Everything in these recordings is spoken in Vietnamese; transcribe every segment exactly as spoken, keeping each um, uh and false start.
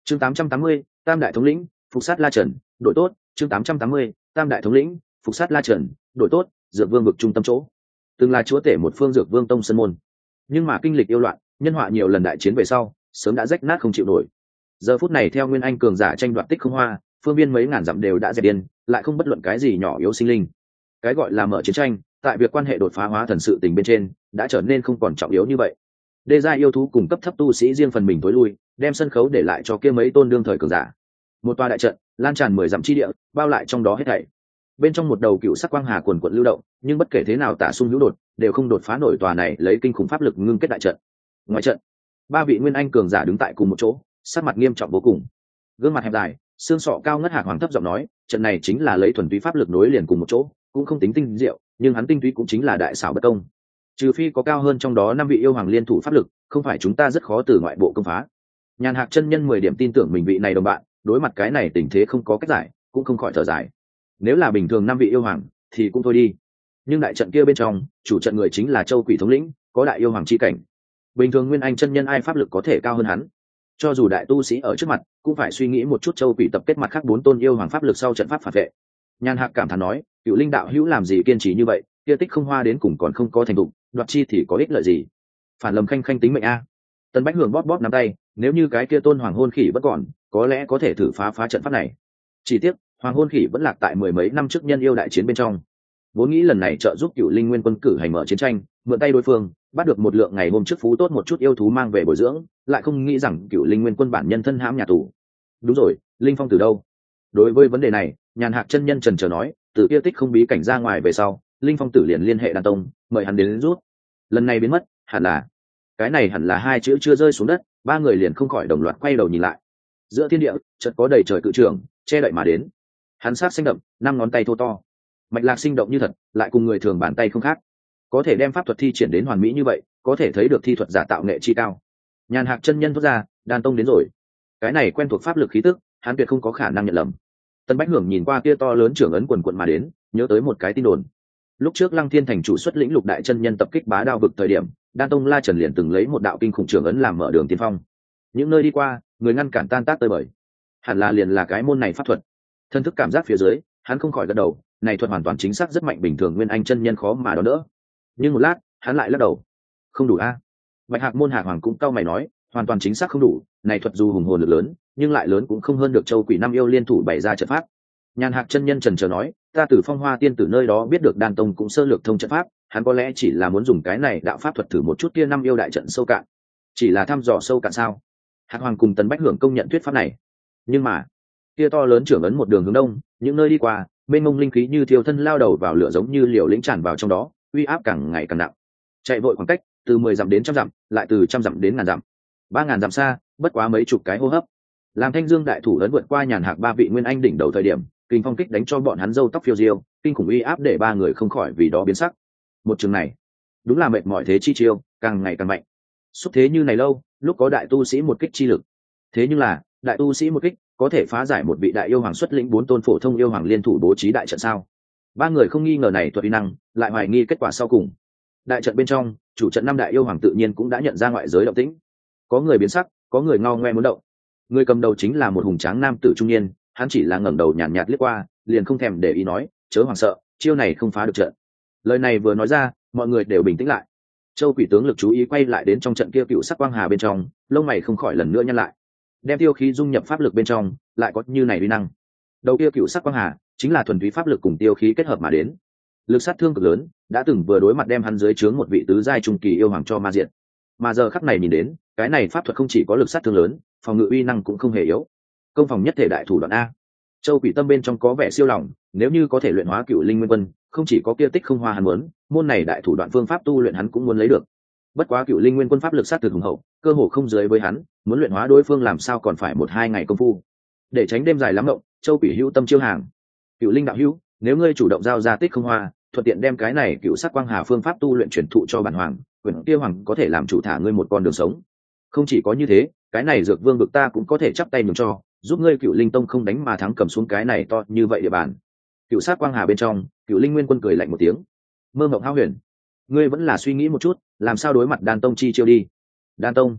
chương tám trăm tám mươi tam đại thống lĩnh phục sát la trần đội tốt chương tám trăm tám mươi tam đại thống lĩnh phục sát la trần đội tốt dược vương vực trung tâm chỗ từng là chúa tể một phương dược vương tông sơn môn, nhưng mà kinh lịch yêu loạn nhân họa nhiều lần đại chiến về sau sớm đã rách nát không chịu nổi. Giờ phút này theo nguyên anh cường giả tranh đoạt tích không hoa, phương biên mấy ngàn dặm đều đã dẹp điên, lại không bất luận cái gì nhỏ yếu sinh linh. Cái gọi là mở chiến tranh tại việc quan hệ đột phá hóa thần sự tình bên trên đã trở nên không còn trọng yếu như vậy. Đê gia yêu thú cùng cấp thấp tu sĩ riêng phần mình tối lui, đem sân khấu để lại cho kia mấy tôn đương thời cường giả. Một tòa đại trận lan tràn mười dặm chi địa, bao lại trong đó hết thảy. Bên trong một đầu cựu sắc quang hà quần quận lưu động, nhưng bất kể thế nào tả xung hữu đột đều không đột phá nổi tòa này lấy kinh khủng pháp lực ngưng kết đại trận. Ngoài trận, ba vị nguyên anh cường giả đứng tại cùng một chỗ, sắc mặt nghiêm trọng vô cùng. Gương mặt hẹp dài, xương sọ cao ngất, Hạc Hoàng thấp giọng nói, trận này chính là lấy thuần túy pháp lực nối liền cùng một chỗ, cũng không tính tinh diệu, nhưng hắn tinh túy cũng chính là đại xảo bất công. Trừ phi có cao hơn trong đó năm vị yêu hoàng liên thủ pháp lực, không phải chúng ta rất khó từ ngoại bộ công phá. Nhàn Hạc chân nhân mười điểm tin tưởng mình vị này đồng bạn, đối mặt cái này tình thế không có cách giải, cũng không khỏi thở dài. Nếu là bình thường năm vị yêu hoàng thì cũng thôi đi, nhưng đại trận kia bên trong chủ trận người chính là Châu Quỷ thống lĩnh, có đại yêu hoàng chi cảnh. Bình thường nguyên anh chân nhân ai pháp lực có thể cao hơn hắn? Cho dù đại tu sĩ ở trước mặt cũng phải suy nghĩ một chút. Châu Quỷ tập kết mặt khác bốn tôn yêu hoàng pháp lực sau trận pháp phản vệ. Nhàn Hạc cảm thán nói, cựu linh đạo hữu làm gì kiên trì như vậy, kia tích không hoa đến cùng còn không có thành tựu, đoạt chi thì có ích lợi gì? Phản lầm khanh khanh tính mệnh a. Tần Bách Hưởng bóp bóp nắm tay, nếu như cái kia tôn hoàng hôn khỉ vẫn còn, có lẽ có thể thử phá phá trận pháp này. Chỉ tiếc hoàng hôn khỉ vẫn lạc tại mười mấy năm trước nhân yêu đại chiến bên trong. Vốn nghĩ lần này trợ giúp cựu linh nguyên quân cử hành mở chiến tranh, mượn tay đối phương bắt được một lượng ngày hôm trước phú tốt một chút yêu thú mang về bồi dưỡng, lại không nghĩ rằng cựu linh nguyên quân bản nhân thân hãm nhà tù. Đúng rồi, linh phong từ đâu? Đối với vấn đề này, Nhàn Hạc chân nhân trần trờ nói, từ kia tích không bí cảnh ra ngoài về sau, linh phong tử liền liên hệ đàn tông, mời hắn đến rút. Lần này biến mất, hẳn là cái này hẳn là hai chữ chưa rơi xuống đất, ba người liền không khỏi đồng loạt quay đầu nhìn lại. Giữa thiên địa chợt có đầy trời cự trường che đậy mà đến, hắn sát xanh đậm, năm ngón tay thô to, mạch lạc sinh động như thật, lại cùng người thường bàn tay không khác, có thể đem pháp thuật thi triển đến hoàn mỹ như vậy, có thể thấy được thi thuật giả tạo nghệ chi cao. Nhàn Hạc chân nhân thốt ra, đàn tông đến rồi. Cái này quen thuộc pháp lực khí tức, hắn tuyệt không có khả năng nhận lầm. Tân Bách Hưởng nhìn qua kia to lớn trưởng ấn quần quận mà đến, nhớ tới một cái tin đồn. Lúc trước Lăng Thiên thành chủ xuất lĩnh lục đại chân nhân tập kích Bá Đao vực thời điểm, đan tông La Trần liền từng lấy một đạo kinh khủng trưởng ấn làm mở đường tiên phong. Những nơi đi qua, người ngăn cản tan tác tơi bời. Hẳn là liền là cái môn này pháp thuật. Thân thức cảm giác phía dưới, hắn không khỏi gật đầu, này thuật hoàn toàn chính xác rất mạnh, bình thường nguyên anh chân nhân khó mà đón đỡ. Nhưng một lát, hắn lại lắc đầu, không đủ a. Bạch Hạc môn Hạc Hoàng cũng cau mày nói, hoàn toàn chính xác không đủ, này thuật dù hùng hồn lực lớn, nhưng lại lớn cũng không hơn được Châu Quỷ năm yêu liên thủ bày ra trận pháp. Nhàn Hạc chân nhân trần chờ nói, ta từ Phong Hoa tiên tử nơi đó biết được đan tông cũng sơ lược thông trận pháp, hắn có lẽ chỉ là muốn dùng cái này đạo pháp thuật thử một chút kia năm yêu đại trận sâu cạn. Chỉ là thăm dò sâu cạn sao? Hạc Hoàng cùng Tần Bách Hưởng công nhận thuyết pháp này, nhưng mà kia to lớn trưởng ấn một đường hướng đông, những nơi đi qua, mênh mông linh khí như thiêu thân lao đầu vào lửa, giống như liều lĩnh tràn vào trong đó, uy áp càng ngày càng nặng. Chạy vội khoảng cách từ mười dặm đến trăm dặm, lại từ trăm dặm đến ngàn dặm, ba ngàn dặm xa, bất quá mấy chục cái hô hấp. Làm Thanh Dương đại thủ ấn vượt qua Nhàn Hạc ba vị nguyên anh đỉnh đầu thời điểm, kinh phong kích đánh cho bọn hắn râu tóc phiêu diêu, kinh khủng uy áp để ba người không khỏi vì đó biến sắc. Một trường này, đúng là mệt mỏi thế chi chiêu, càng ngày càng mạnh. Xúc thế như này lâu, lúc có đại tu sĩ một kích chi lực. Thế nhưng là, đại tu sĩ một kích có thể phá giải một vị đại yêu hoàng xuất lĩnh bốn tôn phổ thông yêu hoàng liên thủ bố trí đại trận sao? Ba người không nghi ngờ này thuật uy năng, lại hoài nghi kết quả sau cùng. Đại trận bên trong, chủ trận năm đại yêu hoàng tự nhiên cũng đã nhận ra ngoại giới động tĩnh. Có người biến sắc, có người ngao ngoe muốn động. Người cầm đầu chính là một hùng tráng nam tử trung niên, hắn chỉ là ngẩng đầu nhàn nhạt, nhạt liếc qua, liền không thèm để ý nói, chớ hoảng sợ, chiêu này không phá được trận. Lời này vừa nói ra, mọi người đều bình tĩnh lại. Châu Quỷ tướng lực chú ý quay lại đến trong trận kia cựu sắc quang hà bên trong, lông mày không khỏi lần nữa nhăn lại. Đem tiêu khí dung nhập pháp lực bên trong, lại có như này uy năng. Đầu kia cựu sắc quang hà chính là thuần túy pháp lực cùng tiêu khí kết hợp mà đến, lực sát thương cực lớn, đã từng vừa đối mặt đem hắn dưới trướng một vị tứ giai trung kỳ yêu hoàng cho ma diệt. Mà giờ khắc này nhìn đến, cái này pháp thuật không chỉ có lực sát thương lớn, phòng ngự uy năng cũng không hề yếu. Công phòng nhất thể đại thủ đoạn a. Châu Quỷ tâm bên trong có vẻ siêu lòng, nếu như có thể luyện hóa cựu linh nguyên quân, không chỉ có kia tích không hoa hắn muốn, môn này đại thủ đoạn phương pháp tu luyện hắn cũng muốn lấy được. Bất quá cựu linh nguyên quân pháp lực sát thực hùng hậu, cơ hồ không dưới với hắn, muốn luyện hóa đối phương làm sao còn phải một hai ngày công phu. Để tránh đêm dài lắm mộng, Châu Quỷ hữu tâm chiêu hàng. Cựu linh đạo hữu, nếu ngươi chủ động giao ra tích không hoa, thuận tiện đem cái này cựu sắc quang hà phương pháp tu luyện truyền thụ cho bản hoàng, quyền kia hoàng có thể làm chủ thả ngươi một con đường sống. Không chỉ có như thế, cái này dược vương vực ta cũng có thể chắp tay nhường cho, giúp ngươi cựu linh tông không đánh mà thắng cầm xuống cái này to như vậy địa bàn. Cựu sát quang hà bên trong, cựu linh nguyên quân cười lạnh một tiếng, mơ mộng hao huyền, ngươi vẫn là suy nghĩ một chút, làm sao đối mặt đan tông chi chiêu đi. Đan tông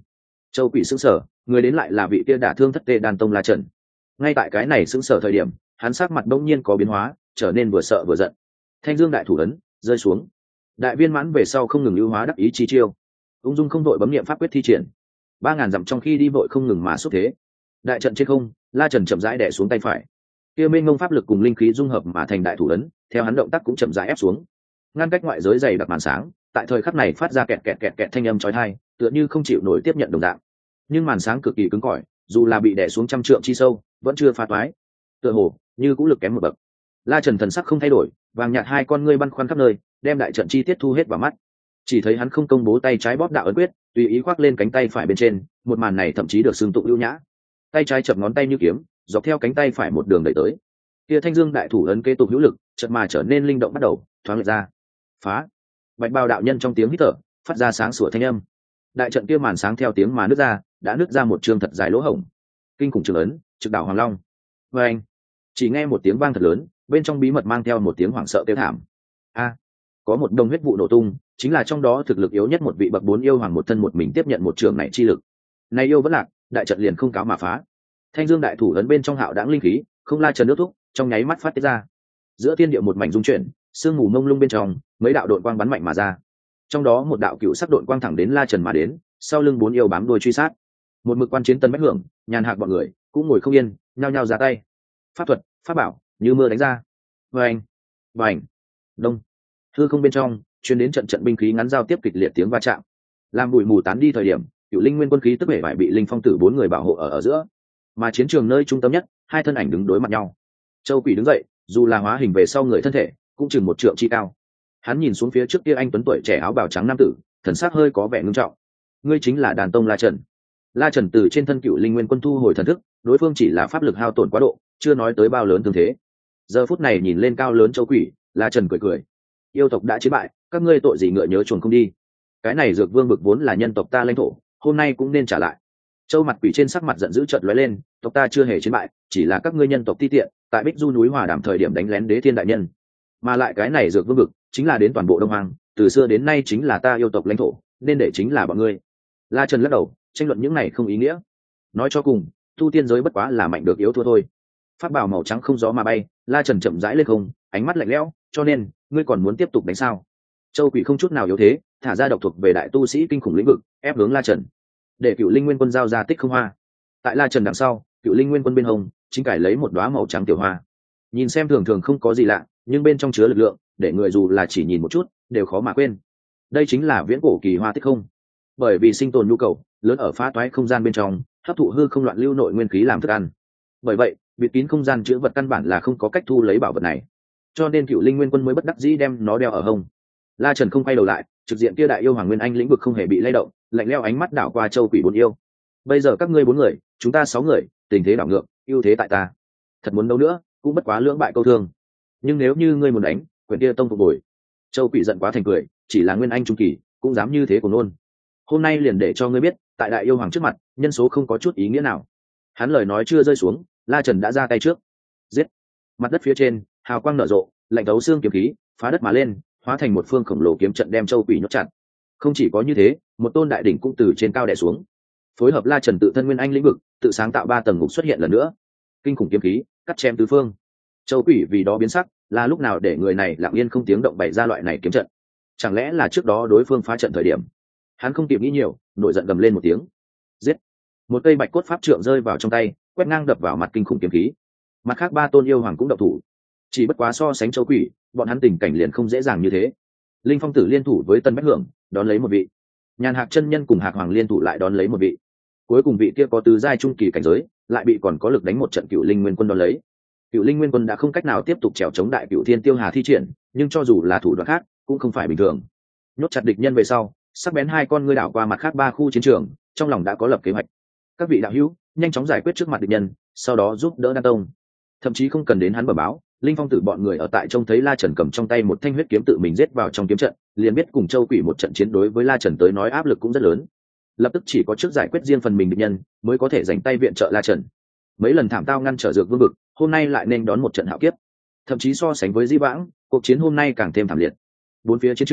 Châu Quỷ sững sờ, người đến lại là vị kia đả thương thất tê đan tông La Trần. Ngay tại cái này sững sờ thời điểm, hắn sắc mặt bỗng nhiên có biến hóa, trở nên vừa sợ vừa giận. Thanh dương đại thủ ấn rơi xuống, đại viên mãn về sau không ngừng lưu hóa đắc ý chi chiêu, ung dung không đội bấm niệm pháp quyết thi triển, ba ngàn dặm trong khi đi vội không ngừng mà xúc thế. Đại trận trên không, La Trần chậm rãi đè xuống tay phải, kia mênh mông pháp lực cùng linh khí dung hợp mà thành đại thủ ấn, theo hắn động tác cũng chậm rãi ép xuống, ngăn cách ngoại giới dày đặc màn sáng. Tại thời khắc này phát ra kẹt kẹt kẹt kẹt thanh âm chói tai, tựa như không chịu nổi tiếp nhận đồng dạng. Nhưng màn sáng cực kỳ cứng cỏi, dù là bị đè xuống trăm trượng chi sâu, vẫn chưa phá toái. Tựa hồ như cũng lực kém một bậc. La Trần thần sắc không thay đổi, vàng nhạt hai con ngươi băn khoăn khắp nơi, đem đại trận chi tiết thu hết vào mắt. Chỉ thấy hắn không công bố tay trái bóp đạo ấn quyết, tùy ý khoác lên cánh tay phải bên trên, một màn này thậm chí được xưng tụng ưu nhã. Tay trái chập ngón tay như kiếm, dọc theo cánh tay phải một đường đẩy tới. Kia thanh dương đại thủ ấn kế tục hữu lực, chợt mà trở nên linh động bắt đầu, thoáng lệch ra. Phá! Bạch bào đạo nhân trong tiếng hít thở, phát ra sáng sủa thanh âm. Đại trận kia màn sáng theo tiếng mà nứt ra, đã nứt ra một trường thật dài lỗ hổng. Kinh khủng trường ấn, trực đảo hoàng long. Và anh, chỉ nghe một tiếng vang thật lớn, bên trong bí mật mang theo một tiếng hoảng sợ kêu thảm. A, có một đồng huyết vụ nổ tung, chính là trong đó thực lực yếu nhất một vị bậc bốn yêu hoàng một thân một mình tiếp nhận một trường này chi lực. Này yêu vẫn lạc, đại trận liền không cáo mà phá. Thanh dương đại thủ ấn bên trong hạo đãng linh khí, không La Trần nước thúc, trong nháy mắt phát tiết ra. Giữa thiên địa một mảnh rung chuyển, sương mù mông lung bên trong, mấy đạo đội quang bắn mạnh mà ra. Trong đó một đạo cựu sắc đội quang thẳng đến La Trần mà đến, sau lưng bốn yêu bám đuôi truy sát. Một mực quan chiến Tân Bách Hưởng, nhàn hạc bọn người cũng ngồi không yên, nhao nhao ra tay. Pháp thuật, pháp bảo như mưa đánh ra. Vành, vành, đông. Hư không bên trong truyền đến trận trận binh khí ngắn giao tiếp kịch liệt tiếng va chạm. Làm bụi mù tán đi thời điểm, Cựu Linh Nguyên quân khí tức bể bại bị Linh Phong Tử bốn người bảo hộ ở ở giữa. Mà chiến trường nơi trung tâm nhất, hai thân ảnh đứng đối mặt nhau. Châu Quỷ đứng dậy, dù là hóa hình về sau người thân thể, cũng chừng một trượng chi cao. Hắn nhìn xuống phía trước kia anh tuấn tuổi trẻ áo bào trắng nam tử, thần sắc hơi có vẻ ngưng trọng. Ngươi chính là Đàn Tông La Trần. La Trần từ trên thân Cựu Linh Nguyên quân thu hồi thần thức, đối phương chỉ là pháp lực hao tổn quá độ, chưa nói tới bao lớn thương thế. Giờ phút này nhìn lên cao lớn Châu Quỷ, La Trần cười cười. Yêu tộc đã chiến bại, các ngươi tội gì ngựa nhớ chuồn không đi. Cái này Dược Vương bực vốn là nhân tộc ta lãnh thổ, hôm nay cũng nên trả lại. Châu mặt quỷ trên sắc mặt giận dữ chợt lóe lên, tộc ta chưa hề chiến bại, chỉ là các ngươi nhân tộc ti tiện, tại Bích Du núi Hòa Đàm thời điểm đánh lén Đế Thiên đại nhân. Mà lại cái này Dược Vương bực, chính là đến toàn bộ Đông Hoàng, từ xưa đến nay chính là ta yêu tộc lãnh thổ, nên để chính là bọn ngươi. La Trần lắc đầu, tranh luận những này không ý nghĩa. Nói cho cùng, tu tiên giới bất quá là mạnh được yếu thua thôi. Pháp bảo màu trắng không gió mà bay, La Trần chậm rãi lên không, ánh mắt lạnh lẽo, cho nên ngươi còn muốn tiếp tục đánh sao? Châu Quỷ không chút nào yếu thế, thả ra độc thuộc về đại tu sĩ kinh khủng lĩnh vực, ép hướng La Trần. Để Cựu Linh Nguyên quân giao ra tích không hoa. Tại La Trần đằng sau, Cựu Linh Nguyên quân bên hông chính cải lấy một đóa màu trắng tiểu hoa. Nhìn xem thường thường không có gì lạ, nhưng bên trong chứa lực lượng, để người dù là chỉ nhìn một chút đều khó mà quên. Đây chính là viễn cổ kỳ hoa tích không. Bởi vì sinh tồn nhu cầu lớn ở phá toái không gian bên trong, hấp thụ hư không loạn lưu nội nguyên khí làm thức ăn. Bởi vậy, bịt kín không gian chứa vật căn bản là không có cách thu lấy bảo vật này, cho nên Cựu Linh Nguyên quân mới bất đắc dĩ đem nó đeo ở hông. La Trần không quay đầu lại, trực diện kia đại yêu Hoàng Nguyên Anh lĩnh vực không hề bị lay động, lạnh lẽo ánh mắt đảo qua Châu Quỷ bốn yêu. Bây giờ các ngươi bốn người, chúng ta sáu người, tình thế đảo ngược, ưu thế tại ta. Thật muốn đấu nữa, cũng bất quá lưỡng bại câu thương. Nhưng nếu như ngươi muốn đánh, quyền kia tông phục bồi. Châu Quỷ giận quá thành cười, chỉ là Nguyên Anh trung kỳ, cũng dám như thế của nôn. Hôm nay liền để cho ngươi biết, tại đại yêu hoàng trước mặt, nhân số không có chút ý nghĩa nào. Hắn lời nói chưa rơi xuống, La Trần đã ra tay trước. Giết! Mặt đất phía trên, hào quang nở rộ, lạnh thấu xương kiếm khí, phá đất mà lên, hóa thành một phương khổng lồ kiếm trận đem Châu Quỷ nhốt chặt. Không chỉ có như thế, một tôn đại đỉnh cũng từ trên cao đè xuống. Phối hợp La Trần tự thân Nguyên Anh lĩnh vực, tự sáng tạo ba tầng ngục xuất hiện lần nữa. Kinh khủng kiếm khí, cắt chém tứ phương. Châu Quỷ vì đó biến sắc, là lúc nào để người này lặng yên không tiếng động bày ra loại này kiếm trận? Chẳng lẽ là trước đó đối phương phá trận thời điểm? Hắn không kịp nghĩ nhiều, nổi giận gầm lên một tiếng. Giết! Một cây bạch cốt pháp trượng rơi vào trong tay, quét ngang đập vào mặt kinh khủng kiếm khí. Mặt khác ba tôn yêu hoàng cũng động thủ. Chỉ bất quá so sánh Châu Quỷ, bọn hắn tình cảnh liền không dễ dàng như thế. Linh Phong Tử liên thủ với Tân Bách Hưởng, đón lấy một vị. Nhàn Hạc chân nhân cùng Hạc Hoàng liên thủ lại đón lấy một vị. Cuối cùng vị kia có tứ giai trung kỳ cảnh giới, lại bị còn có lực đánh một trận Cựu Linh Nguyên quân đón lấy. Cựu Linh Nguyên quân đã không cách nào tiếp tục trèo chống đại Cựu Thiên Tiêu Hà thi triển, nhưng cho dù là thủ đoạn khác, cũng không phải bình thường. Nhốt chặt địch nhân về sau, sắc bén hai con ngươi đảo qua mặt khác ba khu chiến trường, trong lòng đã có lập kế hoạch. Các vị đạo hữu, nhanh chóng giải quyết trước mặt địch nhân, sau đó giúp đỡ Đan Tông. Thậm chí không cần đến hắn bẩm báo, Linh Phong Tử bọn người ở tại trông thấy La Trần cầm trong tay một thanh huyết kiếm tự mình giết vào trong kiếm trận, liền biết cùng Châu Quỷ một trận chiến đối với La Trần tới nói áp lực cũng rất lớn. Lập tức chỉ có trước giải quyết riêng phần mình địch nhân, mới có thể dành tay viện trợ La Trần. Mấy lần thảm tao ngăn trở Dược Vương vực, hôm nay lại nên đón một trận hạo kiếp. Thậm chí so sánh với Di Vãng, cuộc chiến hôm nay càng thêm thảm liệt. Bốn phía chiến trường,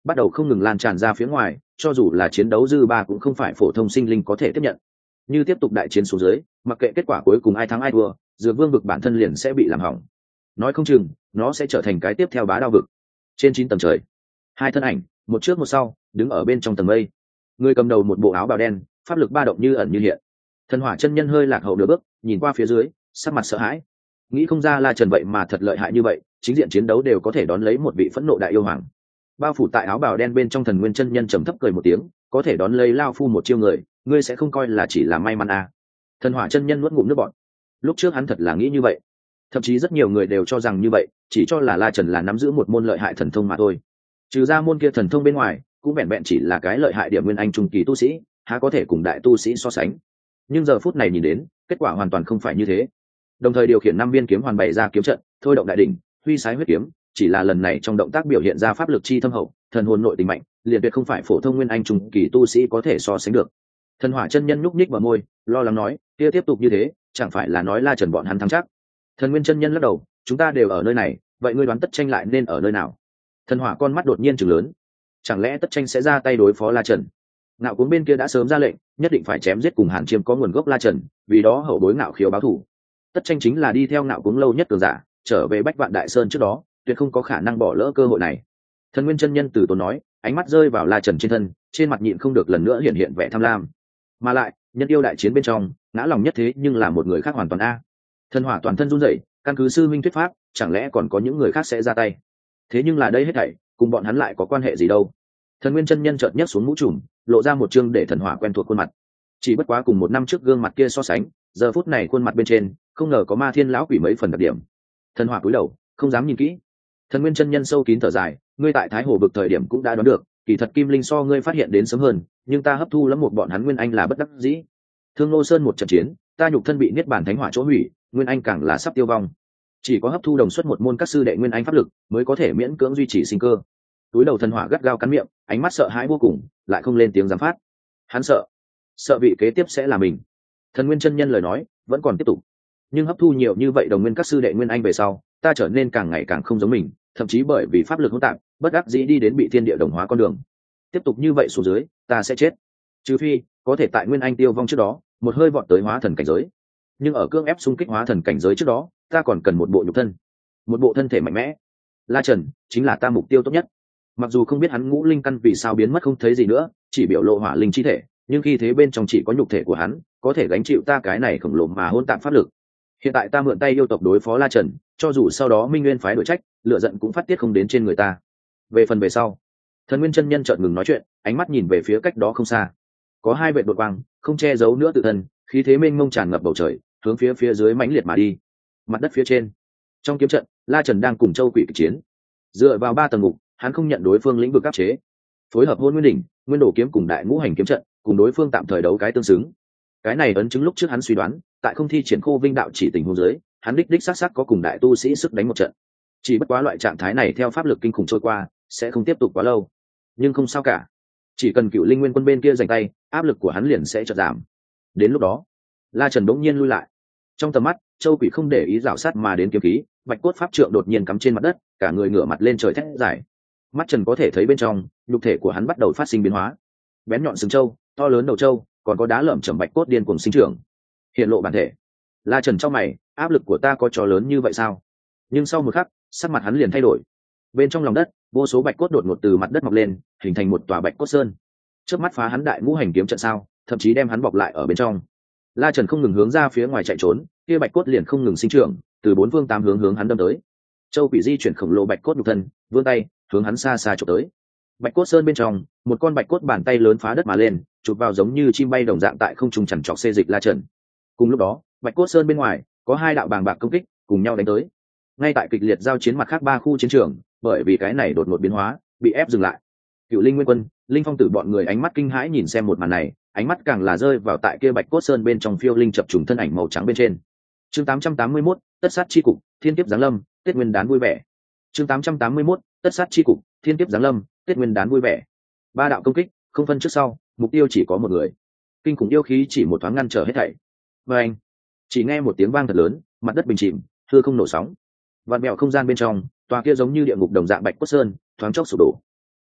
bắt đầu không ngừng lan tràn ra phía ngoài, cho dù là chiến đấu dư ba cũng không phải phổ thông sinh linh có thể tiếp nhận. Như tiếp tục đại chiến xuống dưới, mặc kệ kết quả cuối cùng ai thắng ai thua, Dược Vương vực bản thân liền sẽ bị làm hỏng. Nói không chừng, nó sẽ trở thành cái tiếp theo Bá Đao vực. Trên chín tầng trời, hai thân ảnh, một trước một sau, đứng ở bên trong tầng mây. Người cầm đầu một bộ áo bào đen, pháp lực ba động như ẩn như hiện. Thần Hỏa chân nhân hơi lạc hậu nửa bước, nhìn qua phía dưới, sắc mặt sợ hãi. Nghĩ không ra La Trần vậy mà thật lợi hại như vậy, chính diện chiến đấu đều có thể đón lấy một vị phẫn nộ đại yêu hoàng. Bao phủ tại áo bào đen bên trong Thần Nguyên chân nhân trầm thấp cười một tiếng, có thể đón lấy lao phu một chiêu người, ngươi sẽ không coi là chỉ là may mắn à. Thần Hỏa chân nhân nuốt ngụm nước bọt. Lúc trước hắn thật là nghĩ như vậy, thậm chí rất nhiều người đều cho rằng như vậy, chỉ cho là La Trần là nắm giữ một môn lợi hại thần thông mà thôi. Trừ ra môn kia thần thông bên ngoài, cũng vẹn vẹn chỉ là cái lợi hại điểm nguyên anh trung kỳ tu sĩ, há có thể cùng đại tu sĩ so sánh. Nhưng giờ phút này nhìn đến, kết quả hoàn toàn không phải như thế. Đồng thời điều khiển năm viên kiếm hoàn bày ra kiếm trận, thôi động đại đỉnh, huy sái huyết kiếm, chỉ là lần này trong động tác biểu hiện ra pháp lực chi thâm hậu, thần hồn nội tình mạnh, liền tuyệt không phải phổ thông nguyên anh trung kỳ tu sĩ có thể so sánh được. Thần Hỏa chân nhân nhúc nhích bờ môi, lo lắng nói, kia tiếp tục như thế, chẳng phải là nói La Trần bọn hắn thắng chắc. Thần Nguyên chân nhân lắc đầu, chúng ta đều ở nơi này, vậy ngươi đoán Tất Tranh lại nên ở nơi nào? Thần Hỏa con mắt đột nhiên trừng lớn, chẳng lẽ Tất Tranh sẽ ra tay đối phó La Trần? Ngạo Cuống bên kia đã sớm ra lệnh, nhất định phải chém giết cùng Hàn Chiêm có nguồn gốc La Trần, vì đó hậu bối Ngạo Khiếu báo thù. Tất Tranh chính là đi theo Ngạo Cuống lâu nhất cường giả, trở về Bách Vạn Đại Sơn trước đó, tuyệt không có khả năng bỏ lỡ cơ hội này. Thần Nguyên chân nhân từ tốn nói, ánh mắt rơi vào La Trần trên thân, trên mặt nhịn không được lần nữa hiện hiện vẻ tham lam. Mà lại, nhân yêu đại chiến bên trong, ngã lòng nhất thế nhưng là một người khác hoàn toàn a. Thần Hỏa toàn thân run rẩy, căn cứ sư minh thuyết pháp, chẳng lẽ còn có những người khác sẽ ra tay? Thế nhưng là đây hết thảy, cùng bọn hắn lại có quan hệ gì đâu? Thần Nguyên chân nhân chợt nhấc xuống mũ trùm, lộ ra một trương để Thần Hỏa quen thuộc khuôn mặt. Chỉ bất quá cùng một năm trước gương mặt kia so sánh, giờ phút này khuôn mặt bên trên, không ngờ có Ma Thiên lão quỷ mấy phần đặc điểm. Thần Hỏa cúi đầu, không dám nhìn kỹ. Thần Nguyên chân nhân sâu kín thở dài, ngươi tại Thái Hồ vực thời điểm cũng đã đoán được, kỳ thật Kim Linh so ngươi phát hiện đến sớm hơn, nhưng ta hấp thu lắm một bọn hắn Nguyên Anh là bất đắc dĩ. Thương Lô Sơn một trận chiến, ta nhục thân bị niết bàn thánh hỏa chỗ hủy, Nguyên Anh càng là sắp tiêu vong. Chỉ có hấp thu đồng xuất một môn các sư đệ Nguyên Anh pháp lực, mới có thể miễn cưỡng duy trì sinh cơ. Túi đầu Thần Hỏa gắt gao cắn miệng, ánh mắt sợ hãi vô cùng, lại không lên tiếng giám phát. Hắn sợ, sợ vị kế tiếp sẽ là mình. Thần Nguyên chân nhân lời nói vẫn còn tiếp tục, nhưng hấp thu nhiều như vậy đồng nguyên các sư đệ Nguyên Anh về sau, ta trở nên càng ngày càng không giống mình, thậm chí bởi vì pháp lực hỗn tạp, bất đắc dĩ đi đến bị thiên địa đồng hóa con đường. Tiếp tục như vậy xuống dưới, ta sẽ chết. Trừ phi có thể tại Nguyên Anh tiêu vong trước đó, một hơi vọt tới hóa thần cảnh giới. Nhưng ở cương ép xung kích hóa thần cảnh giới trước đó, ta còn cần một bộ nhục thân, một bộ thân thể mạnh mẽ. La Trần chính là ta mục tiêu tốt nhất. Mặc dù không biết hắn ngũ linh căn vì sao biến mất không thấy gì nữa, chỉ biểu lộ hỏa linh chi thể, nhưng khi thế bên trong chỉ có nhục thể của hắn, có thể gánh chịu ta cái này khổng lồ mà hỗn tạp pháp lực. Hiện tại ta mượn tay yêu tộc đối phó La Trần, cho dù sau đó Minh Nguyên phái đổi trách, lửa giận cũng phát tiết không đến trên người ta. Về phần về sau, Thần Nguyên chân nhân chợt ngừng nói chuyện, ánh mắt nhìn về phía cách đó không xa. Có hai vệt đột quang, không che giấu nữa tự thân, khí thế mênh mông tràn ngập bầu trời, hướng phía phía dưới mãnh liệt mà đi. Mặt đất phía trên, trong kiếm trận, La Trần đang cùng Châu Quỷ kịch chiến. Dựa vào ba tầng ngục, hắn không nhận đối phương lĩnh vực áp chế. Phối hợp Hôn Nguyên đỉnh, Nguyên Đồ kiếm cùng Đại Ngũ Hành kiếm trận, cùng đối phương tạm thời đấu cái tương xứng. Cái này ấn chứng lúc trước hắn suy đoán, tại không thi triển Khô Vinh đạo chỉ tình huống dưới, hắn đích đích xác xác có cùng đại tu sĩ sức đánh một trận. Chỉ bất quá loại trạng thái này theo pháp lực kinh khủng trôi qua, sẽ không tiếp tục quá lâu. Nhưng không sao cả, chỉ cần Cựu Linh Nguyên quân bên kia giành tay, áp lực của hắn liền sẽ chợt giảm. Đến lúc đó, La Trần bỗng nhiên lui lại. Trong tầm mắt, Châu Quỷ không để ý rảo sát mà đến kiếm khí, bạch cốt pháp trượng đột nhiên cắm trên mặt đất, cả người ngửa mặt lên trời thét giải. Mắt Trần có thể thấy bên trong, nhục thể của hắn bắt đầu phát sinh biến hóa. Bén nhọn sừng trâu, to lớn đầu trâu, còn có đá lởm chởm bạch cốt điên cuồng sinh trưởng, hiện lộ bản thể. La Trần trong mày, áp lực của ta có cho lớn như vậy sao? Nhưng sau một khắc, sắc mặt hắn liền thay đổi. Bên trong lòng đất, vô số bạch cốt đột ngột từ mặt đất mọc lên, hình thành một tòa bạch cốt sơn. Trước mắt phá hắn Đại Ngũ Hành kiếm trận sao, thậm chí đem hắn bọc lại ở bên trong. La Trần không ngừng hướng ra phía ngoài chạy trốn, kia bạch cốt liền không ngừng sinh trưởng, từ bốn phương tám hướng hướng hắn đâm tới. Châu Quỷ di chuyển khổng lồ bạch cốt nhục thân, vươn tay, hướng hắn xa xa chụp tới. Bạch cốt sơn bên trong, một con bạch cốt bàn tay lớn phá đất mà lên, chụp vào giống như chim bay đồng dạng tại không trung chằn trọc xê dịch La Trần. Cùng lúc đó, bạch cốt sơn bên ngoài có hai đạo bàng bạc công kích cùng nhau đánh tới. Ngay tại kịch liệt giao chiến mặt khác ba khu chiến trường, bởi vì cái này đột ngột biến hóa, bị ép dừng lại. Cựu Linh Nguyên quân, Linh Phong tử bọn người ánh mắt kinh hãi nhìn xem một màn này, ánh mắt càng là rơi vào tại kia bạch cốt sơn bên trong phiêu linh chập trùng thân ảnh màu trắng bên trên. Chương tám trăm tám mươi mốt, tất sát chi cục, thiên kiếp giáng lâm, Tết Nguyên đán vui vẻ. Chương tám trăm tám mươi mốt, tất sát chi cục, thiên kiếp giáng lâm, Tết Nguyên đán vui vẻ. Ba đạo công kích, không phân trước sau, mục tiêu chỉ có một người. Kinh khủng yêu khí chỉ một thoáng ngăn trở hết thảy. Và anh, chỉ nghe một tiếng vang thật lớn, mặt đất bình chìm, hư không nổ sóng. Vạn mèo không gian bên trong, tòa kia giống như địa ngục đồng dạng bạch cốt sơn, thoáng chốc sụp đổ.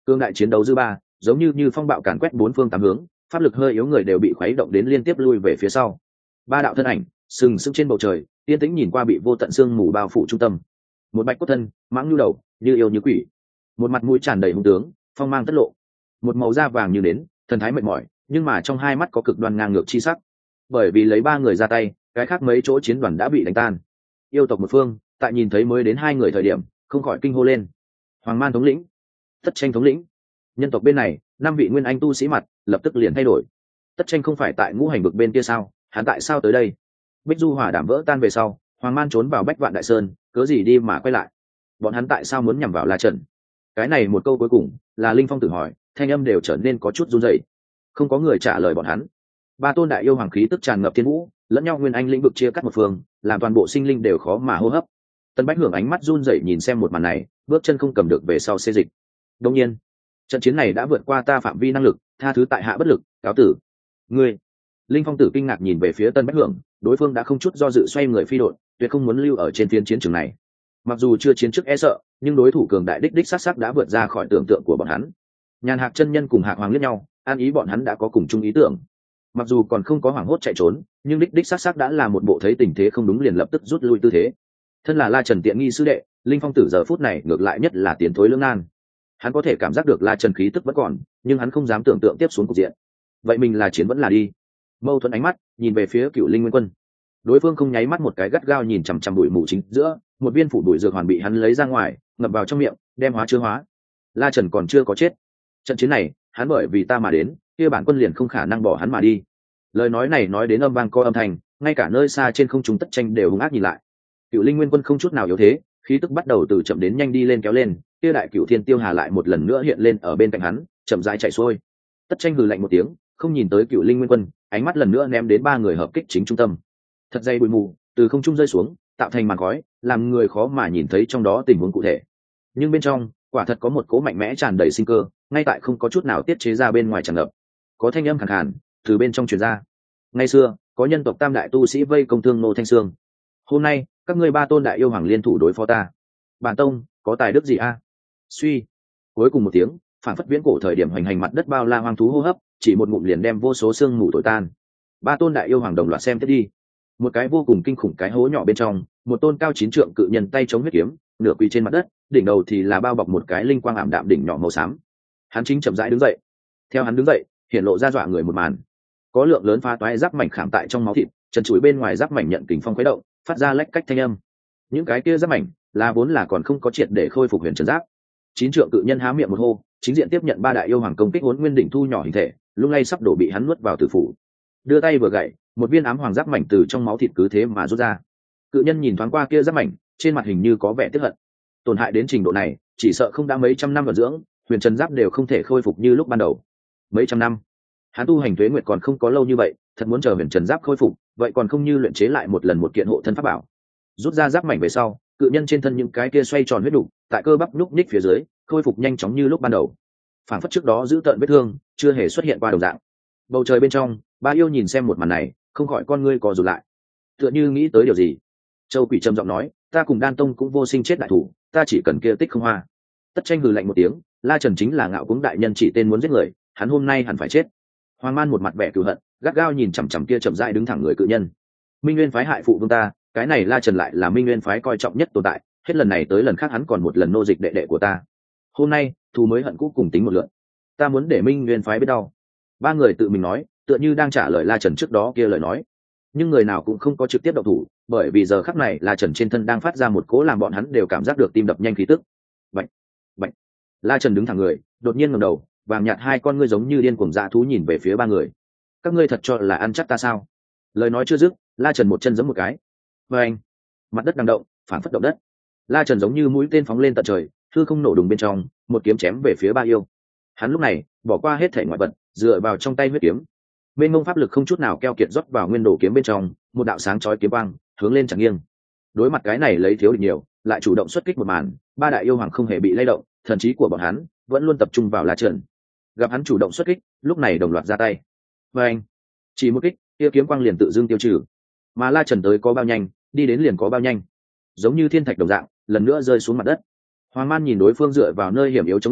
cương đại chiến đấu dư ba giống như như phong bạo càn quét bốn phương tám hướng, pháp lực hơi yếu người đều bị khuấy động đến liên tiếp lui về phía sau. Ba đạo thân ảnh sừng sững trên bầu trời, yên tĩnh nhìn qua bị vô tận sương mù bao phủ trung tâm. Một bạch cốt thân, mãng nhu đầu, như yêu như quỷ, một mặt mũi tràn đầy hung tướng, phong mang tất lộ, một màu da vàng như nến, thần thái mệt mỏi, nhưng mà trong hai mắt có cực đoan ngang ngược chi sắc. Bởi vì lấy ba người ra tay, cái khác mấy chỗ chiến đoàn đã bị đánh tan. Yêu tộc một phương tại nhìn thấy mới đến hai người thời điểm không khỏi kinh hô lên. Hoàng Man thống lĩnh, Tất Tranh thống lĩnh. Nhân tộc bên này năm vị nguyên anh tu sĩ mặt lập tức liền thay đổi. Tất Tranh không phải tại ngũ hành vực bên kia sao, hắn tại sao tới đây? Bích Du hỏa đảm vỡ tan về sau, Hoàng Man trốn vào Bách Vạn Đại Sơn, cớ gì đi mà quay lại? Bọn hắn tại sao muốn nhằm vào La Trần? Cái này một câu cuối cùng là Linh Phong tự hỏi, thanh âm đều trở nên có chút run rẩy. Không có người trả lời bọn hắn. Ba tôn đại yêu hoàng khí tức tràn ngập thiên vũ, lẫn nhau nguyên anh lĩnh vực chia cắt một phương, làm toàn bộ sinh linh đều khó mà hô hấp. Tân Bách Hưởng ánh mắt run rẩy nhìn xem một màn này, bước chân không cầm được về sau xê dịch. Đương nhiên, trận chiến này đã vượt qua ta phạm vi năng lực, tha thứ tại hạ bất lực, cáo tử. Ngươi, Linh Phong tử kinh ngạc nhìn về phía Tân Bách Hưởng, đối phương đã không chút do dự xoay người phi độn, tuyệt không muốn lưu ở trên phiến chiến trường này. Mặc dù chưa chiến trước e sợ, nhưng đối thủ cường đại đích đích sát sắc đã vượt ra khỏi tưởng tượng của bọn hắn. Nhàn Hạc chân nhân cùng Hạc Hoàng liếc nhau, an ý bọn hắn đã có cùng chung ý tưởng. Mặc dù còn không có hoảng hốt chạy trốn, nhưng đích đích sát sắc đã là một bộ thấy tình thế không đúng liền lập tức rút lui tư thế. Thân là La Trần tiện nghi sư đệ, Linh Phong tử giờ phút này ngược lại nhất là tiến thối lưỡng nan. Hắn có thể cảm giác được La Trần khí tức vẫn còn, nhưng hắn không dám tưởng tượng tiếp xuống cục diện. Vậy mình là chiến vẫn là đi? Mâu thuẫn ánh mắt nhìn về phía Cựu Linh Nguyên Quân. Đối phương không nháy mắt một cái gắt gao nhìn chằm chằm bụi mù chính giữa, một viên phủ bụi dược hoàn bị hắn lấy ra ngoài, ngập vào trong miệng, đem hóa chưa hóa. La Trần còn chưa có chết. Trận chiến này, hắn bởi vì ta mà đến, kia bản quân liền không khả năng bỏ hắn mà đi. Lời nói này nói đến âm vang có âm thanh, ngay cả nơi xa trên không trung Tất Tranh đều hung ác nhìn lại. Cựu Linh Nguyên Quân không chút nào yếu thế, khí tức bắt đầu từ chậm đến nhanh đi lên kéo lên, kia đại cựu thiên tiêu hà lại một lần nữa hiện lên ở bên cạnh hắn, chậm rãi chạy xuôi. Tất Tranh hừ lạnh một tiếng, không nhìn tới Cựu Linh Nguyên Quân, ánh mắt lần nữa ném đến ba người hợp kích chính trung tâm. Thật dày bụi mù từ không trung rơi xuống, tạo thành màn khói, làm người khó mà nhìn thấy trong đó tình huống cụ thể. Nhưng bên trong, quả thật có một cỗ mạnh mẽ tràn đầy sinh cơ, ngay tại không có chút nào tiết chế ra bên ngoài tràn ngập. Có thanh âm khàn khàn từ bên trong truyền ra. Ngày xưa, có nhân tộc tam đại tu sĩ vây công thương Nô Thanh Sương. Hôm nay, các ngươi ba tôn đại yêu hoàng liên thủ đối phó ta. Bản tông, có tài đức gì a? Suy. Cuối cùng một tiếng, phản phất viễn cổ thời điểm hoành hành mặt đất bao la hoang thú hô hấp, chỉ một ngụm liền đem vô số xương mù thổi tan. Ba tôn đại yêu hoàng đồng loạt xem tiếp đi. Một cái vô cùng kinh khủng cái hố nhỏ bên trong, một tôn cao chín trượng cự nhân tay chống huyết kiếm, nửa quỳ trên mặt đất, đỉnh đầu thì là bao bọc một cái linh quang ảm đạm đỉnh nhỏ màu xám. Hắn chính chậm rãi đứng dậy. Theo hắn đứng dậy, hiện lộ ra dọa người một màn. Có lượng lớn phá toái giáp mảnh khảm tại trong máu thịt, chân chuỗi bên ngoài giáp mảnh nhận kình phong khuấy động, phát ra lách cách thanh âm. Những cái kia giáp mảnh là vốn là còn không có triệt để khôi phục huyền trần giáp. Chín trượng cự nhân há miệng một hô, chính diện tiếp nhận ba đại yêu hoàng công kích, Hỗn Nguyên đỉnh thu nhỏ hình thể, lung lay sắp đổ bị hắn nuốt vào tử phủ. Đưa tay vừa gậy, một viên ám hoàng giáp mảnh từ trong máu thịt cứ thế mà rút ra. Cự nhân nhìn thoáng qua kia giáp mảnh, trên mặt hình như có vẻ tiếc hận. Tổn hại đến trình độ này, chỉ sợ không đã mấy trăm năm vận dưỡng, huyền trần giáp đều không thể khôi phục như lúc ban đầu. Mấy trăm năm, hắn tu hành tuế nguyệt còn không có lâu như vậy, thật muốn chờ huyền trần giáp khôi phục, vậy còn không như luyện chế lại một lần một kiện hộ thân pháp bảo. Rút ra giáp mảnh về sau, cự nhân trên thân những cái kia xoay tròn huyết đủ, tại cơ bắp nhúc nhích phía dưới, khôi phục nhanh chóng như lúc ban đầu. Phản phất trước đó giữ tợn vết thương, chưa hề xuất hiện qua đồng dạng. Bầu trời bên trong, ba yêu nhìn xem một màn này, không khỏi con ngươi co rụt lại, tựa như nghĩ tới điều gì. Châu Quỷ trầm giọng nói, ta cùng Đan Tông cũng vô sinh chết đại thủ, ta chỉ cần kia tích không hoa. Tất Tranh hừ lạnh một tiếng, La Trần chính là ngạo cúng đại nhân chỉ tên muốn giết người, hắn hôm nay hẳn phải chết. Hoàng Man một mặt vẻ cừu hận, gắt gao nhìn chằm chằm kia chậm rãi đứng thẳng người cự nhân. Minh Nguyên phái hại phụ vương ta, cái này La Trần lại là Minh Nguyên phái coi trọng nhất tồn tại, hết lần này tới lần khác hắn còn một lần nô dịch đệ đệ của ta. Hôm nay, thù mới hận cũ cùng tính một lượt. Ta muốn để Minh Nguyên phái biết đau. Ba người tự mình nói, tựa như đang trả lời La Trần trước đó kia lời nói. Nhưng người nào cũng không có trực tiếp động thủ, bởi vì giờ khắc này La Trần trên thân đang phát ra một cỗ làm bọn hắn đều cảm giác được tim đập nhanh khí tức. Bạch, bạch. La Trần đứng thẳng người, đột nhiên ngẩng đầu, vàng nhạt hai con ngươi giống như điên cuồng dã thú nhìn về phía ba người. Các ngươi thật cho là ăn chắc ta sao? Lời nói chưa dứt, La Trần một chân giẫm một cái. Và anh, mặt đất đang động, phản phất động đất. La Trần giống như mũi tên phóng lên tận trời, hư không nổ đùng bên trong, một kiếm chém về phía ba yêu. Hắn lúc này bỏ qua hết thể ngoại vật, dựa vào trong tay huyết kiếm. Bên ngông pháp lực không chút nào keo kiệt rót vào nguyên đồ kiếm bên trong, một đạo sáng chói kiếm quang hướng lên chẳng nghiêng. Đối mặt cái này lấy thiếu địch nhiều, lại chủ động xuất kích một màn, ba đại yêu hoàng không hề bị lay động, thần trí của bọn hắn vẫn luôn tập trung vào La Trần. Gặp hắn chủ động xuất kích, lúc này đồng loạt ra tay. Và anh, chỉ một kích, kia kiếm quang liền tự dưng tiêu trừ. Mà La Trần tới có bao nhanh, đi đến liền có bao nhanh, giống như thiên thạch đồng dạng, lần nữa rơi xuống mặt đất. Hoàng Man nhìn đối phương dựa vào nơi hiểm yếu chống lại,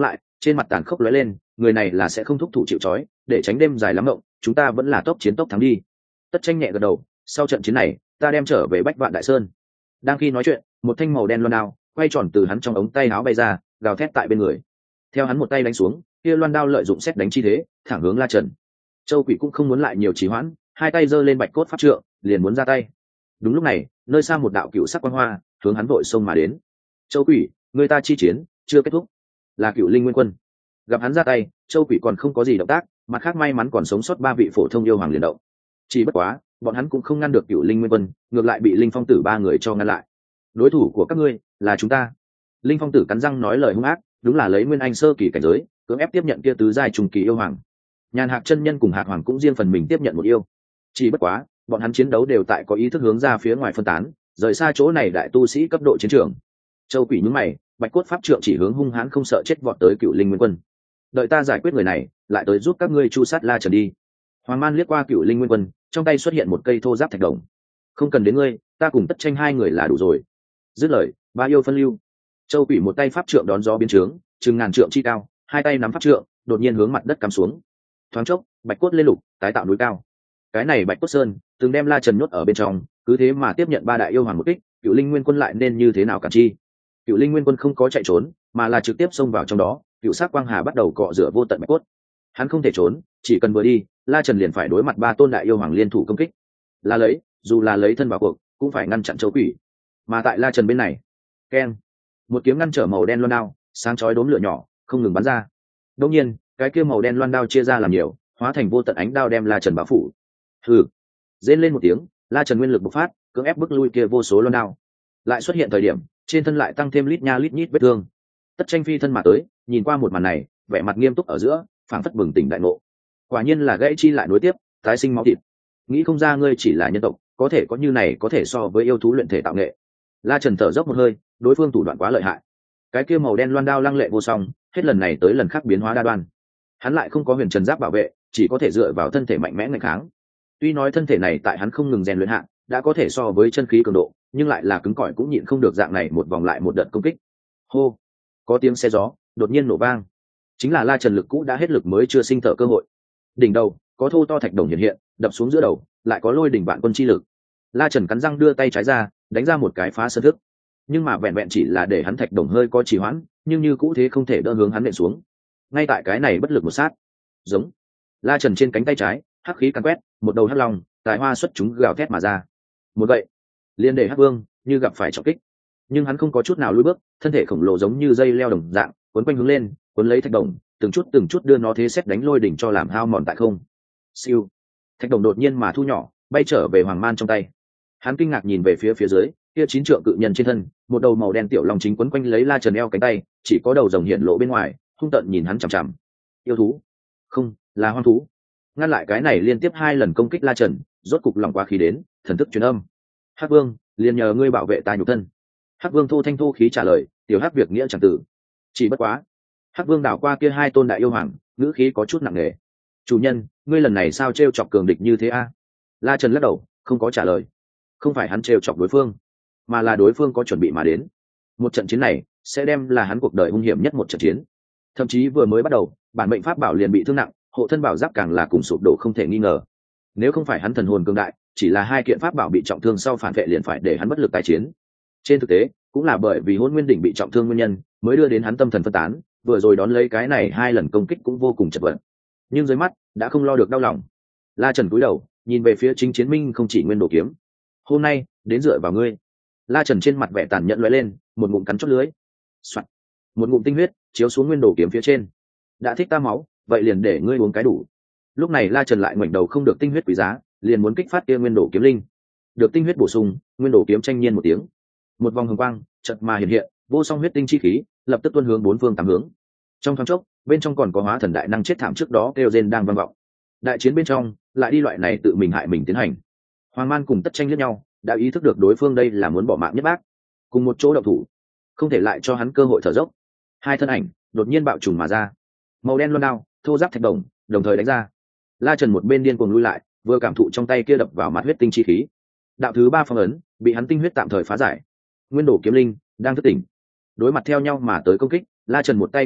trên mặt tàn khốc lóe lên, người này là sẽ không thúc thủ chịu trói, để tránh đêm dài lắm mộng, chúng ta vẫn là tốc chiến tốc thắng đi. Tất Tranh nhẹ gật đầu, sau trận chiến này ta đem trở về Bách Vạn Đại Sơn. Đang khi nói chuyện, một thanh màu đen loan đao quay tròn từ hắn trong ống tay áo bay ra, gào thét tại bên người. Theo hắn một tay đánh xuống, kia loan đao lợi dụng xét đánh chi thế, thẳng hướng La Trần. Châu Quỷ cũng không muốn lại nhiều trì hoãn, hai tay giơ lên bạch cốt pháp trượng, liền muốn ra tay. Đúng lúc này, nơi xa một đạo cựu sắc quang hoa hướng hắn vội xông mà đến. Châu Quỷ, người ta chi chiến chưa kết thúc. Là Cựu Linh Nguyên Quân. Gặp hắn ra tay, Châu Quỷ còn không có gì động tác, mặt khác may mắn còn sống sót ba vị phổ thông yêu hoàng liền động. Chỉ bất quá, bọn hắn cũng không ngăn được Cựu Linh Nguyên Quân, ngược lại bị Linh Phong Tử ba người cho ngăn lại. Đối thủ của các ngươi là chúng ta. Linh Phong Tử cắn răng nói lời hung ác, đúng là lấy nguyên anh sơ kỳ cảnh giới, cưỡng ép tiếp nhận kia tứ giai trùng kỳ yêu hoàng. Nhàn Hạc chân nhân cùng Hạc hoàng cũng riêng phần mình tiếp nhận một yêu. Chỉ bất quá, bọn hắn chiến đấu đều tại có ý thức hướng ra phía ngoài phân tán, rời xa chỗ này đại tu sĩ cấp độ chiến trường. Châu Quỷ nhướng mày, bạch cốt pháp trượng chỉ hướng hung hãn không sợ chết vọt tới Cựu Linh Nguyên Quân. Đợi ta giải quyết người này, lại tới giúp các ngươi chu sát La Trần đi. Hoàng Man liếc qua Cựu Linh Nguyên Quân, trong tay xuất hiện một cây thô giáp thạch đồng. Không cần đến ngươi, ta cùng Tất Tranh hai người là đủ rồi. Dứt lời, ba yêu phân lưu. Châu Quỷ một tay pháp trượng đón gió biến trướng, chừng ngàn trượng chi cao, hai tay nắm pháp trượng, đột nhiên hướng mặt đất cắm xuống. Thoáng chốc, bạch cốt lên lục, tái tạo núi cao. Cái này bạch cốt sơn, từng đem La Trần nhốt ở bên trong, cứ thế mà tiếp nhận ba đại yêu hoàng một kích, Cựu Linh Nguyên Quân lại nên như thế nào cản chi? Cựu Linh Nguyên Quân không có chạy trốn, mà là trực tiếp xông vào trong đó, cựu sắc quang hà bắt đầu cọ rửa vô tận bạch cốt. Hắn không thể trốn, chỉ cần vừa đi, La Trần liền phải đối mặt ba tôn đại yêu hoàng liên thủ công kích. Là lấy, dù là lấy thân vào cuộc, cũng phải ngăn chặn Châu Quỷ. Mà tại La Trần bên này, keng, một kiếm ngăn trở màu đen loan đao, sáng chói đốm lửa nhỏ, không ngừng bắn ra. Đương nhiên, cái kia màu đen loan đao chia ra làm nhiều, hóa thành vô tận ánh đao đem La Trần bao phủ. Hừ, rên lên một tiếng, La Trần nguyên lực bộc phát, cưỡng ép bức lui kia vô số loan đao. Lại xuất hiện thời điểm, trên thân lại tăng thêm lít nha lít nhít vết thương. Tất Tranh phi thân mà tới, nhìn qua một màn này, vẻ mặt nghiêm túc ở giữa, phảng phất bừng tỉnh đại ngộ. Quả nhiên là gãy chi lại nối tiếp, tái sinh máu thịt. Nghĩ không ra ngươi chỉ là nhân tộc, có thể có như này có thể so với yêu thú luyện thể tạo nghệ. La Trần thở dốc một hơi, đối phương thủ đoạn quá lợi hại. Cái kia màu đen loan đao lăng lệ vô song, hết lần này tới lần khác biến hóa đa đoan. Hắn lại không có huyền trần giáp bảo vệ, chỉ có thể dựa vào thân thể mạnh mẽ nghênh kháng. Tuy nói thân thể này tại hắn không ngừng rèn luyện hạ, đã có thể so với chân khí cường độ, nhưng lại là cứng cỏi cũng nhịn không được dạng này một vòng lại một đợt công kích. Hô, có tiếng xe gió đột nhiên nổ vang, chính là La Trần lực cũ đã hết lực mới chưa sinh thở cơ hội. Đỉnh đầu có thô to thạch đồng hiện hiện, đập xuống giữa đầu, lại có lôi đỉnh vạn quân chi lực. La Trần cắn răng đưa tay trái ra, đánh ra một cái phá sơn thức, nhưng mà vẹn vẹn chỉ là để hắn thạch đồng hơi có trì hoãn, nhưng như cũ thế không thể đỡ hướng hắn nện xuống. Ngay tại cái này bất lực một sát, giống La Trần trên cánh tay trái hắc khí càn quét, một đầu hắc long tài hoa xuất chúng gào thét mà ra. Một vậy liên để Hắc Vương như gặp phải trọng kích, nhưng hắn không có chút nào lùi bước, thân thể khổng lồ giống như dây leo đồng dạng cuốn quanh hướng lên, cuốn lấy thạch đồng, từng chút từng chút đưa nó thế xét đánh lôi đỉnh cho làm hao mòn tại không. Siêu, thạch đồng đột nhiên mà thu nhỏ, bay trở về Hoàng Man trong tay. Hắn kinh ngạc nhìn về phía phía dưới, kia chín trượng cự nhân trên thân, một đầu màu đen tiểu long chính quấn quanh lấy La Trần eo cánh tay, chỉ có đầu rồng hiện lộ bên ngoài, hung tợn nhìn hắn chằm chằm. Yêu thú? Không, là hoang thú. Ngăn lại cái này liên tiếp hai lần công kích La Trần, rốt cục lòng quá khí đến, thần thức truyền âm. Hắc Vương, liền nhờ ngươi bảo vệ ta nhục thân. Hắc Vương thô thanh thô khí trả lời, tiểu Hắc việc nghĩa chẳng tử. Chỉ bất quá, Hắc Vương đảo qua kia hai tôn đại yêu hoàng, ngữ khí có chút nặng nề. Chủ nhân, ngươi lần này sao trêu chọc cường địch như thế a? La Trần lắc đầu, không có trả lời. Không phải hắn trêu chọc đối phương, mà là đối phương có chuẩn bị mà đến. Một trận chiến này sẽ đem là hắn cuộc đời hung hiểm nhất một trận chiến. Thậm chí vừa mới bắt đầu, bản mệnh pháp bảo liền bị thương nặng, hộ thân bảo giáp càng là cùng sụp đổ không thể nghi ngờ. Nếu không phải hắn thần hồn cường đại, chỉ là hai kiện pháp bảo bị trọng thương sau phản vệ liền phải để hắn bất lực tái chiến. Trên thực tế, cũng là bởi vì Hỗn Nguyên đỉnh bị trọng thương nguyên nhân, mới đưa đến hắn tâm thần phân tán, vừa rồi đón lấy cái này hai lần công kích cũng vô cùng chật vật. Nhưng dưới mắt đã không lo được đau lòng. La Trần cúi đầu, nhìn về phía chính chiến minh không chỉ nguyên đồ kiếm. Hôm nay, đến dựa vào ngươi. La Trần trên mặt vẻ tàn nhẫn lóe lên, một ngụm cắn chót lưới. Soạt. Một ngụm tinh huyết chiếu xuống nguyên đồ kiếm phía trên. Đã thích ta máu, vậy liền để ngươi uống cái đủ. Lúc này La Trần lại ngoảnh đầu không được tinh huyết quý giá, liền muốn kích phát kia nguyên đồ kiếm linh. Được tinh huyết bổ sung, nguyên đồ kiếm tranh nhiên một tiếng. Một vòng hồng quang chợt mà hiện hiện, vô song huyết tinh chi khí, lập tức tuôn hướng bốn phương tám hướng. Trong thoáng chốc, bên trong còn có hóa thần đại năng chết thảm trước đó kêu rên đang vang vọng. Đại chiến bên trong, lại đi loại này tự mình hại mình tiến hành. Hoàng Man cùng Tất Tranh liếc nhau, đã ý thức được đối phương đây là muốn bỏ mạng nhất bác, cùng một chỗ động thủ, không thể lại cho hắn cơ hội thở dốc. Hai thân ảnh đột nhiên bạo trùng mà ra, màu đen loan đao, thô giáp thạch đồng, đồng thời đánh ra. La Trần một bên điên cuồng lui lại, vừa cảm thụ trong tay kia đập vào mặt huyết tinh chi khí. Đạo thứ ba phong ấn bị hắn tinh huyết tạm thời phá giải. Nguyên đồ kiếm linh đang thức tỉnh, đối mặt theo nhau mà tới công kích, La Trần một tay kết ấn,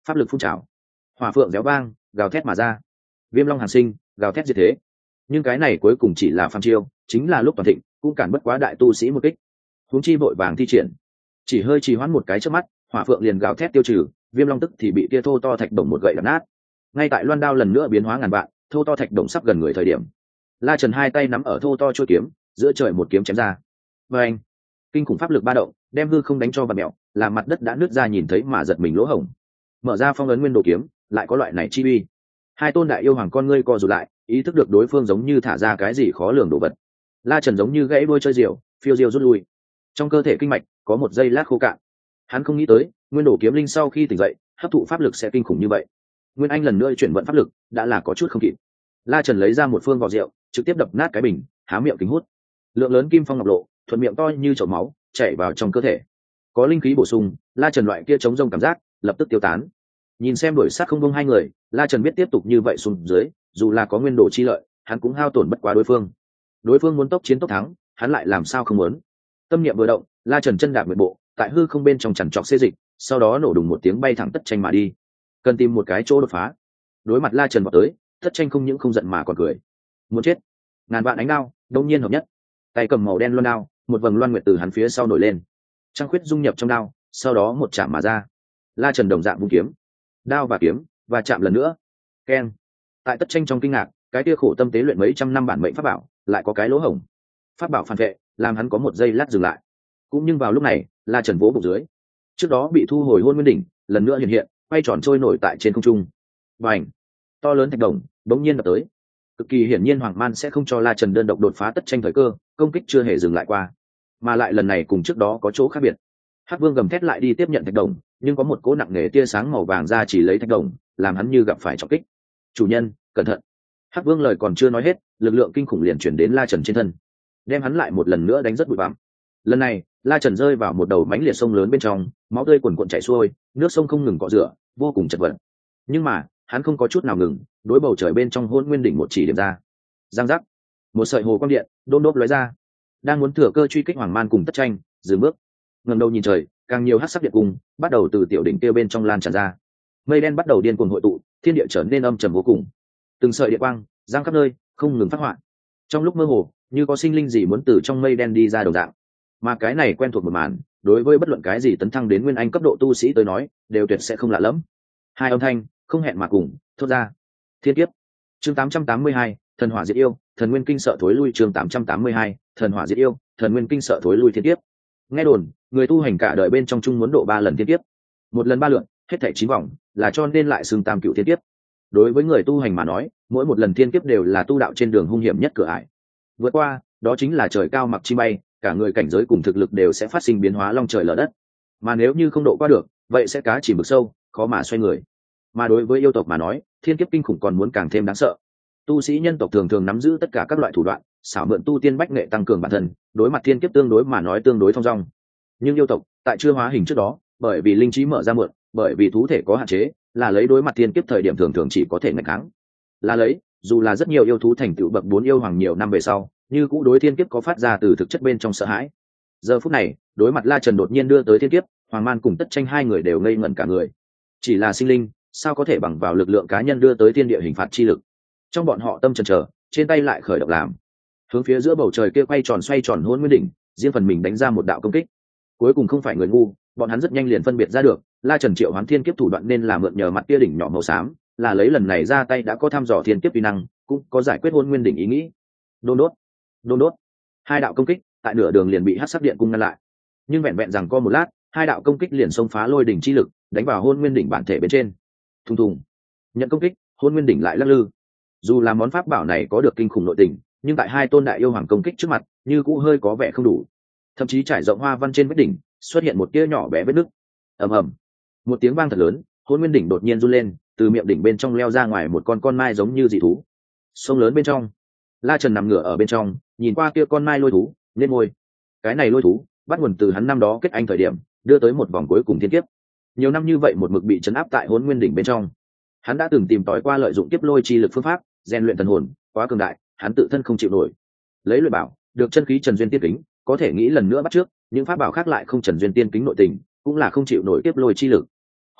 pháp lực phun trào, hỏa phượng réo vang, gào thét mà ra, viêm long hàn sinh, gào thét diệt thế. Nhưng cái này cuối cùng chỉ là phàm chiêu, chính là lúc toàn thịnh cũng cản bất quá đại tu sĩ một kích. Huống chi vội vàng thi triển, chỉ hơi trì hoãn một cái trước mắt, hỏa phượng liền gào thét tiêu trừ, viêm long tức thì bị tia thô to thạch đồng một gậy đập nát. Ngay tại loan đao lần nữa biến hóa ngàn vạn, thô to thạch đồng sắp gần người thời điểm, La Trần hai tay nắm ở thô to chuôi kiếm, giữa trời một kiếm chém ra. Và anh, kinh khủng pháp lực ba động, đem hư không đánh cho vặn mèo, làm mặt đất đã nứt ra nhìn thấy mà giật mình lỗ hổng. Mở ra phong ấn nguyên đồ kiếm, lại có loại này chi uy. Hai tôn đại yêu hoàng con ngươi co rụt lại, ý thức được đối phương giống như thả ra cái gì khó lường đồ vật. La Trần giống như gãy đuôi chơi diều, phiêu diêu rút lui. Trong cơ thể kinh mạch có một giây lát khô cạn. Hắn không nghĩ tới, nguyên đồ kiếm linh sau khi tỉnh dậy, hấp thụ pháp lực sẽ kinh khủng như vậy. Nguyên Anh lần nữa chuyển vận pháp lực, đã là có chút không kịp. La Trần lấy ra một phương vỏ rượu, trực tiếp đập nát cái bình, há miệng kính hút. Lượng lớn kim phong ngọc lộ, thuận miệng to như chậu máu, chảy vào trong cơ thể. Có linh khí bổ sung, La Trần loại kia chống rông cảm giác lập tức tiêu tán. Nhìn xem đuổi sát không buông hai người, La Trần biết tiếp tục như vậy xuống dưới, dù là có nguyên đồ chi lợi, hắn cũng hao tổn bất quá đối phương. Đối phương muốn tốc chiến tốc thắng, hắn lại làm sao không muốn. Tâm niệm vừa động, La Trần chân đạp nguyệt bộ, tại hư không bên trong chằn trọc xê dịch, sau đó nổ đùng một tiếng bay thẳng Tất Tranh mà đi. Cần tìm một cái chỗ đột phá. Đối mặt La Trần vọt tới, Tất Tranh không những không giận mà còn cười. Muốn chết. Ngàn vạn ánh đao, đông nhiên hợp nhất. Tay cầm màu đen loan đao, một vầng loan nguyệt từ hắn phía sau nổi lên. Trăng khuyết dung nhập trong đao, sau đó một chạm mà ra. La Trần đồng dạng vung kiếm, đao và kiếm và chạm lần nữa. Keng. Tại Tất Tranh trong kinh ngạc, cái kia khổ tâm tế luyện mấy trăm năm bản mệnh pháp bảo, lại có cái lỗ hổng. Pháp bảo phản vệ, làm hắn có một giây lát dừng lại. Cũng nhưng vào lúc này, La Trần vỗ bụng dưới. Trước đó bị thu hồi hôn nguyên đỉnh, lần nữa hiện hiện, quay tròn trôi nổi tại trên không trung. Bành! To lớn thạch đồng, bỗng nhiên đập tới. Cực kỳ hiển nhiên Hoàng Man sẽ không cho La Trần đơn độc đột phá Tất Tranh thời cơ, công kích chưa hề dừng lại qua, mà lại lần này cùng trước đó có chỗ khác biệt. Hắc Vương gầm thét lại đi tiếp nhận thạch đồng, nhưng có một cỗ nặng nề tia sáng màu vàng ra chỉ lấy thạch đồng, làm hắn như gặp phải trọng kích. Chủ nhân, cẩn thận! Hắc Vương lời còn chưa nói hết, lực lượng kinh khủng liền chuyển đến La Trần trên thân, đem hắn lại một lần nữa đánh rất bụi bặm. Lần này, La Trần rơi vào một đầu mánh liệt sông lớn bên trong, máu tươi cuồn cuộn chảy xuôi, nước sông không ngừng cọ rửa, vô cùng chật vật. Nhưng mà, hắn không có chút nào ngừng, đối bầu trời bên trong hôn nguyên đỉnh một chỉ điểm ra. Giang giác, một sợi hồ quang điện đôn đốp lóe ra, đang muốn thừa cơ truy kích Hoàng Man cùng Tất Tranh, dừng bước. Ngẩng đầu nhìn trời, càng nhiều hắc sắc điện cung bắt đầu từ tiểu đỉnh kia bên trong lan tràn ra. Mây đen bắt đầu điên cuồng hội tụ, thiên địa trở nên âm trầm vô cùng. Từng sợi điện quang giăng khắp nơi, không ngừng phát họa. Trong lúc mơ hồ, như có sinh linh gì muốn từ trong mây đen đi ra đồng dạng. Mà cái này quen thuộc một màn, đối với bất luận cái gì tấn thăng đến nguyên anh cấp độ tu sĩ tới nói, đều tuyệt sẽ không lạ lẫm. Hai âm thanh không hẹn mà cùng thốt ra. Thiên kiếp. Chương tám trăm tám mươi hai, thần hỏa diệt yêu, thần nguyên kinh sợ thối lui. Chương tám trăm tám mươi hai, thần hỏa diệt yêu, thần nguyên kinh sợ thối lui. Thiên kiếp. Nghe đồn, người tu hành cả đời bên trong chung muốn độ ba lần thiên kiếp. Một lần ba lượt, hết thảy chín vòng, là cho nên lại xưng tam cửu thiên kiếp. Đối với người tu hành mà nói, mỗi một lần thiên kiếp đều là tu đạo trên đường hung hiểm nhất cửa ải. Vượt qua, đó chính là trời cao mặc chi bay, cả người cảnh giới cùng thực lực đều sẽ phát sinh biến hóa long trời lở đất. Mà nếu như không độ qua được, vậy sẽ cá chỉ vực sâu, khó mà xoay người. Mà đối với yêu tộc mà nói, thiên kiếp kinh khủng còn muốn càng thêm đáng sợ. Tu sĩ nhân tộc thường thường nắm giữ tất cả các loại thủ đoạn, xảo mượn tu tiên bách nghệ tăng cường bản thân, đối mặt thiên kiếp tương đối mà nói tương đối thông dong. Nhưng yêu tộc, tại chưa hóa hình trước đó, bởi vì linh trí mở ra mượn, bởi vì thú thể có hạn chế, là lấy đối mặt thiên kiếp thời điểm thường thường chỉ có thể nghịch kháng. Là lấy, dù là rất nhiều yêu thú thành tựu bậc bốn yêu hoàng nhiều năm về sau, như cũ đối thiên kiếp có phát ra từ thực chất bên trong sợ hãi. Giờ phút này, đối mặt La Trần đột nhiên đưa tới thiên kiếp, Hoàng Man cùng Tất Tranh hai người đều ngây ngẩn cả người. Chỉ là sinh linh, sao có thể bằng vào lực lượng cá nhân đưa tới thiên địa hình phạt chi lực? Trong bọn họ tâm chần chờ, trên tay lại khởi động làm, hướng phía giữa bầu trời kia quay tròn xoay tròn hôn nguyên đỉnh, riêng phần mình đánh ra một đạo công kích. Cuối cùng không phải người ngu, bọn hắn rất nhanh liền phân biệt ra được, La Trần triệu hoán thiên kiếp thủ đoạn nên là mượn nhờ mặt kia đỉnh nhỏ màu xám, là lấy lần này ra tay đã có thăm dò thiên kiếp uy năng, cũng có giải quyết hôn nguyên đỉnh ý nghĩ. Đôn đốt, đôn đốt, hai đạo công kích tại nửa đường liền bị hắc sắc điện cung ngăn lại, nhưng vẹn vẹn rằng có một lát, hai đạo công kích liền xông phá lôi đỉnh chi lực, đánh vào hôn nguyên đỉnh bản thể bên trên. Thùng thùng, nhận công kích, hôn nguyên đỉnh lại lắc lư. Dù là món pháp bảo này có được kinh khủng nội tình, nhưng tại hai tôn đại yêu hoàng công kích trước mặt, như cũ hơi có vẻ không đủ. Thậm chí trải rộng hoa văn trên vết đỉnh, xuất hiện một tia nhỏ bé vết nứt. Ầm ầm, một tiếng vang thật lớn, hôn nguyên đỉnh đột nhiên run lên, từ miệng đỉnh bên trong leo ra ngoài một con con mai giống như dị thú. Sông lớn bên trong, La Trần nằm ngửa ở bên trong, nhìn qua kia con mai lôi thú, lên ngôi. Cái này lôi thú, bắt nguồn từ hắn năm đó kết anh thời điểm, đưa tới một vòng cuối cùng thiên kiếp. Nhiều năm như vậy một mực bị trấn áp tại hôn nguyên đỉnh bên trong. Hắn đã từng tìm tòi qua lợi dụng kiếp lôi chi lực phương pháp, rèn luyện thần hồn, quá cường đại, hắn tự thân không chịu nổi. Lấy luyện bảo, được chân khí Trần Duyên tiên kính, có thể nghĩ lần nữa bắt trước, những pháp bảo khác lại không Trần Duyên tiên kính nội tình, cũng là không chịu nổi kiếp lôi chi lực. Hôm nay,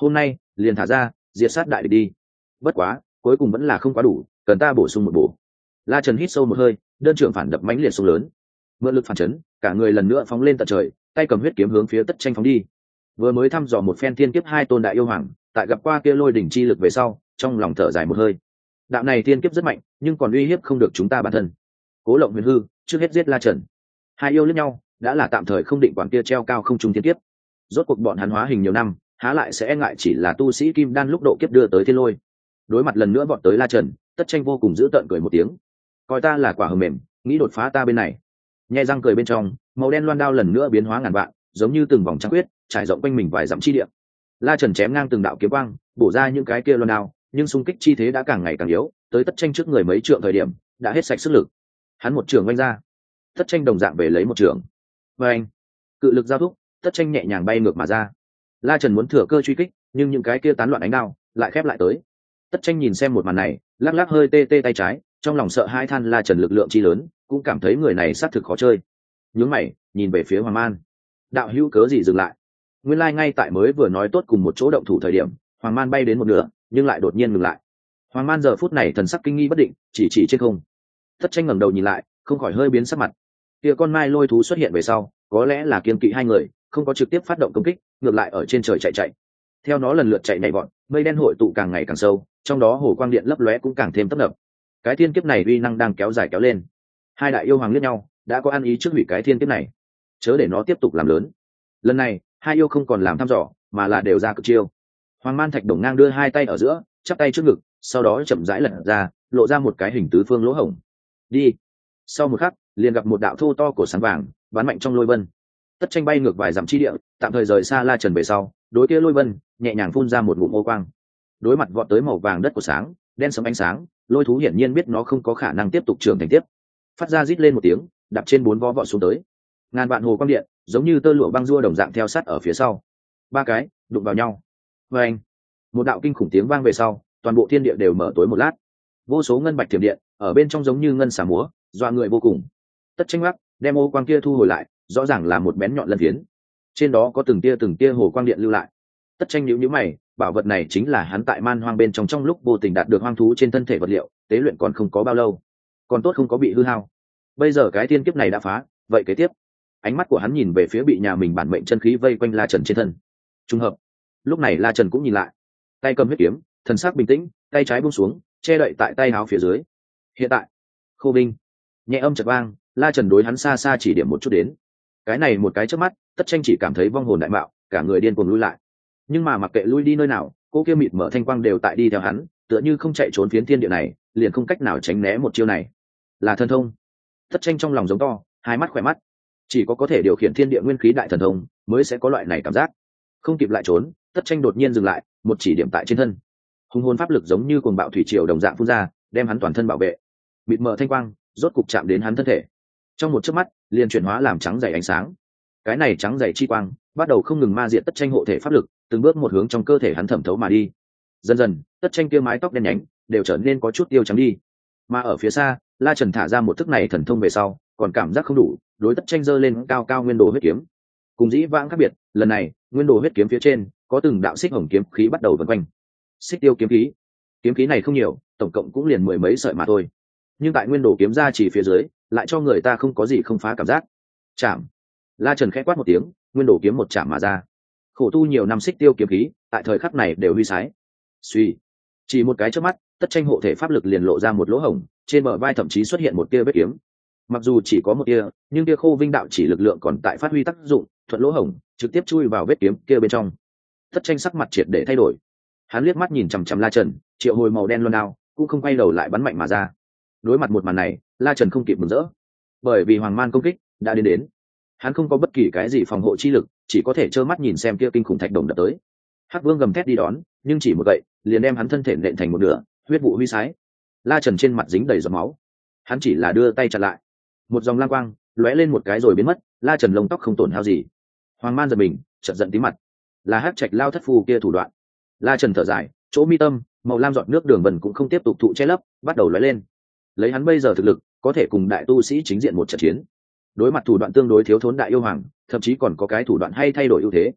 liền thả ra diệt sát đại địch đi. Bất quá cuối cùng vẫn là không quá đủ, cần ta bổ sung một bổ. La Trần hít sâu một hơi, đơn trưởng phản đập mãnh liệt xuống lớn, mượn lực phản chấn, cả người lần nữa phóng lên tận trời, tay cầm huyết kiếm hướng phía Tất Tranh phóng đi. Vừa mới thăm dò một phen thiên kiếp hai tôn đại yêu hoàng, tại gặp qua kia lôi đỉnh chi lực về sau, trong lòng thở dài một hơi. Đạo này thiên kiếp rất mạnh, nhưng còn uy hiếp không được chúng ta bản thân. Cố Lộng Huyền Hư, trước hết giết La Trần. Hai yêu lẫn nhau, đã là tạm thời không định quản kia treo cao không trung thiên kiếp. Rốt cuộc bọn hắn hóa hình nhiều năm, há lại sẽ e ngại chỉ là tu sĩ kim đan lúc độ kiếp đưa tới thiên lôi. Đối mặt lần nữa bọn tới La Trần, Tất Tranh vô cùng giữ tợn cười một tiếng. Coi ta là quả hờ mềm, nghĩ đột phá ta bên này. Nhẹ răng cười bên trong, màu đen loan đao lần nữa biến hóa ngàn vạn, giống như từng vòng trăng quyết, trải rộng quanh mình vài dặm chi địa. La Trần chém ngang từng đạo kiếm quang, bổ ra những cái kia loan đao, nhưng xung kích chi thế đã càng ngày càng yếu, tới Tất Tranh trước người mấy trượng thời điểm, đã hết sạch sức lực. Hắn một trường vung ra, Tất Tranh đồng dạng về lấy một trường. Và anh, cự lực giao thúc, Tất Tranh nhẹ nhàng bay ngược mà ra. La Trần muốn thừa cơ truy kích, nhưng những cái kia tán loạn ánh đao lại khép lại tới. Tất Tranh nhìn xem một màn này, lắc lắc hơi tê tê tay trái, trong lòng sợ hai than La Trần lực lượng chi lớn, cũng cảm thấy người này sát thực khó chơi. Nhướng mày, nhìn về phía Hoàng Man. Đạo hữu cớ gì dừng lại? Nguyên lai like ngay tại mới vừa nói tốt cùng một chỗ động thủ thời điểm, Hoàng Man bay đến một nửa, nhưng lại đột nhiên ngừng lại. Hoàng Man giờ phút này thần sắc kinh nghi bất định, chỉ chỉ trên không. Tất Tranh ngẩng đầu nhìn lại, không khỏi hơi biến sắc mặt. Kia con mai lôi thú xuất hiện về sau, có lẽ là kiên kỵ hai người, không có trực tiếp phát động công kích, ngược lại ở trên trời chạy chạy. Theo nó lần lượt chạy nhảy vọt, mây đen hội tụ càng ngày càng sâu, trong đó hồ quang điện lấp lóe cũng càng thêm tấp nập. Cái thiên kiếp này uy năng đang kéo dài kéo lên. Hai đại yêu hoàng liếc nhau, đã có ăn ý trước hủy cái thiên kiếp này, chớ để nó tiếp tục làm lớn. Lần này, hai yêu không còn làm thăm dò, mà là đều ra cực chiêu. Hoàng Man Thạch Đồng ngang đưa hai tay ở giữa, chắp tay trước ngực, sau đó chậm rãi lật ra, lộ ra một cái hình tứ phương lỗ hổng. Đi. Sau một khắc, liền gặp một đạo thô to cổ sáng vàng bắn mạnh trong lôi vân. Tất Tranh bay ngược vài dặm chi địa, tạm thời rời xa La Trần về sau, đối kia lôi vân nhẹ nhàng phun ra một ngụm ô quang. Đối mặt vọt tới màu vàng đất của sáng, đen sẫm ánh sáng, lôi thú hiển nhiên biết nó không có khả năng tiếp tục trưởng thành tiếp, phát ra rít lên một tiếng, đạp trên bốn vó vọt xuống tới. Ngàn vạn hồ quang điện giống như tơ lụa băng rua đồng dạng theo sát ở phía sau, ba cái đụng vào nhau. Và anh, một đạo kinh khủng tiếng vang về sau, toàn bộ thiên địa đều mở tối một lát. Vô số ngân bạch thiểm điện ở bên trong giống như ngân xà múa, dọa người vô cùng. Tất Tranh ngắc đem ô quang kia thu hồi lại, rõ ràng là một bén nhọn lân phiến, trên đó có từng tia từng tia hồ quang điện lưu lại. Tất Tranh nhíu nhíu mày, bảo vật này chính là hắn tại man hoang bên trong trong lúc vô tình đạt được hoang thú trên thân thể vật liệu, tế luyện còn không có bao lâu, còn tốt không có bị hư hao. Bây giờ cái tiên kiếp này đã phá, vậy kế tiếp? Ánh mắt của hắn nhìn về phía bị nhà mình bản mệnh chân khí vây quanh La Trần trên thân. Trùng hợp, lúc này La Trần cũng nhìn lại, tay cầm huyết kiếm, thần sắc bình tĩnh, tay trái buông xuống, che đậy tại tay áo phía dưới. Hiện tại, Khô Binh, nhẹ âm chợt vang, La Trần đối hắn xa xa chỉ điểm một chút đến. Cái này một cái chớp mắt, Tất Tranh chỉ cảm thấy vong hồn đại mạo, cả người điên cuồng lui lại. Nhưng mà mặc kệ lui đi nơi nào, cô kia mịt mở thanh quang đều tại đi theo hắn, tựa như không chạy trốn phiến thiên địa này, liền không cách nào tránh né một chiêu này. Là thần thông. Tất Tranh trong lòng giống to, hai mắt khỏe mắt. Chỉ có có thể điều khiển thiên địa nguyên khí đại thần thông, mới sẽ có loại này cảm giác. Không kịp lại trốn, Tất Tranh đột nhiên dừng lại, một chỉ điểm tại trên thân. Hùng hồn pháp lực giống như cuồng bạo thủy triều đồng dạng phun ra, đem hắn toàn thân bảo vệ. Mịt mờ thanh quang rốt cục chạm đến hắn thân thể, trong một chớp mắt liền chuyển hóa làm trắng dày ánh sáng. Cái này trắng dày chi quang bắt đầu không ngừng ma diệt Tất Tranh hộ thể pháp lực, từng bước một hướng trong cơ thể hắn thẩm thấu mà đi. Dần dần, Tất Tranh kia mái tóc đen nhánh đều trở nên có chút tiêu trắng đi. Mà ở phía xa, La Trần thả ra một thức này thần thông về sau, còn cảm giác không đủ, đối Tất Tranh giơ lên cao cao nguyên đồ huyết kiếm. Cùng dĩ vãng khác biệt, lần này nguyên đồ huyết kiếm phía trên có từng đạo xích hồng kiếm khí bắt đầu vần quanh. Xích tiêu kiếm khí, kiếm khí này không nhiều, tổng cộng cũng liền mười mấy sợi mà thôi, nhưng tại nguyên đồ kiếm ra chỉ phía dưới lại cho người ta không có gì không phá cảm giác. Chạm. La Trần khẽ quát một tiếng, nguyên đồ kiếm một chạm mà ra. Khổ tu nhiều năm xích tiêu kiếm khí tại thời khắc này đều huy sái. Suy, chỉ một cái chớp mắt, Tất Tranh hộ thể pháp lực liền lộ ra một lỗ hổng, trên bờ vai thậm chí xuất hiện một tia vết kiếm. Mặc dù chỉ có một tia, nhưng tia Khô Vinh đạo chỉ lực lượng còn tại phát huy tác dụng, thuận lỗ hổng trực tiếp chui vào vết kiếm kia bên trong. Tất Tranh sắc mặt triệt để thay đổi, hắn liếc mắt nhìn chằm chằm La Trần, triệu hồi màu đen loan đao cũng không quay đầu lại bắn mạnh mà ra. Đối mặt một màn này, La Trần không kịp mừng rỡ, bởi vì Hoàng Man công kích đã đến đến. Hắn không có bất kỳ cái gì phòng hộ chi lực, chỉ có thể trơ mắt nhìn xem kia kinh khủng thạch đồng đập tới. Hắc Vương gầm thét đi đón, nhưng chỉ một gậy liền đem hắn thân thể nện thành một nửa, huyết vụ huy sái. La Trần trên mặt dính đầy giọt máu, hắn chỉ là đưa tay chặn lại, một dòng lang quang lóe lên một cái rồi biến mất. La Trần lông tóc không tổn hao gì. Hoàng Man giật mình, chợt giận tí mặt, là Hắc Trạch Lao thất phu kia thủ đoạn. La Trần thở dài, chỗ mi tâm màu lam giọt nước đường vần cũng không tiếp tục thụ che lấp, bắt đầu lóe lên. Lấy hắn bây giờ thực lực, có thể cùng đại tu sĩ chính diện một trận chiến. Đối mặt thủ đoạn tương đối thiếu thốn đại yêu hoàng, thậm chí còn có cái thủ đoạn hay thay đổi ưu thế.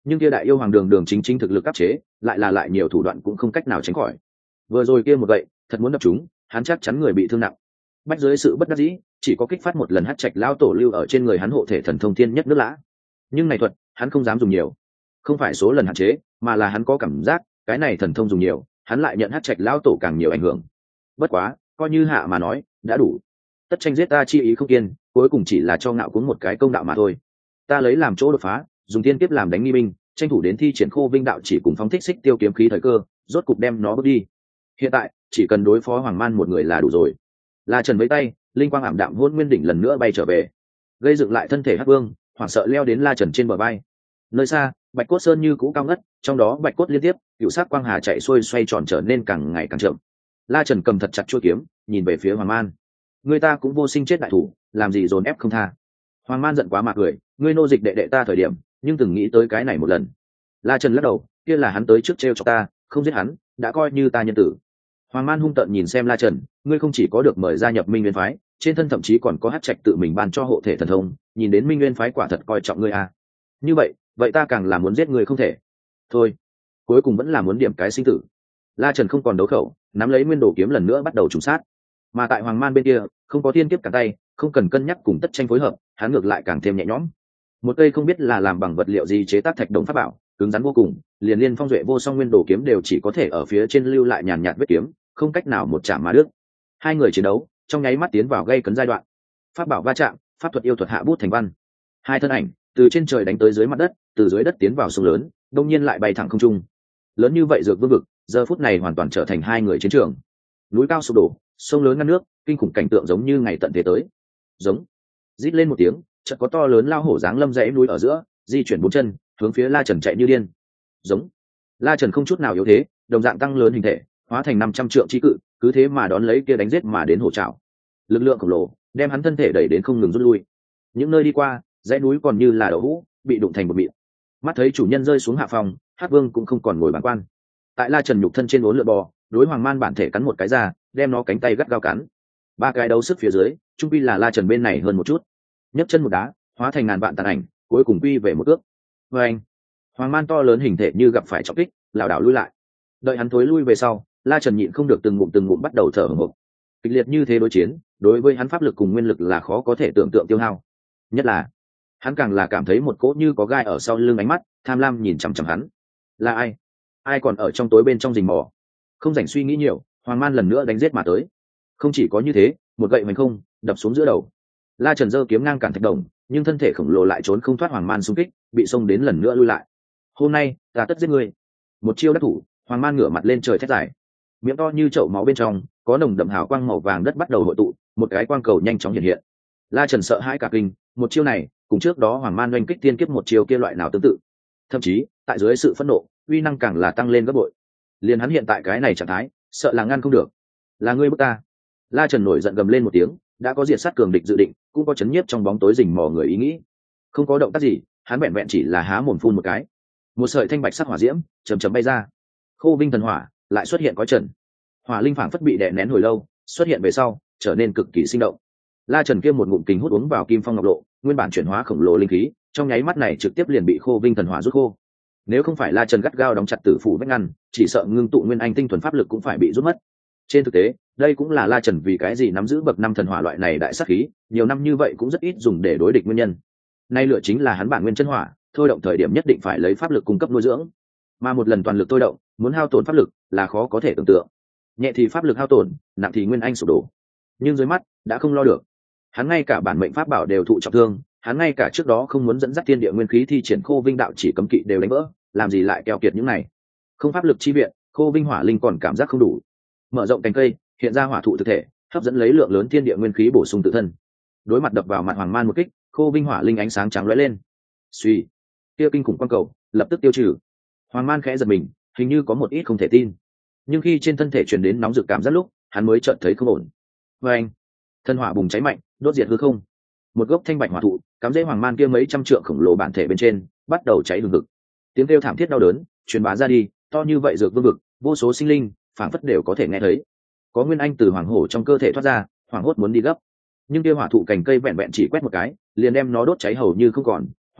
nhưng kia đại yêu hoàng đường đường chính chính thực lực áp chế, lại là lại nhiều thủ đoạn cũng không cách nào tránh khỏi. Vừa rồi kia một gậy thật muốn đập chúng, hắn chắc chắn người bị thương nặng. Bách dưới sự bất đắc dĩ, chỉ có kích phát một lần hắc trạch lao tổ lưu ở trên người hắn hộ thể thần thông thiên nhất nước lã. Nhưng này thuật hắn không dám dùng nhiều, không phải số lần hạn chế, mà là hắn có cảm giác cái này thần thông dùng nhiều, hắn lại nhận hắc trạch lao tổ càng nhiều ảnh hưởng. Bất quá coi như hạ mà nói đã đủ. Tất tranh giết ta chi ý không kiên, cuối cùng chỉ là cho ngạo cuống một cái công đạo mà thôi. Ta lấy làm chỗ đột phá, dùng tiên kiếp làm đánh nghi binh, tranh thủ đến thi triển khô vinh đạo chỉ cùng phóng thích xích tiêu kiếm khí thời cơ, rốt cục đem nó bước đi. Hiện tại chỉ cần đối phó hoàng man một người là đủ rồi. La Trần với tay, linh quang ảm đạm hôn nguyên đỉnh lần nữa bay trở về, gây dựng lại thân thể hắc vương, hoảng sợ leo đến La Trần trên bờ bay. Nơi xa bạch cốt sơn như cũ cao ngất, trong đó bạch cốt liên tiếp, cựu sắc quang hà chạy xuôi xoay tròn trở nên càng ngày càng chậm. La Trần cầm thật chặt chuôi kiếm, nhìn về phía hoàng man. Người ta cũng vô sinh chết đại thủ, làm gì dồn ép không tha. Hoàng man giận quá mà cười, ngươi nô dịch đệ đệ ta thời điểm nhưng từng nghĩ tới cái này một lần. La Trần lắc đầu, kia là hắn tới trước trêu cho ta, không giết hắn đã coi như ta nhân tử. Hoàng man hung tợn nhìn xem La Trần, ngươi không chỉ có được mời gia nhập Minh Nguyên phái, trên thân thậm chí còn có hắc trạch tự mình ban cho hộ thể thần thông, nhìn đến Minh Nguyên phái quả thật coi trọng ngươi à. Như vậy vậy ta càng là muốn giết ngươi không thể. Thôi, cuối cùng vẫn là muốn điểm cái sinh tử. La Trần không còn đấu khẩu, nắm lấy nguyên đồ kiếm lần nữa bắt đầu trùng sát. Mà tại hoàng man bên kia không có thiên kiếp cả tay, không cần cân nhắc cùng tất tranh phối hợp, hắn ngược lại càng thêm nhẹ nhõm. Một cây không biết là làm bằng vật liệu gì chế tác thạch đồng pháp bảo, cứng rắn vô cùng, liền liên phong duệ vô song nguyên đồ kiếm đều chỉ có thể ở phía trên lưu lại nhàn nhạt vết kiếm, không cách nào một chạm mà đứt. Hai người chiến đấu trong nháy mắt tiến vào gây cấn giai đoạn. Pháp bảo va chạm, pháp thuật yêu thuật hạ bút thành văn. Hai thân ảnh từ trên trời đánh tới dưới mặt đất, từ dưới đất tiến vào sông lớn, đông nhiên lại bay thẳng không trung. Lớn như vậy dược vương vực, giờ phút này hoàn toàn trở thành hai người chiến trường. Núi cao sụp đổ, sông lớn ngăn nước, kinh khủng cảnh tượng giống như ngày tận thế tới. Giống, rít lên một tiếng, chợt có to lớn lao hổ dáng lâm dãy núi ở giữa, di chuyển bốn chân, hướng phía La Trần chạy như điên. Giống, La Trần không chút nào yếu thế, đồng dạng tăng lớn hình thể, hóa thành năm trăm trượng chi cự, cứ thế mà đón lấy kia đánh giết mà đến hổ trảo. Lực lượng khổng lồ đem hắn thân thể đẩy đến không ngừng rút lui. Những nơi đi qua, dãy núi còn như là đậu hũ, bị đụng thành một mịn. Mắt thấy chủ nhân rơi xuống hạ phòng, Hắc Vương cũng không còn ngồi bàn quan. Tại La Trần nhục thân trên uốn lượn bò, đối hoàng man bản thể cắn một cái ra, đem nó cánh tay gắt gao cắn. Ba cái đấu sức phía dưới, trung quy là La Trần bên này hơn một chút. Nhấc chân một đá, hóa thành ngàn vạn tàn ảnh, cuối cùng quy về một ước. Và anh, hoàng man to lớn hình thể như gặp phải trọng kích, lảo đảo lui lại. Đợi hắn thối lui về sau, La Trần nhịn không được từng ngụm từng ngụm bắt đầu thở hổn hộc. Kịch liệt như thế đối chiến, đối với hắn pháp lực cùng nguyên lực là khó có thể tưởng tượng tiêu hao. Nhất là, hắn càng là cảm thấy một cỗ như có gai ở sau lưng ánh mắt, tham lam nhìn chằm chằm hắn. Là ai? Ai còn ở trong tối bên trong rình mò? Không rảnh suy nghĩ nhiều, hoàng man lần nữa đánh giết mà tới. Không chỉ có như thế, một gậy hoành không đập xuống giữa đầu. La Trần giơ kiếm ngang cản thạch đồng, nhưng thân thể khổng lồ lại trốn không thoát hoàng man xung kích, bị xông đến lần nữa lui lại. Hôm nay ta tất giết ngươi. Một chiêu đắc thủ, hoàng man ngửa mặt lên trời thét dài, miệng to như chậu máu bên trong có nồng đậm hào quang màu vàng đất bắt đầu hội tụ, một cái quang cầu nhanh chóng hiện hiện. La Trần sợ hãi cả kinh, một chiêu này cùng trước đó hoàng man oanh kích tiên kiếp một chiêu kia loại nào tương tự, thậm chí tại dưới sự phẫn nộ uy năng càng là tăng lên gấp bội. Liền hắn hiện tại cái này trạng thái, sợ là ngăn không được. Là ngươi bức ta. La Trần nổi giận gầm lên một tiếng, đã có diệt sát cường địch dự định, cũng có chấn nhiếp trong bóng tối rình mò người ý nghĩ. Không có động tác gì, hắn vẹn vẹn chỉ là há mồm phun một cái, một sợi thanh bạch sắc hỏa diễm chầm chầm bay ra. Khô vinh thần hỏa lại xuất hiện có trần. Hỏa linh phảng phất bị đè nén hồi lâu, xuất hiện về sau trở nên cực kỳ sinh động. La Trần kia một ngụm kính hút uống vào kim phong ngọc lộ, nguyên bản chuyển hóa khổng lồ linh khí, trong nháy mắt này trực tiếp liền bị khô vinh thần hỏa rút khô. Nếu không phải La Trần gắt gao đóng chặt tử phủ vách ngăn, chỉ sợ ngưng tụ nguyên anh tinh thuần pháp lực cũng phải bị rút mất. Trên thực tế, đây cũng là La Trần vì cái gì nắm giữ bậc năm thần hỏa loại này đại sát khí, nhiều năm như vậy cũng rất ít dùng để đối địch nguyên nhân. Nay lựa chính là hắn bản nguyên chân hỏa, thôi động thời điểm nhất định phải lấy pháp lực cung cấp nuôi dưỡng, mà một lần toàn lực thôi động, muốn hao tổn pháp lực là khó có thể tưởng tượng. Nhẹ thì pháp lực hao tổn, nặng thì nguyên anh sụp đổ. Nhưng dưới mắt đã không lo được, hắn ngay cả bản mệnh pháp bảo đều thụ trọng thương, hắn ngay cả trước đó không muốn dẫn dắt thiên địa nguyên khí thi triển khô vinh đạo chỉ cấm kỵ đều đánh vỡ, làm gì lại keo kiệt những này. Không pháp lực chi viện, khô vinh hỏa linh còn cảm giác không đủ. Mở rộng cánh cây, hiện ra hỏa thụ thực thể, hấp dẫn lấy lượng lớn thiên địa nguyên khí bổ sung tự thân. Đối mặt đập vào mặt hoàng man một kích, khô vinh hỏa linh ánh sáng trắng lóe lên. Suy, tiêu kinh khủng quang cầu lập tức tiêu trừ. Hoàng man khẽ giật mình, hình như có một ít không thể tin. Nhưng khi trên thân thể truyền đến nóng rực cảm giác lúc, hắn mới chợt thấy không ổn. Và anh, thân hỏa bùng cháy mạnh, đốt diệt hư không. Một gốc thanh bạch hỏa thụ cắm rễ hoàng man kia mấy trăm trượng khổng lồ bản thể bên trên, bắt đầu cháy hừng hực. Tiếng kêu thảm thiết đau đớn truyền bá ra đi, to như vậy dược vương vực, vô số sinh linh phảng phất đều có thể nghe thấy. Có nguyên anh từ hoàng hổ trong cơ thể thoát ra, hoàng hốt muốn đi gấp, nhưng kia hỏa thụ cành cây vẹn vẹn chỉ quét một cái, liền đem nó đốt cháy hầu như không còn,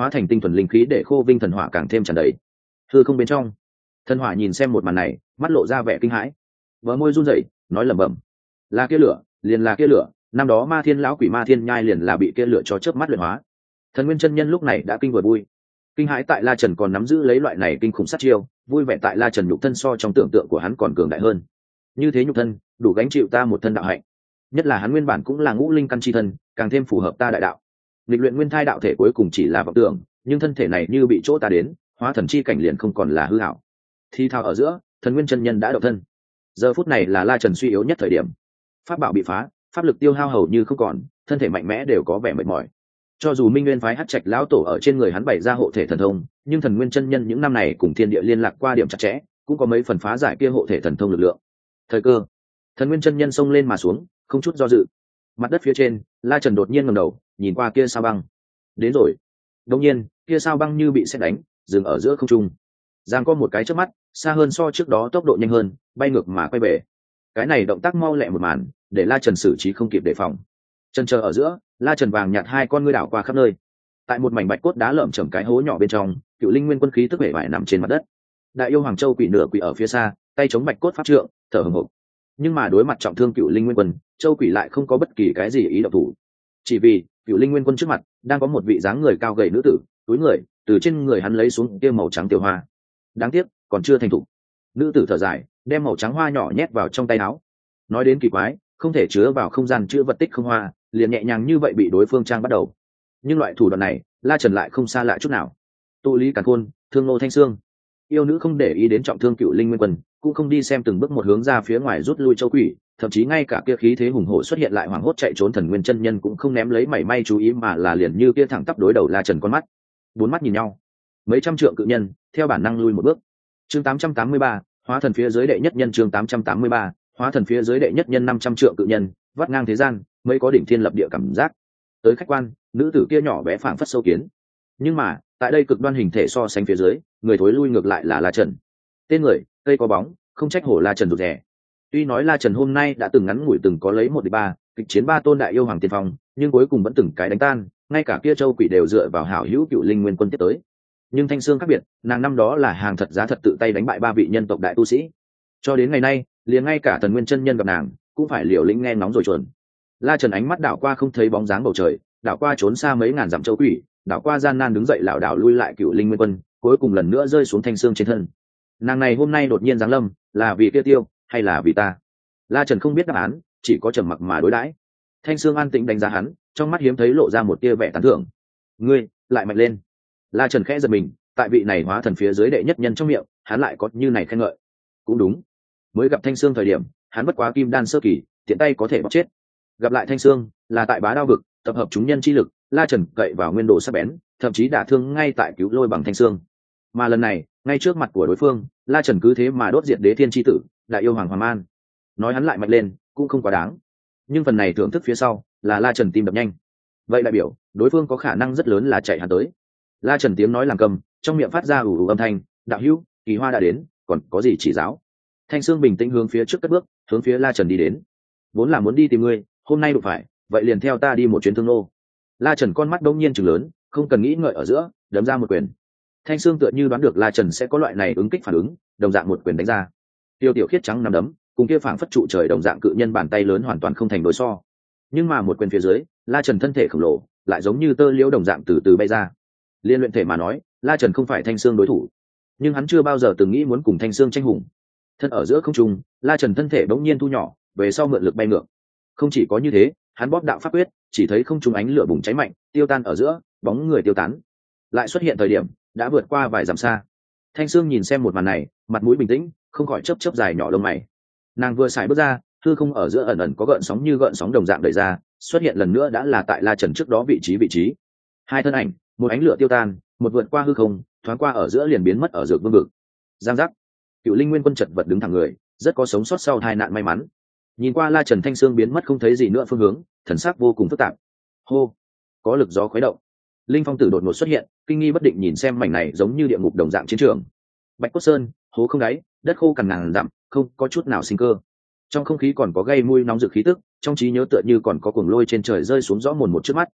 hóa thành tinh thuần linh khí để khô vinh thần hỏa càng thêm tràn đầy. Hư không bên trong, thần hỏa nhìn xem một màn này, mắt lộ ra vẻ kinh hãi, vỡ môi run rẩy, nói lẩm bẩm: là kia lửa, liền là kia lửa, năm đó ma thiên lão quỷ ma thiên nhai liền là bị kia lửa cho chớp mắt luyện hóa. Thần nguyên chân nhân lúc này đã kinh vừa vui, kinh hãi tại La Trần còn nắm giữ lấy loại này kinh khủng sát chiêu, vui vẻ tại La Trần nhục thân so trong tưởng tượng của hắn còn cường đại hơn. Như thế nhục thân đủ gánh chịu ta một thân đạo hạnh, nhất là hắn nguyên bản cũng là ngũ linh căn chi thân, càng thêm phù hợp ta đại đạo. Lịch luyện nguyên thai đạo thể cuối cùng chỉ là vọng tưởng, nhưng thân thể này như bị chỗ ta đến, hóa thần chi cảnh liền không còn là hư ảo. Thi thao ở giữa, thần nguyên chân nhân đã động thân. Giờ phút này là La Trần suy yếu nhất thời điểm, pháp bảo bị phá, pháp lực tiêu hao hầu như không còn, thân thể mạnh mẽ đều có vẻ mệt mỏi. Cho dù Minh Nguyên phái Hắc Trạch lão tổ ở trên người hắn bày ra hộ thể thần thông, nhưng thần nguyên chân nhân những năm này cùng thiên địa liên lạc qua điểm chặt chẽ, cũng có mấy phần phá giải kia hộ thể thần thông lực lượng. Thời cơ, thần nguyên chân nhân xông lên mà xuống, không chút do dự. Mặt đất phía trên, La Trần đột nhiên ngẩng đầu, nhìn qua kia sao băng. Đến rồi. Đột nhiên, kia sao băng như bị sét đánh, dừng ở giữa không trung. Giang có một cái chớp mắt, xa hơn so trước đó tốc độ nhanh hơn, bay ngược mà quay về. Cái này động tác mau lẹ một màn, để La Trần xử trí không kịp đề phòng. Chân chờ ở giữa, La Trần vàng nhạt hai con ngươi đảo qua khắp nơi. Tại một mảnh bạch cốt đá lởm chởm cái hố nhỏ bên trong, Cựu Linh Nguyên Quân khí tức vẻ vải nằm trên mặt đất. Đại yêu Hoàng Châu quỷ nửa quỷ ở phía xa, tay chống bạch cốt pháp trượng, thở hổn hển. Nhưng mà đối mặt trọng thương Cựu Linh Nguyên Quân, Châu quỷ lại không có bất kỳ cái gì ý động thủ. Chỉ vì, Cựu Linh Nguyên Quân trước mặt đang có một vị dáng người cao gầy nữ tử, túi người, từ trên người hắn lấy xuống kia màu trắng tiểu hoa. Đáng tiếc, còn chưa thành thủ. Nữ tử thở dài, đem màu trắng hoa nhỏ nhét vào trong tay áo. Nói đến kỳ quái, không thể chứa vào không gian chứa vật tích không hoa, liền nhẹ nhàng như vậy bị đối phương trang bắt đầu. Nhưng loại thủ đoạn này, La Trần lại không xa lạ chút nào. Tụ lý càn khôn, thương nô thanh xương. Yêu nữ không để ý đến trọng thương Cựu Linh Nguyên Quân, cũng không đi xem từng bước một hướng ra phía ngoài rút lui Châu quỷ, thậm chí ngay cả kia khí thế hùng hổ xuất hiện lại hoảng hốt chạy trốn thần nguyên chân nhân cũng không ném lấy mảy may chú ý, mà là liền như kia thẳng tắp đối đầu La Trần con mắt. Bốn mắt nhìn nhau, mấy trăm trượng cự nhân theo bản năng lui một bước. Chương tám trăm tám mươi ba, hóa thần phía dưới đệ nhất nhân. Chương tám trăm tám mươi ba, hóa thần phía dưới đệ nhất nhân. Năm trăm trượng cự nhân vắt ngang thế gian, mới có đỉnh thiên lập địa cảm giác. Tới khách quan, nữ tử kia nhỏ bé phảng phất sâu kiến, nhưng mà tại đây cực đoan hình thể so sánh phía dưới, người thối lui ngược lại là La Trần. Tên người, cây có bóng, không trách hổ La Trần rụt rè. Tuy nói La Trần hôm nay đã từng ngắn ngủi từng có lấy một địch ba, kịch chiến ba tôn đại yêu hoàng tiên phong, nhưng cuối cùng vẫn từng cái đánh tan, ngay cả kia Châu quỷ đều dựa vào hảo hữu Cựu Linh Nguyên Quân tiếp tới. Nhưng Thanh Sương khác biệt, nàng năm đó là hàng thật giá thật tự tay đánh bại ba vị nhân tộc đại tu sĩ. Cho đến ngày nay, liền ngay cả thần nguyên chân nhân gặp nàng, cũng phải liều lĩnh nghe ngóng rồi chuẩn. La Trần ánh mắt đảo qua không thấy bóng dáng bầu trời, đảo qua trốn xa mấy ngàn dặm Châu quỷ, đảo qua gian nan đứng dậy lảo đảo lui lại Cựu Linh Nguyên Quân, cuối cùng lần nữa rơi xuống Thanh Sương trên thân. Nàng này hôm nay đột nhiên giáng lâm, là vì kia tiêu, hay là vì ta? La Trần không biết đáp án, chỉ có trầm mặc mà đối đãi. Thanh Sương an tĩnh đánh giá hắn, trong mắt hiếm thấy lộ ra một tia vẻ tán thưởng. Ngươi lại mạnh lên. La Trần khẽ giật mình, tại vị này hóa thần phía dưới đệ nhất nhân trong miệng, hắn lại có như này khen ngợi. Cũng đúng, mới gặp Thanh Sương thời điểm, hắn bất quá kim đan sơ kỳ, tiện tay có thể bóc chết. Gặp lại Thanh Sương, là tại Bá Đao vực, tập hợp chúng nhân chi lực, La Trần cậy vào nguyên độ sắc bén, thậm chí đả thương ngay tại cứu lôi bằng Thanh Sương. Mà lần này, ngay trước mặt của đối phương, La Trần cứ thế mà đốt diệt Đế Thiên chi tử, đại yêu hoàng Hoàng Man. Nói hắn lại mạnh lên, cũng không quá đáng. Nhưng phần này thưởng thức phía sau, là La Trần tim đập nhanh. Vậy đại biểu, đối phương có khả năng rất lớn là chạy hắn tới. La Trần tiếng nói làm cầm, trong miệng phát ra ủ ủ âm thanh, đạo hữu, kỳ hoa đã đến, còn có gì chỉ giáo? Thanh Sương bình tĩnh hướng phía trước cất bước, hướng phía La Trần đi đến. Vốn là muốn đi tìm ngươi, hôm nay đụng phải, vậy liền theo ta đi một chuyến Thương Nô. La Trần con mắt đông nhiên trừng lớn, không cần nghĩ ngợi ở giữa, đấm ra một quyền. Thanh Sương tựa như đoán được La Trần sẽ có loại này ứng kích phản ứng, đồng dạng một quyền đánh ra. Tiêu tiểu khiết trắng nắm đấm, cùng kia phảng phất trụ trời đồng dạng cự nhân bàn tay lớn hoàn toàn không thành đối so. Nhưng mà một quyền phía dưới, La Trần thân thể khổng lồ, lại giống như tơ liễu đồng dạng từ từ bay ra. Liên luyện thể mà nói, La Trần không phải Thanh Sương đối thủ, nhưng hắn chưa bao giờ từng nghĩ muốn cùng Thanh Sương tranh hùng. Thân ở giữa không trung, La Trần thân thể bỗng nhiên thu nhỏ, về sau mượn lực bay ngược. Không chỉ có như thế, hắn bóp đạo pháp quyết, chỉ thấy không trung ánh lửa bùng cháy mạnh, tiêu tan ở giữa, bóng người tiêu tán. Lại xuất hiện thời điểm, đã vượt qua vài dặm xa. Thanh Sương nhìn xem một màn này, mặt mũi bình tĩnh, không khỏi chớp chớp dài nhỏ lông mày. Nàng vừa xài bước ra, hư không ở giữa ẩn ẩn có gợn sóng như gợn sóng đồng dạng đẩy ra, xuất hiện lần nữa đã là tại La Trần trước đó vị trí vị trí. Hai thân ảnh, một ánh lửa tiêu tan, một vượt qua hư không, thoáng qua ở giữa liền biến mất ở Dược Vương vực. Giang giác. Cựu Linh Nguyên Quân chật vật đứng thẳng người, rất có sống sót sau tai nạn may mắn. Nhìn qua La Trần Thanh Sương biến mất không thấy gì nữa phương hướng, thần sắc vô cùng phức tạp. Hô, có lực gió khuấy động. Linh Phong Tử đột ngột xuất hiện, kinh nghi bất định nhìn xem mảnh này giống như địa ngục đồng dạng chiến trường. Bạch Cốt Sơn, hố không đáy, đất khô cằn ngàn dặm, không có chút nào sinh cơ. Trong không khí còn có gây mùi nóng rực khí tức, trong trí nhớ tựa như còn có cuồng lôi trên trời rơi xuống rõ mồn một trước mắt.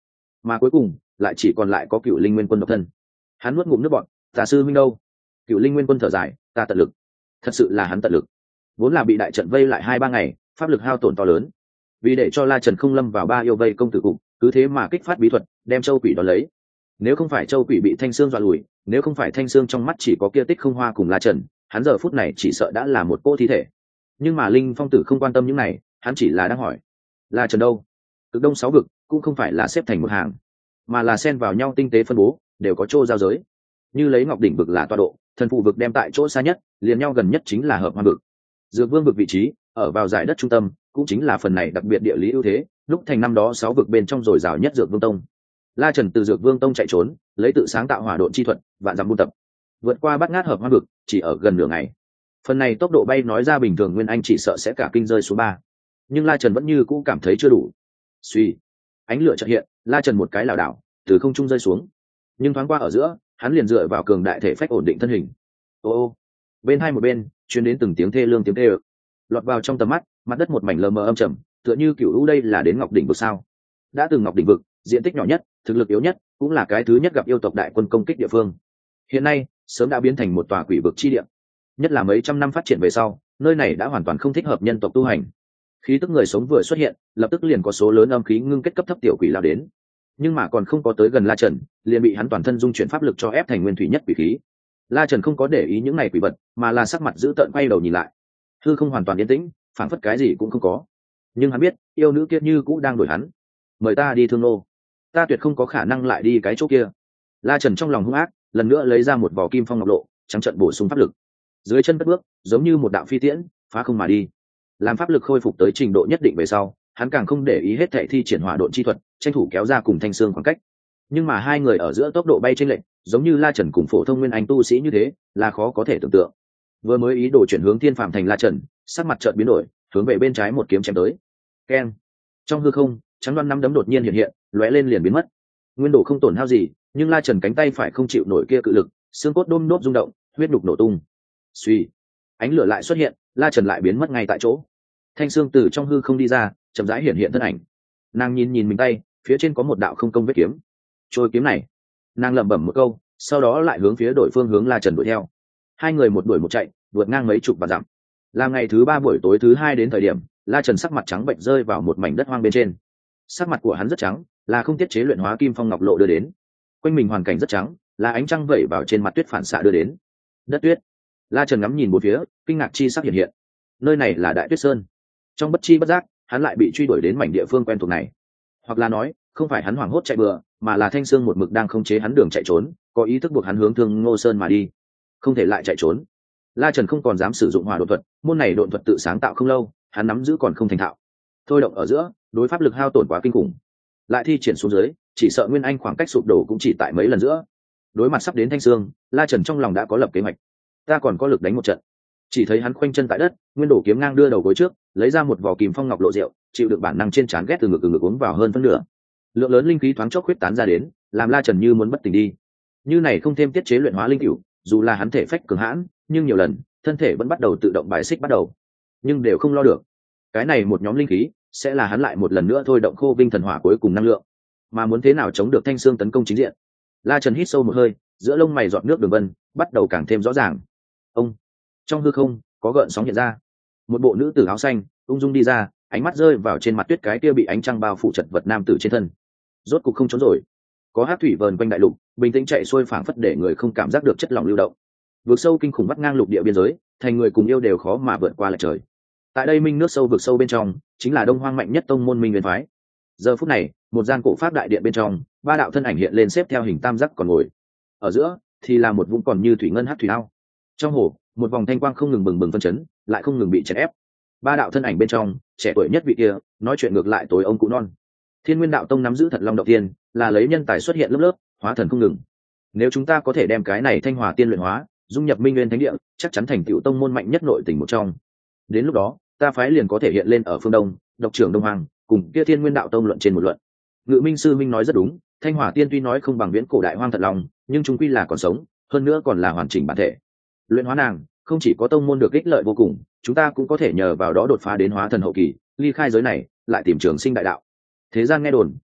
mà cuối cùng lại chỉ còn lại có cựu linh nguyên quân độc thân. Hắn nuốt ngụm nước bọt, tà sư minh đâu? Cựu linh nguyên quân thở dài, ta tận lực. Thật sự là hắn tận lực. Vốn là bị đại trận vây lại hai ba ngày, pháp lực hao tổn to lớn, vì để cho La Trần không lâm vào ba yêu vây công tử cục, cứ thế mà kích phát bí thuật đem châu quỷ đó lấy. Nếu không phải châu quỷ bị thanh xương dọa lùi, nếu không phải thanh xương trong mắt chỉ có kia tích không hoa cùng La Trần, hắn giờ phút này chỉ sợ đã là một cô thi thể. Nhưng mà linh phong tử không quan tâm những này, hắn chỉ là đang hỏi, La Trần đâu? Cực đông sáu vực cũng không phải là xếp thành một hàng, mà là xen vào nhau tinh tế phân bố, đều có chỗ giao giới. Như lấy ngọc đỉnh vực là tọa độ, thần phụ vực đem tại chỗ xa nhất, liền nhau gần nhất chính là hợp hoa vực. Dược vương vực vị trí ở vào giải đất trung tâm, cũng chính là phần này đặc biệt địa lý ưu thế, lúc thành năm đó sáu vực bên trong dồi dào nhất Dược Vương Tông. La Trần từ Dược Vương Tông chạy trốn, lấy tự sáng tạo hỏa độn chi thuật, vạn dặm buôn tập, vượt qua bát ngát hợp hoa vực, chỉ ở gần nửa ngày. Phần này tốc độ bay nói ra bình thường Nguyên Anh chỉ sợ sẽ cả kinh rơi xuống ba, nhưng La Trần vẫn như cũ cảm thấy chưa đủ. Suy, ánh lửa chợt hiện, La Trần một cái lảo đảo, từ không trung rơi xuống, nhưng thoáng qua ở giữa, hắn liền dựa vào cường đại thể phách ổn định thân hình. Ô ô, bên hai một bên truyền đến từng tiếng thê lương tiếng thê ơ, lọt vào trong tầm mắt, mặt đất một mảnh lờ mờ âm trầm, tựa như kiểu u đây là đến Ngọc đỉnh vực sao? Đã từng Ngọc đỉnh vực, diện tích nhỏ nhất, thực lực yếu nhất, cũng là cái thứ nhất gặp yêu tộc đại quân công kích địa phương. Hiện nay, sớm đã biến thành một tòa quỷ vực chi địa. Nhất là mấy trăm năm phát triển về sau, nơi này đã hoàn toàn không thích hợp nhân tộc tu hành. Khí tức người sống vừa xuất hiện, lập tức liền có số lớn âm khí ngưng kết cấp thấp tiểu quỷ lao đến. Nhưng mà còn không có tới gần La Trần, liền bị hắn toàn thân dung chuyển pháp lực cho ép thành nguyên thủy nhất quỷ khí. La Trần không có để ý những này quỷ vật, mà là sắc mặt dữ tợn quay đầu nhìn lại. Hư không hoàn toàn yên tĩnh, phảng phất cái gì cũng không có. Nhưng hắn biết, yêu nữ kia như cũng đang đuổi hắn. Mời ta đi Thương Nô, ta tuyệt không có khả năng lại đi cái chỗ kia. La Trần trong lòng hung ác, lần nữa lấy ra một vỏ kim phong ngọc lộ, trắng trận bổ sung pháp lực. Dưới chân cất bước, giống như một đạo phi tiễn, phá không mà đi. Làm pháp lực khôi phục tới trình độ nhất định về sau, hắn càng không để ý hết thảy thi triển hỏa độn chi thuật, tranh thủ kéo ra cùng Thanh Xương khoảng cách. Nhưng mà hai người ở giữa tốc độ bay chênh lệch, giống như La Trần cùng phổ thông nguyên anh tu sĩ như thế, là khó có thể tưởng tượng. Vừa mới ý đồ chuyển hướng Thiên Phàm thành La Trần, sắc mặt chợt biến đổi, hướng về bên trái một kiếm chém tới. Keng! Trong hư không, trắng đoan năm đấm đột nhiên hiện hiện, lóe lên liền biến mất. Nguyên độ không tổn hao gì, nhưng La Trần cánh tay phải không chịu nổi kia cự lực, xương cốt đôm đốp rung động, huyết đục nổ tung. Suy, ánh lửa lại xuất hiện, La Trần lại biến mất ngay tại chỗ. Thanh xương từ trong hư không đi ra, chậm rãi hiện hiện thân ảnh. Nàng nhìn nhìn mình tay, phía trên có một đạo không công vết kiếm. Trôi kiếm này, nàng lẩm bẩm một câu, sau đó lại hướng phía đổi phương hướng La Trần đuổi theo. Hai người một đuổi một chạy, vượt ngang mấy chục và dặm. Là ngày thứ ba buổi tối thứ hai đến thời điểm, La Trần sắc mặt trắng bệnh rơi vào một mảnh đất hoang bên trên. Sắc mặt của hắn rất trắng, là không tiết chế luyện hóa kim phong ngọc lộ đưa đến. Quanh mình hoàn cảnh rất trắng, là ánh trăng vẩy vào trên mặt tuyết phản xạ đưa đến. Đất tuyết. La Trần ngắm nhìn bốn phía, kinh ngạc chi sắc hiện hiện. Nơi này là Đại Tuyết Sơn. Trong bất chi bất giác, hắn lại bị truy đuổi đến mảnh địa phương quen thuộc này. Hoặc là nói, không phải hắn hoảng hốt chạy bừa, mà là Thanh Sương một mực đang khống chế hắn đường chạy trốn, có ý thức buộc hắn hướng Thương Ngô Sơn mà đi. Không thể lại chạy trốn. La Trần không còn dám sử dụng hỏa độn thuật, môn này độn thuật tự sáng tạo không lâu, hắn nắm giữ còn không thành thạo. Thôi động ở giữa, đối pháp lực hao tổn quá kinh khủng. Lại thi triển xuống dưới, chỉ sợ Nguyên Anh khoảng cách sụp đổ cũng chỉ tại mấy lần giữa. Đối mặt sắp đến Thanh Sương, La Trần trong lòng đã có lập kế hoạch. Ta còn có lực đánh một trận. Chỉ thấy hắn khoanh chân tại đất, nguyên đổ kiếm ngang đưa đầu gối trước, lấy ra một vỏ kìm phong ngọc lộ rượu, chịu được bản năng trên trán ghét từ ngực từ ngực uống vào hơn phân nửa. Lượng lớn linh khí thoáng chốc huyết tán ra đến, làm La Trần như muốn bất tỉnh đi. Như này không thêm tiết chế luyện hóa linh cửu, dù là hắn thể phách cường hãn, nhưng nhiều lần, thân thể vẫn bắt đầu tự động bài xích bắt đầu, nhưng đều không lo được. Cái này một nhóm linh khí sẽ là hắn lại một lần nữa thôi động khô vinh thần hỏa cuối cùng năng lượng, mà muốn thế nào chống được Thanh Xương tấn công chính diện. La Trần hít sâu một hơi, giữa lông mày giọt nước đường vân bắt đầu càng thêm rõ ràng. Ông trong hư không có gợn sóng hiện ra, một bộ nữ tử áo xanh ung dung đi ra, ánh mắt rơi vào trên mặt tuyết cái kia bị ánh trăng bao phủ chật vật nam tử trên thân. Rốt cục không trốn rồi. Có hát thủy vờn quanh đại lục, bình tĩnh chạy xuôi phảng phất để người không cảm giác được chất lỏng lưu động. Vượt sâu kinh khủng vắt ngang lục địa biên giới, thành người cùng yêu đều khó mà vượt qua lại trời. Tại đây minh nước sâu vực sâu bên trong, chính là đông hoang mạnh nhất tông môn Minh Nguyên phái. Giờ phút này, một gian cổ pháp đại điện bên trong, ba đạo thân ảnh hiện lên xếp theo hình tam giác còn ngồi. Ở giữa thì là một vũng còn như thủy ngân hát thủy ao. Trong hồ, một vòng thanh quang không ngừng bừng bừng phân chấn, lại không ngừng bị chèn ép. Ba đạo thân ảnh bên trong, trẻ tuổi nhất vị kia, nói chuyện ngược lại tối ông cụ non. Thiên Nguyên Đạo Tông nắm giữ Thật Long Động Tiên, là lấy nhân tài xuất hiện lớp lớp, hóa thần không ngừng. Nếu chúng ta có thể đem cái này Thanh Hỏa Tiên luyện hóa, dung nhập Minh Nguyên Thánh Địa, chắc chắn thành tựu tông môn mạnh nhất nội tình một trong. Đến lúc đó, ta phái liền có thể hiện lên ở phương Đông, độc trưởng Đông Hoàng, cùng kia Thiên Nguyên Đạo Tông luận trên một luận. Ngự Minh sư minh nói rất đúng, Thanh Hỏa Tiên tuy nói không bằng viễn cổ đại hoang Thật Long, nhưng chúng quy là còn sống, hơn nữa còn là hoàn chỉnh bản thể. Luyện hóa nàng, không chỉ có tông môn được ích lợi vô cùng, chúng ta cũng có thể nhờ vào đó đột phá đến hóa thần hậu kỳ, ly khai giới này, lại tìm trường sinh đại đạo. Thế gian nghe đồn,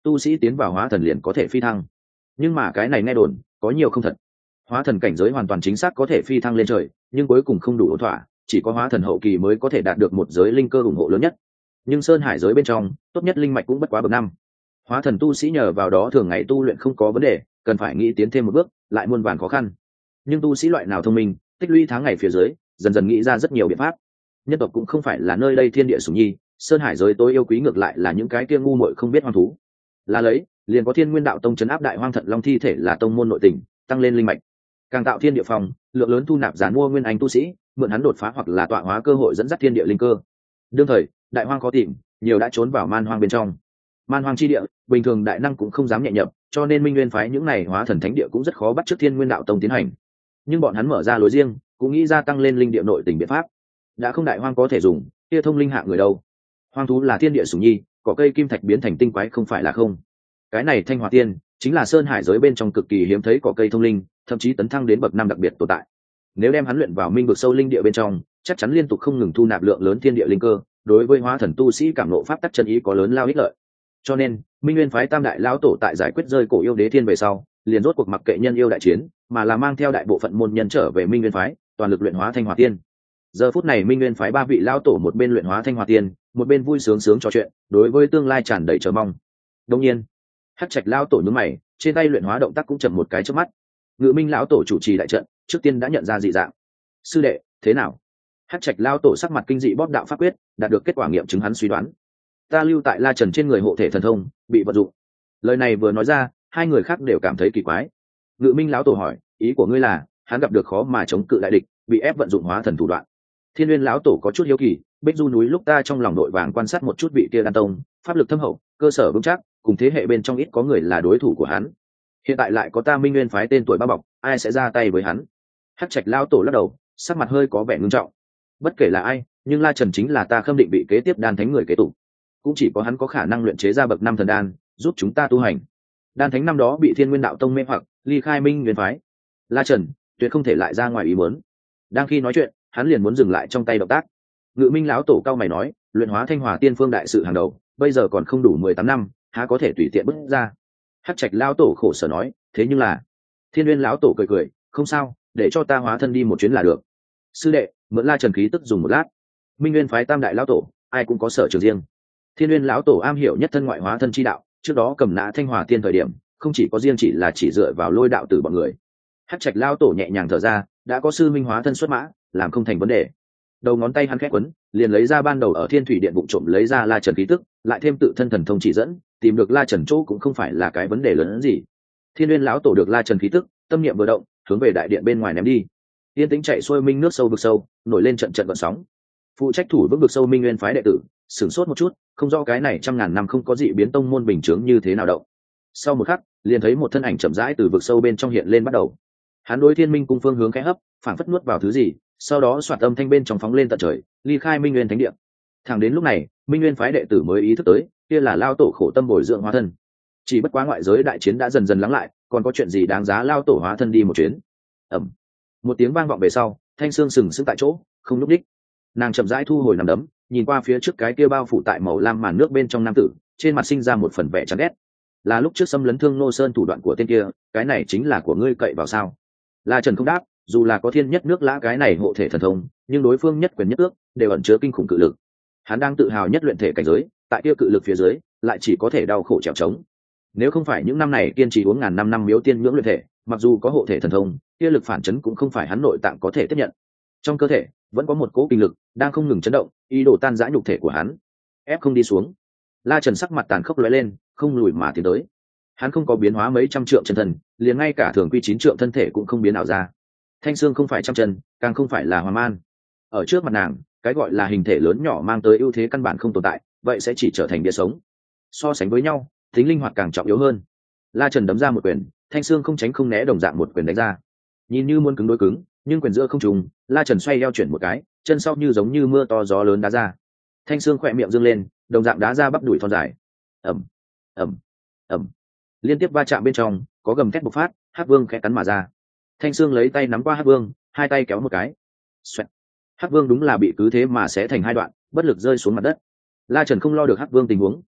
tu sĩ tiến vào hóa thần liền có thể phi thăng, nhưng mà cái này nghe đồn có nhiều không thật. Hóa thần cảnh giới hoàn toàn chính xác có thể phi thăng lên trời, nhưng cuối cùng không đủ ổn thỏa, chỉ có hóa thần hậu kỳ mới có thể đạt được một giới linh cơ ủng hộ lớn nhất. Nhưng sơn hải giới bên trong tốt nhất linh mạch cũng bất quá bậc năm. Hóa thần tu sĩ nhờ vào đó thường ngày tu luyện không có vấn đề, cần phải nghĩ tiến thêm một bước lại muôn vàn khó khăn. Nhưng tu sĩ loại nào thông minh, tích lũy tháng ngày phía dưới, dần dần nghĩ ra rất nhiều biện pháp. Nhân tộc cũng không phải là nơi đây thiên địa sủng nhi, sơn hải giới tối yêu quý ngược lại là những cái kia ngu muội không biết hoang thú. Là lấy, liền có Thiên Nguyên Đạo Tông trấn áp Đại Hoang Thận Long thi thể là tông môn nội tình, tăng lên linh mạch, càng tạo thiên địa phòng, lượng lớn thu nạp giàn mua nguyên anh tu sĩ, mượn hắn đột phá hoặc là tọa hóa cơ hội dẫn dắt thiên địa linh cơ. Đương thời, Đại Hoang khó tìm, nhiều đã trốn vào man hoang bên trong. Man hoang chi địa, bình thường đại năng cũng không dám nhẹ nhập, cho nên Minh Nguyên phái những này hóa thần thánh địa cũng rất khó bắt chước Thiên Nguyên Đạo Tông tiến hành. Nhưng bọn hắn mở ra lối riêng, cũng nghĩ ra tăng lên linh địa nội tình biện pháp. Đã không Đại Hoang có thể dùng, kia thông linh hạ người đâu? Hoang thú là thiên địa sủng nhi, cỏ cây kim thạch biến thành tinh quái không phải là không. Cái này Thanh Hỏa Tiên chính là sơn hải giới bên trong cực kỳ hiếm thấy cỏ cây thông linh, thậm chí tấn thăng đến bậc năm đặc biệt tồn tại. Nếu đem hắn luyện vào minh vực sâu linh địa bên trong, chắc chắn liên tục không ngừng thu nạp lượng lớn thiên địa linh cơ, đối với hóa thần tu sĩ cảm ngộ pháp tắc chân ý có lớn lao ích lợi. Cho nên, Minh Nguyên phái Tam đại lão tổ tại giải quyết rơi cổ yêu đế thiên về sau, liền rốt cuộc mặc kệ nhân yêu đại chiến, mà là mang theo đại bộ phận môn nhân trở về Minh Nguyên phái, toàn lực luyện hóa Thanh Hỏa Tiên. Giờ phút này Minh Nguyên phái ba vị lão tổ một bên luyện hóa Thanh Hỏa Tiên, một bên vui sướng sướng trò chuyện, đối với tương lai tràn đầy chờ mong. Đương nhiên, Hắc Trạch lão tổ nhướng mày, trên tay luyện hóa động tác cũng chậm một cái chớp mắt. Ngự Minh lão tổ chủ trì đại trận, trước tiên đã nhận ra dị dạng. Sư đệ, thế nào? Hắc Trạch lão tổ sắc mặt kinh dị bóp đạo pháp quyết, đạt được kết quả nghiệm chứng hắn suy đoán. Ta lưu tại La Trần trên người hộ thể thần thông, bị vận dụng. Lời này vừa nói ra, hai người khác đều cảm thấy kỳ quái. Ngự Minh lão tổ hỏi, ý của ngươi là, hắn gặp được khó mà chống cự đại địch, bị ép vận dụng hóa thần thủ đoạn. Thiên Nguyên lão tổ có chút hiếu kỳ, Bích Du núi lúc ta trong lòng đội vàng quan sát một chút vị kia đan tông, pháp lực thâm hậu, cơ sở vững chắc, cùng thế hệ bên trong ít có người là đối thủ của hắn. Hiện tại lại có ta Minh Nguyên phái tên tuổi bao bọc, ai sẽ ra tay với hắn? Hắc Trạch lão tổ lắc đầu, sắc mặt hơi có vẻ ngưng trọng. Bất kể là ai, nhưng La Trần chính là ta khâm định bị kế tiếp đan thánh người kế tục. Cũng chỉ có hắn có khả năng luyện chế ra bậc năm thần đan, giúp chúng ta tu hành. Đan thánh năm đó bị Thiên Nguyên đạo tông mê hoặc, ly khai Minh Nguyên phái. La Trần tuyệt không thể lại ra ngoài ý muốn. Đang khi nói chuyện, hắn liền muốn dừng lại trong tay động tác. Ngự Minh lão tổ cao mày nói, luyện hóa Thanh Hỏa Tiên phương đại sự hàng đầu, bây giờ còn không đủ mười tám năm, há có thể tùy tiện bước ra. Hắc Trạch lão tổ khổ sở nói, thế nhưng là Thiên Nguyên lão tổ cười cười, không sao, để cho ta hóa thân đi một chuyến là được. Sư đệ, mượn La Trần khí tức dùng một lát. Minh Nguyên phái tam đại lão tổ, ai cũng có sở trường riêng. Thiên Nguyên lão tổ am hiểu nhất thân ngoại hóa thân chi đạo, trước đó cầm nã Thanh Hỏa Tiên thời điểm, không chỉ có riêng chỉ là chỉ dựa vào lôi đạo tử bọn người. Hắc Trạch lão tổ nhẹ nhàng thở ra, đã có sư minh hóa thân xuất mã, làm không thành vấn đề. Đầu ngón tay hắn khẽ quấn, liền lấy ra ban đầu ở Thiên Thủy Điện vụ trộm lấy ra La Trần khí tức, lại thêm tự thân thần thông chỉ dẫn, tìm được La Trần chỗ cũng không phải là cái vấn đề lớn hơn gì. Thiên Nguyên lão tổ được La Trần khí tức, tâm niệm vừa động, hướng về đại điện bên ngoài ném đi. Tiên tĩnh chạy xuôi minh nước sâu vực sâu, nổi lên trận trận gợn sóng. Phụ trách thủ vững vực sâu Minh Nguyên phái đệ tử, sửng sốt một chút, không rõ cái này trăm ngàn năm không có dị biến tông môn bình chướng như thế nào động. Sau một khắc, liền thấy một thân ảnh chậm rãi từ vực sâu bên trong hiện lên bắt đầu. Hắn đối Thiên Minh cung phương hướng khẽ hấp, phảng phất nuốt vào thứ gì, sau đó xoạt âm thanh bên trong phóng lên tận trời, ly khai Minh Nguyên thánh địa. Thẳng đến lúc này, Minh Nguyên phái đệ tử mới ý thức tới, kia là lao tổ khổ tâm bồi dưỡng hóa thân. Chỉ bất quá ngoại giới đại chiến đã dần dần lắng lại, còn có chuyện gì đáng giá lao tổ hóa thân đi một chuyến. Ầm. Một tiếng vang vọng về sau, Thanh Sương sừng sững tại chỗ, không lúc đích. Nàng chậm rãi thu hồi nằm đấm, nhìn qua phía trước cái kia bao phủ tại màu lam màn nước bên trong nam tử, trên mặt sinh ra một phần vẻ chán ghét. Là lúc trước xâm lấn Thương Nô Sơn thủ đoạn của tên kia, cái này chính là của ngươi cậy vào sao? La Trần không đáp, dù là có thiên nhất nước lã cái này hộ thể thần thông, nhưng đối phương nhất quyền nhất ước đều ẩn chứa kinh khủng cự lực. Hắn đang tự hào nhất luyện thể cảnh giới, tại kia cự lực phía dưới, lại chỉ có thể đau khổ trèo trống. Nếu không phải những năm này kiên trì uống ngàn năm năm miếu tiên nhưỡng luyện thể, mặc dù có hộ thể thần thông, kia lực phản chấn cũng không phải hắn nội tạng có thể tiếp nhận. Trong cơ thể vẫn có một cỗ kinh lực đang không ngừng chấn động, ý đồ tan rã nhục thể của hắn. Ép không đi xuống. La Trần sắc mặt tàn khốc lóe lên, không lùi mà tiến tới. Hắn không có biến hóa mấy trăm trượng chân thần, liền ngay cả thường quy chín trượng thân thể cũng không biến ảo ra. Thanh Sương không phải trăm chân, càng không phải là Hoa Man. Ở trước mặt nàng, cái gọi là hình thể lớn nhỏ mang tới ưu thế căn bản không tồn tại, vậy sẽ chỉ trở thành bia sống. So sánh với nhau, tính linh hoạt càng trọng yếu hơn. La Trần đấm ra một quyền, Thanh Sương không tránh không né đồng dạng một quyền đánh ra. Nhìn như muốn cứng đối cứng, nhưng quyền giữa không trùng, La Trần xoay eo chuyển một cái, chân sau như giống như mưa to gió lớn đá ra. Thanh Sương khỏe miệng dương lên, đồng dạng đá ra bắp đùi thon dài. Ầm, ầm, ầm. Liên tiếp va chạm bên trong, có gầm thét bộc phát, Hắc Vương khẽ cắn mà ra. Thanh Sương lấy tay nắm qua Hắc Vương, hai tay kéo một cái. Xoẹt. Hắc Vương đúng là bị cứ thế mà xé thành hai đoạn, bất lực rơi xuống mặt đất. La Trần không lo được Hắc Vương tình huống,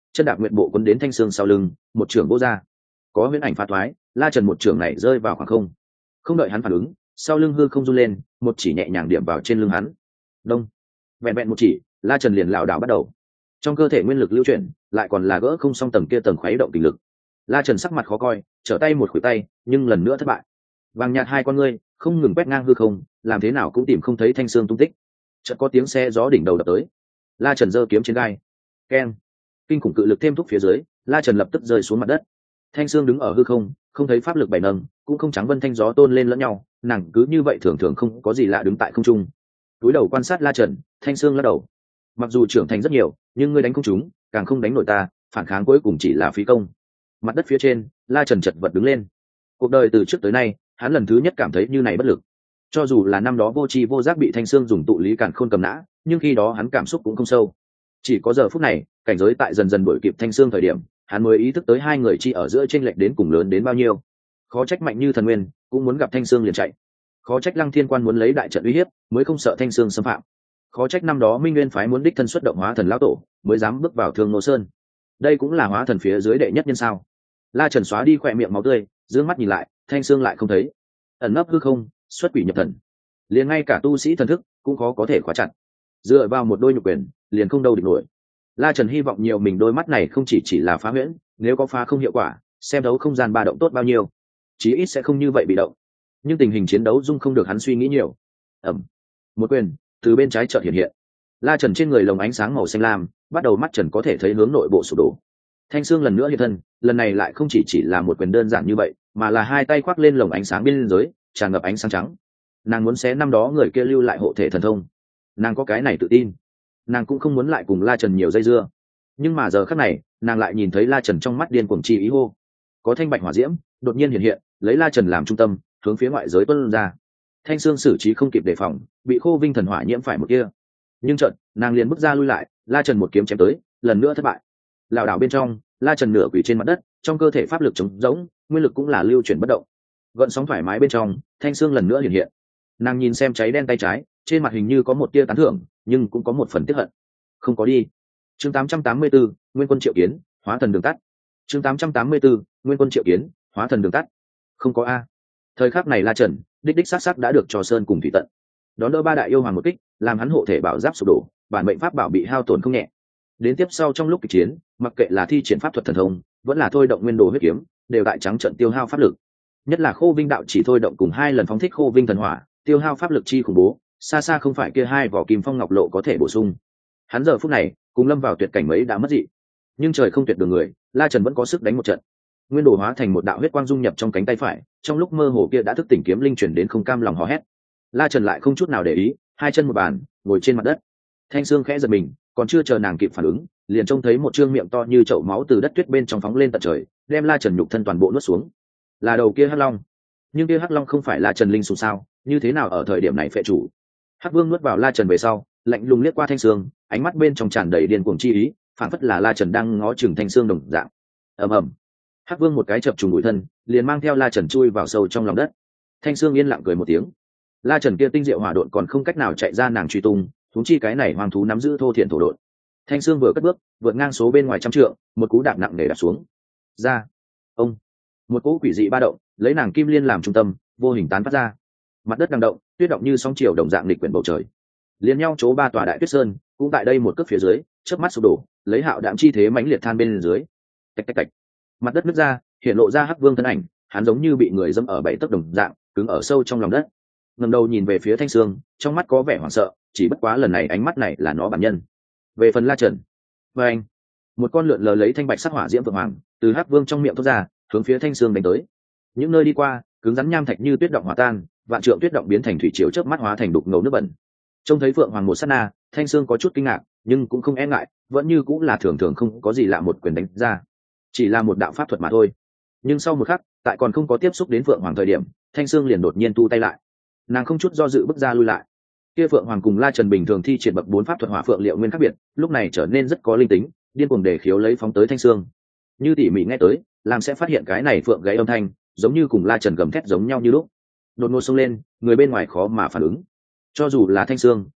chân đạp nguyện bộ quấn đến thanh xương sau lưng, một trưởng vô ra, có huyễn ảnh phá thoái, la trần một trưởng này rơi vào khoảng không. Không đợi hắn phản ứng, sau lưng hư không run lên, một chỉ nhẹ nhàng điểm vào trên lưng hắn. Đông, vẹn vẹn một chỉ, la trần liền lảo đảo bắt đầu. Trong cơ thể nguyên lực lưu chuyển, lại còn là gỡ không xong tầng kia tầng khuấy động tình lực. La trần sắc mặt khó coi, trở tay một khuỷu tay, nhưng lần nữa thất bại. Vàng nhạt hai con ngươi không ngừng quét ngang hư không, làm thế nào cũng tìm không thấy thanh xương tung tích. Chợt có tiếng xe gió đỉnh đầu đập tới, la trần giơ kiếm trên gai, keng, kinh khủng cự lực thêm thúc phía dưới, la trần lập tức rơi xuống mặt đất. Thanh xương đứng ở hư không, không thấy pháp lực bảy nâng, cũng không trắng vân thanh gió tôn lên lẫn nhau, nàng cứ như vậy thường thường không có gì lạ đứng tại không trung. Túi đầu quan sát la trần, thanh xương lắc đầu, mặc dù trưởng thành rất nhiều, nhưng ngươi đánh không chúng, càng không đánh nổi ta, phản kháng cuối cùng chỉ là phí công. Mặt đất phía trên, la trần chật vật đứng lên. Cuộc đời từ trước tới nay, hắn lần thứ nhất cảm thấy như này bất lực. Cho dù là năm đó vô tri vô giác bị thanh xương dùng tụ lý càn khôn cầm nã, nhưng khi đó hắn cảm xúc cũng không sâu. Chỉ có giờ phút này, cảnh giới tại dần dần đuổi kịp thanh xương thời điểm, hắn mới ý thức tới hai người chi ở giữa chênh lệch đến cùng lớn đến bao nhiêu. Khó trách mạnh như thần nguyên cũng muốn gặp thanh xương liền chạy. Khó trách Lăng Thiên Quan muốn lấy đại trận uy hiếp, mới không sợ thanh xương xâm phạm. Khó trách năm đó Minh Nguyên phái muốn đích thân xuất động hóa thần lão tổ, mới dám bước vào Thương Nô Sơn. Đây cũng là hóa thần phía dưới đệ nhất nhân sao? La Trần xóa đi khỏe miệng máu tươi, dương mắt nhìn lại, thanh xương lại không thấy. Ẩn nấp hư không, xuất quỷ nhập thần. Liền ngay cả tu sĩ thần thức cũng khó có thể khóa chặt. Dựa vào một đôi nhục quyền, liền không đâu địch nổi. La Trần hy vọng nhiều mình đôi mắt này không chỉ chỉ là phá huyễn, nếu có phá không hiệu quả, xem đấu không gian ba động tốt bao nhiêu, chí ít sẽ không như vậy bị động. Nhưng tình hình chiến đấu dung không được hắn suy nghĩ nhiều. Ẩm, một quyền từ bên trái chợt hiện hiện. La Trần trên người lồng ánh sáng màu xanh lam, bắt đầu mắt Trần có thể thấy hướng nội bộ sụp đổ. Thanh xương lần nữa hiện thân, lần này lại không chỉ chỉ là một quyền đơn giản như vậy, mà là hai tay khoác lên lồng ánh sáng bên dưới, tràn ngập ánh sáng trắng. Nàng muốn xé năm đó người kia lưu lại hộ thể thần thông. Nàng có cái này tự tin. Nàng cũng không muốn lại cùng La Trần nhiều dây dưa. Nhưng mà giờ khắc này, nàng lại nhìn thấy La Trần trong mắt điên cuồng chi ý hô. Có thanh bạch hỏa diễm đột nhiên hiện hiện, lấy La Trần làm trung tâm, hướng phía ngoại giới tuôn ra. Thanh xương xử trí không kịp đề phòng, bị khô vinh thần hỏa nhiễm phải một kia. Nhưng chợt, nàng liền bước ra lui lại, La Trần một kiếm chém tới, lần nữa thất bại. Lảo đảo bên trong, La Trần nửa quỳ trên mặt đất, trong cơ thể pháp lực trống rỗng, nguyên lực cũng là lưu chuyển bất động. Gợn sóng thoải mái bên trong, thanh xương lần nữa hiện hiện. Nàng nhìn xem cháy đen tay trái, trên mặt hình như có một tia tán thưởng, nhưng cũng có một phần tiếc hận. Không có đi. Chương tám trăm tám mươi tư, Nguyên Quân Triệu Kiến, hóa thần đường tắt. Chương tám trăm tám mươi tư, Nguyên Quân Triệu Kiến, hóa thần đường tắt. Không có a. Thời khắc này La Trần, đích đích xác xác đã được cho sơn cùng thủy tận. Đón đỡ ba đại yêu hoàng một kích, làm hắn hộ thể bảo giáp sụp đổ, bản mệnh pháp bảo bị hao tổn không nhẹ. Đến tiếp sau trong lúc kịch chiến, mặc kệ là thi triển pháp thuật thần thông, vẫn là thôi động nguyên đồ huyết kiếm, đều đại trắng trận tiêu hao pháp lực. Nhất là Khô Vinh đạo chỉ thôi động cùng hai lần phóng thích Khô Vinh thần hỏa, tiêu hao pháp lực chi khủng bố, xa xa không phải kia hai vỏ kim phong ngọc lộ có thể bổ sung. Hắn giờ phút này, cùng lâm vào tuyệt cảnh mấy đã mất dị. Nhưng trời không tuyệt đường người, La Trần vẫn có sức đánh một trận. Nguyên đồ hóa thành một đạo huyết quang dung nhập trong cánh tay phải, trong lúc mơ hồ kia đã thức tỉnh kiếm linh chuyển đến không cam lòng hò hét. La Trần lại không chút nào để ý, hai chân một bàn, ngồi trên mặt đất. Thanh xương khẽ giật mình, còn chưa chờ nàng kịp phản ứng, liền trông thấy một trương miệng to như chậu máu từ đất tuyết bên trong phóng lên tận trời, đem La Trần nhục thân toàn bộ nuốt xuống. Là đầu kia hắc long. Nhưng kia hắc long không phải La Trần linh sùng sao, như thế nào ở thời điểm này phệ chủ? Hắc Vương nuốt vào La Trần về sau, lạnh lùng liếc qua Thanh xương, ánh mắt bên trong tràn đầy điên cuồng chi ý, phản phất là La Trần đang ngó chừng Thanh xương đồng dạng. Ầm ầm. Hắc Vương một cái chập trùng bụi thân, liền mang theo La Trần chui vào sâu trong lòng đất. Thanh xương yên lặng cười một tiếng. La Trần kia tinh diệu hỏa độn còn không cách nào chạy ra nàng truy tung, huống chi cái này hoang thú nắm giữ thô thiện thổ độn. Thanh xương vừa cất bước, vượt ngang số bên ngoài trăm trượng, một cú đạp nặng nề đạp xuống. Ra. Ông. Một cú quỷ dị ba động, lấy nàng kim liên làm trung tâm, vô hình tán phát ra. Mặt đất đang động, tuyết động như sóng chiều đồng dạng lịch quyển bầu trời. Liên nhau chỗ ba tòa đại tuyết sơn, cũng tại đây một cước phía dưới, chớp mắt sụp đổ, lấy hạo đạm chi thế mãnh liệt than bên dưới. Tạch tạch tạch. Mặt đất nứt ra, hiện lộ ra Hắc Vương thân ảnh, hắn giống như bị người dẫm ở bảy tấc đồng dạng, cứng ở sâu trong lòng đất. Ngẩng đầu nhìn về phía Thanh xương, trong mắt có vẻ hoảng sợ, chỉ bất quá lần này ánh mắt này là nó bản nhân. Về phần La Trần, và anh, một con lượn lờ lấy thanh bạch sắc hỏa diễm vượng hoàng từ Hắc Vương trong miệng thoát ra, hướng phía Thanh xương đánh tới. Những nơi đi qua, cứng rắn nham thạch như tuyết động hòa tan, vạn trượng tuyết động biến thành thủy triều chớp mắt hóa thành đục ngầu nước bẩn. Trông thấy Phượng Hoàng một sát na, Thanh xương có chút kinh ngạc, nhưng cũng không e ngại, vẫn như cũng là thường thường không có gì lạ một quyền đánh ra, chỉ là một đạo pháp thuật mà thôi. Nhưng sau một khắc, tại còn không có tiếp xúc đến Phượng Hoàng thời điểm, Thanh xương liền đột nhiên tu tay lại. Nàng không chút do dự bước ra lui lại. Kia Phượng Hoàng cùng La Trần bình thường thi triển bậc bốn pháp thuật hỏa phượng liệu nguyên khác biệt, lúc này trở nên rất có linh tính, điên cuồng để khiếu lấy phóng tới Thanh xương. Như tỉ mỉ nghe tới, làm sẽ phát hiện cái này phượng gáy âm thanh, giống như cùng La Trần gầm thét giống nhau như lúc. Đột ngột xông lên, người bên ngoài khó mà phản ứng. Cho dù là Thanh xương,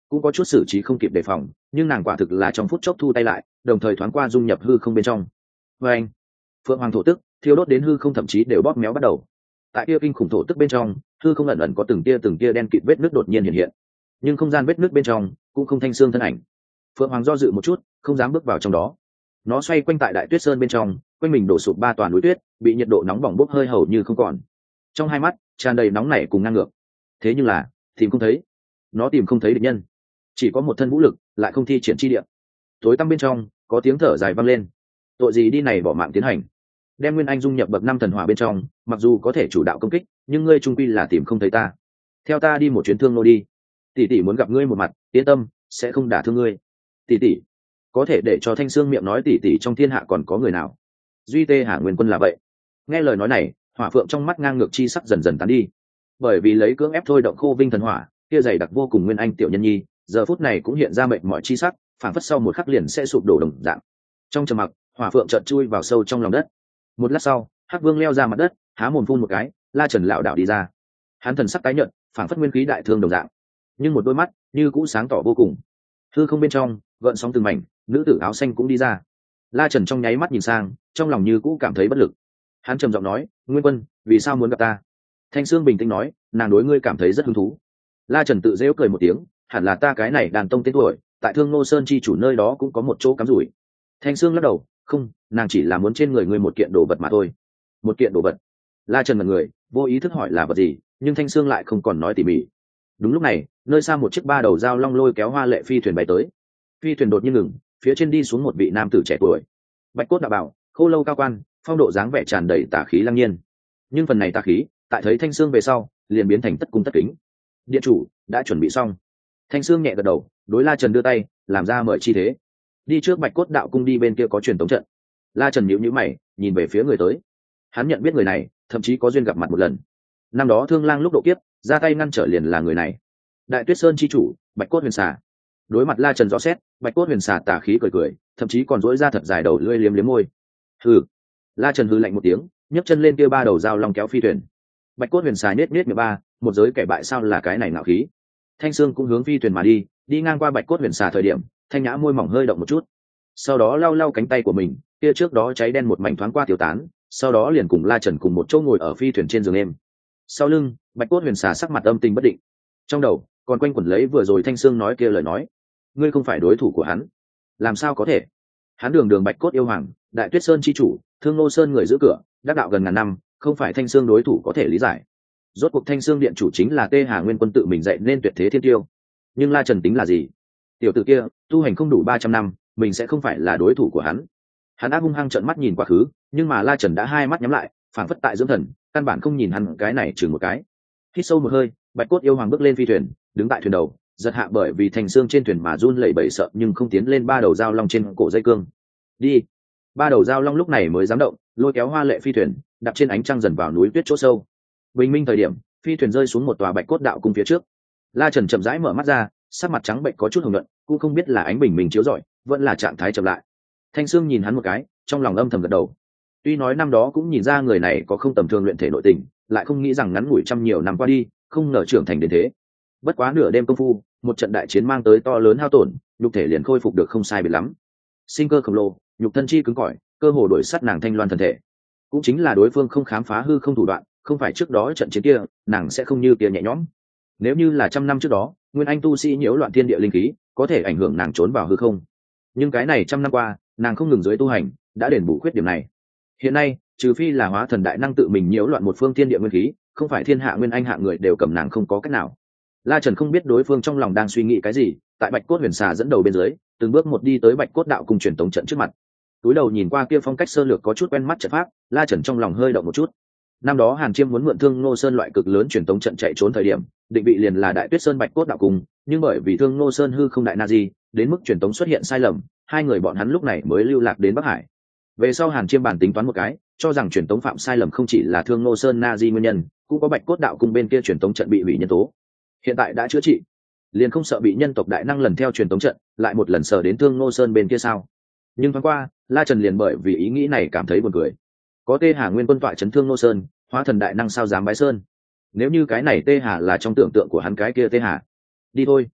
cũng có chút xử trí không kịp đề phòng, nhưng nàng quả thực là trong phút chốc thu tay lại, đồng thời thoáng qua dung nhập hư không bên trong. Và anh, phượng hoàng thổ tức thiêu đốt đến hư không, thậm chí đều bóp méo bắt đầu. Tại kia kinh khủng thổ tức bên trong, hư không ẩn ẩn có từng tia từng tia đen kịt vết nước đột nhiên hiện hiện, nhưng không gian vết nước bên trong cũng không thanh xương thân ảnh. Phượng hoàng do dự một chút, không dám bước vào trong đó. Nó xoay quanh tại đại tuyết sơn bên trong, quanh mình đổ sụp ba toàn núi tuyết, bị nhiệt độ nóng bỏng bốc hơi hầu như không còn. Trong hai mắt tràn đầy nóng nảy cùng ngang ngược. Thế nhưng là tìm không thấy, nó tìm không thấy địch nhân, chỉ có một thân vũ lực lại không thi triển chi địa. Tối tăm bên trong có tiếng thở dài vang lên. Tội gì đi này bỏ mạng tiến hành, đem nguyên anh dung nhập bậc năm thần hỏa bên trong, mặc dù có thể chủ đạo công kích, nhưng ngươi trung quy là tìm không thấy ta. Theo ta đi một chuyến thương nô đi, tỷ tỷ muốn gặp ngươi một mặt, yên tâm sẽ không đả thương ngươi. Tỷ tỷ, có thể để cho thanh xương miệng nói tỷ tỷ trong thiên hạ còn có người nào? Duy tê Hà Nguyên Quân là vậy. Nghe lời nói này, hỏa phượng trong mắt ngang ngược chi sắc dần dần tán đi, bởi vì lấy cưỡng ép thôi động khô vinh thần hỏa kia dày đặc vô cùng nguyên anh tiểu nhân nhi giờ phút này cũng hiện ra mệt mỏi chi sắc, phản phất sau một khắc liền sẽ sụp đổ đồng dạng. Trong trầm mặc, hỏa phượng chợt chui vào sâu trong lòng đất. Một lát sau, hắc vương leo ra mặt đất, há mồm phun một cái, La Trần lảo đảo đi ra. Hắn thần sắc tái nhợt, phản phất nguyên khí đại thương đồng dạng, nhưng một đôi mắt như cũ sáng tỏ vô cùng. Hư không bên trong gợn sóng từng mảnh, nữ tử áo xanh cũng đi ra. La Trần trong nháy mắt nhìn sang, trong lòng như cũ cảm thấy bất lực. Hắn trầm giọng nói, Nguyên Quân, vì sao muốn gặp ta? Thanh Sương bình tĩnh nói, nàng đối ngươi cảm thấy rất hứng thú. La Trần tự giễu cười một tiếng, hẳn là ta cái này đàn tông tên tuổi, tại Thương Nô Sơn chi chủ nơi đó cũng có một chỗ cắm rủi. Thanh Sương lắc đầu, không, nàng chỉ là muốn trên người ngươi một kiện đồ vật mà thôi. Một kiện đồ vật? La Trần mật người, vô ý thức hỏi là vật gì, nhưng Thanh Sương lại không còn nói tỉ mỉ. Đúng lúc này, nơi xa một chiếc ba đầu dao long lôi kéo hoa lệ phi thuyền bay tới. Phi thuyền đột nhiên ngừng, phía trên đi xuống một vị nam tử trẻ tuổi, bạch cốt đạo bảo, khô lâu cao quan, phong độ dáng vẻ tràn đầy tà khí lăng nhiên. Nhưng phần này tà khí, tại thấy Thanh Sương về sau, liền biến thành tất cung tất kính. Điện chủ đã chuẩn bị xong. Thanh Sương nhẹ gật đầu, đối La Trần đưa tay, làm ra mời chi thế. Đi trước bạch cốt đạo cung đi, bên kia có truyền tống trận. La Trần nhíu nhíu mày, nhìn về phía người tới. Hắn nhận biết người này, thậm chí có duyên gặp mặt một lần. Năm đó Thương Lang lúc độ kiếp, ra tay ngăn trở liền là người này. Đại Tuyết Sơn chi chủ, Bạch Cốt Huyền Xà. Đối mặt La Trần rõ xét, Bạch Cốt Huyền Xà tà khí cười cười, thậm chí còn dỗi ra thật dài đầu lưỡi liếm liếm môi. Hừ. La Trần hừ lạnh một tiếng, nhấc chân lên kia ba đầu dao long kéo phi thuyền. Bạch Cốt Huyền Xà nết nết miệng ba, một giới kẻ bại sao là cái này ngạo khí. Thanh Sương cũng hướng phi thuyền mà đi, đi ngang qua Bạch Cốt Huyền Xà thời điểm, thanh nhã môi mỏng hơi động một chút, sau đó lau lau cánh tay của mình, kia trước đó cháy đen một mảnh thoáng qua tiêu tán, sau đó liền cùng La Trần cùng một chỗ ngồi ở phi thuyền trên giường êm. Sau lưng, Bạch Cốt Huyền Xà sắc mặt âm tình bất định, trong đầu còn quanh quẩn lấy vừa rồi Thanh Sương nói kia lời nói, ngươi không phải đối thủ của hắn. Làm sao có thể? Hắn đường đường Bạch Cốt yêu hoàng, Đại Tuyết Sơn chi chủ, Thương Nô Sơn người giữ cửa, đắc đạo gần ngàn năm, không phải Thanh Sương đối thủ có thể lý giải. Rốt cuộc Thanh Sương điện chủ chính là Tê Hà Nguyên Quân tự mình dạy nên tuyệt thế thiên tiêu, nhưng La Trần tính là gì? Tiểu tử kia tu hành không đủ ba trăm năm, mình sẽ không phải là đối thủ của hắn. Hắn ác hung hăng trợn mắt nhìn quá khứ, nhưng mà La Trần đã hai mắt nhắm lại, phảng phất tại dưỡng thần, căn bản không nhìn hắn cái này chừng một cái. Hít sâu một hơi, Bạch Cốt yêu hoàng bước lên phi thuyền, đứng tại thuyền đầu, giật hạ bởi vì thành xương trên thuyền mà run lẩy bẩy sợ nhưng không tiến lên ba đầu dao long trên cổ dây cương. Đi. Ba đầu dao long lúc này mới dám động, lôi kéo hoa lệ phi thuyền, đạp trên ánh trăng dần vào núi tuyết chỗ sâu. Bình minh thời điểm, phi thuyền rơi xuống một tòa Bạch Cốt đạo cung phía trước. La Trần chậm rãi mở mắt ra, sắc mặt trắng bệnh có chút hồng nhuận, cũng không biết là ánh bình minh chiếu rọi, vẫn là trạng thái chậm lại. Thanh Sương nhìn hắn một cái, trong lòng âm thầm gật đầu. Tuy nói năm đó cũng nhìn ra người này có không tầm thường luyện thể nội tình, lại không nghĩ rằng ngắn ngủi trăm nhiều năm qua đi, không ngờ trưởng thành đến thế. Bất quá nửa đêm công phu, một trận đại chiến mang tới to lớn hao tổn, nhục thể liền khôi phục được không sai biệt lắm. Sinh cơ khổng lồ, nhục thân chi cứng cỏi, cơ hồ đổi sắt nàng thanh loan thần thể. Cũng chính là đối phương không khám phá hư không thủ đoạn, không phải trước đó trận chiến kia, nàng sẽ không như kia nhẹ nhõm. Nếu như là trăm năm trước đó, nguyên anh tu sĩ nhiễu loạn thiên địa linh khí, có thể ảnh hưởng nàng trốn vào hư không. Nhưng cái này trăm năm qua, nàng không ngừng dưới tu hành, đã đền bù khuyết điểm này. Hiện nay, trừ phi là hóa thần đại năng tự mình nhiễu loạn một phương thiên địa nguyên khí, không phải thiên hạ nguyên anh hạ người đều cầm nàng không có cách nào. La Trần không biết đối phương trong lòng đang suy nghĩ cái gì, tại Bạch Cốt Huyền Xà dẫn đầu bên dưới, từng bước một đi tới Bạch Cốt đạo cùng truyền tống trận trước mặt. Túi đầu nhìn qua kia phong cách sơ lược có chút quen mắt trận pháp, La Trần trong lòng hơi động một chút. Năm đó Hàn Chiêm muốn mượn Thương Nô Sơn loại cực lớn truyền tống trận chạy trốn thời điểm, định vị liền là Đại Tuyết Sơn Bạch Cốt đạo cùng, nhưng bởi vì Thương Nô Sơn hư không đại na di, đến mức truyền tống xuất hiện sai lầm, hai người bọn hắn lúc này mới lưu lạc đến Bắc Hải. Về sau Hàn Chiêm bản tính toán một cái, cho rằng truyền tống phạm sai lầm không chỉ là Thương Nô Sơn na di nguyên nhân, cũng có Bạch Cốt đạo cung bên kia truyền tống trận bị hủy nhân tố. Hiện tại đã chữa trị, liền không sợ bị nhân tộc đại năng lần theo truyền tống trận lại một lần sờ đến Thương Nô Sơn bên kia sao? Nhưng thoáng qua, La Trần liền bởi vì ý nghĩ này cảm thấy buồn cười. Có Tê Hà Nguyên Quân tọa trấn Thương Nô Sơn, hóa thần đại năng sao dám bái sơn? Nếu như cái này Tê Hà là trong tưởng tượng của hắn cái kia Tê Hà, đi thôi.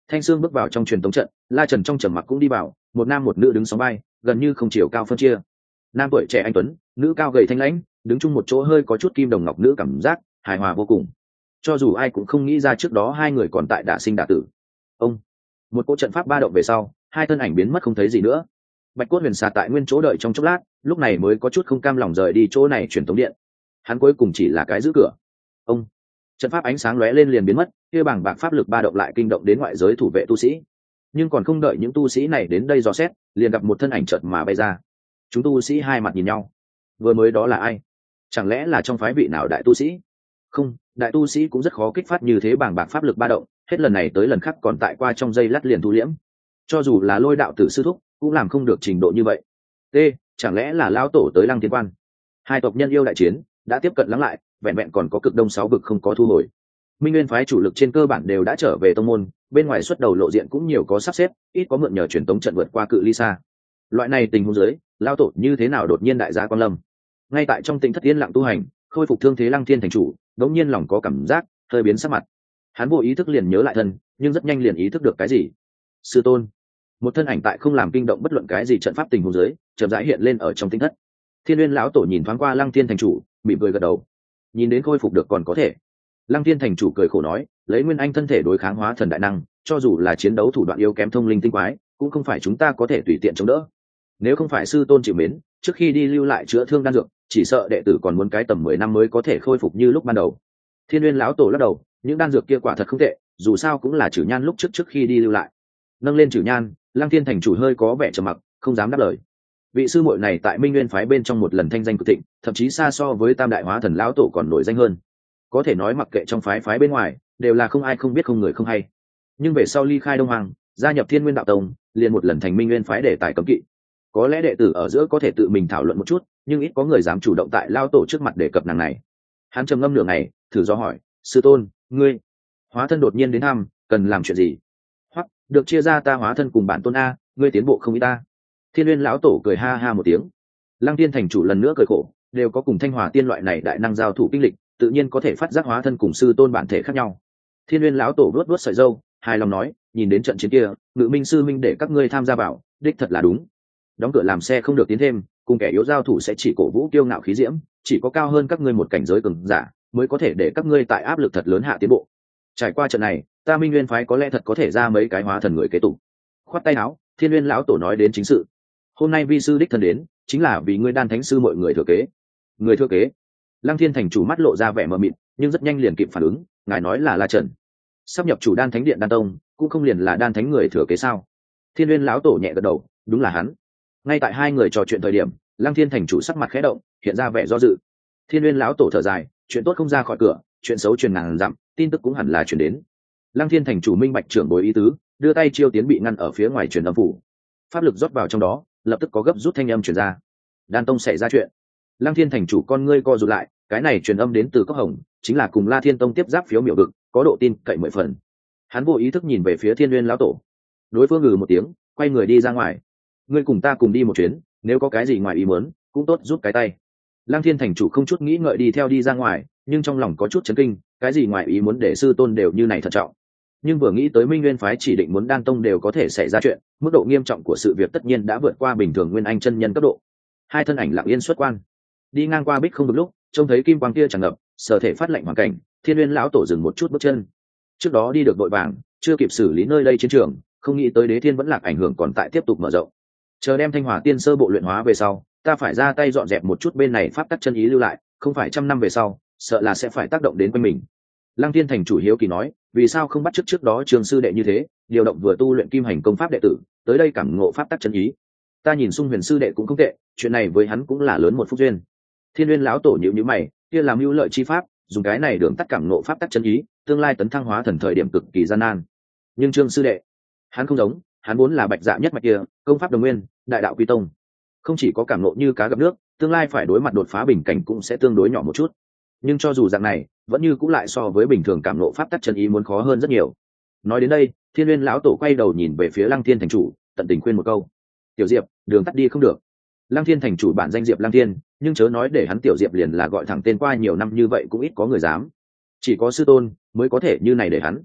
Thanh Sương bước vào trong truyền tống trận, La Trần trong trầm mặc cũng đi vào, một nam một nữ đứng sóng vai, gần như không chiều cao phân chia. Nam tuổi trẻ anh tuấn, nữ cao gầy thanh lãnh, đứng chung một chỗ hơi có chút kim đồng ngọc nữ cảm giác hài hòa vô cùng. Cho dù ai cũng không nghĩ ra trước đó hai người còn tại đả sinh đả tử. Ông, một cỗ trận pháp ba động về sau, hai thân ảnh biến mất không thấy gì nữa. Bạch Cốt Huyền Xà tại nguyên chỗ đợi trong chốc lát, lúc này mới có chút không cam lòng rời đi chỗ này truyền tống điện. Hắn cuối cùng chỉ là cái giữ cửa. Ông, trận pháp ánh sáng lóe lên liền biến mất, kia bảng bạc pháp lực ba động lại kinh động đến ngoại giới thủ vệ tu sĩ. Nhưng còn không đợi những tu sĩ này đến đây dò xét, liền gặp một thân ảnh chợt mà bay ra. Chúng tu sĩ hai mặt nhìn nhau, vừa mới đó là ai? Chẳng lẽ là trong phái vị nào đại tu sĩ? Không, đại tu sĩ cũng rất khó kích phát như thế bảng bạc pháp lực ba động, hết lần này tới lần khác còn tại qua trong giây lát liền thu liễm. Cho dù là Lôi đạo tử sư thúc cũng làm không được trình độ như vậy. T, chẳng lẽ là lão tổ tới Lăng Thiên Quan? Hai tộc nhân yêu đại chiến đã tiếp cận lắng lại, vẹn vẹn còn có cực đông sáu vực không có thu hồi. Minh Nguyên phái chủ lực trên cơ bản đều đã trở về tông môn, bên ngoài xuất đầu lộ diện cũng nhiều có sắp xếp, ít có mượn nhờ truyền tống trận vượt qua cự ly xa. Loại này tình huống dưới, lão tổ như thế nào đột nhiên đại giá quan lâm? Ngay tại trong Tĩnh Thất yên lặng tu hành, khôi phục thương thế Lăng Thiên thành chủ, đống nhiên lòng có cảm giác hơi biến sắc mặt. Hắn vô ý thức liền nhớ lại thân, nhưng rất nhanh liền ý thức được cái gì. Sư tôn, một thân ảnh tại không làm kinh động bất luận cái gì trận pháp tình huống dưới, chậm rãi hiện lên ở trong Tĩnh Thất. Thiên Nguyên lão tổ nhìn thoáng qua Lăng Thiên thành chủ, mỉm cười gật đầu. Nhìn đến khôi phục được còn có thể. Lăng Thiên thành chủ cười khổ nói, lấy Nguyên Anh thân thể đối kháng hóa thần đại năng, cho dù là chiến đấu thủ đoạn yếu kém thông linh tinh quái, cũng không phải chúng ta có thể tùy tiện chống đỡ. Nếu không phải sư tôn chịu mến, trước khi đi lưu lại chữa thương đan dược, chỉ sợ đệ tử còn muốn cái tầm mười năm mới có thể khôi phục như lúc ban đầu. Thiên Nguyên lão tổ lắc đầu, những đan dược kia quả thật không tệ, dù sao cũng là Chử Nhan lúc trước trước khi đi lưu lại. Nâng lên Chử Nhan, Lăng Thiên thành chủ hơi có vẻ trầm mặc, không dám đáp lời. Vị sư muội này tại Minh Nguyên phái bên trong một lần thanh danh cực thịnh, thậm chí xa so với Tam đại hóa thần lão tổ còn nổi danh hơn. Có thể nói mặc kệ trong phái phái bên ngoài, đều là không ai không biết không người không hay. Nhưng về sau ly khai Đông Hoàng, gia nhập Thiên Nguyên đạo tông, liền một lần thành Minh Nguyên phái để tài cấm kỵ. Có lẽ đệ tử ở giữa có thể tự mình thảo luận một chút, nhưng ít có người dám chủ động tại lao tổ trước mặt đề cập nàng này. Hắn trầm ngâm nửa ngày, thử do hỏi, sư tôn, ngươi hóa thân đột nhiên đến thăm, cần làm chuyện gì? Hoặc được chia ra ta hóa thân cùng bản tôn a, ngươi tiến bộ không ý ta. Thiên Nguyên lão tổ cười ha ha một tiếng. Lăng Tiên thành chủ lần nữa cười khổ, đều có cùng Thanh Hòa tiên loại này đại năng giao thủ kinh lịch, tự nhiên có thể phát giác hóa thân cùng sư tôn bản thể khác nhau. Thiên Nguyên lão tổ vuốt vuốt sợi râu, hài lòng nói, nhìn đến trận chiến kia, Ngự Minh sư minh để các ngươi tham gia vào, đích thật là đúng. Đóng cửa làm xe không được tiến thêm, cùng kẻ yếu giao thủ sẽ chỉ cổ vũ kiêu ngạo khí diễm, chỉ có cao hơn các ngươi một cảnh giới cường giả mới có thể để các ngươi tại áp lực thật lớn hạ tiến bộ. Trải qua trận này, ta Minh Nguyên phái có lẽ thật có thể ra mấy cái hóa thần người kế tục. Khoát tay áo, Thiên Nguyên lão tổ nói đến chính sự. Hôm nay vi sư đích thân đến, chính là vì ngươi đan thánh sư mọi người thừa kế. Người thừa kế? Lăng Thiên thành chủ mắt lộ ra vẻ mờ mịt, nhưng rất nhanh liền kịp phản ứng, ngài nói là La Trần. Sắp nhập chủ đan thánh điện đan tông, cũng không liền là đan thánh người thừa kế sao? Thiên Nguyên lão tổ nhẹ gật đầu, đúng là hắn. Ngay tại hai người trò chuyện thời điểm, Lăng Thiên thành chủ sắc mặt khẽ động, hiện ra vẻ do dự. Thiên Nguyên lão tổ thở dài, chuyện tốt không ra khỏi cửa, chuyện xấu truyền ngàn dặm, tin tức cũng hẳn là truyền đến. Lăng Thiên thành chủ minh bạch trưởng bối ý tứ, đưa tay chiêu tiến bị ngăn ở phía ngoài truyền âm phủ. Pháp lực rót vào trong đó, lập tức có gấp rút thanh âm truyền ra. Đan tông xảy ra chuyện. Lăng Thiên thành chủ con ngươi co rụt lại, cái này truyền âm đến từ Cốc Hồng, chính là cùng La Thiên tông tiếp giáp phiếu miểu vực, có độ tin cậy mười phần. Hắn vô ý thức nhìn về phía Thiên Nguyên lão tổ. Đối phương ngừ một tiếng, quay người đi ra ngoài. Ngươi cùng ta cùng đi một chuyến, nếu có cái gì ngoài ý muốn, cũng tốt giúp cái tay. Lăng Thiên thành chủ không chút nghĩ ngợi đi theo đi ra ngoài, nhưng trong lòng có chút chấn kinh, cái gì ngoài ý muốn để sư tôn đều như này thận trọng. Nhưng vừa nghĩ tới Minh Nguyên phái chỉ định muốn đan tông đều có thể xảy ra chuyện, mức độ nghiêm trọng của sự việc tất nhiên đã vượt qua bình thường Nguyên Anh chân nhân cấp độ. Hai thân ảnh lặng yên xuất quan, đi ngang qua bích không được lúc, trông thấy kim quang kia tràn ngập, sở thể phát lệnh hoàn cảnh, Thiên Nguyên lão tổ dừng một chút bước chân. Trước đó đi được vội vàng, chưa kịp xử lý nơi đây chiến trường, không nghĩ tới Đế Thiên vẫn lạc ảnh hưởng còn tại tiếp tục mở rộng. Chờ đem Thanh Hỏa tiên sơ bộ luyện hóa về sau, ta phải ra tay dọn dẹp một chút bên này pháp tắc chân ý lưu lại, không phải trăm năm về sau, sợ là sẽ phải tác động đến quanh mình. Lăng Thiên thành chủ hiếu kỳ nói, vì sao không bắt chước trước đó trường sư đệ như thế, điều động vừa tu luyện kim hành công pháp đệ tử, tới đây cảm ngộ pháp tắc chân ý. Ta nhìn Sung Huyền sư đệ cũng không tệ, chuyện này với hắn cũng là lớn một phúc duyên. Thiên Nguyên lão tổ nhíu nhíu mày, kia làm mưu lợi chi pháp, dùng cái này đường tắt cảm ngộ pháp tắc chân ý, tương lai tấn thăng hóa thần thời điểm cực kỳ gian nan. Nhưng Trương sư đệ, hắn không giống, hắn vốn là bạch dạ nhất mạch kia, công pháp đồng nguyên, đại đạo quy tông, không chỉ có cảm ngộ như cá gặp nước, tương lai phải đối mặt đột phá bình cảnh cũng sẽ tương đối nhỏ một chút. Nhưng cho dù dạng này, vẫn như cũng lại so với bình thường cảm ngộ pháp tắc chân ý muốn khó hơn rất nhiều. Nói đến đây, Thiên Nguyên lão tổ quay đầu nhìn về phía Lăng Thiên thành chủ, tận tình khuyên một câu: "Tiểu Diệp, đường tắt đi không được." Lăng Thiên thành chủ bản danh Diệp Lăng Thiên, nhưng chớ nói để hắn Tiểu Diệp liền là gọi thẳng tên qua nhiều năm như vậy cũng ít có người dám. Chỉ có sư tôn mới có thể như này để hắn.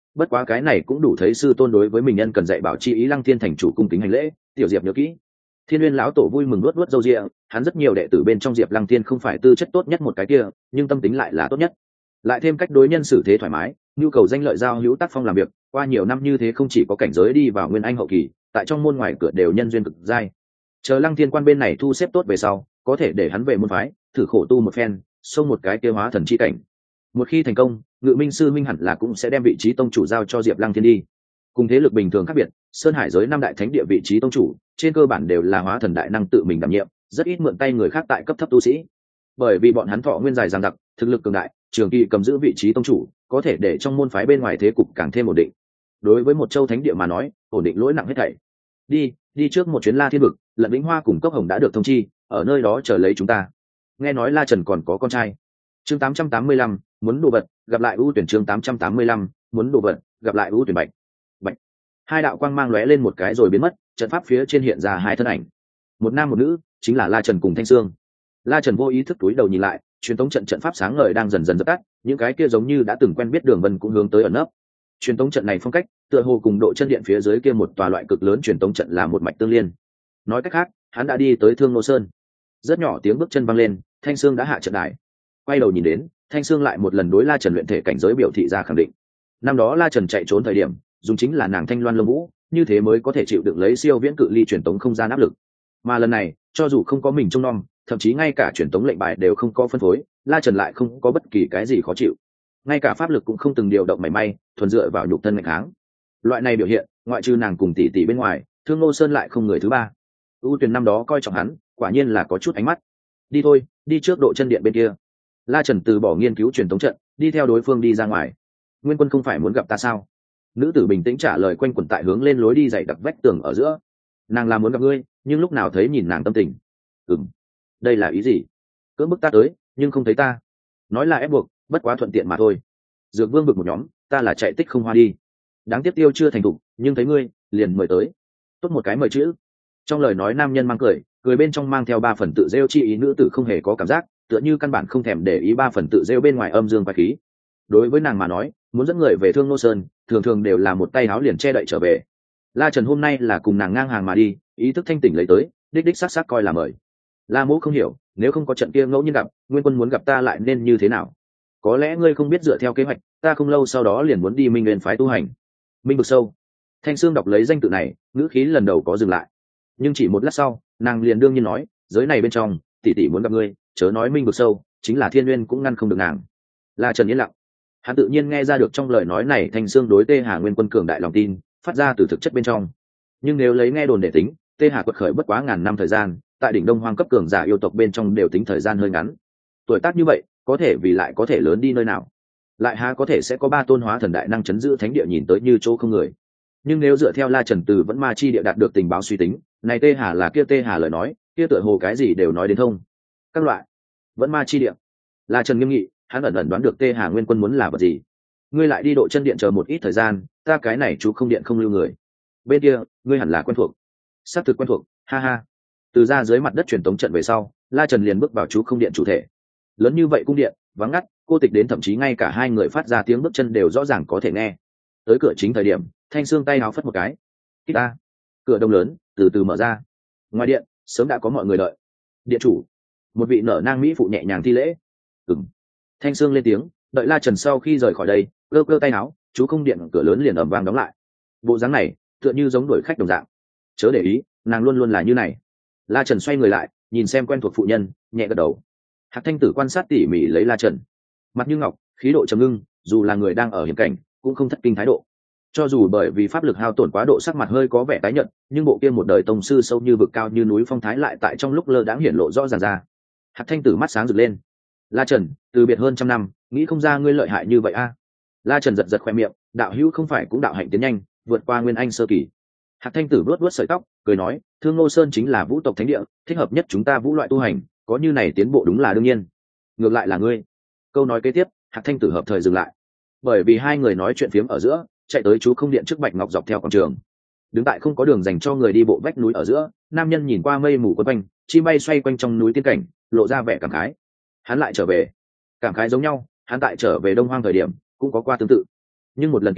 bất quá cái này cũng đủ thấy sư tôn đối với mình nhân cần dạy bảo chi ý. Lăng Thiên thành chủ cung kính hành lễ. Tiểu Diệp nhớ kỹ. Thiên Nguyên lão tổ vui mừng luốt luốt râu ria, hắn rất nhiều đệ tử bên trong Diệp Lăng Thiên không phải tư chất tốt nhất một cái kia, nhưng tâm tính lại là tốt nhất. Lại thêm cách đối nhân xử thế thoải mái, nhu cầu danh lợi giao hữu tác phong làm việc, qua nhiều năm như thế không chỉ có cảnh giới đi vào nguyên anh hậu kỳ, tại trong môn ngoài cửa đều nhân duyên cực dai. Chờ Lăng Thiên quan bên này thu xếp tốt về sau, có thể để hắn về môn phái, thử khổ tu một phen, xông một cái kia hóa thần chi cảnh. Một khi thành công, Ngự Minh sư minh hẳn là cũng sẽ đem vị trí tông chủ giao cho Diệp Lăng Thiên đi. Cùng thế lực bình thường khác biệt, Sơn Hải giới năm đại thánh địa vị trí tông chủ, trên cơ bản đều là hóa thần đại năng tự mình đảm nhiệm, rất ít mượn tay người khác tại cấp thấp tu sĩ. Bởi vì bọn hắn thọ nguyên dài dằng dặc, thực lực cường đại, trường kỳ cầm giữ vị trí tông chủ, có thể để trong môn phái bên ngoài thế cục càng thêm ổn định. Đối với một châu thánh địa mà nói, ổn định lỗi nặng hết thảy. Đi, đi trước một chuyến La Thiên vực, Lận Vĩnh Hoa cùng Cốc Hồng đã được thông chi, ở nơi đó chờ lấy chúng ta. Nghe nói La Trần còn có con trai. Chương tám trăm tám mươi lăm, muốn đồ vật, gặp lại ưu tuyển chương tám trăm tám mươi lăm, muốn đồ vật, gặp lại ưu tuyển bạch. Bạch. Hai đạo quang mang lóe lên một cái rồi biến mất, trận pháp phía trên hiện ra hai thân ảnh. Một nam một nữ, chính là La Trần cùng Thanh Sương. La Trần vô ý thức túi đầu nhìn lại, truyền tống trận trận pháp sáng ngời đang dần dần dập tắt, những cái kia giống như đã từng quen biết đường vân cũng hướng tới ẩn nấp. Truyền tống trận này phong cách, tựa hồ cùng độ chân điện phía dưới kia một tòa loại cực lớn truyền tống trận là một mạch tương liên. Nói cách khác, hắn đã đi tới Thương Nô Sơn. Rất nhỏ tiếng bước chân vang lên, Thanh Sương đã hạ trận đài. Quay đầu nhìn đến, Thanh Sương lại một lần đối La Trần luyện thể cảnh giới biểu thị ra khẳng định. Năm đó La Trần chạy trốn thời điểm, dùng chính là nàng Thanh Loan Lông Vũ, như thế mới có thể chịu đựng lấy siêu viễn cự ly truyền tống không gian áp lực. Mà lần này, cho dù không có mình trông nom, thậm chí ngay cả truyền tống lệnh bài đều không có phân phối, La Trần lại không có bất kỳ cái gì khó chịu. Ngay cả pháp lực cũng không từng điều động mảy may, thuần dựa vào nhục thân nghịch kháng. Loại này biểu hiện, ngoại trừ nàng cùng tỷ tỷ bên ngoài, Thương Nô Sơn lại không người thứ ba. ưu Tuyền năm đó coi trọng hắn, quả nhiên là có chút ánh mắt. Đi thôi, đi trước độ chân điện bên kia. La Trần từ bỏ nghiên cứu truyền tống trận, đi theo đối phương đi ra ngoài. Nguyên Quân không phải muốn gặp ta sao? Nữ tử bình tĩnh trả lời, quanh quẩn tại hướng lên lối đi dày đặc vách tường ở giữa. Nàng là muốn gặp ngươi, nhưng lúc nào thấy nhìn nàng tâm tình. Ừm, đây là ý gì? Cưỡng bức ta tới, nhưng không thấy ta. Nói là ép buộc, bất quá thuận tiện mà thôi. Dược Vương bực một nhóm, ta là chạy tích không hoa đi. Đáng tiếc tiêu chưa thành thục, nhưng thấy ngươi, liền mời tới. Tốt một cái mời chữ. Trong lời nói nam nhân mang cười, cười bên trong mang theo ba phần tự rêu chi ý. Nữ tử không hề có cảm giác, tựa như căn bản không thèm để ý ba phần tự rêu bên ngoài âm dương quái khí. Đối với nàng mà nói, muốn dẫn người về Thương Nô Sơn, thường thường đều là một tay áo liền che đậy trở về. La Trần hôm nay là cùng nàng ngang hàng mà đi, ý thức thanh tỉnh lấy tới, đích đích xác xác coi là mời. La Mỗ không hiểu, nếu không có trận kia ngẫu nhiên gặp, Nguyên Quân muốn gặp ta lại nên như thế nào? Có lẽ ngươi không biết dựa theo kế hoạch, ta không lâu sau đó liền muốn đi Minh Nguyên phái tu hành. Minh vực sâu. Thanh Sương đọc lấy danh tự này, ngữ khí lần đầu có dừng lại. Nhưng chỉ một lát sau, nàng liền đương nhiên nói, giới này bên trong, tỷ tỷ muốn gặp ngươi, chớ nói Minh vực sâu, chính là Thiên Nguyên cũng ngăn không được nàng. La Trần yên lặng. Hắn tự nhiên nghe ra được trong lời nói này Thanh Sương đối Tê Hà Nguyên Quân cường đại lòng tin, phát ra từ thực chất bên trong. Nhưng nếu lấy nghe đồn để tính, Tê Hà quật khởi bất quá ngàn năm thời gian, tại đỉnh Đông Hoang cấp cường giả yêu tộc bên trong đều tính thời gian hơi ngắn. Tuổi tác như vậy, có thể vì lại có thể lớn đi nơi nào? Lại há có thể sẽ có ba tôn hóa thần đại năng chấn giữ thánh địa nhìn tới như chỗ không người. Nhưng nếu dựa theo La Trần từ vẫn ma chi địa đạt được tình báo suy tính, này Tê Hà là kia Tê Hà lời nói, kia tựa hồ cái gì đều nói đến thông. Các loại vẫn ma chi địa. La Trần nghiêm nghị, hắn ẩn ẩn đoán được Tê Hà Nguyên Quân muốn là vật gì. Ngươi lại đi độ chân điện chờ một ít thời gian, ta cái này chú không điện không lưu người. Bên kia, ngươi hẳn là quen thuộc. Xác thực quen thuộc, ha ha. Từ ra dưới mặt đất truyền tống trận về sau, La Trần liền bước vào chú không điện chủ thể. Lớn như vậy cung điện, vắng ngắt, cô tịch đến thậm chí ngay cả hai người phát ra tiếng bước chân đều rõ ràng có thể nghe. Tới cửa chính thời điểm, Thanh Sương tay áo phất một cái. Kít ta. Cửa đông lớn, từ từ mở ra. Ngoài điện, sớm đã có mọi người đợi. Điện chủ. Một vị nở nang mỹ phụ nhẹ nhàng thi lễ. Ừm. Thanh Sương lên tiếng, đợi La Trần sau khi rời khỏi đây, cơ cơ tay áo, chú không điện cửa lớn liền ầm vang đóng lại. Bộ dáng này, tựa như giống đuổi khách đồng dạng. Chớ để ý, nàng luôn luôn là như này. La Trần xoay người lại, nhìn xem quen thuộc phụ nhân, nhẹ gật đầu. Hạc Thanh Tử quan sát tỉ mỉ lấy La Trần, mặt như ngọc, khí độ trầm ngưng, dù là người đang ở hiểm cảnh, cũng không thất kinh thái độ. Cho dù bởi vì pháp lực hao tổn quá độ sắc mặt hơi có vẻ tái nhợt, nhưng bộ kia một đời tông sư sâu như vực cao như núi phong thái lại tại trong lúc lơ đãng hiển lộ rõ ràng ra. Hạc Thanh Tử mắt sáng rực lên. La Trần, từ biệt hơn trăm năm, nghĩ không ra ngươi lợi hại như vậy a. La Trần giật giật khoe miệng, đạo hữu không phải cũng đạo hạnh tiến nhanh, vượt qua nguyên anh sơ kỳ. Hạc Thanh Tử vuốt vuốt sợi tóc, cười nói, Thương Ngô Sơn chính là vũ tộc thánh địa, thích hợp nhất chúng ta vũ loại tu hành, có như này tiến bộ đúng là đương nhiên. Ngược lại là ngươi. Câu nói kế tiếp, Hạc Thanh Tử hợp thời dừng lại, bởi vì hai người nói chuyện phiếm ở giữa, chạy tới chú không điện trước Bạch Ngọc dọc theo quảng trường. Đứng tại không có đường dành cho người đi bộ vách núi ở giữa, nam nhân nhìn qua mây mù quấn quanh, chim bay xoay quanh trong núi tiên cảnh, lộ ra vẻ cảm khái. Hắn lại trở về. Cảm khái giống nhau, hắn tại trở về Đông Hoang thời điểm cũng có qua tương tự. Nhưng một lần kia,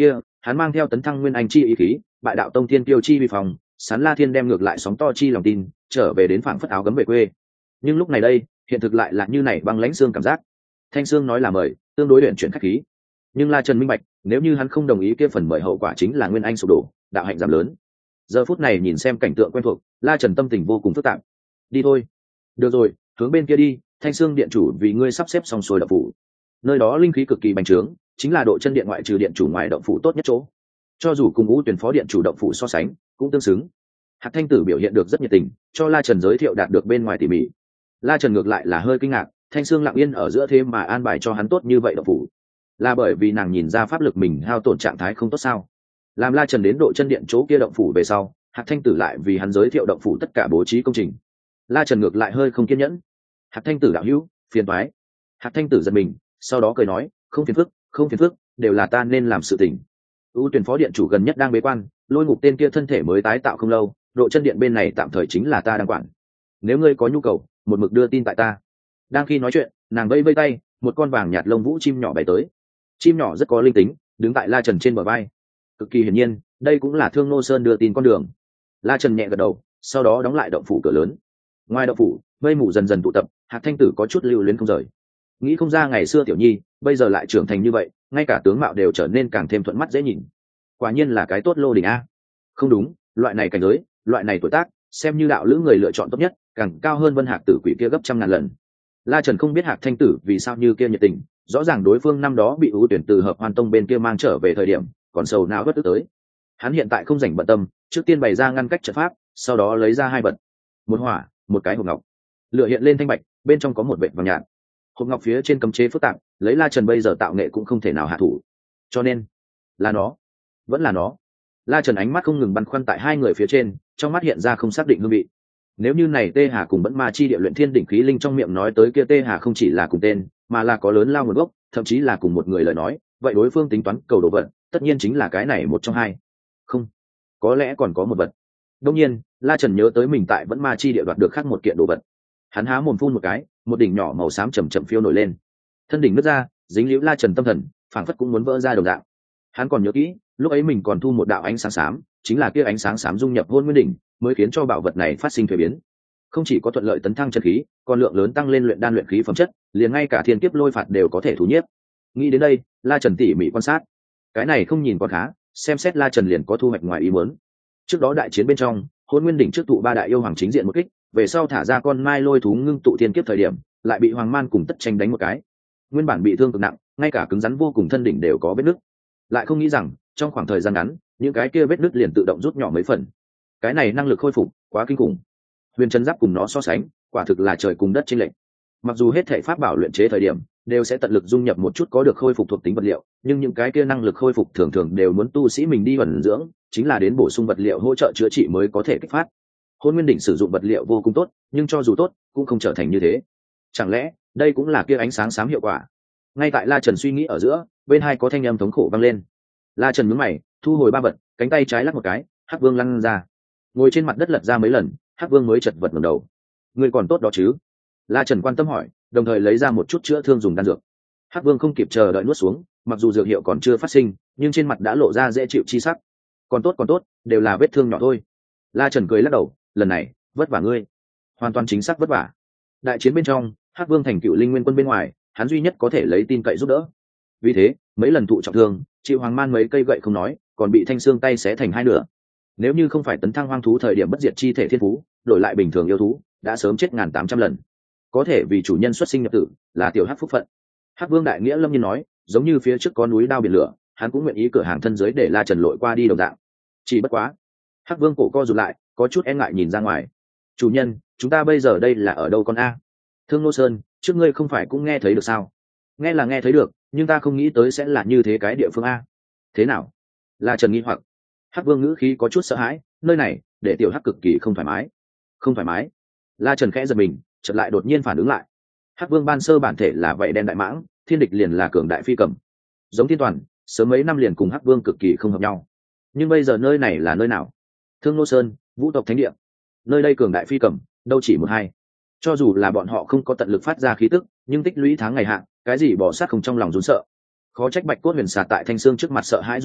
hắn mang theo tấn thăng nguyên anh chi ý khí, bại đạo tông thiên tiêu chi vi phòng, sán la thiên đem ngược lại sóng to chi lòng tin, trở về đến phảng phất áo gấm về quê. Nhưng lúc này đây, hiện thực lại là như này băng lãnh xương cảm giác. Thanh xương nói là mời, tương đối luyện chuyển khách khí. Nhưng La Trần minh bạch, nếu như hắn không đồng ý kia phần mời hậu quả chính là nguyên anh sụp đổ, đạo hạnh giảm lớn. Giờ phút này nhìn xem cảnh tượng quen thuộc, La Trần tâm tình vô cùng phức tạp. Đi thôi. Được rồi, hướng bên kia đi, Thanh xương điện chủ vì ngươi sắp xếp xong xuôi động phủ. Nơi đó linh khí cực kỳ bành trướng, chính là độ chân điện ngoại trừ điện chủ ngoài động phủ tốt nhất chỗ. Cho dù cùng ngũ tuyển phó điện chủ động phủ so sánh, cũng tương xứng. Hạc Thanh Tử biểu hiện được rất nhiệt tình, cho La Trần giới thiệu đạt được bên ngoài tỉ mỉ. La Trần ngược lại là hơi kinh ngạc, Thanh xương lặng yên ở giữa thế mà an bài cho hắn tốt như vậy động phủ, là bởi vì nàng nhìn ra pháp lực mình hao tổn trạng thái không tốt sao? Làm La Trần đến độ chân điện chỗ kia động phủ về sau, Hạc Thanh Tử lại vì hắn giới thiệu động phủ tất cả bố trí công trình. La Trần ngược lại hơi không kiên nhẫn. Hạc Thanh Tử đạo hữu, phiền toái. Hạc Thanh Tử giật mình, sau đó cười nói, không phiền phức, không phiền phức, đều là ta nên làm sự tình. ưu tuyển phó điện chủ gần nhất đang bế quan, Lôi Ngục tên kia thân thể mới tái tạo không lâu, độ chân điện bên này tạm thời chính là ta đang quản. Nếu ngươi có nhu cầu, một mực đưa tin tại ta. Đang khi nói chuyện, nàng vây vây tay, một con vàng nhạt lông vũ chim nhỏ bay tới. Chim nhỏ rất có linh tính, đứng tại La Trần trên bờ vai. Cực kỳ hiển nhiên, đây cũng là Thương Nô Sơn đưa tin con đường. La Trần nhẹ gật đầu, sau đó đóng lại động phủ cửa lớn. Ngoài động phủ, mây mù dần dần tụ tập, Hạc Thanh Tử có chút lưu luyến không rời. Nghĩ không ra ngày xưa tiểu nhi, bây giờ lại trưởng thành như vậy, ngay cả tướng mạo đều trở nên càng thêm thuận mắt dễ nhìn. Quả nhiên là cái tốt lô đỉnh a. Không đúng, loại này cảnh giới, loại này tuổi tác, xem như đạo lữ người lựa chọn tốt nhất, càng cao hơn Vân Hạc Tử quỷ kia gấp trăm ngàn lần. La Trần không biết Hạc Thanh Tử vì sao như kia nhiệt tình, rõ ràng đối phương năm đó bị ưu tuyển từ Hợp Hoan Tông bên kia mang trở về thời điểm, còn sầu não bất tức tới. Hắn hiện tại không rảnh bận tâm, trước tiên bày ra ngăn cách trận pháp, sau đó lấy ra hai vật, một hỏa, một cái hộp ngọc. Lửa hiện lên thanh bạch, bên trong có một vệt vàng nhạt. Hộp ngọc phía trên cấm chế phức tạp, lấy La Trần bây giờ tạo nghệ cũng không thể nào hạ thủ. Cho nên, là nó, vẫn là nó. La Trần ánh mắt không ngừng băn khoăn tại hai người phía trên, trong mắt hiện ra không xác định hương vị. Nếu như này Tê Hà cùng Bẫn Ma chi địa luyện thiên đỉnh khí linh trong miệng nói tới kia Tê Hà không chỉ là cùng tên, mà là có lớn lao nguồn gốc, thậm chí là cùng một người lời nói, vậy đối phương tính toán cầu đồ vật, tất nhiên chính là cái này một trong hai. Không, có lẽ còn có một vật. Đương nhiên, La Trần nhớ tới mình tại Bẫn Ma chi địa đoạt được khác một kiện đồ vật. Hắn há mồm phun một cái, một đỉnh nhỏ màu xám chậm chậm phiêu nổi lên. Thân đỉnh nứt ra, dính liễu La Trần tâm thần, phảng phất cũng muốn vỡ ra đồng dạng. Hắn còn nhớ kỹ, lúc ấy mình còn thu một đạo ánh sáng xám, chính là kia ánh sáng xám dung nhập hôn nguyên đỉnh, mới khiến cho bảo vật này phát sinh thay biến. Không chỉ có thuận lợi tấn thăng chân khí, còn lượng lớn tăng lên luyện đan luyện khí phẩm chất, liền ngay cả thiên kiếp lôi phạt đều có thể thủ nhiếp. Nghĩ đến đây, La Trần tỉ mỉ quan sát. Cái này không nhìn còn khá, xem xét La Trần liền có thu hoạch ngoài ý muốn. Trước đó đại chiến bên trong, hôn nguyên đỉnh trước tụ ba đại yêu hoàng chính diện một kích, về sau thả ra con mai lôi thú ngưng tụ thiên kiếp thời điểm, lại bị hoàng man cùng tất tranh đánh một cái. Nguyên bản bị thương cực nặng, ngay cả cứng rắn vô cùng thân đỉnh đều có vết nứt. Lại không nghĩ rằng, trong khoảng thời gian ngắn, những cái kia vết nứt liền tự động rút nhỏ mấy phần. Cái này năng lực khôi phục quá kinh khủng. Huyền chân giáp cùng nó so sánh, quả thực là trời cùng đất chênh lệch. Mặc dù hết thể pháp bảo luyện chế thời điểm đều sẽ tận lực dung nhập một chút có được khôi phục thuộc tính vật liệu, nhưng những cái kia năng lực khôi phục thường thường đều muốn tu sĩ mình đi ẩn dưỡng, chính là đến bổ sung vật liệu hỗ trợ chữa trị mới có thể kích phát. Hôn Nguyên đỉnh sử dụng vật liệu vô cùng tốt, nhưng cho dù tốt, cũng không trở thành như thế. Chẳng lẽ đây cũng là kia ánh sáng xám hiệu quả? Ngay tại La Trần suy nghĩ ở giữa, bên hai có thanh âm thống khổ vang lên. La Trần nhướng mày, thu hồi ba vật, cánh tay trái lắc một cái, Hắc Vương lăn ra, ngồi trên mặt đất lật ra mấy lần, Hắc Vương mới chật vật ngẩng đầu. Ngươi còn tốt đó chứ? La Trần quan tâm hỏi, đồng thời lấy ra một chút chữa thương dùng đan dược. Hắc Vương không kịp chờ đợi nuốt xuống, mặc dù dược hiệu còn chưa phát sinh, nhưng trên mặt đã lộ ra dễ chịu chi sắc. Còn tốt còn tốt, đều là vết thương nhỏ thôi. La Trần cười lắc đầu, lần này vất vả ngươi. Hoàn toàn chính xác vất vả. Đại chiến bên trong, Hắc Vương thành cựu linh nguyên quân bên ngoài, hắn duy nhất có thể lấy tin cậy giúp đỡ. Vì thế, mấy lần thụ trọng thương, chịu hoàng man mấy cây gậy không nói, còn bị thanh xương tay xé thành hai nửa. Nếu như không phải tấn thăng hoang thú thời điểm bất diệt chi thể thiên phú, đổi lại bình thường yêu thú, đã sớm chết ngàn tám trăm lần. Có thể vì chủ nhân xuất sinh nhập tử, là tiểu Hắc phúc phận. Hắc Vương đại nghĩa lâm nhiên nói, giống như phía trước có núi đao biển lửa, hắn cũng nguyện ý cửa hàng thân giới để La Trần lội qua đi đồng dạng. Chỉ bất quá, Hắc Vương cổ co rụt lại, có chút e ngại nhìn ra ngoài. Chủ nhân, chúng ta bây giờ đây là ở đâu con a? Thương Nô Sơn, trước ngươi không phải cũng nghe thấy được sao? Nghe là nghe thấy được, nhưng ta không nghĩ tới sẽ là như thế cái địa phương a. Thế nào? La Trần nghi hoặc. Hắc Vương ngữ khí có chút sợ hãi, nơi này để tiểu Hắc cực kỳ không thoải mái. Không thoải mái? La Trần khẽ giật mình, chợt lại đột nhiên phản ứng lại. Hắc Vương ban sơ bản thể là vậy đen đại mãng, thiên địch liền là cường đại phi cầm. Giống Thiên Toàn, sớm mấy năm liền cùng Hắc Vương cực kỳ không hợp nhau. Nhưng bây giờ nơi này là nơi nào? Thương Nô Sơn, Vũ tộc thánh địa. Nơi đây cường đại phi cầm, đâu chỉ một hai. Cho dù là bọn họ không có tận lực phát ra khí tức, nhưng tích lũy tháng ngày hạn, cái gì bỏ sát không trong lòng run sợ. Khó trách Bạch Cốt Huyền Xà tại Thanh Xương trước mặt sợ hãi rụt rè,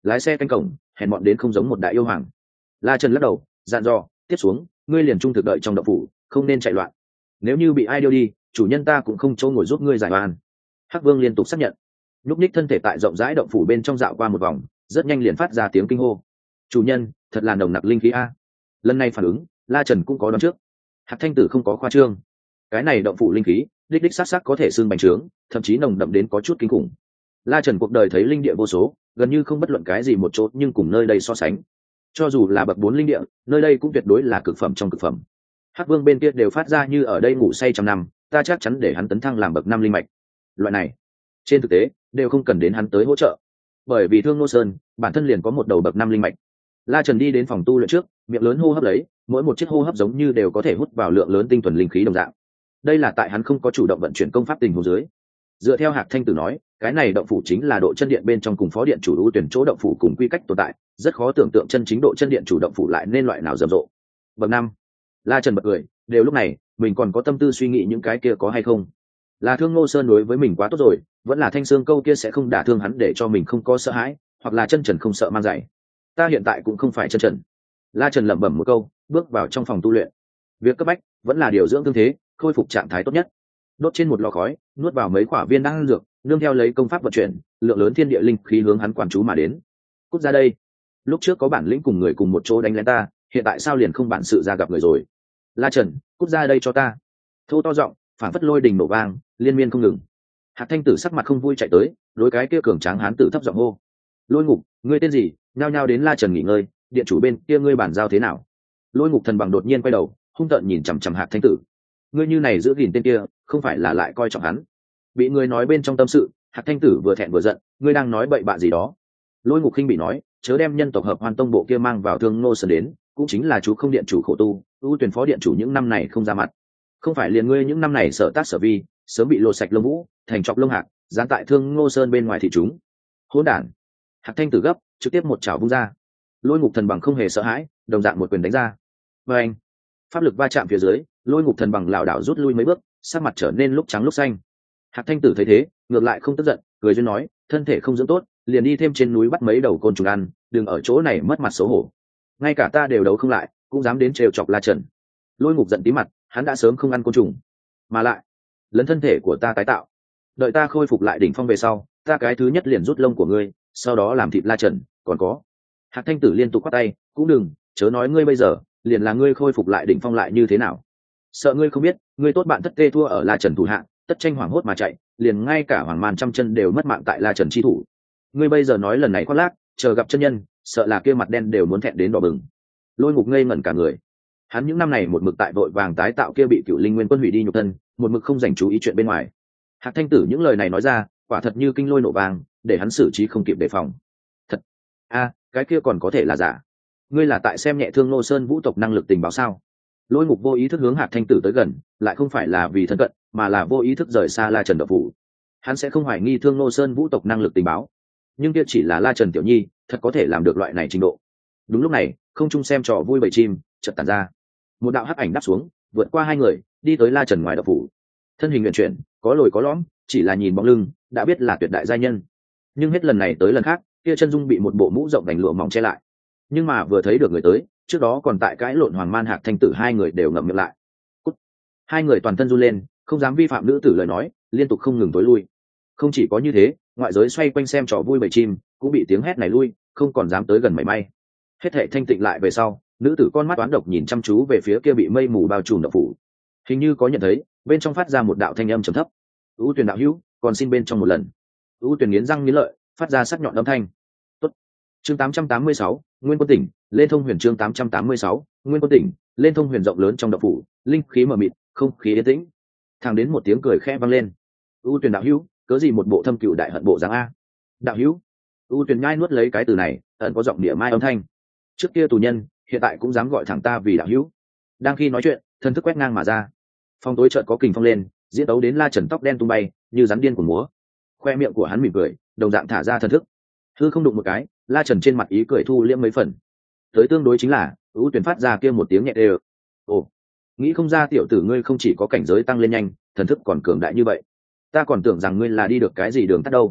lái xe canh cổng hèn bọn đến không giống một đại yêu hoàng. La Trần lắc đầu dặn dò, tiếp xuống ngươi liền trung thực đợi trong động phủ, không nên chạy loạn. Nếu như bị ai điêu đi, chủ nhân ta cũng không chỗ ngồi giúp ngươi giải oan. Hắc Vương liên tục xác nhận, nhúc ních thân thể tại rộng rãi động phủ bên trong dạo qua một vòng, rất nhanh liền phát ra tiếng kinh hô. Chủ nhân, thật là nồng nặc linh khí a. Lần này phản ứng, La Trần cũng có đoán trước. Hạc Thanh Tử không có khoa trương, cái này động phủ linh khí đích đích xác xác có thể xương bành trướng, thậm chí nồng đậm đến có chút kinh khủng. La Trần cuộc đời thấy linh địa vô số, gần như không bất luận cái gì một chỗ nhưng cùng nơi đây so sánh, cho dù là bậc bốn linh địa, nơi đây cũng tuyệt đối là cực phẩm trong cực phẩm. Hắc Vương bên kia đều phát ra như ở đây ngủ say trăm năm, ta chắc chắn để hắn tấn thăng làm bậc năm linh mạch. Loại này trên thực tế đều không cần đến hắn tới hỗ trợ, bởi vì Thương Nô Sơn bản thân liền có một đầu bậc năm linh mạch. La Trần đi đến phòng tu luyện trước, miệng lớn hô hấp lấy, mỗi một chiếc hô hấp giống như đều có thể hút vào lượng lớn tinh thuần linh khí đồng dạng. Đây là tại hắn không có chủ động vận chuyển công pháp tình huống dưới. Dựa theo Hạc Thanh Tử nói, cái này động phủ chính là độ chân điện bên trong cùng phó điện chủ ưu tuyển chỗ động phủ cùng quy cách tồn tại, rất khó tưởng tượng chân chính độ chân điện chủ động phủ lại nên loại nào rầm rộ. Bậc năm. La Trần bật cười, đều lúc này, mình còn có tâm tư suy nghĩ những cái kia có hay không? Là Thương Ngô Sơn đối với mình quá tốt rồi, vẫn là Thanh Xương câu kia sẽ không đả thương hắn để cho mình không có sợ hãi, hoặc là chân trần không sợ mang giày. Ta hiện tại cũng không phải chân trần. La Trần lẩm bẩm một câu, bước vào trong phòng tu luyện. Việc cấp bách vẫn là điều dưỡng thương thế, khôi phục trạng thái tốt nhất. Đốt trên một lò khói, nuốt vào mấy quả viên đan dược, nương theo lấy công pháp vận chuyển, lượng lớn thiên địa linh khí hướng hắn quản chú mà đến. Cút ra đây! Lúc trước có bản lĩnh cùng người cùng một chỗ đánh lén ta, hiện tại sao liền không bản sự ra gặp người rồi? La Trần, cút ra đây cho ta! Thô to giọng, phản phất lôi đình nổ vang, liên miên không ngừng. Hạc Thanh Tử sắc mặt không vui chạy tới, đối cái kia cường tráng hán tử thấp giọng hô: Lôi Ngục, ngươi tên gì? Nhao nhao đến La Trần nghỉ ngơi, điện chủ bên kia ngươi bản giao thế nào? Lôi Ngục thần bằng đột nhiên quay đầu, hung tợn nhìn chằm chằm Hạc Thanh Tử. Ngươi như này giữ gìn tên kia, không phải là lại coi trọng hắn? Bị ngươi nói bên trong tâm sự, Hạc Thanh Tử vừa thẹn vừa giận, ngươi đang nói bậy bạ gì đó? Lôi Ngục khinh bị nói, chớ đem nhân tộc hợp Hoan Tông bộ kia mang vào Thương Nô Sơn đến, cũng chính là chú không điện chủ khổ tu, ưu tuyển phó điện chủ những năm này không ra mặt, không phải liền ngươi những năm này sở tác sở vi, sớm bị lột sạch lông vũ, thành chọc lông hạc, dán tại Thương Ngô Sơn bên ngoài thị chúng. Hỗn đản! Hạc Thanh Tử gấp, trực tiếp một chảo vung ra. Lôi Ngục thần bằng không hề sợ hãi, đồng dạng một quyền đánh ra. Và anh, pháp lực va chạm phía dưới, Lôi Ngục thần bằng lảo đảo rút lui mấy bước, sắc mặt trở nên lúc trắng lúc xanh. Hạc Thanh Tử thấy thế, ngược lại không tức giận, cười duyên nói, thân thể không dưỡng tốt, liền đi thêm trên núi bắt mấy đầu côn trùng ăn, đừng ở chỗ này mất mặt xấu hổ. Ngay cả ta đều đấu không lại, cũng dám đến trêu chọc La Trần. Lôi Ngục giận tí mặt, hắn đã sớm không ăn côn trùng, mà lại lấn thân thể của ta tái tạo, đợi ta khôi phục lại đỉnh phong về sau, ta cái thứ nhất liền rút lông của ngươi, sau đó làm thịt La Trần. Còn có, Hạc Thanh Tử liên tục quát tay, cũng đừng, chớ nói ngươi bây giờ, liền là ngươi khôi phục lại đỉnh phong lại như thế nào? Sợ ngươi không biết, ngươi tốt bạn thất tê thua ở La Trần thủ hạ, tất tranh hoảng hốt mà chạy, liền ngay cả Hoàng Màn trăm chân đều mất mạng tại La Trần chi thủ. Ngươi bây giờ nói lần này khoác lác, chờ gặp chân nhân, sợ là kia mặt đen đều muốn thẹn đến đỏ bừng. Lôi Ngục ngây ngẩn cả người. Hắn những năm này một mực tại vội vàng tái tạo kia bị Cựu Linh Nguyên Quân hủy đi nhục thân, một mực không dành chú ý chuyện bên ngoài. Hạc Thanh Tử những lời này nói ra, quả thật như kinh lôi nổ vàng, để hắn xử trí không kịp đề phòng. Thật, a, cái kia còn có thể là giả? Ngươi là tại xem nhẹ Thương Nô Sơn vũ tộc năng lực tình báo sao? Lôi Ngục vô ý thức hướng Hạc Thanh Tử tới gần, lại không phải là vì thân cận, mà là vô ý thức rời xa La Trần độc phủ. Hắn sẽ không hoài nghi Thương Nô Sơn vũ tộc năng lực tình báo, nhưng kia chỉ là La Trần tiểu nhi, thật có thể làm được loại này trình độ. Đúng lúc này, không trung xem trò vui bầy chim chợt tản ra, một đạo hắc ảnh đáp xuống, vượt qua hai người, đi tới La Trần ngoài độc phủ. Thân hình luyện chuyển, có lồi có lõm, chỉ là nhìn bóng lưng đã biết là tuyệt đại giai nhân. Nhưng hết lần này tới lần khác, kia chân dung bị một bộ mũ rộng vành lụa mỏng che lại. Nhưng mà vừa thấy được người tới, trước đó còn tại cãi lộn Hoàng Man Hạc Thanh Tử hai người đều ngậm miệng lại. Cút. Hai người toàn thân run lên, không dám vi phạm nữ tử lời nói, liên tục không ngừng tối lui. Không chỉ có như thế, ngoại giới xoay quanh xem trò vui bầy chim cũng bị tiếng hét này lui, không còn dám tới gần mảy may. Hết thảy thanh tịnh lại về sau, nữ tử con mắt toán độc nhìn chăm chú về phía kia bị mây mù bao trùm độc phủ. Hình như có nhận thấy, bên trong phát ra một đạo thanh âm trầm thấp. U Tuyền đạo hữu, còn xin bên trong một lần. U Tuyền nghiến răng nghiến lợi, phát ra sắc nhọn âm thanh. Tốt. Chương tám trăm tám mươi sáu, Nguyên Quân tỉnh, lên thông huyền chương tám trăm tám mươi sáu, Nguyên Quân tỉnh, lên thông huyền rộng lớn trong độc phủ, linh khí mờ mịt, không khí yên tĩnh. Thẳng đến một tiếng cười khẽ vang lên. U Tuyền đạo hữu, cớ gì một bộ thâm cựu đại hận bộ dáng a? Đạo hữu. U Tuyền nhai nuốt lấy cái từ này, ẩn có giọng địa mai âm thanh. Trước kia tù nhân, hiện tại cũng dám gọi thẳng ta vì đạo hữu. Đang khi nói chuyện, thân thức quét ngang mà ra. Phong tối chợt có kình phong lên, diễn tấu đến La Trần tóc đen tung bay, như rắn điên của múa. Khoe miệng của hắn mỉm cười, đồng dạng thả ra thần thức. Hư không đụng một cái, La Trần trên mặt ý cười thu liễm mấy phần. Tới tương đối chính là, ưu tuyển phát ra kia một tiếng nhẹ đều. Ồ, nghĩ không ra tiểu tử ngươi không chỉ có cảnh giới tăng lên nhanh, thần thức còn cường đại như vậy. Ta còn tưởng rằng ngươi là đi được cái gì đường tắt đâu.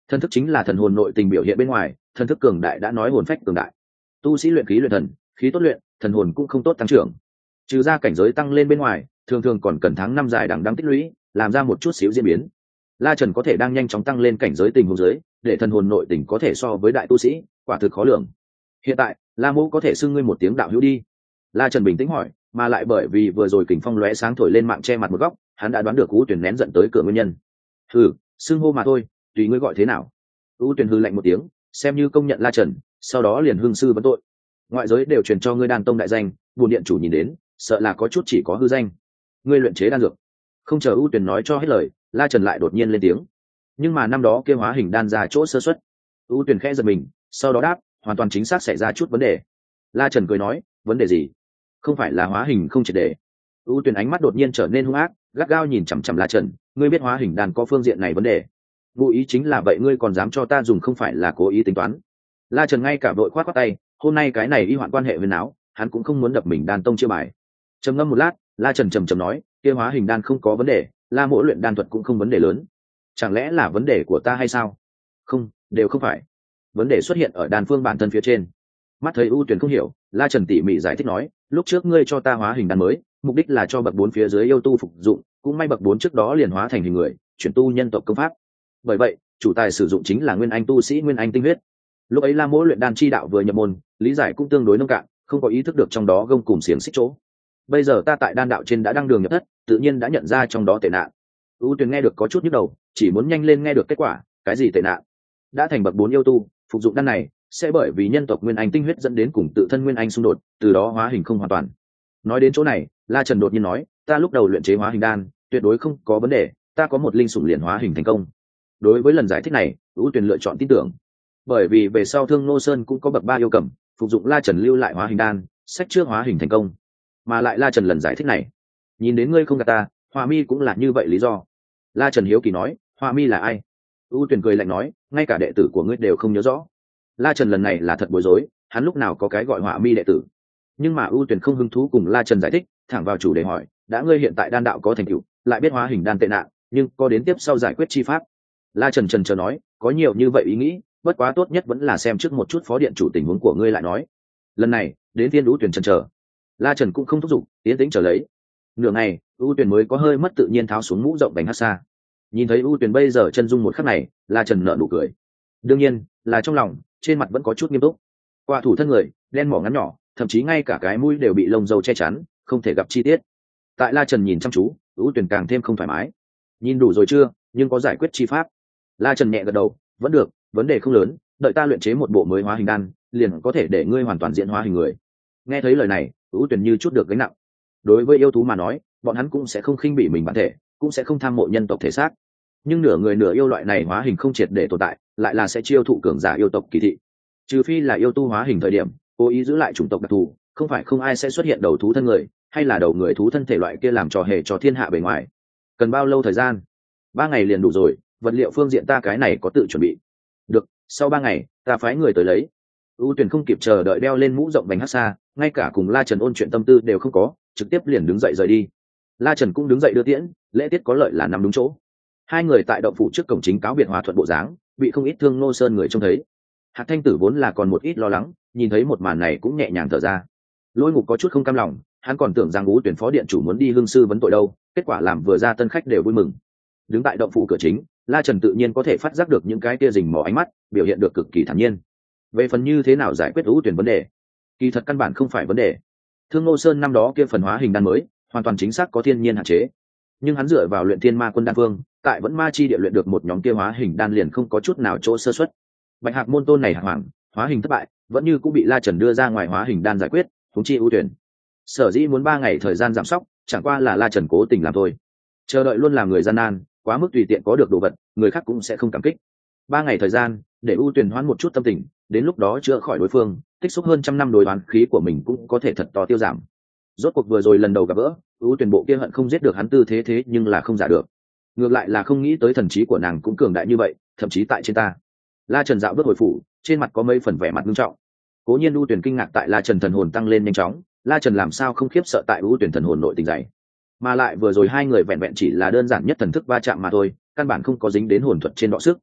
Thần thức chính là thần hồn nội tình biểu hiện bên ngoài, thần thức cường đại đã nói hồn phách cường đại. Tu sĩ luyện khí luyện thần, khí tốt luyện, thần hồn cũng không tốt tăng trưởng. Trừ ra cảnh giới tăng lên bên ngoài, thường thường còn cần tháng năm dài đằng đẵng tích lũy, làm ra một chút xíu diễn biến. La Trần có thể đang nhanh chóng tăng lên cảnh giới tình huống dưới, để thần hồn nội tình có thể so với đại tu sĩ, quả thực khó lường. Hiện tại, La Mộ có thể xưng ngươi một tiếng đạo hữu đi. La Trần bình tĩnh hỏi, mà lại bởi vì vừa rồi kình phong lóe sáng thổi lên mạng che mặt một góc, hắn đã đoán được U Tuyển nén giận tới cửa nguyên nhân. Hừ, xưng hô mà thôi, tùy ngươi gọi thế nào. U Tuyển hừ lạnh một tiếng, xem như công nhận La Trần, sau đó liền hưng sư vấn tội. Ngoại giới đều truyền cho ngươi đan tông đại danh, buồn điện chủ nhìn đến, sợ là có chút chỉ có hư danh. Ngươi luyện chế đan dược. Không chờ U Tuyển nói cho hết lời, La Trần lại đột nhiên lên tiếng. Nhưng mà năm đó kia hóa hình đan ra chỗ sơ suất. U Tuyển khẽ giật mình, sau đó đáp, hoàn toàn chính xác xảy ra chút vấn đề. La Trần cười nói, vấn đề gì? Không phải là hóa hình không triệt để. U Tuyển ánh mắt đột nhiên trở nên hung ác, gắt gao nhìn chằm chằm La Trần, ngươi biết hóa hình đan có phương diện này vấn đề. Ngụ ý chính là vậy ngươi còn dám cho ta dùng, không phải là cố ý tính toán. La Trần ngay cả vội khoát khoát tay, hôm nay cái này y hoạn quan hệ với não, hắn cũng không muốn đập mình đan tông chưa bài. Trầm ngâm một lát, La Trần trầm trầm nói, kia hóa hình đan không có vấn đề, La Mỗ luyện đan thuật cũng không vấn đề lớn. Chẳng lẽ là vấn đề của ta hay sao? Không, đều không phải. Vấn đề xuất hiện ở đan phương bản thân phía trên. Mắt thấy U Tuyển không hiểu, La Trần tỉ mỉ giải thích nói, lúc trước ngươi cho ta hóa hình đan mới, mục đích là cho bậc bốn phía dưới yêu tu phục dụng, cũng may bậc bốn trước đó liền hóa thành hình người, chuyển tu nhân tộc công pháp. Bởi vậy, chủ tài sử dụng chính là nguyên anh tu sĩ nguyên anh tinh huyết. Lúc ấy La Mỗ luyện đan chi đạo vừa nhập môn, lý giải cũng tương đối nông cạn, không có ý thức được trong đó gông cùng xiềng xích chỗ. Bây giờ ta tại đan đạo trên đã đăng đường nhập thất, tự nhiên đã nhận ra trong đó tệ nạn. U Tuyền nghe được có chút nhức đầu, chỉ muốn nhanh lên nghe được kết quả, cái gì tệ nạn? Đã thành bậc bốn yêu tu, phục dụng đan này sẽ bởi vì nhân tộc nguyên anh tinh huyết dẫn đến cùng tự thân nguyên anh xung đột, từ đó hóa hình không hoàn toàn. Nói đến chỗ này, La Trần đột nhiên nói, ta lúc đầu luyện chế hóa hình đan, tuyệt đối không có vấn đề, ta có một linh sủng liền hóa hình thành công. Đối với lần giải thích này, U Tuyền lựa chọn tin tưởng. Bởi vì về sau Thương Nô Sơn cũng có bậc ba yêu cầm, phục dụng La Trần lưu lại hóa hình đan, sách trước hóa hình thành công. Mà lại La Trần lần giải thích này, nhìn đến ngươi không gạt ta, Hoa Mi cũng là như vậy lý do. La Trần hiếu kỳ nói, Hoa Mi là ai? U Tuyền cười lạnh nói, ngay cả đệ tử của ngươi đều không nhớ rõ. La Trần lần này là thật bối rối, hắn lúc nào có cái gọi Hoa Mi đệ tử. Nhưng mà U Tuyền không hứng thú cùng La Trần giải thích, thẳng vào chủ đề hỏi, đã ngươi hiện tại đan đạo có thành tựu, lại biết hóa hình đan tệ nạn, nhưng có đến tiếp sau giải quyết chi pháp. La Trần trần chờ nói, có nhiều như vậy ý nghĩ, bất quá tốt nhất vẫn là xem trước một chút phó điện chủ tình huống của ngươi lại nói. Lần này đến phiên U Tuyền trần chờ. La Trần cũng không thúc giục, tiến tĩnh chờ lấy. Nửa ngày, U Tuyền mới có hơi mất tự nhiên tháo xuống mũ rộng bánh hát xa. Nhìn thấy U Tuyền bây giờ chân dung một khắc này, La Trần nở nụ cười. Đương nhiên là trong lòng, trên mặt vẫn có chút nghiêm túc. Qua thủ thân người đen mỏ ngắn nhỏ, thậm chí ngay cả cái mũi đều bị lông dâu che chắn, không thể gặp chi tiết. Tại La Trần nhìn chăm chú, U Tuyền càng thêm không thoải mái. Nhìn đủ rồi chưa, nhưng có giải quyết chi pháp. La Trần nhẹ gật đầu, vẫn được, vấn đề không lớn, đợi ta luyện chế một bộ mới hóa hình đan, liền có thể để ngươi hoàn toàn diễn hóa hình người. Nghe thấy lời này, U Tuyền như chút được gánh nặng. Đối với yêu thú mà nói, bọn hắn cũng sẽ không khinh bỉ mình bản thể, cũng sẽ không tham mộ nhân tộc thể xác. Nhưng nửa người nửa yêu loại này hóa hình không triệt để tồn tại, lại là sẽ chiêu thụ cường giả yêu tộc kỳ thị. Trừ phi là yêu tu hóa hình thời điểm, cố ý giữ lại chủng tộc đặc thù, không phải không ai sẽ xuất hiện đầu thú thân người, hay là đầu người thú thân thể loại kia làm trò hề cho thiên hạ bề ngoài. Cần bao lâu thời gian? Ba ngày liền đủ rồi, vật liệu phương diện ta cái này có tự chuẩn bị. Được, sau ba ngày, ta phái người tới lấy. U Tuyền không kịp chờ đợi đeo lên mũ rộng bánh hát xa, ngay cả cùng La Trần ôn chuyện tâm tư đều không có, trực tiếp liền đứng dậy rời đi. La Trần cũng đứng dậy đưa tiễn, lễ tiết có lợi là nằm đúng chỗ. Hai người tại động phủ trước cổng chính cáo biệt hòa thuận bộ dáng, bị không ít Thương Nô Sơn người trông thấy. Hạc Thanh Tử vốn là còn một ít lo lắng, nhìn thấy một màn này cũng nhẹ nhàng thở ra. Lôi Ngục có chút không cam lòng, hắn còn tưởng rằng U Tuyển phó điện chủ muốn đi hương sư vấn tội đâu, kết quả làm vừa ra tân khách đều vui mừng. Đứng tại động phủ cửa chính, La Trần tự nhiên có thể phát giác được những cái tia rình mò ánh mắt, biểu hiện được cực kỳ thản nhiên. Về phần như thế nào giải quyết U Tuyển vấn đề, kỳ thật căn bản không phải vấn đề. Thương Nô Sơn năm đó kia phần hóa hình đan mới, hoàn toàn chính xác có thiên nhiên hạn chế, nhưng hắn dựa vào luyện thiên ma quân đan phương, tại vẫn ma chi địa luyện được một nhóm kia hóa hình đan liền không có chút nào chỗ sơ xuất. Bạch Hạc môn tôn này hạng hoàng hóa hình thất bại, vẫn như cũng bị La Trần đưa ra ngoài hóa hình đan giải quyết, huống chi ưu tuyển. Sở dĩ muốn ba ngày thời gian giảm sóc, chẳng qua là La Trần cố tình làm thôi. Chờ đợi luôn làm người gian nan, quá mức tùy tiện có được đồ vật, người khác cũng sẽ không cảm kích. Ba ngày thời gian, để ưu tuyển hoãn một chút tâm tình, đến lúc đó chữa khỏi đối phương, tích xúc hơn trăm năm đối đoán khí của mình cũng có thể thật to tiêu giảm. Rốt cuộc vừa rồi lần đầu gặp gỡ, ưu tuyển bộ kia hận không giết được hắn tư thế thế nhưng là không giả được. Ngược lại là không nghĩ tới thần trí của nàng cũng cường đại như vậy, thậm chí tại trên ta. La Trần dạo bước hồi phủ, trên mặt có mấy phần vẻ mặt nghiêm trọng. Cố nhiên ưu tuyển kinh ngạc tại La Trần thần hồn tăng lên nhanh chóng, La Trần làm sao không khiếp sợ tại ưu tuyển thần hồn nội tình dày. Mà lại vừa rồi hai người vẹn vẹn chỉ là đơn giản nhất thần thức va chạm mà thôi, căn bản không có dính đến hồn thuật trên đọ sức.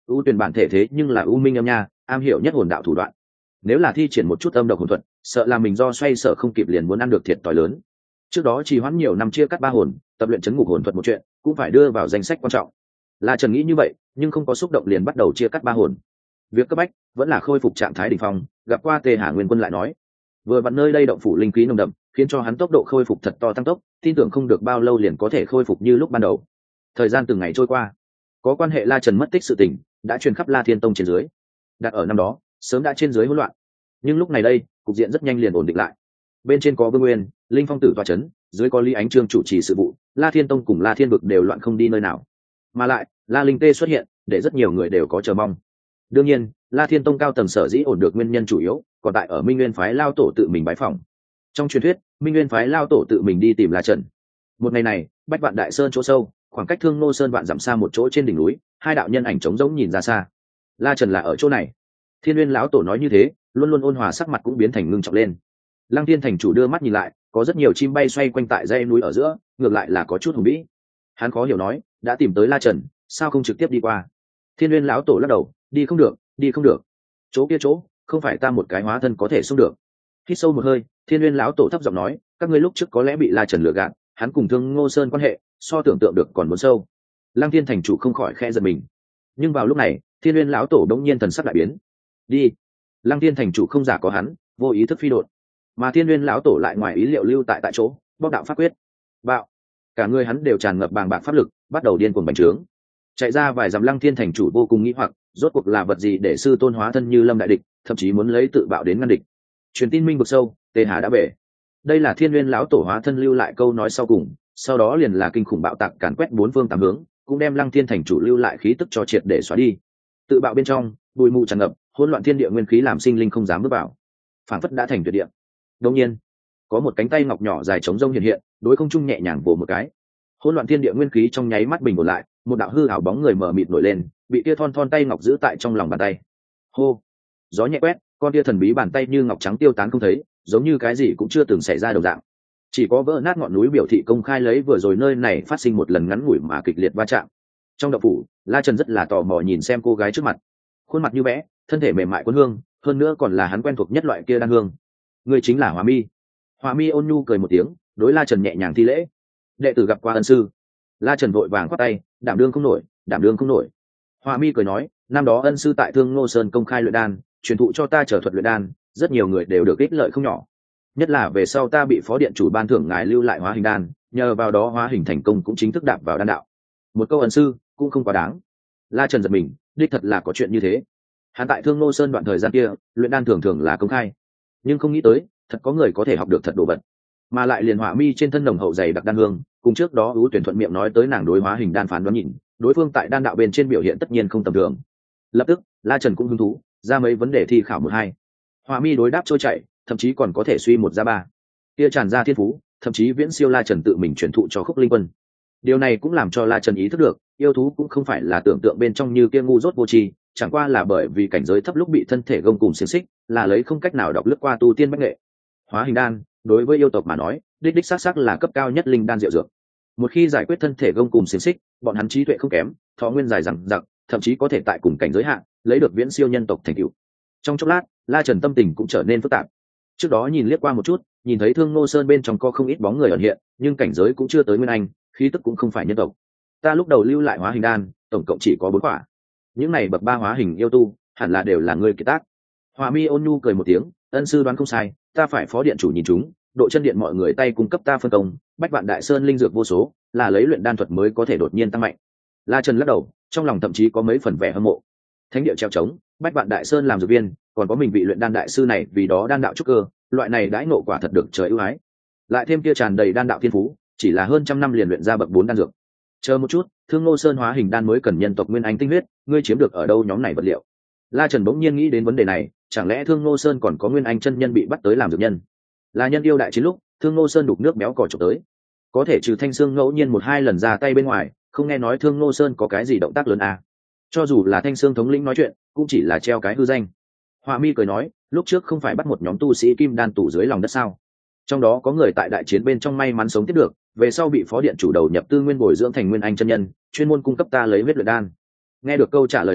ưu tuyển bản thể thế nhưng là ưu minh âm nha, am hiểu nhất hồn đạo thủ đoạn, nếu là thi triển một chút âm độc hồn thuật, sợ là mình do xoay sở không kịp liền muốn ăn được thiệt thòi lớn. Trước đó trì hoãn nhiều năm chia cắt ba hồn, tập luyện chấn ngục hồn thuật một chuyện cũng phải đưa vào danh sách quan trọng. La Trần nghĩ như vậy, nhưng không có xúc động liền bắt đầu chia cắt ba hồn. Việc cấp bách vẫn là khôi phục trạng thái đỉnh phong. Gặp qua Tề Hà Nguyên Quân lại nói, vừa vặn nơi đây động phủ linh khí nồng đậm, khiến cho hắn tốc độ khôi phục thật to tăng tốc, tin tưởng không được bao lâu liền có thể khôi phục như lúc ban đầu. Thời gian từng ngày trôi qua, có quan hệ La Trần mất tích sự tình đã truyền khắp La Thiên Tông trên dưới. Đặt ở năm đó, sớm đã trên dưới hỗn loạn, nhưng lúc này đây, cục diện rất nhanh liền ổn định lại. Bên trên có Vương Nguyên, Linh Phong Tử tọa chấn, dưới có Lý Ánh Trương chủ trì sự vụ, La Thiên Tông cùng La Thiên vực đều loạn không đi nơi nào. Mà lại, La Linh Tê xuất hiện, để rất nhiều người đều có chờ mong. Đương nhiên, La Thiên Tông cao tầng sở dĩ ổn được nguyên nhân chủ yếu, còn tại ở Minh Nguyên phái lao tổ tự mình bái phỏng. Trong truyền thuyết, Minh Nguyên phái lao tổ tự mình đi tìm La Trần. Một ngày này, Bách Vạn Đại Sơn chỗ sâu, khoảng cách Thương Nô Sơn vạn dặm xa một chỗ trên đỉnh núi, hai đạo nhân ảnh trống rỗng nhìn ra xa. La Trần là ở chỗ này. Thiên Nguyên lão tổ nói như thế, luôn luôn ôn hòa sắc mặt cũng biến thành ngưng trọng lên. Lăng Thiên thành chủ đưa mắt nhìn lại, có rất nhiều chim bay xoay quanh tại dãy núi ở giữa, ngược lại là có chút hùng vĩ. Hắn khó hiểu nói, đã tìm tới La Trần, sao không trực tiếp đi qua? Thiên Nguyên lão tổ lắc đầu, đi không được, đi không được. Chỗ kia chỗ, không phải ta một cái hóa thân có thể xông được. Hít sâu một hơi, Thiên Nguyên lão tổ thấp giọng nói, các ngươi lúc trước có lẽ bị La Trần lừa gạt, hắn cùng Thương Ngô Sơn quan hệ, so tưởng tượng được còn muốn sâu. Lăng Thiên thành chủ không khỏi khẽ giật mình. Nhưng vào lúc này, Thiên Nguyên lão tổ đống nhiên thần sắc đại biến. Đi. Lăng Thiên thành chủ không giả có hắn, vô ý thức phi đột, mà Thiên Nguyên lão tổ lại ngoài ý liệu lưu tại tại chỗ, bóc đạo pháp quyết. Bạo. Cả người hắn đều tràn ngập bàng bạc pháp lực, bắt đầu điên cuồng bành trướng. Chạy ra vài dặm Lăng Thiên thành chủ vô cùng nghĩ hoặc, rốt cuộc là vật gì để sư tôn hóa thân như lâm đại địch, thậm chí muốn lấy tự bạo đến ngăn địch. Truyền tin minh vực sâu, Tề Hà đã về. Đây là Thiên Nguyên lão tổ hóa thân lưu lại câu nói sau cùng, sau đó liền là kinh khủng bạo tạc càn quét bốn phương tám hướng, cũng đem Lăng Thiên thành chủ lưu lại khí tức cho triệt để xóa đi. Tự bạo bên trong, bụi mù tràn ngập, hỗn loạn thiên địa nguyên khí làm sinh linh không dám bước vào, phản phất đã thành tuyệt địa. Đương nhiên, có một cánh tay ngọc nhỏ dài trống rông hiện hiện, đối không trung nhẹ nhàng vồ một cái. Hỗn loạn thiên địa nguyên khí trong nháy mắt bình ổn lại, một đạo hư ảo bóng người mờ mịt nổi lên, bị kia thon thon tay ngọc giữ tại trong lòng bàn tay. Hô, gió nhẹ quét, con kia thần bí bàn tay như ngọc trắng tiêu tán không thấy, giống như cái gì cũng chưa từng xảy ra đồng dạng. Chỉ có vỡ nát ngọn núi biểu thị công khai lấy vừa rồi nơi này phát sinh một lần ngắn ngủi mà kịch liệt va chạm. Trong động phủ, La Trần rất là tò mò nhìn xem cô gái trước mặt, khuôn mặt như vẽ, thân thể mềm mại cuốn hương, hơn nữa còn là hắn quen thuộc nhất loại kia đan hương. Người chính là Hoa Mi. Hoa Mi ôn nhu cười một tiếng, đối La Trần nhẹ nhàng thi lễ. Đệ tử gặp qua ân sư. La Trần vội vàng khoát tay, đảm đương không nổi, đảm đương không nổi. Hoa Mi cười nói, năm đó ân sư tại Thương Ngô Sơn công khai luyện đan, truyền thụ cho ta trở thuật luyện đan, rất nhiều người đều được ích lợi không nhỏ. Nhất là về sau ta bị phó điện chủ ban thưởng ngài lưu lại hóa hình đan, nhờ vào đó hóa hình thành công cũng chính thức đạp vào đan đạo. Một câu ân sư cũng không quá đáng. La Trần giật mình, đích thật là có chuyện như thế. Hắn tại Thương Ngô Sơn đoạn thời gian kia, luyện đan thường thường là công khai, nhưng không nghĩ tới, thật có người có thể học được thật đồ vật, mà lại liền Hỏa Mi trên thân nồng hậu dày đặc đan hương, cùng trước đó ưu tuyển thuận miệng nói tới nàng đối hóa hình đan phán đoán nhìn, đối phương tại đan đạo bên trên biểu hiện tất nhiên không tầm thường. Lập tức, La Trần cũng hứng thú, ra mấy vấn đề thi khảo một hai. Hỏa Mi đối đáp trôi chảy, thậm chí còn có thể suy một ra ba. Kia tràn ra thiên phú, thậm chí viễn siêu La Trần tự mình truyền thụ cho Khúc Linh Quân. Điều này cũng làm cho La Trần ý thức được, yêu thú cũng không phải là tưởng tượng bên trong như kia ngu dốt vô tri, chẳng qua là bởi vì cảnh giới thấp lúc bị thân thể gông cùng xiềng xích, là lấy không cách nào đọc lướt qua tu tiên bách nghệ. Hóa hình đan, đối với yêu tộc mà nói, đích đích xác xác là cấp cao nhất linh đan diệu dược. Một khi giải quyết thân thể gông cùng xiềng xích, bọn hắn trí tuệ không kém, thọ nguyên dài dằng dặc, thậm chí có thể tại cùng cảnh giới hạn, lấy được viễn siêu nhân tộc thành tựu. Trong chốc lát, La Trần tâm tình cũng trở nên phức tạp. Trước đó nhìn liếc qua một chút, nhìn thấy Thương Ngô Sơn bên trong có không ít bóng người ẩn hiện, nhưng cảnh giới cũng chưa tới nguyên anh, khí tức cũng không phải nhân tộc. Ta lúc đầu lưu lại hóa hình đan, tổng cộng chỉ có bốn quả. Những này bậc ba hóa hình yêu tu, hẳn là đều là người kiệt tác. Hoa Mi ôn nhu cười một tiếng, ân sư đoán không sai, ta phải phó điện chủ nhìn chúng, độ chân điện mọi người tay cung cấp ta phân công, Bách Vạn Đại Sơn linh dược vô số, là lấy luyện đan thuật mới có thể đột nhiên tăng mạnh. La Trần lắc đầu, trong lòng thậm chí có mấy phần vẻ hâm mộ. Thánh địa treo trống, Bách Vạn Đại Sơn làm dược viên, còn có mình vị luyện đan đại sư này vì đó đan đạo trúc cơ, loại này đãi ngộ quả thật được trời ưu ái. Lại thêm kia tràn đầy đan đạo thiên phú, chỉ là hơn trăm năm liền luyện ra bậc bốn đan dược. Chờ một chút, Thương Ngô Sơn hóa hình đan mới cần nhân tộc nguyên anh tinh huyết, ngươi chiếm được ở đâu nhóm này vật liệu? La Trần bỗng nhiên nghĩ đến vấn đề này, chẳng lẽ Thương Ngô Sơn còn có nguyên anh chân nhân bị bắt tới làm dược nhân? Là nhân yêu đại chiến lúc, Thương Ngô Sơn đục nước béo cò chụp tới, có thể trừ Thanh Sương ngẫu nhiên một hai lần ra tay bên ngoài, không nghe nói Thương Ngô Sơn có cái gì động tác lớn à? Cho dù là Thanh Sương thống lĩnh nói chuyện, cũng chỉ là treo cái hư danh. Họa Mi cười nói, lúc trước không phải bắt một nhóm tu sĩ kim đan tủ dưới lòng đất sao? Trong đó có người tại đại chiến bên trong may mắn sống tiếp được, về sau bị phó điện chủ đầu nhập tư nguyên bồi dưỡng thành nguyên anh chân nhân, chuyên môn cung cấp ta lấy huyết luyện đan. Nghe được câu trả lời này,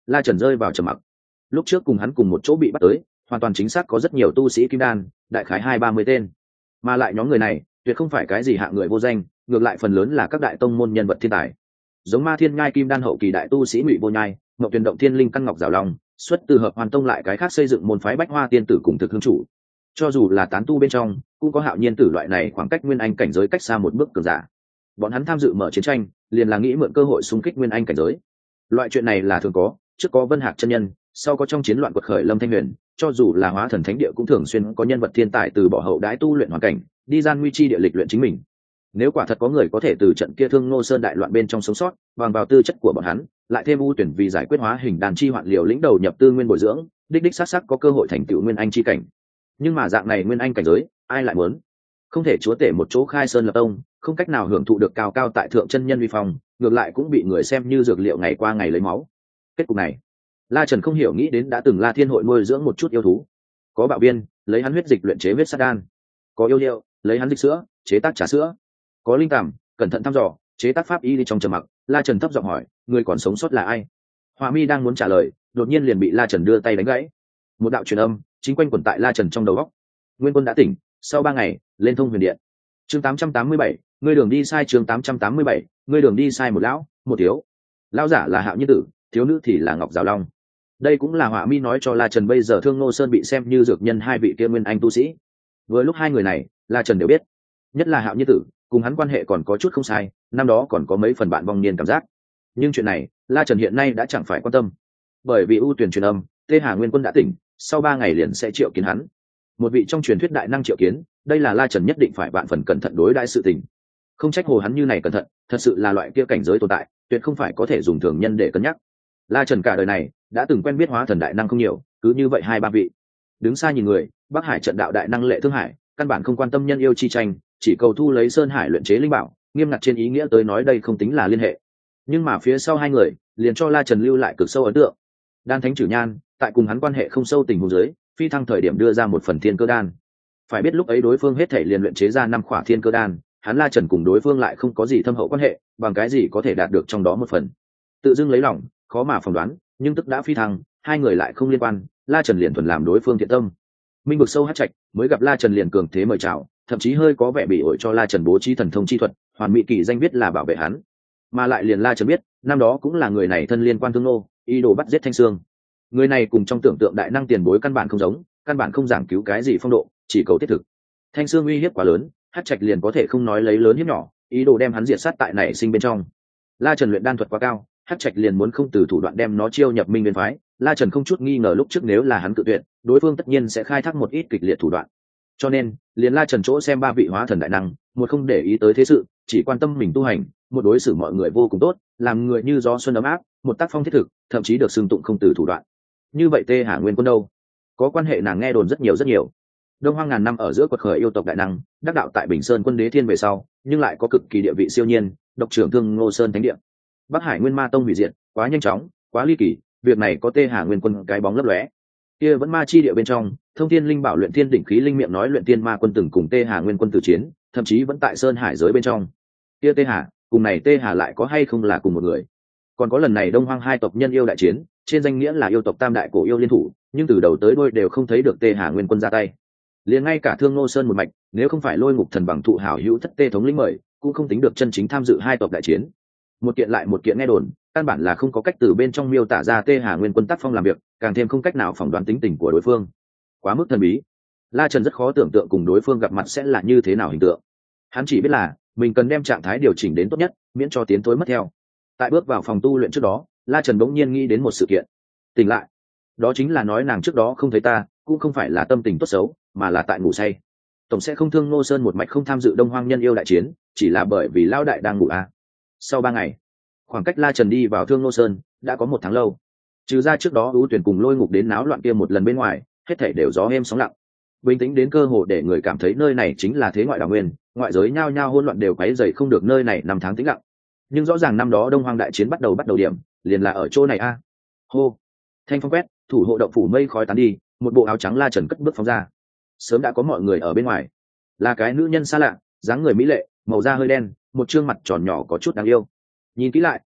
La Trần rơi vào trầm mặc. Lúc trước cùng hắn cùng một chỗ bị bắt tới, hoàn toàn chính xác có rất nhiều tu sĩ kim đan, đại khái hai ba mươi tên, mà lại nhóm người này tuyệt không phải cái gì hạng người vô danh, ngược lại phần lớn là các đại tông môn nhân vật thiên tài, giống Ma Thiên Nhai kim đan hậu kỳ đại tu sĩ Ngụy Vô Nhai, Ngọc Tuyền Động Thiên Linh căn ngọc rào long, xuất từ hợp hoàn tông lại cái khác xây dựng môn phái Bách Hoa Tiên tử cùng thực hương chủ. Cho dù là tán tu bên trong, cũng có Hạo Nhiên tử loại này khoảng cách nguyên anh cảnh giới cách xa một bước cường giả. Bọn hắn tham dự mở chiến tranh, liền là nghĩ mượn cơ hội xung kích nguyên anh cảnh giới. Loại chuyện này là thường có, trước có Vân Hạc chân nhân, sau có trong chiến loạn quật khởi Lâm Thanh Huyền, cho dù là Hóa Thần Thánh Địa cũng thường xuyên có nhân vật thiên tài từ bỏ hậu đái tu luyện hoàn cảnh, đi gian nguy chi địa lịch luyện chính mình. Nếu quả thật có người có thể từ trận kia Thương Ngô Sơn đại loạn bên trong sống sót, bằng vào tư chất của bọn hắn, lại thêm ưu tuyển vì giải quyết hóa hình đàn chi hoạn liều lĩnh đầu nhập tư nguyên bồi dưỡng, đích đích sát sắc có cơ hội thành tựu nguyên anh chi cảnh. Nhưng mà dạng này nguyên anh cảnh giới, ai lại muốn? Không thể chúa tể một chỗ khai sơn lập tông, không cách nào hưởng thụ được cao cao tại thượng chân nhân uy phong, ngược lại cũng bị người xem như dược liệu ngày qua ngày lấy máu. Kết cục này, La Trần không hiểu nghĩ đến đã từng La Thiên hội nuôi dưỡng một chút yêu thú, có bạo biên lấy hắn huyết dịch luyện chế huyết sát đan, có yêu liệu lấy hắn dịch sữa chế tác trà sữa, có linh cảm cẩn thận thăm dò chế tác pháp y đi. Trong trầm mặc, La Trần thấp giọng hỏi, người còn sống sót là ai? Họa Mi đang muốn trả lời, đột nhiên liền bị La Trần đưa tay đánh gãy. Một đạo truyền âm chính quanh quẩn tại La Trần trong đầu óc. Nguyên Quân đã tỉnh, sau ba ngày lên Thông Huyền Điện. Chương tám trăm tám mươi bảy, ngươi đường đi sai. Chương tám trăm tám mươi bảy, ngươi đường đi sai. Một lão một thiếu. Lão giả là Hạo Nhiên tử, thiếu nữ thì là Ngọc Giảo Long. Đây cũng là Họa Mi nói cho La Trần bây giờ Thương Ngô Sơn bị xem như dược nhân hai vị kia nguyên anh tu sĩ. Vừa lúc hai người này, La Trần đều biết, nhất là Hạo Nhiên tử, cùng hắn quan hệ còn có chút không sai, năm đó còn có mấy phần bạn vong niên cảm giác. Nhưng chuyện này, La Trần hiện nay đã chẳng phải quan tâm, bởi vì ưu tuyển truyền âm, Tê Hà Nguyên Quân đã tỉnh, sau ba ngày liền sẽ triệu kiến hắn. Một vị trong truyền thuyết đại năng triệu kiến, đây là La Trần nhất định phải vạn phần cẩn thận đối đãi sự tình. Không trách hồ hắn như này cẩn thận, thật sự là loại kia cảnh giới tồn tại, tuyệt không phải có thể dùng thường nhân để cân nhắc. La Trần cả đời này đã từng quen biết hóa thần đại năng không nhiều, cứ như vậy hai ba vị. Đứng xa nhìn người, Bắc Hải trận đạo đại năng Lệ Thương Hải, căn bản không quan tâm nhân yêu chi tranh, chỉ cầu thu lấy Sơn Hải luyện chế linh bảo, nghiêm ngặt trên ý nghĩa tới nói đây không tính là liên hệ. Nhưng mà phía sau hai người, liền cho La Trần lưu lại cực sâu ấn tượng. Đan Thánh Chử Nhan, tại cùng hắn quan hệ không sâu tình huống dưới, phi thăng thời điểm đưa ra một phần thiên cơ đan. Phải biết lúc ấy đối phương hết thể liền luyện chế ra năm khỏa thiên cơ đan, hắn La Trần cùng đối phương lại không có gì thâm hậu quan hệ, bằng cái gì có thể đạt được trong đó một phần. Tự dưng lấy lòng, khó mà phỏng đoán, nhưng tức đã phi thăng, hai người lại không liên quan, La Trần liền thuần làm đối phương thiện tâm. Minh vực sâu hát trạch, mới gặp La Trần liền cường thế mời chào, thậm chí hơi có vẻ bị ổi cho La Trần bố trí thần thông chi thuật, hoàn mỹ kỳ danh viết là bảo vệ hắn. Mà lại liền La Trần biết, năm đó cũng là người này thân liên quan Thương Nô, ý đồ bắt giết Thanh Sương. Người này cùng trong tưởng tượng đại năng tiền bối căn bản không giống, căn bản không giảng cứu cái gì phong độ, chỉ cầu thiết thực. Thanh Sương uy hiếp quá lớn, hát trạch liền có thể không nói lấy lớn hiếp nhỏ, ý đồ đem hắn diệt sát tại nảy sinh bên trong. La Trần luyện đan thuật quá cao, hát trạch liền muốn không từ thủ đoạn đem nó chiêu nhập Minh Nguyên phái. La Trần không chút nghi ngờ lúc trước nếu là hắn cự tuyệt, đối phương tất nhiên sẽ khai thác một ít kịch liệt thủ đoạn. Cho nên, liền La Trần chỗ xem ba vị hóa thần đại năng, một không để ý tới thế sự, chỉ quan tâm mình tu hành, một đối xử mọi người vô cùng tốt, làm người như gió xuân ấm áp, một tác phong thiết thực, thậm chí được xưng tụng không từ thủ đoạn. Như vậy Tê Hà Nguyên Quân đâu? Có quan hệ nàng nghe đồn rất nhiều rất nhiều. Đông Hoang ngàn năm ở giữa quật khởi yêu tộc đại năng, đắc đạo tại Bình Sơn Quân Đế Thiên về sau, nhưng lại có cực kỳ địa vị siêu nhiên, độc trưởng Thương Ngô Sơn Thánh Địa. Bắc Hải Nguyên Ma Tông hủy diệt, quá nhanh chóng, quá ly kỳ, việc này có Tê Hà Nguyên Quân cái bóng lấp lóe. Kia vẫn ma chi địa bên trong, Thông Thiên Linh Bảo luyện thiên đỉnh khí linh miệng nói luyện tiên ma quân từng cùng Tê Hà Nguyên Quân tử chiến, thậm chí vẫn tại Sơn Hải giới bên trong. Kia Tê Hà, cùng này Tê Hà lại có hay không là cùng một người? Còn có lần này Đông Hoang hai tộc nhân yêu đại chiến, trên danh nghĩa là yêu tộc tam đại cổ yêu liên thủ, nhưng từ đầu tới đuôi đều không thấy được Tê Hà Nguyên Quân ra tay. Liền ngay cả Thương Ngô Sơn một mạch, nếu không phải Lôi Ngục Thần bằng thụ hảo hữu thất Tê thống lĩnh mời, cũng không tính được chân chính tham dự hai tộc đại chiến. Một kiện lại một kiện nghe đồn, căn bản là không có cách từ bên trong miêu tả ra Tê Hà Nguyên Quân tác phong làm việc, càng thêm không cách nào phỏng đoán tính tình của đối phương. Quá mức thần bí, La Trần rất khó tưởng tượng cùng đối phương gặp mặt sẽ là như thế nào hình tượng. Hắn chỉ biết là mình cần đem trạng thái điều chỉnh đến tốt nhất, miễn cho tiến tối mất theo. Tại bước vào phòng tu luyện trước đó, La Trần bỗng nhiên nghĩ đến một sự kiện. Tỉnh lại, đó chính là nói nàng trước đó không thấy ta, cũng không phải là tâm tình tốt xấu, mà là tại ngủ say. Tổng sẽ không Thương Ngô Sơn một mạch không tham dự Đông Hoang nhân yêu đại chiến, chỉ là bởi vì lão đại đang ngủ à. Sau ba ngày, khoảng cách La Trần đi vào Thương Ngô Sơn đã có một tháng lâu. Trừ ra trước đó ưu tuyển cùng Lôi Ngục đến náo loạn kia một lần bên ngoài, hết thảy đều gió êm sóng lặng, bình tĩnh đến cơ hồ để người cảm thấy nơi này chính là thế ngoại đảo nguyên, ngoại giới nhao nhao hỗn loạn đều quấy rầy không được nơi này năm tháng tĩnh lặng. Nhưng rõ ràng năm đó Đông Hoang đại chiến bắt đầu bắt đầu điểm, liền là ở chỗ này a. À. Hô, thanh phong quét, thủ hộ động phủ mây khói tán đi, một bộ áo trắng La Trần cất bước phóng ra. Sớm đã có mọi người ở bên ngoài, là cái nữ nhân xa lạ, dáng người mỹ lệ, màu da hơi đen, một trương mặt tròn nhỏ có chút đáng yêu. Nhìn kỹ lại,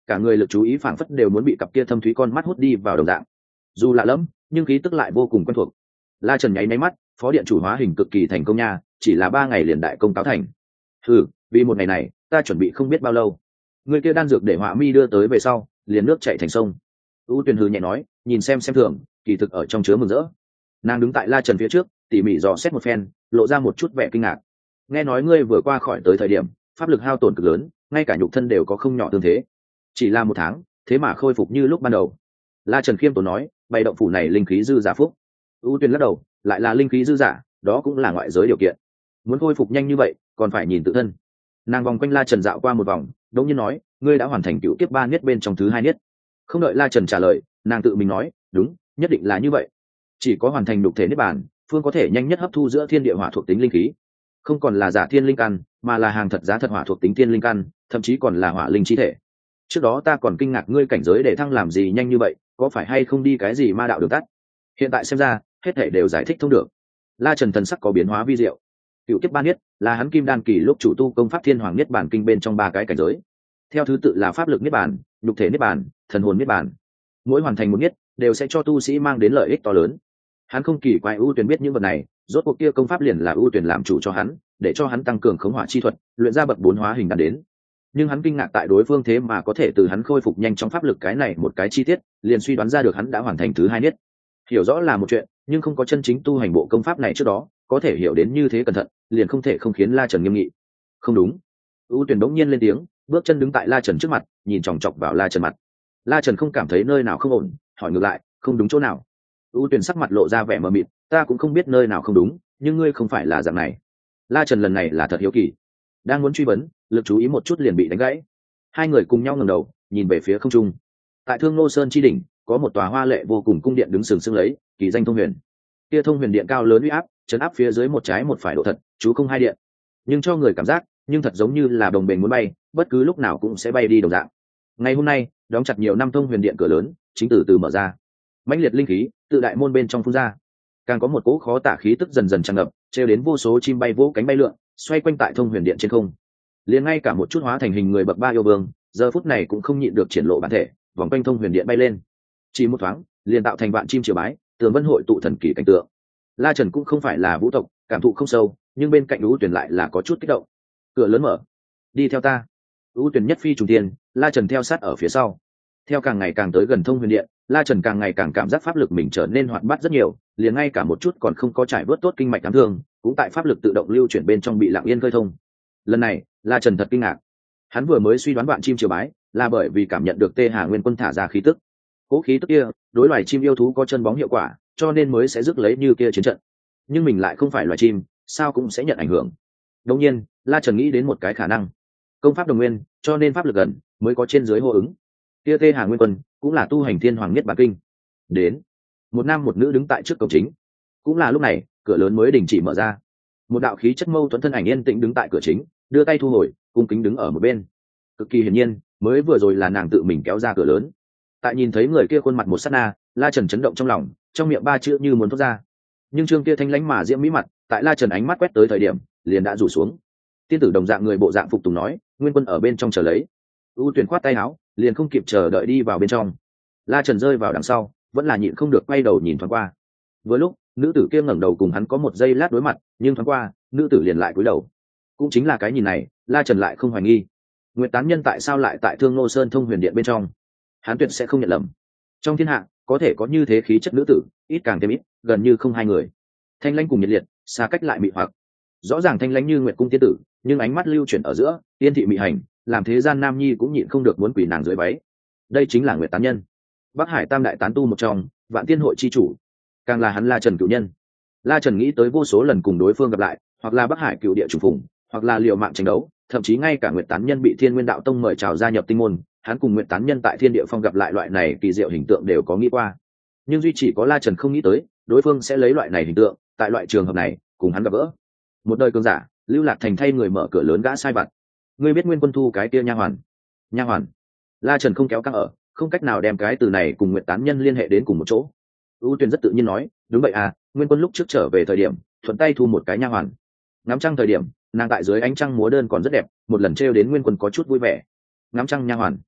cả người lực chú ý phảng phất đều muốn bị cặp kia thâm thúy con mắt hút đi vào đồng dạng. Dù lạ lẫm nhưng khí tức lại vô cùng quen thuộc. La Trần nháy máy mắt, phó điện chủ hóa hình cực kỳ thành công nha, chỉ là ba ngày liền đại công cáo thành. Ừ, vì một ngày này ta chuẩn bị không biết bao lâu. Người kia đan dược để Họa Mi đưa tới về sau liền nước chảy thành sông. U Tuyền hừ nhẹ nói, nhìn xem xem thường, kỳ thực ở trong chứa mừng rỡ. Nàng đứng tại La Trần phía trước, tỉ mỉ dò xét một phen, lộ ra một chút vẻ kinh ngạc. Nghe nói ngươi vừa qua khỏi tới thời điểm pháp lực hao tổn cực lớn, ngay cả nhục thân đều có không nhỏ tương thế, chỉ là một tháng thế mà khôi phục như lúc ban đầu. La Trần khiêm tốn nói, bày động phủ này linh khí dư giả phúc. U Tuyền lắc đầu, lại là linh khí dư giả, đó cũng là ngoại giới điều kiện, muốn khôi phục nhanh như vậy còn phải nhìn tự thân. Nàng vòng quanh La Trần dạo qua một vòng, đống nhiên nói, ngươi đã hoàn thành cựu kiếp ba niết bên trong thứ hai niết. Không đợi La Trần trả lời, nàng tự mình nói, đúng, nhất định là như vậy. Chỉ có hoàn thành nhục thể niết bàn, phương có thể nhanh nhất hấp thu giữa thiên địa hỏa thuộc tính linh khí, không còn là giả thiên linh căn, mà là hàng thật giá thật hỏa thuộc tính thiên linh căn, thậm chí còn là hỏa linh chi thể. Trước đó ta còn kinh ngạc ngươi cảnh giới để thăng làm gì nhanh như vậy, có phải hay không đi cái gì ma đạo đường tắt? Hiện tại xem ra hết thảy đều giải thích thông được. La Trần thần sắc có biến hóa vi diệu. Cựu kiếp ba niết là hắn kim đan kỳ lúc chủ tu công pháp thiên hoàng niết bản kinh bên trong ba cái cảnh giới, theo thứ tự là pháp lực niết bản, nhục thể niết bản, thần hồn niết bản. Mỗi hoàn thành một niết đều sẽ cho tu sĩ mang đến lợi ích to lớn. Hắn không kỳ quái ưu tuyển biết những vật này, rốt cuộc kia công pháp liền là ưu tuyển làm chủ cho hắn, để cho hắn tăng cường khống hỏa chi thuật, luyện ra bậc bốn hóa hình đan đến. Nhưng hắn kinh ngạc tại đối phương thế mà có thể từ hắn khôi phục nhanh trong pháp lực cái này một cái chi tiết, liền suy đoán ra được hắn đã hoàn thành thứ hai niết. Hiểu rõ là một chuyện, nhưng không có chân chính tu hành bộ công pháp này trước đó, có thể hiểu đến như thế cẩn thận, liền không thể không khiến La Trần nghiêm nghị. Không đúng. ưu tuyển đống nhiên lên tiếng, bước chân đứng tại La Trần trước mặt, nhìn chòng chọc vào La Trần mặt. La Trần không cảm thấy nơi nào không ổn, hỏi ngược lại, không đúng chỗ nào? ưu tuyển sắc mặt lộ ra vẻ mờ mịt, ta cũng không biết nơi nào không đúng, nhưng ngươi không phải là dạng này. La Trần lần này là thật hiếu kỳ, đang muốn truy vấn, lực chú ý một chút liền bị đánh gãy. Hai người cùng nhau ngẩng đầu nhìn về phía không trung. Tại Thương Nô Sơn chi đỉnh có một tòa hoa lệ vô cùng cung điện đứng sừng sững lấy, kỳ danh Thông Huyền. Kia Thông Huyền điện cao lớn uy áp, chấn áp phía dưới một trái một phải độ thật, chú không hai điện, nhưng cho người cảm giác nhưng thật giống như là đồng bền muốn bay, bất cứ lúc nào cũng sẽ bay đi đồng dạng. Ngày hôm nay đóng chặt nhiều năm Thông Huyền điện cửa lớn chính từ từ mở ra, mãnh liệt linh khí tự đại môn bên trong phun ra, càng có một cỗ khó tả khí tức dần dần tràn ngập, treo đến vô số chim bay vỗ cánh bay lượn, xoay quanh tại Thông Huyền điện trên không. Liền ngay cả một chút hóa thành hình người bậc ba yêu vương giờ phút này cũng không nhịn được triển lộ bản thể, vòng quanh Thông Huyền điện bay lên, chỉ một thoáng liền tạo thành vạn chim triều bái, tường vân hội tụ thần kỳ cảnh tượng. La Trần cũng không phải là vũ tộc, cảm thụ không sâu, nhưng bên cạnh U Tuyền lại là có chút kích động. Cửa lớn mở, đi theo ta. U Tuyền nhất phi trùng tiên, La Trần theo sát ở phía sau. Theo càng ngày càng tới gần Thông Huyền điện, La Trần càng ngày càng cảm giác pháp lực mình trở nên hoạt bát rất nhiều, liền ngay cả một chút còn không có trải vớt tốt kinh mạch ám thương, cũng tại pháp lực tự động lưu chuyển bên trong bị lặng yên khơi thông. Lần này, La Trần thật kinh ngạc. Hắn vừa mới suy đoán vạn chim triều bái, là bởi vì cảm nhận được Tê Hà Nguyên Quân thả ra khí tức. Cố khí tức kia, đối loài chim yêu thú có chân bóng hiệu quả, cho nên mới sẽ rước lấy như kia chiến trận. Nhưng mình lại không phải loài chim, sao cũng sẽ nhận ảnh hưởng. Đương nhiên, La Trần nghĩ đến một cái khả năng. Công pháp đồng nguyên, cho nên pháp lực gần, mới có trên dưới hô ứng. Kia Tê Hà Nguyên Quân cũng là tu hành Thiên Hoàng Niết Bàn Kinh. Đến, một nam một nữ đứng tại trước cổng chính. Cũng là lúc này, cửa lớn mới đình chỉ mở ra. Một đạo khí chất mâu thuẫn thân ảnh yên tĩnh đứng tại cửa chính, đưa tay thu hồi, cung kính đứng ở một bên. Cực kỳ hiển nhiên, mới vừa rồi là nàng tự mình kéo ra cửa lớn. Tại nhìn thấy người kia khuôn mặt một sát na, La Trần chấn động trong lòng, trong miệng ba chữ như muốn thốt ra. Nhưng trương kia thanh lãnh mà diễm mỹ mặt, tại La Trần ánh mắt quét tới thời điểm, liền đã rủ xuống. Tiên tử đồng dạng người bộ dạng phục tùng nói, Nguyên Quân ở bên trong chờ lấy. U Tuyền khoát tay áo, liền không kịp chờ đợi đi vào bên trong. La Trần rơi vào đằng sau, vẫn là nhịn không được quay đầu nhìn thoáng qua. Vừa lúc, nữ tử kia ngẩng đầu cùng hắn có một giây lát đối mặt, nhưng thoáng qua, nữ tử liền lại cúi đầu. Cũng chính là cái nhìn này, La Trần lại không hoài nghi. Nguyệt Tán Nhân tại sao lại tại Thương Nô Sơn Thông Huyền điện bên trong? Hắn tuyệt sẽ không nhận lầm. Trong thiên hạ, có thể có như thế khí chất nữ tử, ít càng thêm ít, gần như không hai người. Thanh lãnh cùng nhiệt liệt, xa cách lại mị hoặc. Rõ ràng thanh lãnh như Nguyệt cung tiên tử, nhưng ánh mắt lưu chuyển ở giữa, tiên thị mị hành, làm thế gian nam nhi cũng nhịn không được muốn quỳ nàng dưới váy. Đây chính là Nguyệt Tán Nhân, Bắc Hải Tam đại tán tu một trong, Vạn Tiên hội chi chủ, càng là hắn La Trần cửu nhân. La Trần nghĩ tới vô số lần cùng đối phương gặp lại, hoặc là Bắc Hải cửu địa chủ phùng, hoặc là liều mạng tranh đấu, thậm chí ngay cả Nguyệt Tán Nhân bị Thiên Nguyên Đạo Tông mời chào gia nhập tinh môn, hắn cùng Nguyệt Tán Nhân tại Thiên Địa Phong gặp lại loại này kỳ diệu hình tượng đều có nghĩ qua, nhưng duy chỉ có La Trần không nghĩ tới, đối phương sẽ lấy loại này hình tượng, tại loại trường hợp này cùng hắn gặp gỡ. Một đời cường giả, Lưu Lạc Thành thay người mở cửa lớn gã sai vặt. Ngươi biết Nguyên Quân thu cái kia nha hoàn? Nha hoàn? La Trần không kéo căng ở, không cách nào đem cái từ này cùng Nguyệt Tán Nhân liên hệ đến cùng một chỗ. U Tuyền rất tự nhiên nói, đúng vậy à, Nguyên Quân lúc trước trở về thời điểm, thuận tay thu một cái nha hoàn. Ngắm trăng thời điểm, nàng tại dưới ánh trăng múa đơn còn rất đẹp, một lần trêu đến Nguyên Quân có chút vui vẻ. Ngắm trăng nha hoàn.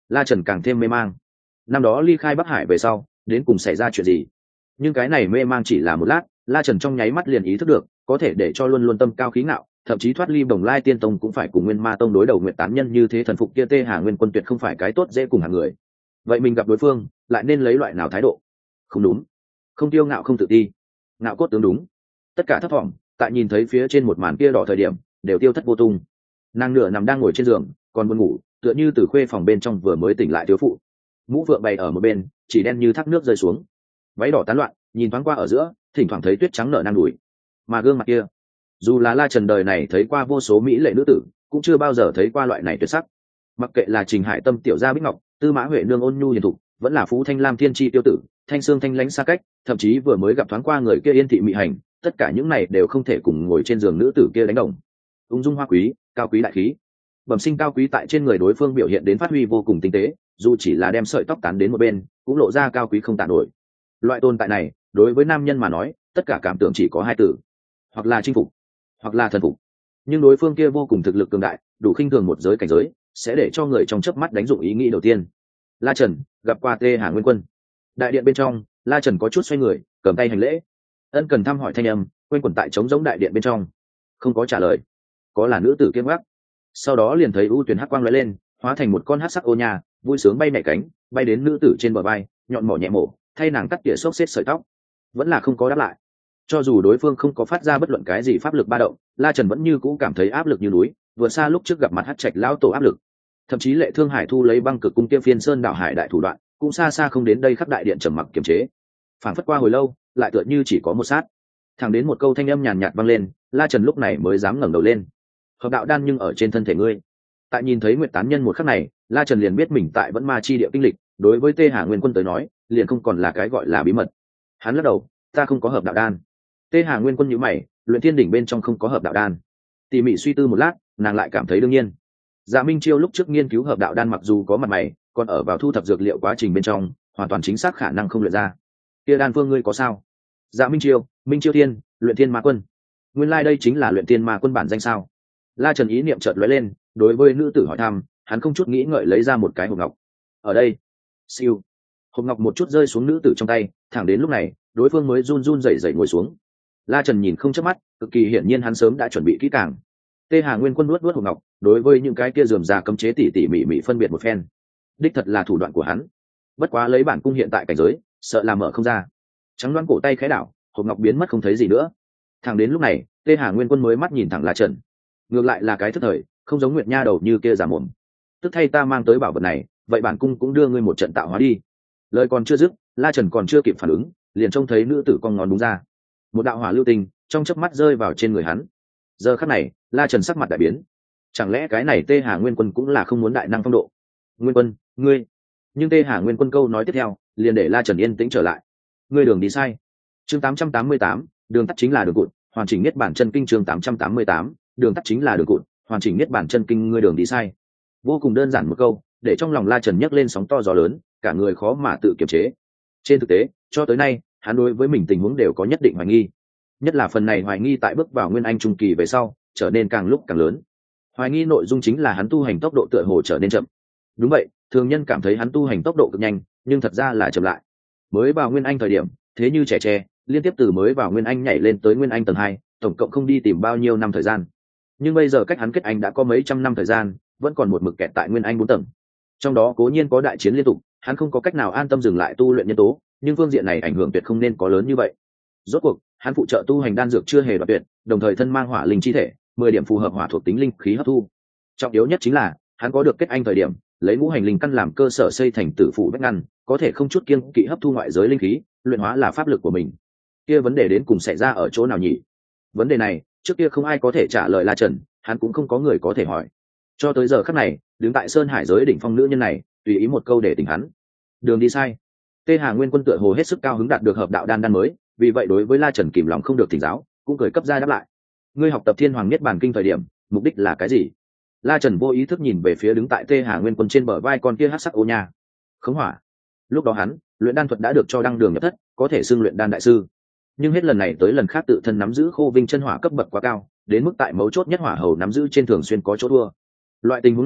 La Trần càng thêm mê mang. Năm đó ly khai Bắc Hải về sau đến cùng xảy ra chuyện gì? Nhưng cái này mê mang chỉ là một lát, La Trần trong nháy mắt liền ý thức được có thể để cho luôn luôn tâm cao khí ngạo, thậm chí thoát ly Bồng Lai Tiên Tông cũng phải cùng Nguyên Ma Tông đối đầu nguyện tán nhân như thế thần phục kia Tê Hà Nguyên Quân tuyệt không phải cái tốt dễ cùng hàng người. Vậy mình gặp đối phương lại nên lấy loại nào thái độ? Không đúng, không tiêu ngạo không tự ti, ngạo cốt tướng đúng. Tất cả thất vọng tại nhìn thấy phía trên một màn kia đỏ thời điểm đều tiêu thất vô tung. Nàng nửa nằm đang ngồi trên giường còn buồn ngủ, tựa như từ khuê phòng bên trong vừa mới tỉnh lại thiếu phụ. Mũ vượng bày ở một bên, chỉ đen như thác nước rơi xuống, váy đỏ tán loạn, nhìn thoáng qua ở giữa thỉnh thoảng thấy tuyết trắng nở nang đùi. Mà gương mặt kia, dù là La Trần đời này thấy qua vô số mỹ lệ nữ tử cũng chưa bao giờ thấy qua loại này tuyệt sắc. Mặc kệ là Trình Hải Tâm tiểu gia Bích Ngọc, Tư Mã Huệ nương ôn nhu hiền thục, vẫn là Phú Thanh Lam thiên chi tiêu tử, thanh xương thanh lãnh xa cách, thậm chí vừa mới gặp thoáng qua người kia yên thị mị hành, tất cả những này đều không thể cùng ngồi trên giường nữ tử kia đánh đồng. Ung dung hoa quý, cao quý đại khí, bẩm sinh cao quý tại trên người đối phương biểu hiện đến phát huy vô cùng tinh tế, dù chỉ là đem sợi tóc tán đến một bên cũng lộ ra cao quý không tàn nổi. Loại tồn tại này đối với nam nhân mà nói tất cả cảm tưởng chỉ có hai từ, hoặc là chinh phục hoặc là thần phục. Nhưng đối phương kia vô cùng thực lực cường đại, đủ khinh thường một giới cảnh giới, sẽ để cho người trong chớp mắt đánh dụng ý nghĩ đầu tiên. La Trần gặp qua Tê Hà Nguyên Quân. Đại điện bên trong, La Trần có chút xoay người, cầm tay hành lễ. Ân cần thăm hỏi thanh âm quanh quẩn tại trống giống đại điện bên trong. Không có trả lời, có là nữ tử kiêm gác. Sau đó liền thấy ưu tuyển hắc quang lóe lên, hóa thành một con hắc sắc ô nha, vui sướng bay nhảy cánh, bay đến nữ tử trên bờ vai, nhọn mỏ nhẹ mổ, thay nàng cắt tỉa xốc xếp sợi tóc. Vẫn là không có đáp lại. Cho dù đối phương không có phát ra bất luận cái gì pháp lực ba động, La Trần vẫn như cũ cảm thấy áp lực như núi, vừa xa lúc trước gặp mặt Hắc Trạch lão tổ áp lực. Thậm chí Lệ Thương Hải thu lấy băng cực cung kia phiên sơn đảo hải đại thủ đoạn, cũng xa xa không đến đây khắc đại điện trầm mặc kiềm chế. Phản phất qua hồi lâu, lại tựa như chỉ có một sát. Thẳng đến một câu thanh âm nhàn nhạt vang lên, La Trần lúc này mới dám ngẩng đầu lên. Hợp đạo đan nhưng ở trên thân thể ngươi. Tại nhìn thấy Nguyệt Tán Nhân một khắc này, La Trần liền biết mình tại vẫn ma chi địa kinh lịch, đối với Tê Hà Nguyên Quân tới nói, liền không còn là cái gọi là bí mật. Hắn lắc đầu, ta không có hợp đạo đan. Tê Hà Nguyên Quân nhíu mày, luyện thiên đỉnh bên trong không có hợp đạo đan. Tỉ mỉ suy tư một lát, nàng lại cảm thấy đương nhiên. Dạ Minh Chiêu lúc trước nghiên cứu hợp đạo đan mặc dù có mặt mày, còn ở vào thu thập dược liệu quá trình bên trong, hoàn toàn chính xác khả năng không luyện ra. Kia đan phương ngươi có sao? Dạ Minh Chiêu, Minh Chiêu Thiên, luyện thiên ma quân. Nguyên lai like đây chính là luyện thiên ma quân bản danh sao? La Trần ý niệm chợt lóe lên, đối với nữ tử hỏi thăm, hắn không chút nghĩ ngợi lấy ra một cái hộp ngọc. Ở đây. Siêu. Hộp ngọc một chút rơi xuống nữ tử trong tay, thẳng đến lúc này, đối phương mới run run rẩy rẩy ngồi xuống. La Trần nhìn không chớp mắt, cực kỳ hiển nhiên hắn sớm đã chuẩn bị kỹ càng. Tê Hà Nguyên Quân nuốt nuốt hộp ngọc, đối với những cái kia rườm rà cấm chế tỉ tỉ mỉ mỉ phân biệt một phen. Đích thật là thủ đoạn của hắn. Bất quá lấy bản cung hiện tại cảnh giới, sợ là mở không ra. Trắng đoán cổ tay khẽ đảo, hộp ngọc biến mất không thấy gì nữa. Thẳng đến lúc này, Tê Hà Nguyên Quân mới mắt nhìn thẳng La Trần. Ngược lại là cái thức thời, không giống Nguyệt Nha đầu như kia giả mồm. Tức thay ta mang tới bảo vật này, vậy bản cung cũng đưa ngươi một trận tạo hóa đi. Lời còn chưa dứt, La Trần còn chưa kịp phản ứng, liền trông thấy nữ tử cong ngón đúng ra. Một đạo hỏa lưu tình trong chớp mắt rơi vào trên người hắn. Giờ khắc này, La Trần sắc mặt đại biến. Chẳng lẽ cái này Tê Hà Nguyên Quân cũng là không muốn đại năng phong độ? Nguyên Quân, ngươi. Nhưng Tê Hà Nguyên Quân câu nói tiếp theo, liền để La Trần yên tĩnh trở lại. Ngươi đường đi sai. Chương tám trăm tám mươi tám, đường tắt chính là đường cụt, hoàn chỉnh niết bản chân kinh chương tám trăm tám mươi tám, đường tắt chính là đường cụt, hoàn chỉnh niết bản chân kinh ngươi đường đi sai. Vô cùng đơn giản một câu, để trong lòng La Trần nhấc lên sóng to gió lớn, cả người khó mà tự kiềm chế. Trên thực tế, cho tới nay, hắn đối với mình tình huống đều có nhất định hoài nghi. Nhất là phần này hoài nghi tại bước vào Nguyên Anh trung kỳ về sau, trở nên càng lúc càng lớn. Hoài nghi nội dung chính là hắn tu hành tốc độ tựa hồ trở nên chậm. Đúng vậy, thường nhân cảm thấy hắn tu hành tốc độ cực nhanh, nhưng thật ra là chậm lại. Mới vào Nguyên Anh thời điểm, thế như trẻ tre, liên tiếp từ mới vào Nguyên Anh nhảy lên tới Nguyên Anh tầng hai, tổng cộng không đi tìm bao nhiêu năm thời gian. Nhưng bây giờ cách hắn kết anh đã có mấy trăm năm thời gian, vẫn còn một mực kẹt tại Nguyên Anh bốn tầng. Trong đó cố nhiên có đại chiến liên tục, hắn không có cách nào an tâm dừng lại tu luyện nhân tố, nhưng phương diện này ảnh hưởng tuyệt không nên có lớn như vậy. Rốt cuộc, hắn phụ trợ tu hành đan dược chưa hề đoạt tuyệt, đồng thời thân mang hỏa linh chi thể, mười điểm phù hợp hỏa thuộc tính linh khí hấp thu. Trọng yếu nhất chính là, hắn có được kết anh thời điểm, lấy ngũ hành linh căn làm cơ sở xây thành tử phụ bách ngăn, có thể không chút kiêng kỵ hấp thu ngoại giới linh khí, luyện hóa là pháp lực của mình. Kia vấn đề đến cùng xảy ra ở chỗ nào nhỉ? Vấn đề này, trước kia không ai có thể trả lời La Trần, hắn cũng không có người có thể hỏi. Cho tới giờ khắc này, đứng tại Sơn Hải giới đỉnh phong nữ nhân này, tùy ý một câu để tỉnh hắn. Đường đi sai. Tê Hà Nguyên Quân tựa hồ hết sức cao hứng đạt được hợp đạo đan đan mới, vì vậy đối với La Trần kìm lòng không được thỉnh giáo, cũng cười cấp ra đáp lại. Ngươi học tập Thiên Hoàng Niết Bàn Kinh thời điểm, mục đích là cái gì? La Trần vô ý thức nhìn về phía đứng tại Tê Hà Nguyên Quân trên bờ vai con kia hắc sắc ô nha. Khống hỏa. Lúc đó hắn, luyện đan thuật đã được cho đăng đường nhập thất, có thể xưng luyện đan đại sư. Nhưng hết lần này tới lần khác tự thân nắm giữ khô vinh chân hỏa cấp bậc quá cao, đến mức tại mấu chốt nhất hỏa hầu nắm giữ trên thường xuyên có chỗ thua. Loại tình huống này,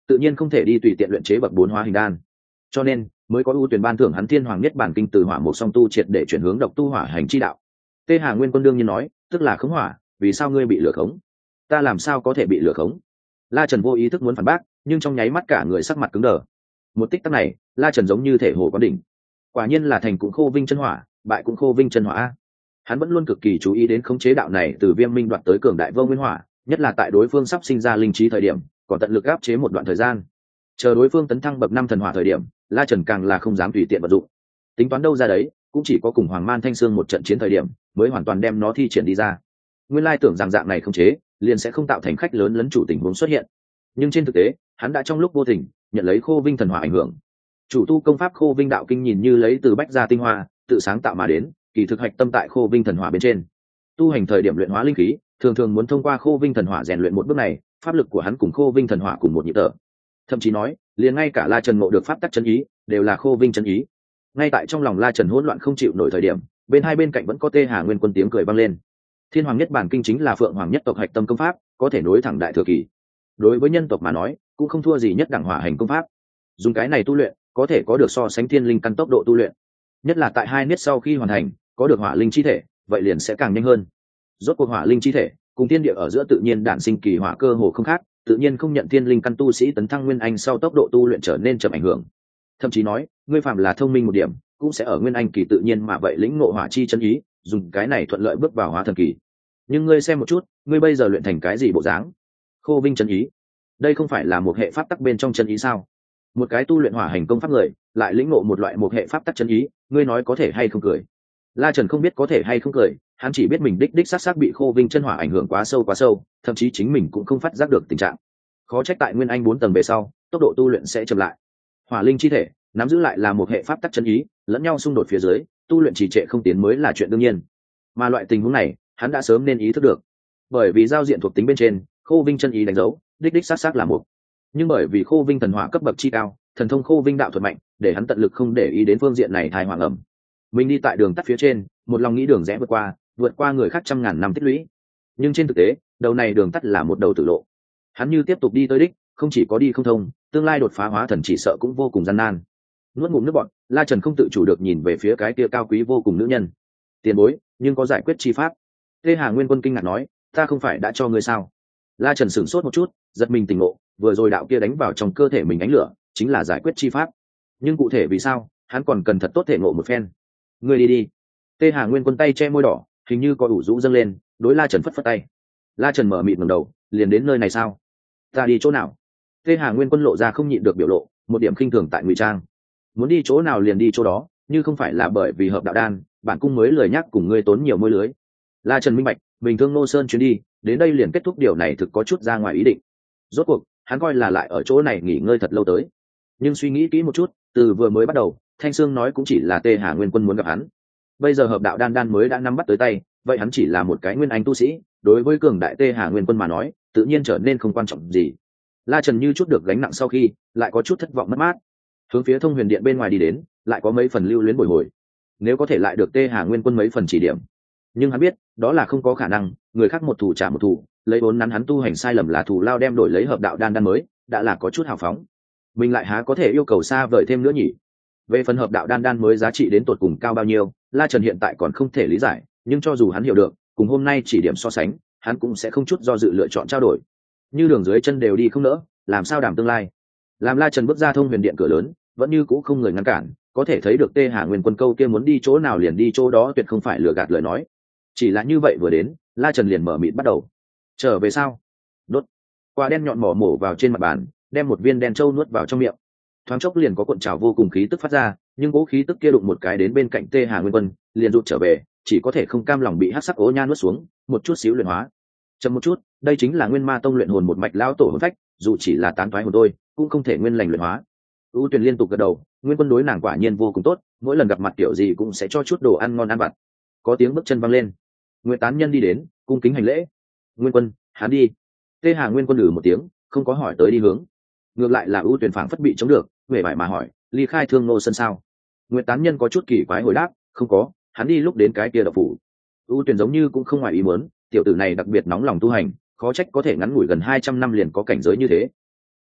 tự nhiên không thể đi tùy tiện luyện chế bậc bốn hóa hình đan, cho nên mới có ưu tuyển ban thưởng hắn thiên hoàng nhất bản kinh từ hỏa một song tu triệt để chuyển hướng độc tu hỏa hành chi đạo. Tê Hà Nguyên Quân đương nhiên nói, tức là khống hỏa, vì sao ngươi bị lửa khống? Ta làm sao có thể bị lửa khống? La Trần vô ý thức muốn phản bác, nhưng trong nháy mắt cả người sắc mặt cứng đờ. Một tích tắc này, La Trần giống như thể hồ quán đỉnh. Quả nhiên là thành cũng khô vinh chân hỏa, bại cũng khô vinh chân hỏa. Hắn vẫn luôn cực kỳ chú ý đến khống chế đạo này từ Viêm Minh đoạt tới cường đại vô nguyên hỏa, nhất là tại đối phương sắp sinh ra linh trí thời điểm, còn tận lực áp chế một đoạn thời gian. Chờ đối phương tấn thăng bậc năm thần hỏa thời điểm, La Trần càng là không dám tùy tiện vận dụng. Tính toán đâu ra đấy, cũng chỉ có cùng Hoàng Man Thanh Sương một trận chiến thời điểm, mới hoàn toàn đem nó thi triển đi ra. Nguyên lai tưởng rằng dạng này khống chế, liền sẽ không tạo thành khách lớn lấn chủ tình huống xuất hiện. Nhưng trên thực tế, hắn đã trong lúc vô tình nhận lấy khô vinh thần hỏa ảnh hưởng. Chủ tu công pháp khô vinh đạo kinh nhìn như lấy từ bách gia tinh hoa tự sáng tạo mà đến, kỳ thực hạch tâm tại khô vinh thần hỏa bên trên. Tu hành thời điểm luyện hóa linh khí, thường thường muốn thông qua khô vinh thần hỏa rèn luyện một bước này, pháp lực của hắn cùng khô vinh thần hỏa cùng một nhịp thở. Thậm chí nói, liền ngay cả La Trần ngộ được pháp tắc chân ý, đều là khô vinh chân ý. Ngay tại trong lòng La Trần hỗn loạn không chịu nổi thời điểm, bên hai bên cạnh vẫn có Tê Hà Nguyên Quân tiếng cười vang lên. Thiên Hoàng Nhất Bản Kinh chính là Phượng Hoàng nhất tộc hạch tâm công pháp, có thể nối thẳng đại thừa kỳ. Đối với nhân tộc mà nói, cũng không thua gì nhất đẳng hỏa hành công pháp. Dùng cái này tu luyện, có thể có được so sánh thiên linh căn tốc độ tu luyện. Nhất là tại hai niết sau khi hoàn thành, có được hỏa linh chi thể, vậy liền sẽ càng nhanh hơn. Rốt cuộc hỏa linh chi thể, cùng thiên địa ở giữa tự nhiên đản sinh kỳ hỏa cơ hồ không khác, tự nhiên không nhận thiên linh căn tu sĩ tấn thăng nguyên anh sau tốc độ tu luyện trở nên chậm ảnh hưởng. Thậm chí nói, ngươi phàm là thông minh một điểm, cũng sẽ ở nguyên anh kỳ tự nhiên mà vậy lĩnh ngộ hỏa chi chân ý, dùng cái này thuận lợi bước vào hóa thần kỳ. Nhưng ngươi xem một chút, ngươi bây giờ luyện thành cái gì bộ dáng? Khô vinh chân ý, đây không phải là một hệ pháp tắc bên trong chân ý sao? Một cái tu luyện hỏa hành công pháp người, lại lĩnh ngộ một loại một hệ pháp tắc chân ý, ngươi nói có thể hay không cười? La Trần không biết có thể hay không cười, hắn chỉ biết mình đích đích xác xác bị khô vinh chân hỏa ảnh hưởng quá sâu quá sâu, thậm chí chính mình cũng không phát giác được tình trạng. Khó trách tại nguyên anh bốn tầng về sau, tốc độ tu luyện sẽ chậm lại. Hỏa linh chi thể, nắm giữ lại là một hệ pháp tắc chân ý, lẫn nhau xung đột phía dưới, tu luyện trì trệ không tiến mới là chuyện đương nhiên. Mà loại tình huống này, hắn đã sớm nên ý thức được. Bởi vì giao diện thuộc tính bên trên, khô vinh chân ý đánh dấu, đích đích xác xác là một. Nhưng bởi vì khô vinh thần hỏa cấp bậc chi cao, thần thông khô vinh đạo thuật mạnh, để hắn tận lực không để ý đến phương diện này thai hoàng ẩm. Mình đi tại đường tắt phía trên, một lòng nghĩ đường rẽ vượt qua, vượt qua người khác trăm ngàn năm tích lũy. Nhưng trên thực tế, đầu này đường tắt là một đầu tử lộ. Hắn như tiếp tục đi tới đích, không chỉ có đi không thông, tương lai đột phá hóa thần chỉ sợ cũng vô cùng gian nan. Nuốt ngụm nước bọt, La Trần không tự chủ được nhìn về phía cái kia cao quý vô cùng nữ nhân. Tiền bối, nhưng có giải quyết chi pháp. Tê Hà Nguyên Quân kinh ngạc nói, ta không phải đã cho ngươi sao? La Trần sửng sốt một chút, giật mình tỉnh ngộ, vừa rồi đạo kia đánh vào trong cơ thể mình ánh lửa, chính là giải quyết chi pháp. Nhưng cụ thể vì sao, hắn còn cần thật tốt thể ngộ một phen. Ngươi đi đi. Tê Hà Nguyên Quân tay che môi đỏ, hình như có ủ rũ dâng lên, đối La Trần phất phất tay. La Trần mở mịt ngẩng đầu, liền đến nơi này sao? Ta đi chỗ nào? Tê Hà Nguyên Quân lộ ra không nhịn được biểu lộ, một điểm khinh thường tại ngụy trang. Muốn đi chỗ nào liền đi chỗ đó, như không phải là bởi vì hợp đạo đan, bản cung mới lười nhắc cùng ngươi tốn nhiều môi lưới. La Trần minh bạch, bình thường Nô Sơn chuyến đi, đến đây liền kết thúc điều này thực có chút ra ngoài ý định. Rốt cuộc, hắn coi là lại ở chỗ này nghỉ ngơi thật lâu tới. Nhưng suy nghĩ kỹ một chút, từ vừa mới bắt đầu, Thanh Sương nói cũng chỉ là Tê Hà Nguyên Quân muốn gặp hắn. Bây giờ hợp đạo đan đan mới đã nắm bắt tới tay, vậy hắn chỉ là một cái nguyên anh tu sĩ, đối với cường đại Tê Hà Nguyên Quân mà nói, tự nhiên trở nên không quan trọng gì. La Trần như chút được gánh nặng sau khi, lại có chút thất vọng mất mát. Hướng phía Thông Huyền Điện bên ngoài đi đến, lại có mấy phần lưu luyến bồi hồi. Nếu có thể lại được Tê Hà Nguyên Quân mấy phần chỉ điểm, nhưng hắn biết, đó là không có khả năng, người khác một thủ trả một thủ, lấy vốn nắn hắn tu hành sai lầm là thủ lao đem đổi lấy hợp đạo đan đan mới, đã là có chút hào phóng. Mình lại há có thể yêu cầu xa vời thêm nữa nhỉ? Về phần hợp đạo đan đan mới giá trị đến tột cùng cao bao nhiêu, La Trần hiện tại còn không thể lý giải, nhưng cho dù hắn hiểu được, cùng hôm nay chỉ điểm so sánh, hắn cũng sẽ không chút do dự lựa chọn trao đổi. Như đường dưới chân đều đi không nỡ, làm sao đảm tương lai? Làm La Trần bước ra Thông Huyền Điện cửa lớn, vẫn như cũ không người ngăn cản, có thể thấy được Tê Hà Nguyên Quân câu kia muốn đi chỗ nào liền đi chỗ đó tuyệt không phải lừa gạt lời nói. Chỉ là như vậy vừa đến, La Trần liền mở mịt bắt đầu. Trở về sao? Đốt. Quả đen nhọn mỏ mổ vào trên mặt bàn, đem một viên đen trâu nuốt vào trong miệng. Thoáng chốc liền có cuộn trào vô cùng khí tức phát ra, nhưng cố khí tức kia đụng một cái đến bên cạnh Tê Hà Nguyên Quân, liền rụt trở về, chỉ có thể không cam lòng bị hắc sắc ố nha nuốt xuống, một chút xíu luyện hóa. Chậm một chút, đây chính là Nguyên Ma Tông luyện hồn một mạch lão tổ hồn phách, dù chỉ là tán toái hồn thôi, cũng không thể nguyên lành luyện hóa. U Tuyền liên tục gật đầu, Nguyên Quân đối nàng quả nhiên vô cùng tốt, mỗi lần gặp mặt kiểu gì cũng sẽ cho chút đồ ăn ngon ăn vặt. Có tiếng bước chân vang lên, Nguyệt Tán Nhân đi đến, cung kính hành lễ. Nguyên Quân, hắn đi. Tê Hà Nguyên Quân lừ một tiếng, không có hỏi tới đi hướng. Ngược lại là U Tuyền phảng phất bị chống được, về vải mà hỏi, ly khai Thương Nô Sơn sao? Nguyệt Tán Nhân có chút kỳ quái hồi đáp, không có, hắn đi lúc đến cái kia đậu phủ. U Tuyền giống như cũng không ngoài ý muốn, tiểu tử này đặc biệt nóng lòng tu hành, khó trách có thể ngắn ngủi gần hai trăm năm liền có cảnh giới như thế.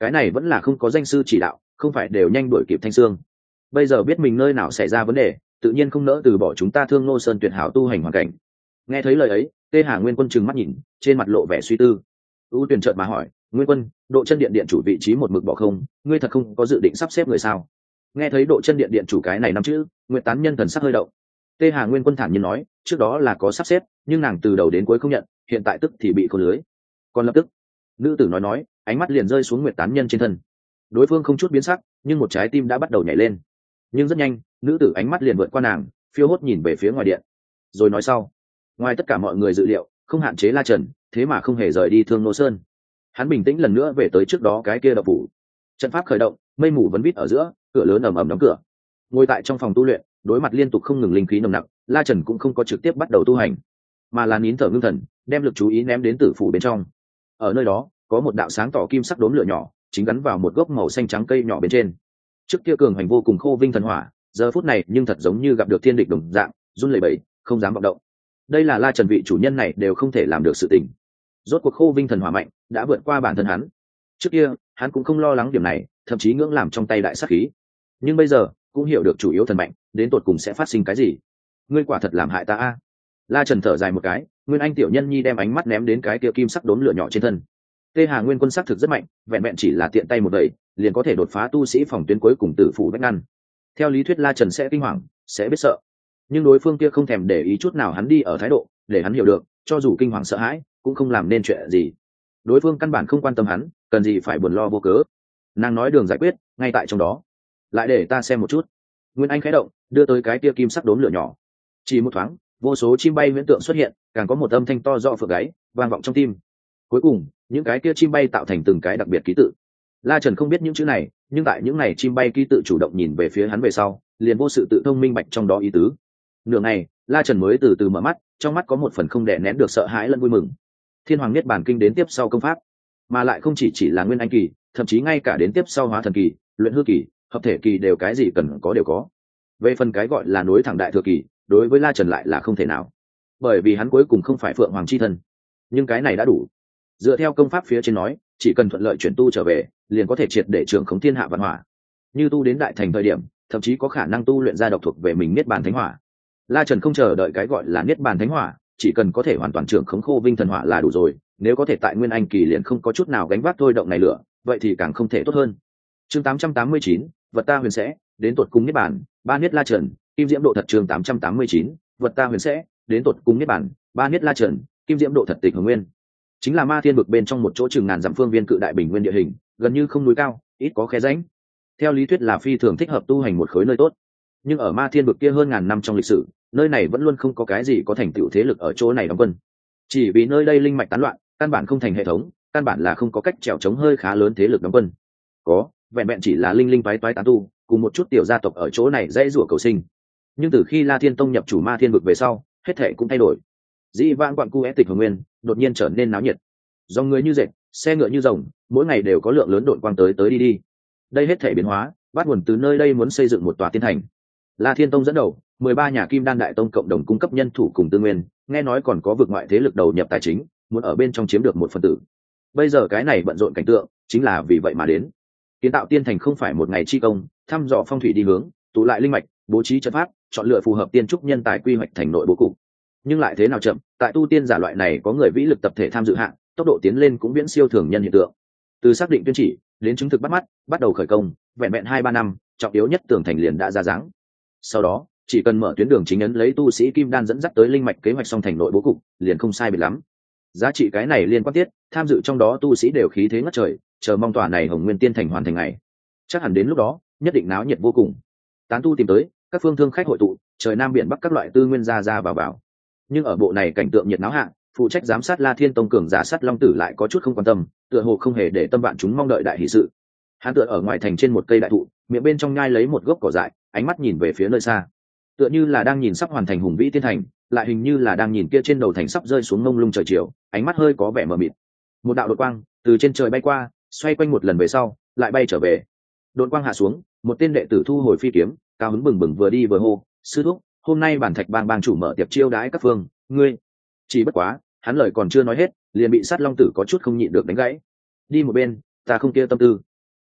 cái này vẫn là không có danh sư chỉ đạo, không phải đều nhanh đuổi kịp Thanh Sương. Bây giờ biết mình nơi nào xảy ra vấn đề, tự nhiên không nỡ từ bỏ chúng ta Thương Nô Sơn tuyệt hảo tu hành hoàn cảnh. Nghe thấy lời ấy, Tê Hà Nguyên Quân trừng mắt nhìn, trên mặt lộ vẻ suy tư. U Tuyền chợt mà hỏi, Nguyên Quân, Độ Chân Điện điện chủ vị trí một mực bỏ không, ngươi thật không có dự định sắp xếp người sao? Nghe thấy Độ Chân Điện điện chủ cái này năm chữ, Nguyệt Tán Nhân thần sắc hơi động. Tê Hà Nguyên Quân thản nhiên nói, trước đó là có sắp xếp, nhưng nàng từ đầu đến cuối không nhận, hiện tại tức thì bị khôn lưới. Còn lập tức, nữ tử nói nói, ánh mắt liền rơi xuống Nguyệt Tán Nhân trên thân. Đối phương không chút biến sắc, nhưng một trái tim đã bắt đầu nhảy lên. Nhưng rất nhanh, nữ tử ánh mắt liền vượt qua nàng, phiêu hốt nhìn về phía ngoài điện, rồi nói sau, ngoài tất cả mọi người dự liệu, không hạn chế La Trần, thế mà không hề rời đi Thương Nô Sơn. Hắn bình tĩnh lần nữa về tới trước đó cái kia đập phủ. Trận pháp khởi động, mây mù vấn vít ở giữa, cửa lớn ầm ầm đóng cửa. Ngồi tại trong phòng tu luyện, đối mặt liên tục không ngừng linh khí nồng nặc, La Trần cũng không có trực tiếp bắt đầu tu hành, mà là nín thở ngưng thần, đem lực chú ý ném đến tử phủ bên trong. Ở nơi đó, có một đạo sáng tỏ kim sắc đốm lửa nhỏ, chính gắn vào một gốc màu xanh trắng cây nhỏ bên trên. Trước kia cường hành vô cùng khô vinh thần hỏa, giờ phút này nhưng thật giống như gặp được thiên địch đồng dạng, run lẩy bẩy, không dám vọng động. Đây là La Trần vị chủ nhân này đều không thể làm được sự tình. Rốt cuộc khô vinh thần hỏa mạnh, đã vượt qua bản thân hắn. Trước kia, hắn cũng không lo lắng điểm này, thậm chí ngưỡng làm trong tay đại sát khí. Nhưng bây giờ, cũng hiểu được chủ yếu thần mạnh, đến tột cùng sẽ phát sinh cái gì. Ngươi quả thật làm hại ta a. La Trần thở dài một cái, Nguyên Anh tiểu nhân nhi đem ánh mắt ném đến cái kia kim sắc đốm lửa nhỏ trên thân. Tê Hà Nguyên Quân sắc thực rất mạnh, vẹn vẹn chỉ là tiện tay một đẩy, liền có thể đột phá tu sĩ phòng tuyến cuối cùng tử phủ vách ngăn. Theo lý thuyết La Trần sẽ kinh hoàng, sẽ biết sợ, nhưng đối phương kia không thèm để ý chút nào hắn đi ở thái độ, để hắn hiểu được, cho dù kinh hoàng sợ hãi, cũng không làm nên chuyện gì. Đối phương căn bản không quan tâm hắn, cần gì phải buồn lo vô cớ. Nàng nói đường giải quyết, ngay tại trong đó. Lại để ta xem một chút. Nguyên Anh khẽ động, đưa tới cái kia kim sắc đốm lửa nhỏ. Chỉ một thoáng, vô số chim bay huyễn tượng xuất hiện, càng có một âm thanh to rõ phượng gáy, vang vọng trong tim. Cuối cùng, những cái kia chim bay tạo thành từng cái đặc biệt ký tự. La Trần không biết những chữ này, nhưng tại những này chim bay ký tự chủ động nhìn về phía hắn về sau, liền vô sự tự thông minh bạch trong đó ý tứ. Nửa ngày, La Trần mới từ từ mở mắt, trong mắt có một phần không đè nén được sợ hãi lẫn vui mừng. Thiên Hoàng Niết Bàn Kinh đến tiếp sau công pháp, mà lại không chỉ chỉ là Nguyên Anh kỳ, thậm chí ngay cả đến tiếp sau Hóa Thần kỳ, Luyện Hư kỳ, Hợp Thể kỳ đều cái gì cần có đều có. Về phần cái gọi là nối thẳng đại thừa kỳ, đối với La Trần lại là không thể nào, bởi vì hắn cuối cùng không phải Phượng Hoàng chi thân. Nhưng cái này đã đủ. Dựa theo công pháp phía trên nói, chỉ cần thuận lợi chuyển tu trở về, liền có thể triệt để trưởng khống thiên hạ vạn hỏa. Như tu đến đại thành thời điểm, thậm chí có khả năng tu luyện ra độc thuộc về mình Niết Bàn Thánh Hỏa. La Trần không chờ đợi cái gọi là Niết Bàn Thánh Hỏa, chỉ cần có thể hoàn toàn trưởng khống khô vinh thần hỏa là đủ rồi. Nếu có thể tại Nguyên Anh kỳ liền không có chút nào gánh vác thôi động này lửa, vậy thì càng không thể tốt hơn. Chương tám trăm tám mươi chín, vật ta huyền sẽ đến tuột cung Niết Bàn, ba Niết La Trần, Kim Diễm Độ Thật. Chương tám trăm tám mươi chín, vật ta huyền sẽ đến tuột cung Niết Bàn, ba Niết La Trần, Kim Diễm Độ Thật. Tịch Hồng Nguyên chính là Ma Thiên Vực bên trong một chỗ chừng ngàn dặm phương viên cự đại bình nguyên địa hình, gần như không núi cao, ít có khe rãnh. Theo lý thuyết là phi thường thích hợp tu hành một khối nơi tốt, nhưng ở Ma Thiên Vực kia hơn ngàn năm trong lịch sử, nơi này vẫn luôn không có cái gì có thành tựu thế lực ở chỗ này đóng quân. Chỉ vì nơi đây linh mạch tán loạn, căn bản không thành hệ thống, căn bản là không có cách trèo chống hơi khá lớn thế lực đóng quân. Có, vẹn vẹn chỉ là linh linh toái toái tán tu, cùng một chút tiểu gia tộc ở chỗ này dãy rủa cầu sinh. Nhưng từ khi La Thiên Tông nhập chủ Ma Thiên Vực về sau, hết thảy cũng thay đổi. Dĩ vãng quặng cu é Tịch Hồng Nguyên đột nhiên trở nên náo nhiệt, dòng người như dệt, xe ngựa như rồng, mỗi ngày đều có lượng lớn đội quang tới tới đi đi. Đây hết thảy biến hóa bắt nguồn từ nơi đây muốn xây dựng một tòa tiên thành. La Thiên Tông dẫn đầu, mười ba nhà Kim Đan đại tông cộng đồng cung cấp nhân thủ cùng tư nguyên, nghe nói còn có vực ngoại thế lực đầu nhập tài chính, muốn ở bên trong chiếm được một phần tử. Bây giờ cái này bận rộn cảnh tượng, chính là vì vậy mà đến. Kiến tạo tiên thành không phải một ngày chi công, thăm dò phong thủy đi hướng, tụ lại linh mạch, bố trí trận pháp, chọn lựa phù hợp tiên trúc nhân tài quy hoạch thành nội bố cục. Nhưng lại thế nào chậm, tại tu tiên giả loại này có người vĩ lực tập thể tham dự hạng, tốc độ tiến lên cũng viễn siêu thường nhân hiện tượng. Từ xác định tuyên chỉ đến chứng thực bắt mắt, bắt đầu khởi công, vẹn vẹn hai ba năm, trọng yếu nhất tường thành liền đã ra dáng. Sau đó, chỉ cần mở tuyến đường chính ấn lấy tu sĩ Kim Đan dẫn dắt tới linh mạch kế hoạch song thành nội bố cục, liền không sai biệt lắm. Giá trị cái này liên quan tiết, tham dự trong đó tu sĩ đều khí thế ngất trời, chờ mong tòa này Hồng Nguyên Tiên thành hoàn thành ngày. Chắc hẳn đến lúc đó, nhất định náo nhiệt vô cùng. Tán tu tìm tới, các phương thương khách hội tụ, trời nam biển bắc các loại tư nguyên ra ra vào vào. Nhưng ở bộ này cảnh tượng nhiệt náo hạ, phụ trách giám sát La Thiên Tông cường giả sát Long Tử lại có chút không quan tâm, tựa hồ không hề để tâm bạn chúng mong đợi đại hỷ sự. Hắn tựa ở ngoài thành trên một cây đại thụ, miệng bên trong nhai lấy một gốc cỏ dại, ánh mắt nhìn về phía nơi xa, tựa như là đang nhìn sắp hoàn thành hùng vĩ tiên thành, lại hình như là đang nhìn kia trên đầu thành sắp rơi xuống mông lung trời chiều, ánh mắt hơi có vẻ mờ mịt. Một đạo đột quang từ trên trời bay qua, xoay quanh một lần về sau, lại bay trở về. Đột quang hạ xuống, một tên đệ tử thu hồi phi kiếm, cao hứng bừng bừng vừa đi vừa hô, sư thúc, hôm nay bản thạch bang bang chủ mở tiệc chiêu đãi các phương, ngươi. Chỉ bất quá, hắn lời còn chưa nói hết, liền bị sát Long Tử có chút không nhịn được đánh gãy. Đi một bên, ta không kia tâm tư.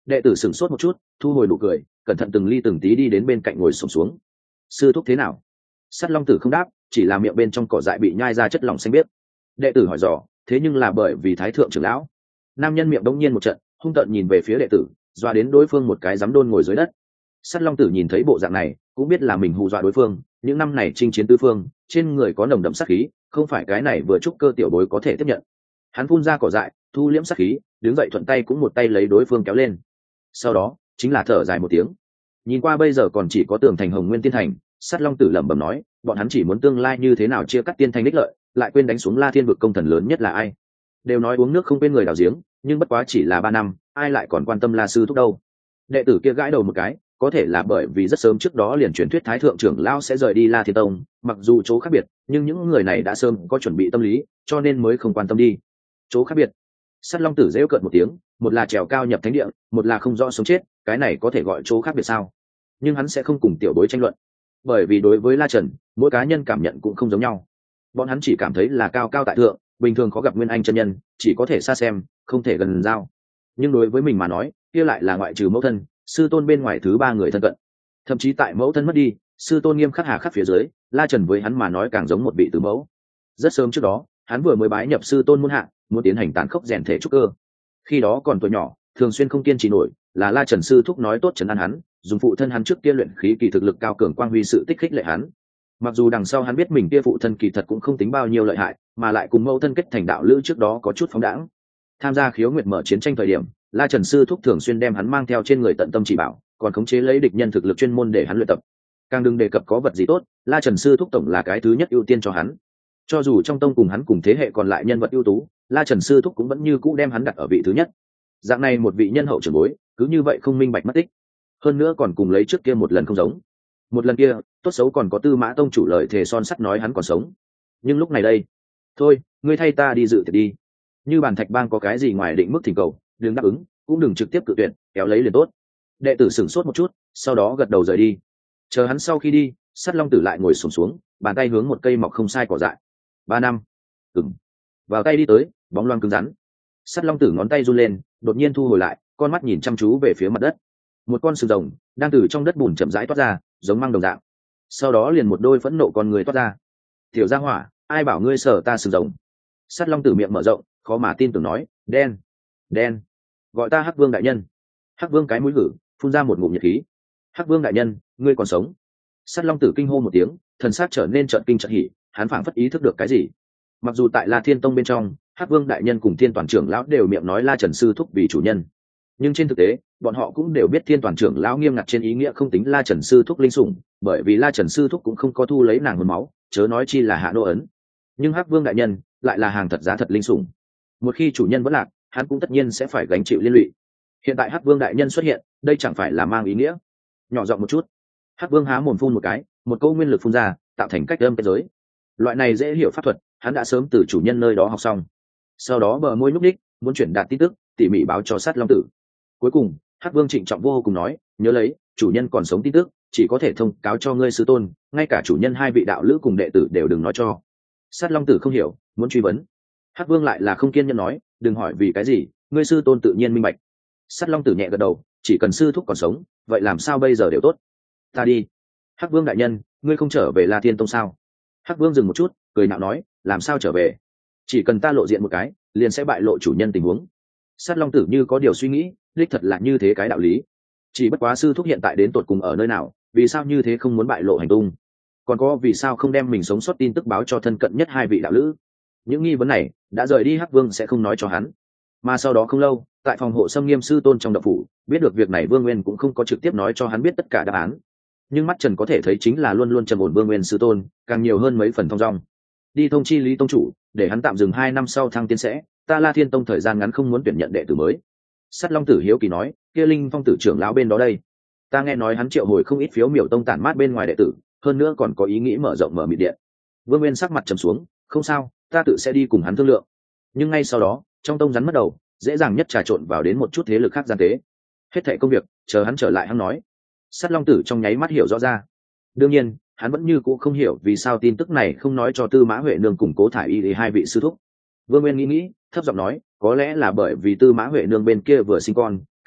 Đệ tử sửng sốt một chút, thu hồi nụ cười, cẩn thận từng ly từng tí đi đến bên cạnh ngồi xổm xuống. Sư thúc thế nào? Sắt Long Tử không đáp, chỉ là miệng bên trong cỏ dại bị nhai ra chất lỏng xanh biếc. Đệ tử hỏi dò, thế nhưng là bởi vì thái thượng trưởng lão. Nam nhân miệng đống nhiên một trận, hung tợn nhìn về phía đệ tử, dọa đến đối phương một cái giám đôn ngồi dưới đất. Sắt Long Tử nhìn thấy bộ dạng này, cũng biết là mình hù dọa đối phương, những năm này chinh chiến tứ phương, trên người có nồng đậm sát khí, không phải cái này vừa trúc cơ tiểu bối có thể tiếp nhận. Hắn phun ra cỏ dại, thu liễm sát khí, đứng dậy thuận tay cũng một tay lấy đối phương kéo lên. Sau đó, chính là thở dài một tiếng. Nhìn qua bây giờ còn chỉ có tường thành Hồng Nguyên Tiên Thành, Sắt Long Tử lẩm bẩm nói, bọn hắn chỉ muốn tương lai như thế nào chia cắt tiên thành đích lợi, lại quên đánh xuống La Thiên vực công thần lớn nhất là ai. Đều nói uống nước không quên người đào giếng, nhưng bất quá chỉ là ba năm, ai lại còn quan tâm La sư thúc đâu. Đệ tử kia gãi đầu một cái, có thể là bởi vì rất sớm trước đó liền truyền thuyết thái thượng trưởng lão sẽ rời đi La Thiên Tông, mặc dù chỗ khác biệt, nhưng những người này đã sớm có chuẩn bị tâm lý, cho nên mới không quan tâm đi. Chỗ khác biệt. Sắt Long Tử rêu cợt một tiếng, một là trèo cao nhập thánh địa, một là không rõ sống chết, cái này có thể gọi chỗ khác biệt sao? Nhưng hắn sẽ không cùng tiểu bối tranh luận, bởi vì đối với La Trần, mỗi cá nhân cảm nhận cũng không giống nhau. Bọn hắn chỉ cảm thấy là cao cao tại thượng, bình thường có gặp nguyên anh chân nhân, chỉ có thể xa xem, không thể gần giao. Nhưng đối với mình mà nói, kia lại là ngoại trừ mẫu thân, sư tôn bên ngoài thứ ba người thân cận. Thậm chí tại mẫu thân mất đi, sư tôn nghiêm khắc hà khắc phía dưới, La Trần với hắn mà nói càng giống một vị tử mẫu. Rất sớm trước đó, hắn vừa mới bái nhập sư tôn muôn hạ, muốn tiến hành tán khốc rèn thể trúc cơ. Khi đó còn tuổi nhỏ, thường xuyên không kiên trì nổi, là La Trần sư thúc nói tốt trấn an hắn, dùng phụ thân hắn trước kia luyện khí kỳ thực lực cao cường quang huy sự tích khích lệ hắn. Mặc dù đằng sau hắn biết mình kia phụ thân kỳ thật cũng không tính bao nhiêu lợi hại, mà lại cùng mẫu thân kết thành đạo lữ trước đó có chút phóng đãng. Tham gia khiếu nguyệt mở chiến tranh thời điểm, La Trần sư thúc thường xuyên đem hắn mang theo trên người tận tâm chỉ bảo, còn khống chế lấy địch nhân thực lực chuyên môn để hắn luyện tập. Càng đừng đề cập có vật gì tốt, La Trần sư thúc tổng là cái thứ nhất ưu tiên cho hắn. Cho dù trong tông cùng hắn cùng thế hệ còn lại nhân vật ưu tú, La Trần sư thúc cũng vẫn như cũ đem hắn đặt ở vị thứ nhất. Dạng này một vị nhân hậu trưởng bối, cứ như vậy không minh bạch mất tích. Hơn nữa còn cùng lấy trước kia một lần không giống. Một lần kia, tốt xấu còn có Tư Mã tông chủ lời thề son sắt nói hắn còn sống. Nhưng lúc này đây, thôi, ngươi thay ta đi dự tiệc đi. Như Bàn Thạch Bang có cái gì ngoài định mức thỉnh cầu, đừng đáp ứng, cũng đừng trực tiếp cự tuyệt, kéo lấy liền tốt. Đệ tử sửng sốt một chút, sau đó gật đầu rời đi. Chờ hắn sau khi đi, Sắt Long Tử lại ngồi xổm xuống, bàn tay hướng một cây mọc không sai cỏ dại. Ba năm, ừng, vào tay đi tới, bóng loang cứng rắn. Sắt Long Tử ngón tay run lên, đột nhiên thu hồi lại, con mắt nhìn chăm chú về phía mặt đất. Một con sừng rồng đang từ trong đất bùn chậm rãi toát ra, giống măng đồng dạng. Sau đó liền một đôi phẫn nộ con người toát ra. Tiểu gia hỏa, ai bảo ngươi sở ta sừng rồng? Sắt Long Tử miệng mở rộng, khó mà tin tưởng nói, đen, đen, gọi ta Hắc Vương đại nhân. Hắc Vương cái mũi hử, phun ra một ngụm nhiệt khí. Hắc Vương đại nhân, ngươi còn sống? Sắt Long Tử kinh hô một tiếng, thần sắc trở nên trợn kinh trợn hỉ, hắn phảng phất ý thức được cái gì. Mặc dù tại La Thiên Tông bên trong, Hắc Vương đại nhân cùng Thiên Toàn trưởng lão đều miệng nói La Trần sư thúc vì chủ nhân, nhưng trên thực tế, bọn họ cũng đều biết Thiên Toàn trưởng lão nghiêm ngặt trên ý nghĩa không tính La Trần sư thúc linh sủng, bởi vì La Trần sư thúc cũng không có thu lấy nàng hồn máu, chớ nói chi là hạ nô ấn. Nhưng Hắc Vương đại nhân lại là hàng thật giá thật linh sủng. Một khi chủ nhân vẫn lạc, hắn cũng tất nhiên sẽ phải gánh chịu liên lụy. Hiện tại Hắc Vương đại nhân xuất hiện, đây chẳng phải là mang ý nghĩa. Nhỏ giọng một chút, Hắc Vương há mồm phun một cái, một câu nguyên lực phun ra, tạo thành cách âm kết giới. Loại này dễ hiểu pháp thuật, hắn đã sớm từ chủ nhân nơi đó học xong. Sau đó bờ môi nhúc nhích, muốn chuyển đạt tin tức, tỉ mỉ báo cho Sắt Long Tử. Cuối cùng, Hắc Vương trịnh trọng vô cùng nói, nhớ lấy, chủ nhân còn sống tin tức, chỉ có thể thông cáo cho ngươi sư tôn, ngay cả chủ nhân hai vị đạo lữ cùng đệ tử đều đừng nói cho. Sắt Long Tử không hiểu, muốn truy vấn. Hắc Vương lại là không kiên nhẫn nói, đừng hỏi vì cái gì, ngươi sư tôn tự nhiên minh bạch. Sắt Long Tử nhẹ gật đầu, chỉ cần sư thúc còn sống, vậy làm sao bây giờ đều tốt. Ta đi. Hắc Vương đại nhân, ngươi không trở về La Thiên Tông sao? Hắc Vương dừng một chút, cười nhạo nói, làm sao trở về? Chỉ cần ta lộ diện một cái, liền sẽ bại lộ chủ nhân tình huống. Sắt Long Tử như có điều suy nghĩ, đích thật là như thế cái đạo lý. Chỉ bất quá sư thúc hiện tại đến tột cùng ở nơi nào, vì sao như thế không muốn bại lộ hành tung? Còn có vì sao không đem mình sống sót tin tức báo cho thân cận nhất hai vị đạo lữ? Những nghi vấn này, đã rời đi Hắc Vương sẽ không nói cho hắn. Mà sau đó không lâu, tại phòng hộ Sâm Nghiêm sư tôn trong động phủ, biết được việc này Vương Nguyên cũng không có trực tiếp nói cho hắn biết tất cả đáp án. Nhưng mắt Trần có thể thấy chính là luôn luôn trầm ổn Vương Nguyên sư tôn, càng nhiều hơn mấy phần thong dong. Đi thông chi Lý tông chủ, để hắn tạm dừng hai năm sau thăng tiến sẽ, ta La Thiên Tông thời gian ngắn không muốn tuyển nhận đệ tử mới. Sắt Long Tử hiếu kỳ nói, kia Linh Phong tử trưởng lão bên đó đây, ta nghe nói hắn triệu hồi không ít phiếu miểu tông tản mát bên ngoài đệ tử, hơn nữa còn có ý nghĩ mở rộng mở mịt điện. Vương Nguyên sắc mặt trầm xuống, không sao, ta tự sẽ đi cùng hắn thương lượng. Nhưng ngay sau đó, trong tông rắn mất đầu, dễ dàng nhất trà trộn vào đến một chút thế lực khác gian tế. Hết thảy công việc, chờ hắn trở lại hắn nói. Sắt Long Tử trong nháy mắt hiểu rõ ra. Đương nhiên, hắn vẫn như cũ không hiểu vì sao tin tức này không nói cho Tư Mã Huệ nương cùng Cố Thải Y hai vị sư thúc. Vương Nguyên nghĩ nghĩ, thấp giọng nói, có lẽ là bởi vì Tư Mã Huệ nương bên kia vừa sinh con,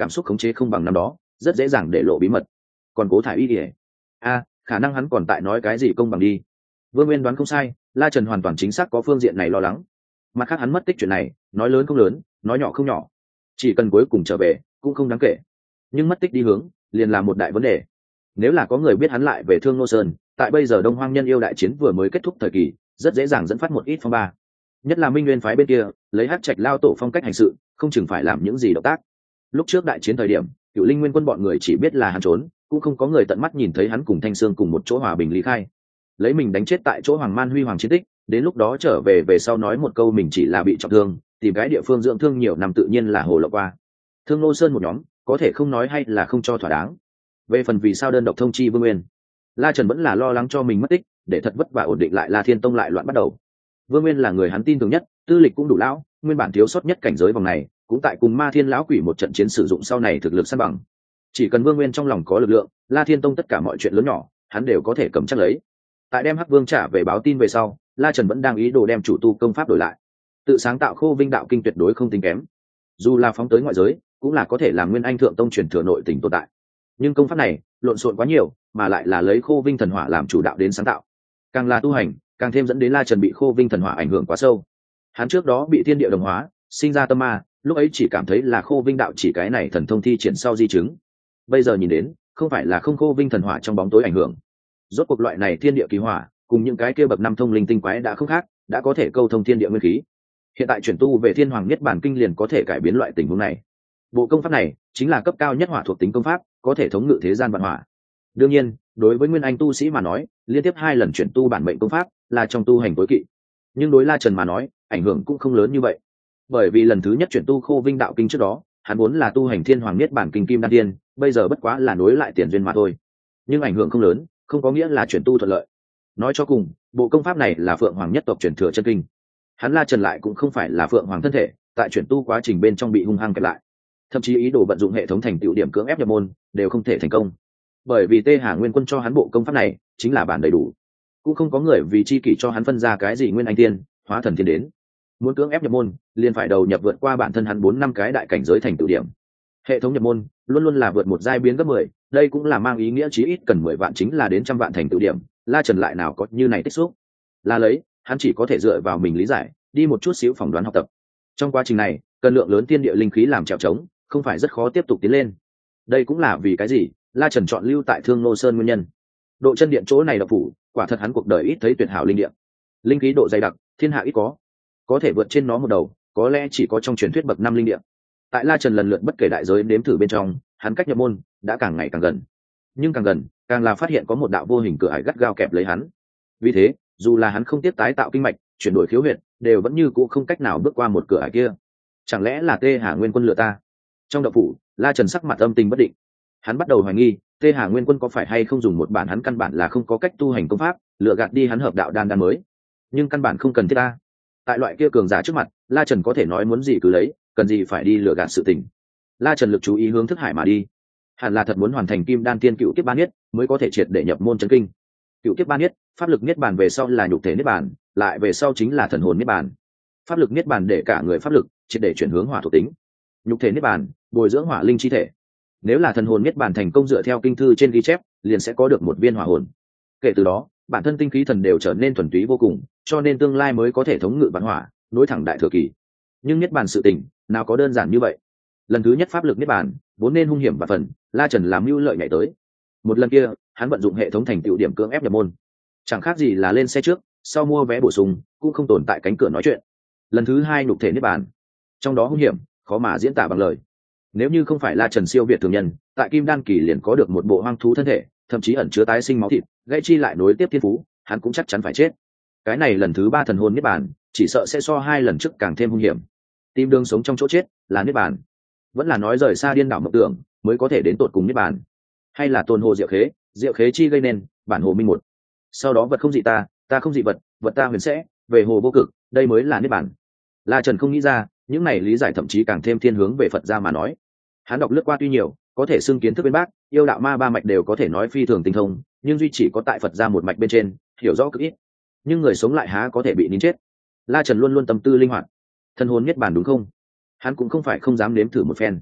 cảm xúc khống chế không bằng năm đó, rất dễ dàng để lộ bí mật. Còn Cố Thải Y thì a khả năng hắn còn tại nói cái gì công bằng đi. Vương Nguyên đoán không sai, La Trần hoàn toàn chính xác có phương diện này lo lắng. Mặt khác hắn mất tích chuyện này, nói lớn không lớn, nói nhỏ không nhỏ, chỉ cần cuối cùng trở về cũng không đáng kể, nhưng mất tích đi hướng liền là một đại vấn đề. Nếu là có người biết hắn lại về Thương Nô Sơn, tại bây giờ Đông Hoang Nhân yêu đại chiến vừa mới kết thúc thời kỳ, rất dễ dàng dẫn phát một ít phong ba. Nhất là Minh Nguyên phái bên kia, lấy Hắc Trạch Lao tổ phong cách hành sự, không chừng phải làm những gì động tác. Lúc trước đại chiến thời điểm, Cựu Linh Nguyên quân bọn người chỉ biết là hắn trốn, cũng không có người tận mắt nhìn thấy hắn cùng Thanh Sương cùng một chỗ hòa bình lý khai. Lấy mình đánh chết tại chỗ Hoàng Man Huy Hoàng chiến tích, đến lúc đó trở về về sau nói một câu mình chỉ là bị trọng thương, tìm cái địa phương dưỡng thương nhiều năm tự nhiên là hồ lộ qua. Thương Nô Sơn một nhóm, có thể không nói hay là không cho thỏa đáng. Về phần vì sao đơn độc thông chi Vương Nguyên, La Trần vẫn là lo lắng cho mình mất tích, để thật vất vả ổn định lại La Thiên Tông lại loạn bắt đầu. Vương Nguyên là người hắn tin tưởng nhất, tư lịch cũng đủ lão, nguyên bản thiếu sót nhất cảnh giới vòng này, cũng tại cùng Ma Thiên lão quỷ một trận chiến sử dụng sau này thực lực san bằng. Chỉ cần Vương Nguyên trong lòng có lực lượng, La Thiên Tông tất cả mọi chuyện lớn nhỏ, hắn đều có thể cầm chắc lấy. Tại đem Hắc Vương trả về báo tin về sau, La Trần vẫn đang ý đồ đem chủ tu công pháp đổi lại. Tự sáng tạo Khô Vinh đạo kinh tuyệt đối không tính kém, dù là phóng tới ngoại giới, cũng là có thể làm Nguyên Anh thượng tông truyền thừa nội tình tồn tại. Nhưng công pháp này lộn xộn quá nhiều, mà lại là lấy Khô Vinh thần hỏa làm chủ đạo đến sáng tạo, càng là tu hành, càng thêm dẫn đến La Trần bị Khô Vinh thần hỏa ảnh hưởng quá sâu. Hắn trước đó bị thiên địa đồng hóa, sinh ra tâm ma, lúc ấy chỉ cảm thấy là Khô Vinh đạo chỉ cái này thần thông thi triển sau di chứng. Bây giờ nhìn đến, không phải là không Khô Vinh thần hỏa trong bóng tối ảnh hưởng. Rốt cuộc loại này thiên địa kỳ hỏa, cùng những cái kia bậc năm thông linh tinh quái đã không khác, đã có thể câu thông thiên địa nguyên khí. Hiện tại chuyển tu về Thiên Hoàng Niết Bàn Kinh liền có thể cải biến loại tình huống này. Bộ công pháp này chính là cấp cao nhất hỏa thuộc tính công pháp, có thể thống ngự thế gian vạn hỏa. Đương nhiên, đối với Nguyên Anh tu sĩ mà nói, liên tiếp hai lần chuyển tu bản mệnh công pháp là trong tu hành tối kỵ. Nhưng đối La Trần mà nói, ảnh hưởng cũng không lớn như vậy. Bởi vì lần thứ nhất chuyển tu Khô Vinh đạo kinh trước đó, hắn vốn là tu hành Thiên Hoàng Niết Bàn Kinh Kim Đan Tiên, bây giờ bất quá là nối lại tiền duyên mà thôi. Nhưng ảnh hưởng không lớn, không có nghĩa là chuyển tu thuận lợi. Nói cho cùng, bộ công pháp này là Phượng Hoàng nhất tộc truyền thừa chân kinh. Hắn La Trần lại cũng không phải là Phượng Hoàng thân thể, tại chuyển tu quá trình bên trong bị hung hăng kẹp lại, thậm chí ý đồ vận dụng hệ thống thành tựu điểm cưỡng ép nhập môn đều không thể thành công. Bởi vì Tê Hà Nguyên Quân cho hắn bộ công pháp này chính là bản đầy đủ, cũng không có người vì chi kỷ cho hắn phân ra cái gì Nguyên Anh Tiên, Hóa Thần Tiên đến. Muốn cưỡng ép nhập môn, liền phải đầu nhập vượt qua bản thân hắn bốn năm cái đại cảnh giới thành tựu điểm. Hệ thống nhập môn luôn luôn là vượt một giai biến gấp mười, đây cũng là mang ý nghĩa chí ít cần mười vạn chính là đến trăm vạn thành tựu điểm. La Trần lại nào có như này tích xúc, là lấy hắn chỉ có thể dựa vào mình lý giải, đi một chút xíu phỏng đoán học tập. Trong quá trình này, cần lượng lớn tiên địa linh khí làm trèo trống, không phải rất khó tiếp tục tiến lên. Đây cũng là vì cái gì La Trần chọn lưu tại Thương Nô Sơn nguyên nhân. Độ chân điện chỗ này độc phủ, quả thật hắn cuộc đời ít thấy tuyệt hảo linh điện. Linh khí độ dày đặc, thiên hạ ít có, có thể vượt trên nó một đầu, có lẽ chỉ có trong truyền thuyết bậc năm linh điện. Tại La Trần lần lượt bất kể đại giới nếm thử bên trong, hắn cách nhập môn đã càng ngày càng gần. Nhưng càng gần, càng là phát hiện có một đạo vô hình cửa ải gắt gao kẹp lấy hắn. Vì thế, dù là hắn không tiếp tái tạo kinh mạch, chuyển đổi khiếu huyệt, đều vẫn như cũ không cách nào bước qua một cửa ải kia. Chẳng lẽ là Tê Hà Nguyên Quân lừa ta? Trong động phủ, La Trần sắc mặt âm tình bất định. Hắn bắt đầu hoài nghi, Tê Hà Nguyên Quân có phải hay không dùng một bản hắn căn bản là không có cách tu hành công pháp, lừa gạt đi hắn hợp đạo đan đan mới. Nhưng căn bản không cần thiết ta. Tại loại kia cường giả trước mặt, La Trần có thể nói muốn gì cứ lấy, cần gì phải đi lừa gạt sự tình. La Trần lực chú ý hướng thức hải mà đi. Hẳn là thật muốn hoàn thành Kim Đan Tiên Cựu Kiếp Ba Niết, mới có thể triệt để nhập môn chân kinh. Cựu Kiếp Ba Niết, pháp lực niết bàn về sau là nhục thể niết bàn, lại về sau chính là thần hồn niết bàn. Pháp lực niết bàn để cả người pháp lực triệt để chuyển hướng hỏa thuộc tính. Nhục thể niết bàn, bồi dưỡng hỏa linh chi thể. Nếu là thần hồn niết bàn thành công dựa theo kinh thư trên ghi chép, liền sẽ có được một viên hỏa hồn. Kể từ đó, bản thân tinh khí thần đều trở nên thuần túy vô cùng, cho nên tương lai mới có thể thống ngự vạn hỏa, nối thẳng đại thừa kỳ. Nhưng niết bàn sự tình, nào có đơn giản như vậy. Lần thứ nhất pháp lực niết bàn, vốn nên hung hiểm và phần, La Trần làm mưu lợi nhảy tới. Một lần kia, hắn vận dụng hệ thống thành tựu điểm cưỡng ép nhập môn, chẳng khác gì là lên xe trước, sau mua vé bổ sung, cũng không tồn tại cánh cửa nói chuyện. Lần thứ hai nhục thể niết bàn, trong đó hung hiểm, khó mà diễn tả bằng lời. Nếu như không phải La Trần siêu việt thường nhân, tại Kim Đan kỳ liền có được một bộ hoang thú thân thể, thậm chí ẩn chứa tái sinh máu thịt, gãy chi lại nối tiếp thiên phú, hắn cũng chắc chắn phải chết. Cái này lần thứ ba thần hồn niết bàn, chỉ sợ sẽ so hai lần trước càng thêm hung hiểm. Tìm đường sống trong chỗ chết là niết bàn, vẫn là nói rời xa điên đảo mộng tưởng mới có thể đến tột cùng niết bàn, hay là tôn hồ diệu khế, diệu khế chi gây nên bản hồ minh một, sau đó vật không dị ta, ta không dị vật, vật ta huyền sẽ về hồ vô cực, đây mới là niết bàn. La Trần không nghĩ ra, những này lý giải thậm chí càng thêm thiên hướng về Phật gia mà nói. Hắn đọc lướt qua tuy nhiều, có thể xưng kiến thức bên bác, yêu đạo ma ba mạch đều có thể nói phi thường tinh thông, nhưng duy chỉ có tại Phật gia một mạch bên trên hiểu rõ cực ít. Nhưng người sống lại há có thể bị nín chết. La Trần luôn luôn tâm tư linh hoạt. Thần hồn niết bàn đúng không? Hắn cũng không phải không dám nếm thử một phen.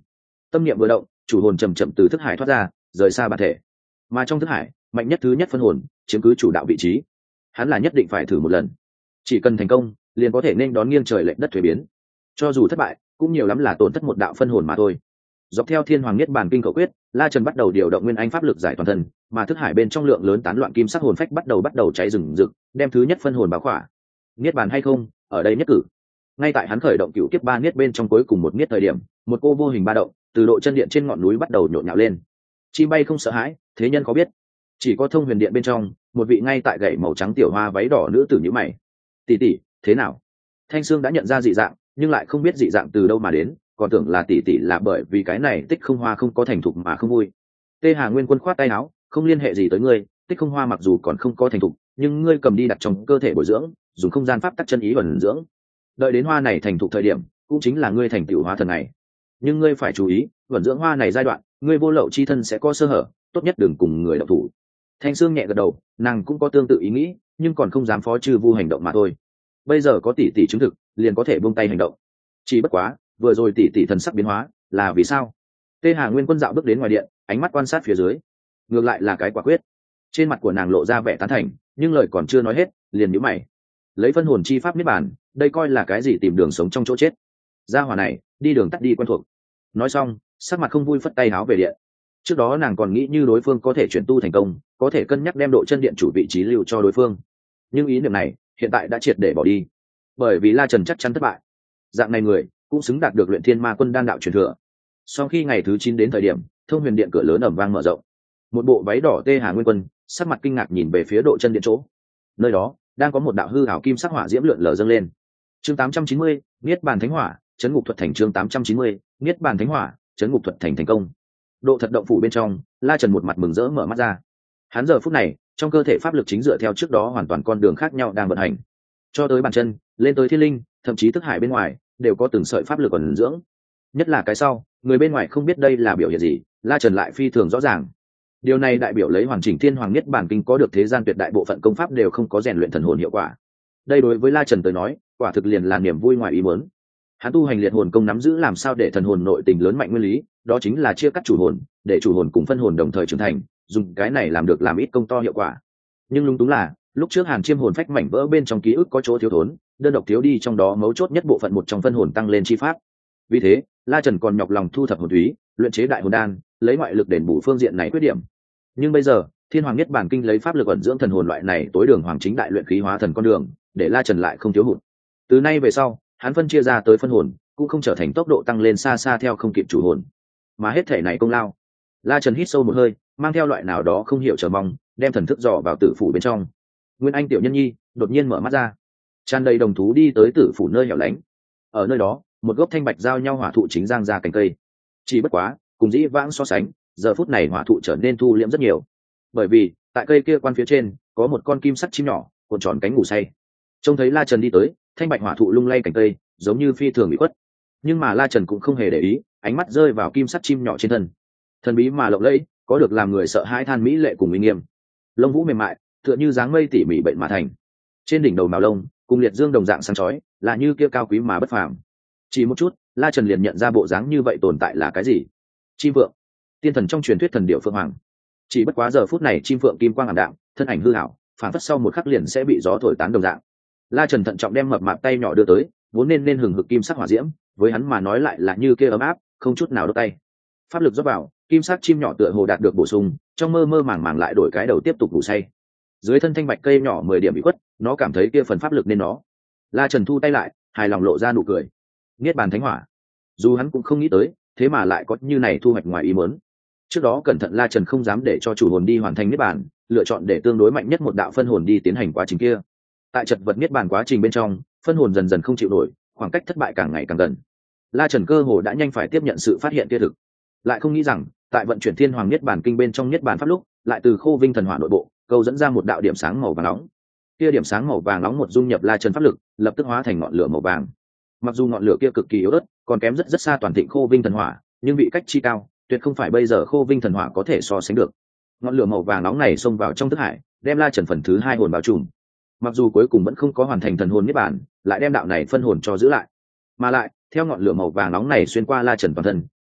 Tâm niệm vừa động, chủ hồn chậm chậm từ thức hải thoát ra, rời xa bản thể. Mà trong thức hải, mạnh nhất thứ nhất phân hồn chiếm cứ chủ đạo vị trí. Hắn là nhất định phải thử một lần, chỉ cần thành công liền có thể nên đón nghiêng trời lệch đất thuế biến. Cho dù thất bại cũng nhiều lắm là tổn thất một đạo phân hồn mà thôi. Dọc theo thiên hoàng niết bàn kinh cầu quyết, La Trần bắt đầu điều động nguyên anh pháp lực giải toàn thân, mà thức hải bên trong lượng lớn tán loạn kim sắc hồn phách bắt đầu bắt đầu cháy rừng rực, đem thứ nhất phân hồn bao khỏa. Niết bàn hay không, ở đây nhất cử. Ngay tại hắn khởi động cựu kiếp ba niết bên trong cuối cùng một niết thời điểm, một cô vô hình ba động từ độ chân điện trên ngọn núi bắt đầu nhộn nhạo lên. Chim bay không sợ hãi, thế nhân có biết. Chỉ có thông huyền điện bên trong, một vị ngay tại gậy màu trắng tiểu hoa váy đỏ nữ tử nhíu mày. Tỷ tỷ, thế nào? Thanh Sương đã nhận ra dị dạng, nhưng lại không biết dị dạng từ đâu mà đến, còn tưởng là tỷ tỷ là bởi vì cái này tích không hoa không có thành thục mà không vui. Tê Hà Nguyên Quân khoát tay áo, không liên hệ gì tới ngươi, tích không hoa mặc dù còn không có thành thục, nhưng ngươi cầm đi đặt trong cơ thể bồi dưỡng, dùng không gian pháp tắc chân ý ẩn dưỡng. Đợi đến hoa này thành thục thời điểm, cũng chính là ngươi thành tựu hóa thần này. Nhưng ngươi phải chú ý, ẩn dưỡng hoa này giai đoạn, ngươi vô lậu chi thân sẽ có sơ hở, tốt nhất đừng cùng người động thủ. Thanh Sương nhẹ gật đầu, nàng cũng có tương tự ý nghĩ, nhưng còn không dám phó trừ vu hành động mà thôi. Bây giờ có tỷ tỷ chứng thực, liền có thể buông tay hành động. Chỉ bất quá, vừa rồi tỷ tỷ thần sắc biến hóa, là vì sao? Tê Hà Nguyên Quân dạo bước đến ngoài điện, ánh mắt quan sát phía dưới. Ngược lại là cái quả quyết. Trên mặt của nàng lộ ra vẻ tán thành, nhưng lời còn chưa nói hết, liền nhíu mày. Lấy phân hồn chi pháp niết bàn, đây coi là cái gì tìm đường sống trong chỗ chết. Gia hỏa này, đi đường tắt đi quen thuộc. Nói xong, sắc mặt không vui phất tay háo về điện. Trước đó nàng còn nghĩ như đối phương có thể chuyển tu thành công, có thể cân nhắc đem độ chân điện chủ vị trí lưu cho đối phương. Nhưng ý niệm này, hiện tại đã triệt để bỏ đi. Bởi vì La Trần chắc chắn thất bại. Dạng này người, cũng xứng đạt được luyện thiên ma quân đan đạo truyền thừa. Sau khi ngày thứ chín đến thời điểm, thông huyền điện cửa lớn ầm vang mở rộng. Một bộ váy đỏ Tê Hà Nguyên Quân, sắc mặt kinh ngạc nhìn về phía độ chân điện chỗ. Nơi đó, đang có một đạo hư ảo kim sắc hỏa diễm lượn lờ dâng lên. Chương tám trăm chín mươi, Niết bàn thánh hỏa, trấn ngục thuật thành. Chương tám trăm chín mươi, Niết bàn thánh hỏa, trấn ngục thuật thành thành công. Độ thật động phủ bên trong, La Trần một mặt mừng rỡ mở mắt ra. Hắn giờ phút này, trong cơ thể pháp lực chính dựa theo trước đó hoàn toàn con đường khác nhau đang vận hành. Cho tới bàn chân, lên tới thiên linh, thậm chí thức hải bên ngoài, đều có từng sợi pháp lực ẩn dưỡng. Nhất là cái sau, người bên ngoài không biết đây là biểu hiện gì, La Trần lại phi thường rõ ràng. Điều này đại biểu lấy hoàn chỉnh thiên hoàng niết bàn kinh có được thế gian tuyệt đại bộ phận công pháp đều không có rèn luyện thần hồn hiệu quả. Đây đối với La Trần tới nói, quả thực liền là niềm vui ngoài ý muốn. Hắn tu hành liệt hồn công nắm giữ làm sao để thần hồn nội tình lớn mạnh nguyên lý, đó chính là chia cắt chủ hồn, để chủ hồn cùng phân hồn đồng thời trưởng thành, dùng cái này làm được làm ít công to hiệu quả. Nhưng lung túng là, lúc trước Hàn Chiêm hồn phách mảnh vỡ bên trong ký ức có chỗ thiếu thốn, đơn độc thiếu đi trong đó mấu chốt nhất bộ phận một trong phân hồn tăng lên chi pháp. Vì thế, La Trần còn nhọc lòng thu thập hồn thúy, luyện chế đại hồn đan, lấy ngoại lực đền bù phương diện này khuyết điểm. Nhưng bây giờ, Thiên Hoàng Niết Bàn Kinh lấy pháp lực ẩn dưỡng thần hồn loại này tối đường hoàng chính đại luyện khí hóa thần con đường, để La Trần lại không thiếu hụt. Từ nay về sau, hắn phân chia ra tới phân hồn, cũng không trở thành tốc độ tăng lên xa xa theo không kịp chủ hồn, mà hết thể này công lao. La Trần hít sâu một hơi, mang theo loại nào đó không hiểu chờ mong, đem thần thức dò vào tử phủ bên trong. Nguyên Anh tiểu nhân nhi đột nhiên mở mắt ra, tràn đầy đồng thú đi tới tử phủ nơi hẻo lánh. Ở nơi đó, một gốc thanh bạch giao nhau hỏa thụ chính giang ra cành cây. Chỉ bất quá, cùng dĩ vãng so sánh, giờ phút này hỏa thụ trở nên thu liễm rất nhiều. Bởi vì, tại cây kia quan phía trên, có một con kim sắt chim nhỏ, cuộn tròn cánh ngủ say. Trông thấy La Trần đi tới, thanh bạch hỏa thụ lung lay cành cây, giống như phi thường bị khuất. Nhưng mà La Trần cũng không hề để ý, ánh mắt rơi vào kim sắt chim nhỏ trên thân. Thần bí mà lộng lẫy, có được làm người sợ hãi than mỹ lệ cùng uy nghiêm. Lông vũ mềm mại, tựa như dáng mây tỉ mỉ bệnh mà thành. Trên đỉnh đầu màu lông, cùng liệt dương đồng dạng sáng chói, là như kia cao quý mà bất phàm. Chỉ một chút, La Trần liền nhận ra bộ dáng như vậy tồn tại là cái gì. Chim phượng, tiên thần trong truyền thuyết thần điểu phượng hoàng. Chỉ bất quá giờ phút này chim phượng kim quang ảm đạm, thân ảnh hư ảo, phản phất sau một khắc liền sẽ bị gió thổi tán đồng dạng. La Trần thận trọng đem mập mạp tay nhỏ đưa tới, vốn nên nên hừng hực kim sắc hỏa diễm, với hắn mà nói lại là như kia ấm áp, không chút nào đốt tay. Pháp lực rót vào, kim sắc chim nhỏ tựa hồ đạt được bổ sung, trong mơ mơ màng màng lại đổi cái đầu tiếp tục ngủ say. Dưới thân thanh bạch cây nhỏ mười điểm bị quất, nó cảm thấy kia phần pháp lực nên nó. La Trần thu tay lại, hài lòng lộ ra nụ cười. Niết bàn thánh hỏa. Dù hắn cũng không nghĩ tới, thế mà lại có như này thu hoạch ngoài ý muốn. Trước đó cẩn thận La Trần không dám để cho chủ hồn đi hoàn thành niết bàn, lựa chọn để tương đối mạnh nhất một đạo phân hồn đi tiến hành quá trình kia. Tại chật vật niết bàn quá trình bên trong, phân hồn dần dần không chịu nổi, khoảng cách thất bại càng ngày càng gần. La Trần cơ hồ đã nhanh phải tiếp nhận sự phát hiện kia thực, lại không nghĩ rằng tại vận chuyển thiên hoàng niết bàn kinh bên trong niết bàn pháp lúc, lại từ khô vinh thần hỏa nội bộ câu dẫn ra một đạo điểm sáng màu vàng nóng. Kia điểm sáng màu vàng nóng một dung nhập La Trần pháp lực, lập tức hóa thành ngọn lửa màu vàng. Mặc dù ngọn lửa kia cực kỳ yếu ớt, còn kém rất rất xa toàn thịnh khô vinh thần hỏa, nhưng vị cách chi cao, tuyệt không phải bây giờ khô vinh thần hỏa có thể so sánh được. Ngọn lửa màu vàng nóng này xông vào trong thức hải, đem La Trần phần thứ hai hồn bao trùm. Mặc dù cuối cùng vẫn không có hoàn thành thần hồn niết bàn, lại đem đạo này phân hồn cho giữ lại. Mà lại, theo ngọn lửa màu vàng nóng này xuyên qua La Trần toàn thân,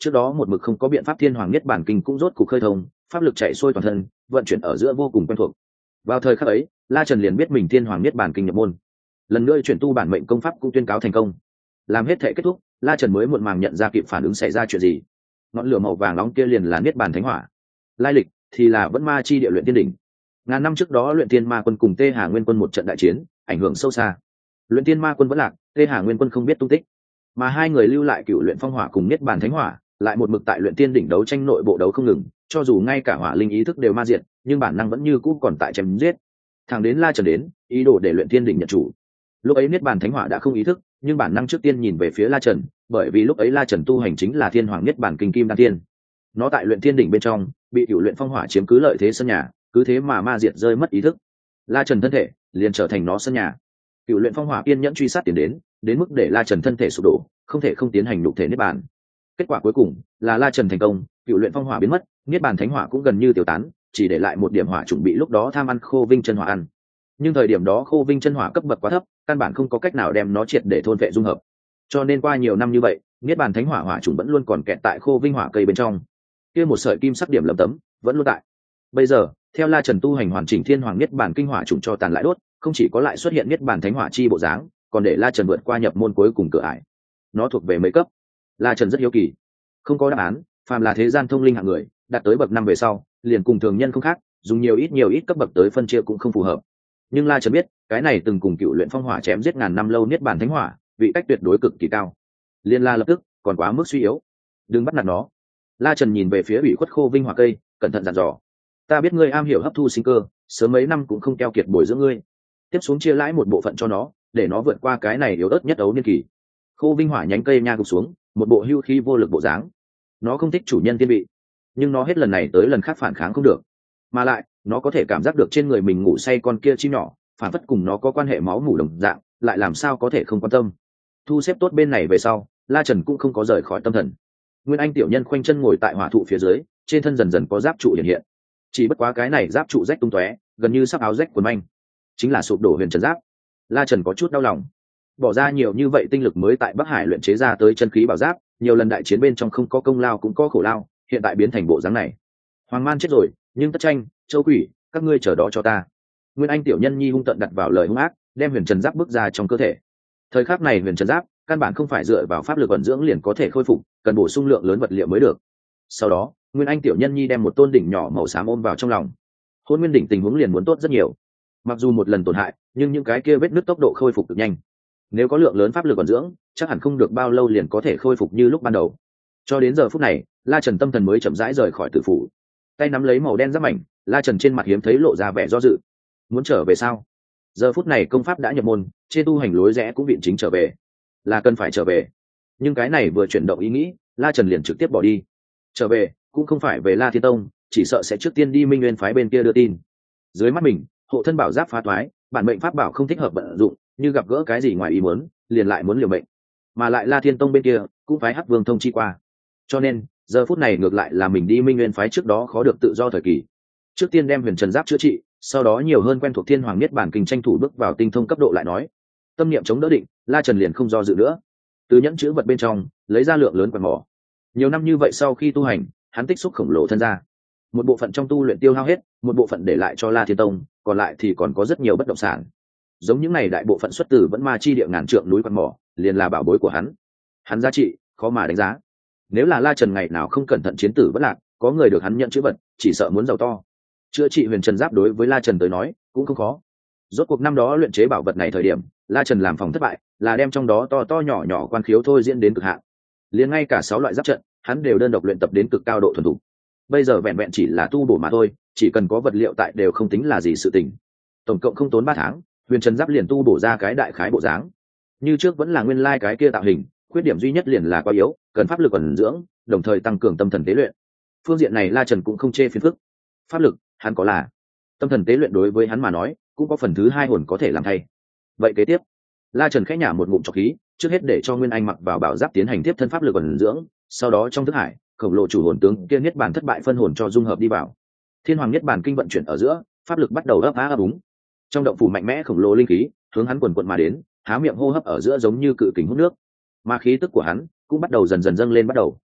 trước đó một mực không có biện pháp thiên hoàng niết bàn kinh cũng rốt cục khơi thông, pháp lực chạy xuôi toàn thân, vận chuyển ở giữa vô cùng quen thuộc. Vào thời khắc ấy, La Trần liền biết mình thiên hoàng niết bàn kinh nhập môn. Lần nữa chuyển tu bản mệnh công pháp cũng tuyên cáo thành công. Làm hết thể kết thúc, La Trần mới muộn màng nhận ra kịp phản ứng xảy ra chuyện gì. Ngọn lửa màu vàng nóng kia liền là niết bàn thánh hỏa, lai lịch thì là vẫn ma chi địa luyện tiên đỉnh. Ngàn năm trước đó luyện tiên ma quân cùng Tê Hà Nguyên quân một trận đại chiến, ảnh hưởng sâu xa. Luyện tiên ma quân vẫn lạc, Tê Hà Nguyên quân không biết tung tích, mà hai người lưu lại cựu luyện phong hỏa cùng niết bàn thánh hỏa, lại một mực tại luyện tiên đỉnh đấu tranh nội bộ đấu không ngừng, cho dù ngay cả hỏa linh ý thức đều ma diệt, nhưng bản năng vẫn như cũ còn tại chém giết. Thằng đến La Trần đến, ý đồ để luyện tiên đỉnh nhận chủ. Lúc ấy niết bàn thánh hỏa đã không ý thức, nhưng bản năng trước tiên nhìn về phía La Trần, bởi vì lúc ấy La Trần tu hành chính là thiên hoàng niết bàn kinh kim đan tiên. Nó tại luyện tiên đỉnh bên trong, bị cựu luyện phong hỏa chiếm cứ lợi thế sân nhà, cứ thế mà ma diệt rơi mất ý thức. La Trần thân thể liền trở thành nó sân nhà. Cựu luyện phong hỏa kiên nhẫn truy sát tiến đến, đến mức để La Trần thân thể sụp đổ, không thể không tiến hành nhục thể niết bàn. Kết quả cuối cùng là La Trần thành công, cựu luyện phong hỏa biến mất, niết bàn thánh hỏa cũng gần như tiêu tán, chỉ để lại một điểm hỏa chuẩn bị lúc đó tham ăn khô vinh chân hỏa ăn. Nhưng thời điểm đó khô vinh chân hỏa cấp bậc quá thấp, căn bản không có cách nào đem nó triệt để thôn vệ dung hợp. Cho nên qua nhiều năm như vậy, niết bàn thánh hỏa hỏa trùng vẫn luôn còn kẹt tại khô vinh hỏa cây bên trong. Kia một sợi kim sắc điểm lấm tấm vẫn luôn tại. Bây giờ, theo La Trần tu hành hoàn chỉnh thiên hoàng niết bàn kinh hỏa trùng cho tàn lại đốt, không chỉ có lại xuất hiện niết bàn thánh hỏa chi bộ dáng, còn để La Trần vượt qua nhập môn cuối cùng cửa ải. Nó thuộc về mấy cấp? La Trần rất hiếu kỳ. Không có đáp án, phàm là thế gian thông linh hạng người, đạt tới bậc năm về sau, liền cùng thường nhân không khác, dùng nhiều ít nhiều ít cấp bậc tới phân chia cũng không phù hợp. Nhưng La Trần biết, cái này từng cùng cựu luyện phong hỏa chém giết ngàn năm lâu niết bàn thánh hỏa, vị cách tuyệt đối cực kỳ cao. Liên La lập tức, còn quá mức suy yếu. Đừng bắt nạt nó. La Trần nhìn về phía ủy khuất khô vinh hỏa cây, cẩn thận dặn dò. Ta biết ngươi am hiểu hấp thu sinh cơ, sớm mấy năm cũng không keo kiệt bồi dưỡng ngươi. Tiếp xuống chia lãi một bộ phận cho nó, để nó vượt qua cái này yếu ớt nhất ấu niên kỳ. Khô vinh hỏa nhánh cây nha gục xuống, một bộ hưu khí vô lực bộ dáng. Nó không thích chủ nhân tiên vị, nhưng nó hết lần này tới lần khác phản kháng không được. Mà lại, nó có thể cảm giác được trên người mình ngủ say con kia chim nhỏ, phản phất cùng nó có quan hệ máu mủ đồng dạng, lại làm sao có thể không quan tâm. Thu xếp tốt bên này về sau, La Trần cũng không có rời khỏi tâm thần. Nguyên Anh tiểu nhân khoanh chân ngồi tại hỏa thụ phía dưới, trên thân dần dần có giáp trụ hiện hiện. Chỉ bất quá cái này giáp trụ rách tung tóe, gần như sắp áo rách quần manh, chính là sụp đổ huyền trần giáp. La Trần có chút đau lòng. Bỏ ra nhiều như vậy tinh lực mới tại Bắc Hải luyện chế ra tới chân khí bảo giáp, nhiều lần đại chiến bên trong không có công lao cũng có khổ lao, hiện tại biến thành bộ dáng này. Hoàng Man chết rồi, nhưng Tất Tranh, Châu Quỷ, các ngươi chờ đó cho ta. Nguyên Anh tiểu nhân nhi hung tận đặt vào lời hung ác, đem huyền trần giáp bước ra trong cơ thể. Thời khắc này huyền trần giáp căn bản không phải dựa vào pháp lực vận dưỡng liền có thể khôi phục, cần bổ sung lượng lớn vật liệu mới được. Sau đó, Nguyên Anh tiểu nhân nhi đem một tôn đỉnh nhỏ màu xám ôm vào trong lòng. Hôn Nguyên đỉnh tình huống liền muốn tốt rất nhiều. Mặc dù một lần tổn hại, nhưng những cái kia vết nứt tốc độ khôi phục cực nhanh. Nếu có lượng lớn pháp lực vận dưỡng, chắc hẳn không được bao lâu liền có thể khôi phục như lúc ban đầu. Cho đến giờ phút này, La Trần tâm thần mới chậm rãi rời khỏi tử phủ. Tay nắm lấy màu đen giáp mảnh, La Trần trên mặt hiếm thấy lộ ra vẻ do dự. Muốn trở về sao? Giờ phút này công pháp đã nhập môn, trên tu hành lối rẽ cũng viện chính trở về. Là cần phải trở về. Nhưng cái này vừa chuyển động ý nghĩ, La Trần liền trực tiếp bỏ đi. Trở về, cũng không phải về La Thiên Tông, chỉ sợ sẽ trước tiên đi Minh Nguyên phái bên kia đưa tin. Dưới mắt mình, hộ thân bảo giáp phá toái, bản mệnh pháp bảo không thích hợp vận dụng, như gặp gỡ cái gì ngoài ý muốn, liền lại muốn liều mệnh. Mà lại La Thiên Tông bên kia cũng phái Hắc Vương thông chi qua. Cho nên, giờ phút này ngược lại là mình đi Minh Nguyên phái trước đó khó được tự do thời kỳ. Trước tiên đem huyền trần giáp chữa trị, sau đó nhiều hơn quen thuộc thiên hoàng niết bản kinh tranh thủ bước vào tinh thông cấp độ lại nói. Tâm niệm chống đỡ định, La Trần liền không do dự nữa. Từ nhẫn chữ vật bên trong, lấy ra lượng lớn quần mỏ. Nhiều năm như vậy sau khi tu hành, hắn tích xúc khổng lồ thân ra. Một bộ phận trong tu luyện tiêu hao hết, một bộ phận để lại cho La Thiên Tông, còn lại thì còn có rất nhiều bất động sản. Giống những này đại bộ phận xuất từ vẫn ma chi địa ngàn trượng núi quần mỏ, liền là bảo bối của hắn. Hắn giá trị khó mà đánh giá. Nếu là La Trần ngày nào không cẩn thận chiến tử bất lạc, có người được hắn nhận chữ vật, chỉ sợ muốn giàu to. Chữa trị huyền trần giáp đối với La Trần tới nói cũng không khó. Rốt cuộc năm đó luyện chế bảo vật này thời điểm, La Trần làm phòng thất bại, là đem trong đó to to nhỏ nhỏ quan khiếu thôi diễn đến cực hạn. Liền ngay cả sáu loại giáp trận, hắn đều đơn độc luyện tập đến cực cao độ thuần thục. Bây giờ vẹn vẹn chỉ là tu bổ mà thôi, chỉ cần có vật liệu tại đều không tính là gì sự tình. Tổng cộng không tốn ba tháng, huyền trần giáp liền tu bổ ra cái đại khái bộ dáng. Như trước vẫn là nguyên lai cái kia tạo hình, khuyết điểm duy nhất liền là quá yếu, cần pháp lực ẩn dưỡng, đồng thời tăng cường tâm thần tế luyện. Phương diện này La Trần cũng không chê phiền phức. Pháp lực, hắn có là. Tâm thần tế luyện đối với hắn mà nói, cũng có phần thứ hai hồn có thể làm thay. Vậy kế tiếp, La Trần khẽ nhả một ngụm trọc khí, trước hết để cho Nguyên Anh mặc vào bảo giáp tiến hành tiếp thân pháp lực ẩn dưỡng, sau đó trong thức hải, khổng lồ chủ hồn tướng kia niết bàn thất bại phân hồn cho dung hợp đi vào. Thiên hoàng niết bàn kinh vận chuyển ở giữa, pháp lực bắt đầu ấp á ấp úng. Trong động phủ mạnh mẽ khổng lồ linh khí, hướng hắn quần quần mà đến, há miệng hô hấp ở giữa giống như cự kình hút nước. Mà khí tức của hắn cũng bắt đầu dần dần dâng lên bắt đầu.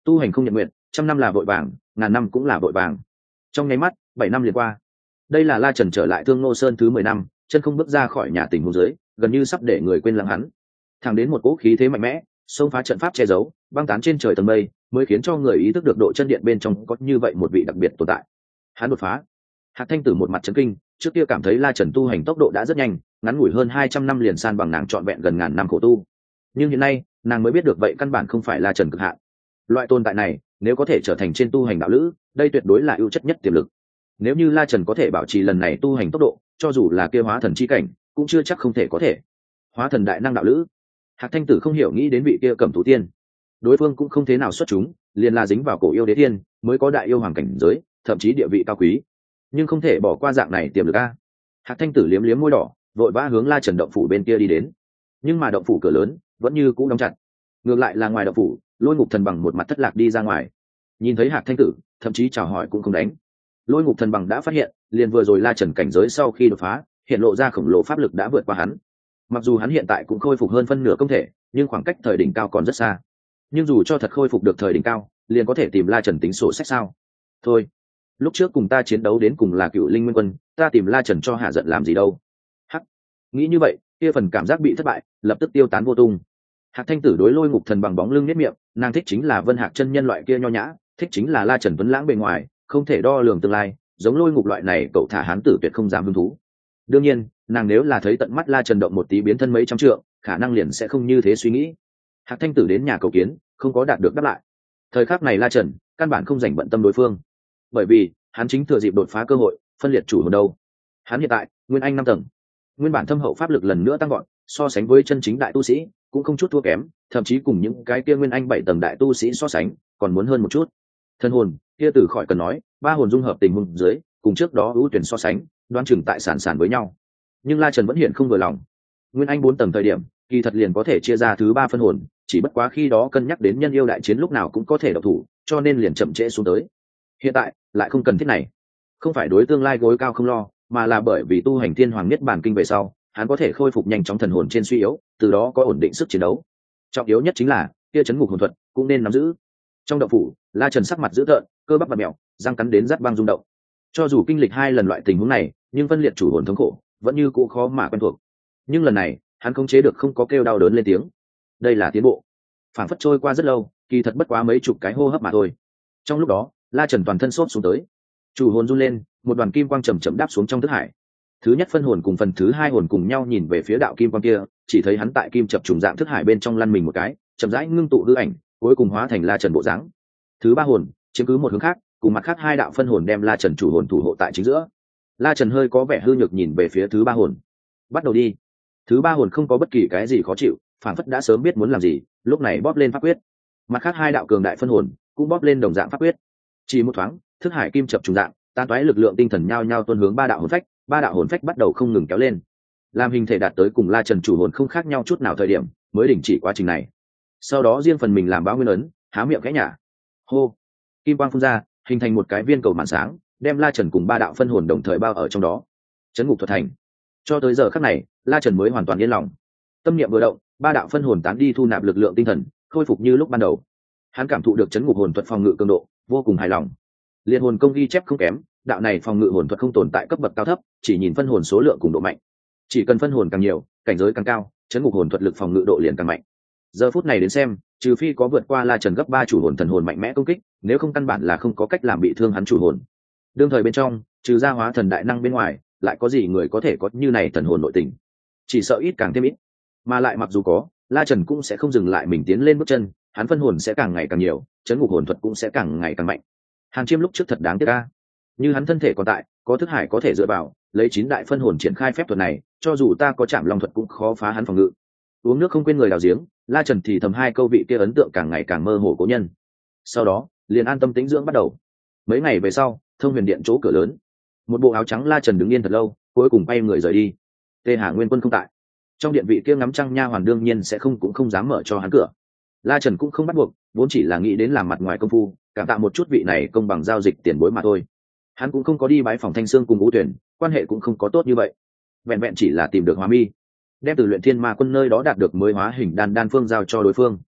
tu hành không nhận nguyện, trăm năm là vội vàng, ngàn năm cũng là vội vàng. Trong nháy mắt bảy năm liền qua. Đây là La Trần trở lại Thương Nô Sơn thứ mười năm, chân không bước ra khỏi nhà tình huống dưới, gần như sắp để người quên lãng hắn. Thẳng đến một cỗ khí thế mạnh mẽ xông phá trận pháp che giấu, băng tán trên trời tầng mây, mới khiến cho người ý thức được độ chân điện bên trong có như vậy một vị đặc biệt tồn tại. Hắn đột phá. Hạc Thanh Tử một mặt chấn kinh, trước kia cảm thấy La Trần tu hành tốc độ đã rất nhanh, ngắn ngủi hơn hai trăm năm liền san bằng nàng trọn vẹn gần ngàn năm khổ tu. Nhưng hiện nay, nàng mới biết được vậy căn bản không phải La Trần cực hạn. Loại tồn tại này, nếu có thể trở thành trên tu hành đạo lữ, đây tuyệt đối là ưu chất nhất tiềm lực. Nếu như La Trần có thể bảo trì lần này tu hành tốc độ, cho dù là kia hóa thần chi cảnh, cũng chưa chắc không thể có thể. Hóa thần đại năng đạo lữ. Hạc Thanh Tử không hiểu nghĩ đến vị kia Cẩm Tú Tiên. Đối phương cũng không thế nào xuất chúng, liền là dính vào cổ yêu đế tiên, mới có đại yêu hoàng cảnh giới, thậm chí địa vị cao quý. Nhưng không thể bỏ qua dạng này tiềm lực a. Hạc Thanh Tử liếm liếm môi đỏ, vội vã hướng La Trần động phủ bên kia đi đến. Nhưng mà động phủ cửa lớn vẫn như cũ đóng chặt. Ngược lại là ngoài động phủ, Lôi Ngục Thần Bằng một mặt thất lạc đi ra ngoài. Nhìn thấy Hạc Thanh Tử, thậm chí chào hỏi cũng không đánh. Lôi Ngục Thần Bằng đã phát hiện, liền vừa rồi La Trần cảnh giới sau khi đột phá, hiện lộ ra khổng lồ pháp lực đã vượt qua hắn. Mặc dù hắn hiện tại cũng khôi phục hơn phân nửa công thể, nhưng khoảng cách thời đỉnh cao còn rất xa. Nhưng dù cho thật khôi phục được thời đỉnh cao, liền có thể tìm La Trần tính sổ sách sao? Thôi, lúc trước cùng ta chiến đấu đến cùng là Cựu Linh Nguyên Quân, ta tìm La Trần cho hạ giận làm gì đâu? Hắc, nghĩ như vậy, kia phần cảm giác bị thất bại, lập tức tiêu tán vô tung. Hạc Thanh Tử đối Lôi Ngục Thần Bằng bóng lưng nhếch miệng, nàng thích chính là Vân Hạc chân nhân loại kia nho nhã, thích chính là La Trần tuấn lãng bề ngoài, không thể đo lường tương lai, giống Lôi Ngục loại này cậu thả hán tử tuyệt không dám hứng thú. Đương nhiên, nàng nếu là thấy tận mắt La Trần động một tí biến thân mấy trăm trượng, khả năng liền sẽ không như thế suy nghĩ. Hạc Thanh Tử đến nhà cầu kiến, không có đạt được đáp lại. Thời khắc này La Trần căn bản không dành bận tâm đối phương, bởi vì hắn chính thừa dịp đột phá cơ hội, phân liệt chủ hồn đâu. Hắn hiện tại nguyên anh năm tầng, nguyên bản thâm hậu pháp lực lần nữa tăng gọn, so sánh với chân chính đại tu sĩ cũng không chút thua kém, thậm chí cùng những cái kia nguyên anh bảy tầng đại tu sĩ so sánh còn muốn hơn một chút. Thân hồn kia từ khỏi cần nói, ba hồn dung hợp tình huống dưới, cùng trước đó ưu tuyển so sánh, đoán chừng tại sản sản với nhau. Nhưng La Trần vẫn hiện không vừa lòng. Nguyên anh bốn tầng thời điểm, kỳ thật liền có thể chia ra thứ ba phân hồn, chỉ bất quá khi đó cân nhắc đến nhân yêu đại chiến lúc nào cũng có thể độc thủ, cho nên liền chậm trễ xuống tới. Hiện tại lại không cần thiết này, không phải đối tương lai gối cao không lo, mà là bởi vì tu hành Thiên Hoàng Niết Bàn Kinh về sau, hắn có thể khôi phục nhanh chóng thần hồn trên suy yếu, từ đó có ổn định sức chiến đấu. Trọng yếu nhất chính là kia chấn ngục hồn thuật cũng nên nắm giữ. Trong động phủ, La Trần sắc mặt dữ tợn, cơ bắp và mèo, răng cắn đến rát băng rung động. Cho dù kinh lịch hai lần loại tình huống này, nhưng phân liệt chủ hồn thống khổ vẫn như cũ khó mà quen thuộc. Nhưng lần này, hắn không chế được không có kêu đau đớn lên tiếng. Đây là tiến bộ. Phản phất trôi qua rất lâu, kỳ thật bất quá mấy chục cái hô hấp mà thôi. Trong lúc đó, La Trần toàn thân sốt xuống tới, chủ hồn run lên, một đoàn kim quang chậm chậm đáp xuống trong thức hải. Thứ nhất phân hồn cùng phần thứ hai hồn cùng nhau nhìn về phía đạo kim quang kia, chỉ thấy hắn tại kim chập trùng dạng thức hải bên trong lăn mình một cái, chậm rãi ngưng tụ hư ảnh, cuối cùng hóa thành La Trần bộ dáng. Thứ ba hồn chiếm cứ một hướng khác, cùng mặt khác hai đạo phân hồn đem La Trần chủ hồn thủ hộ tại chính giữa. La Trần hơi có vẻ hư nhược nhìn về phía thứ ba hồn. Bắt đầu đi. Thứ ba hồn không có bất kỳ cái gì khó chịu, phản phất đã sớm biết muốn làm gì, lúc này bóp lên pháp quyết. Mặt khác hai đạo cường đại phân hồn cũng bóp lên đồng dạng pháp quyết. Chỉ một thoáng, thức hải kim chập trùng dạng, tan toái lực lượng tinh thần nhao nhao tuôn hướng ba đạo hồn phách, ba đạo hồn phách bắt đầu không ngừng kéo lên, làm hình thể đạt tới cùng La Trần chủ hồn không khác nhau chút nào thời điểm, mới đình chỉ quá trình này. Sau đó riêng phần mình làm báo nguyên ấn, há miệng khẽ nhả. Hô, kim quang phun ra, hình thành một cái viên cầu màn sáng, đem La Trần cùng ba đạo phân hồn đồng thời bao ở trong đó. Chấn ngục thuật thành. Cho tới giờ khắc này, La Trần mới hoàn toàn yên lòng. Tâm niệm vừa động, ba đạo phân hồn tán đi thu nạp lực lượng tinh thần, khôi phục như lúc ban đầu. Hắn cảm thụ được chấn ngục hồn thuật phòng ngự cường độ, vô cùng hài lòng. Liên hồn công ghi chép không kém, đạo này phòng ngự hồn thuật không tồn tại cấp bậc cao thấp, chỉ nhìn phân hồn số lượng cùng độ mạnh. Chỉ cần phân hồn càng nhiều, cảnh giới càng cao, chấn ngục hồn thuật lực phòng ngự độ liền càng mạnh. Giờ phút này đến xem, trừ phi có vượt qua La Trần gấp ba chủ hồn thần hồn mạnh mẽ công kích, nếu không căn bản là không có cách làm bị thương hắn chủ hồn. Đương thời bên trong, trừ ra hóa thần đại năng bên ngoài, lại có gì người có thể có như này thần hồn nội tình? Chỉ sợ ít càng thêm ít. Mà lại mặc dù có, La Trần cũng sẽ không dừng lại mình tiến lên bước chân, hắn phân hồn sẽ càng ngày càng nhiều, chấn ngục hồn thuật cũng sẽ càng ngày càng mạnh. Hàn Chiêm lúc trước thật đáng tiếc a. Như hắn thân thể còn tại, có thức hải có thể dựa vào, lấy chín đại phân hồn triển khai phép thuật này, cho dù ta có chạm long thuật cũng khó phá hắn phòng ngự. Uống nước không quên người đào giếng, La Trần thì thầm hai câu vị kia ấn tượng càng ngày càng mơ hồ cố nhân. Sau đó, liền an tâm tĩnh dưỡng bắt đầu. Mấy ngày về sau, Thông Huyền Điện chỗ cửa lớn, một bộ áo trắng La Trần đứng yên thật lâu, cuối cùng bay người rời đi. Tê Hà Nguyên Quân không tại, trong điện vị kia ngắm trăng nha hoàn đương nhiên sẽ không cũng không dám mở cho hắn cửa. La Trần cũng không bắt buộc, vốn chỉ là nghĩ đến làm mặt ngoài công phu, cảm tạ một chút vị này công bằng giao dịch tiền bối mà thôi. Hắn cũng không có đi bái phòng Thanh Sương cùng Ngũ Tuyển, quan hệ cũng không có tốt như vậy. Vẹn vẹn chỉ là tìm được Hóa Mi, đem từ Luyện Thiên Ma Quân nơi đó đạt được mới hóa hình đan đan phương giao cho đối phương.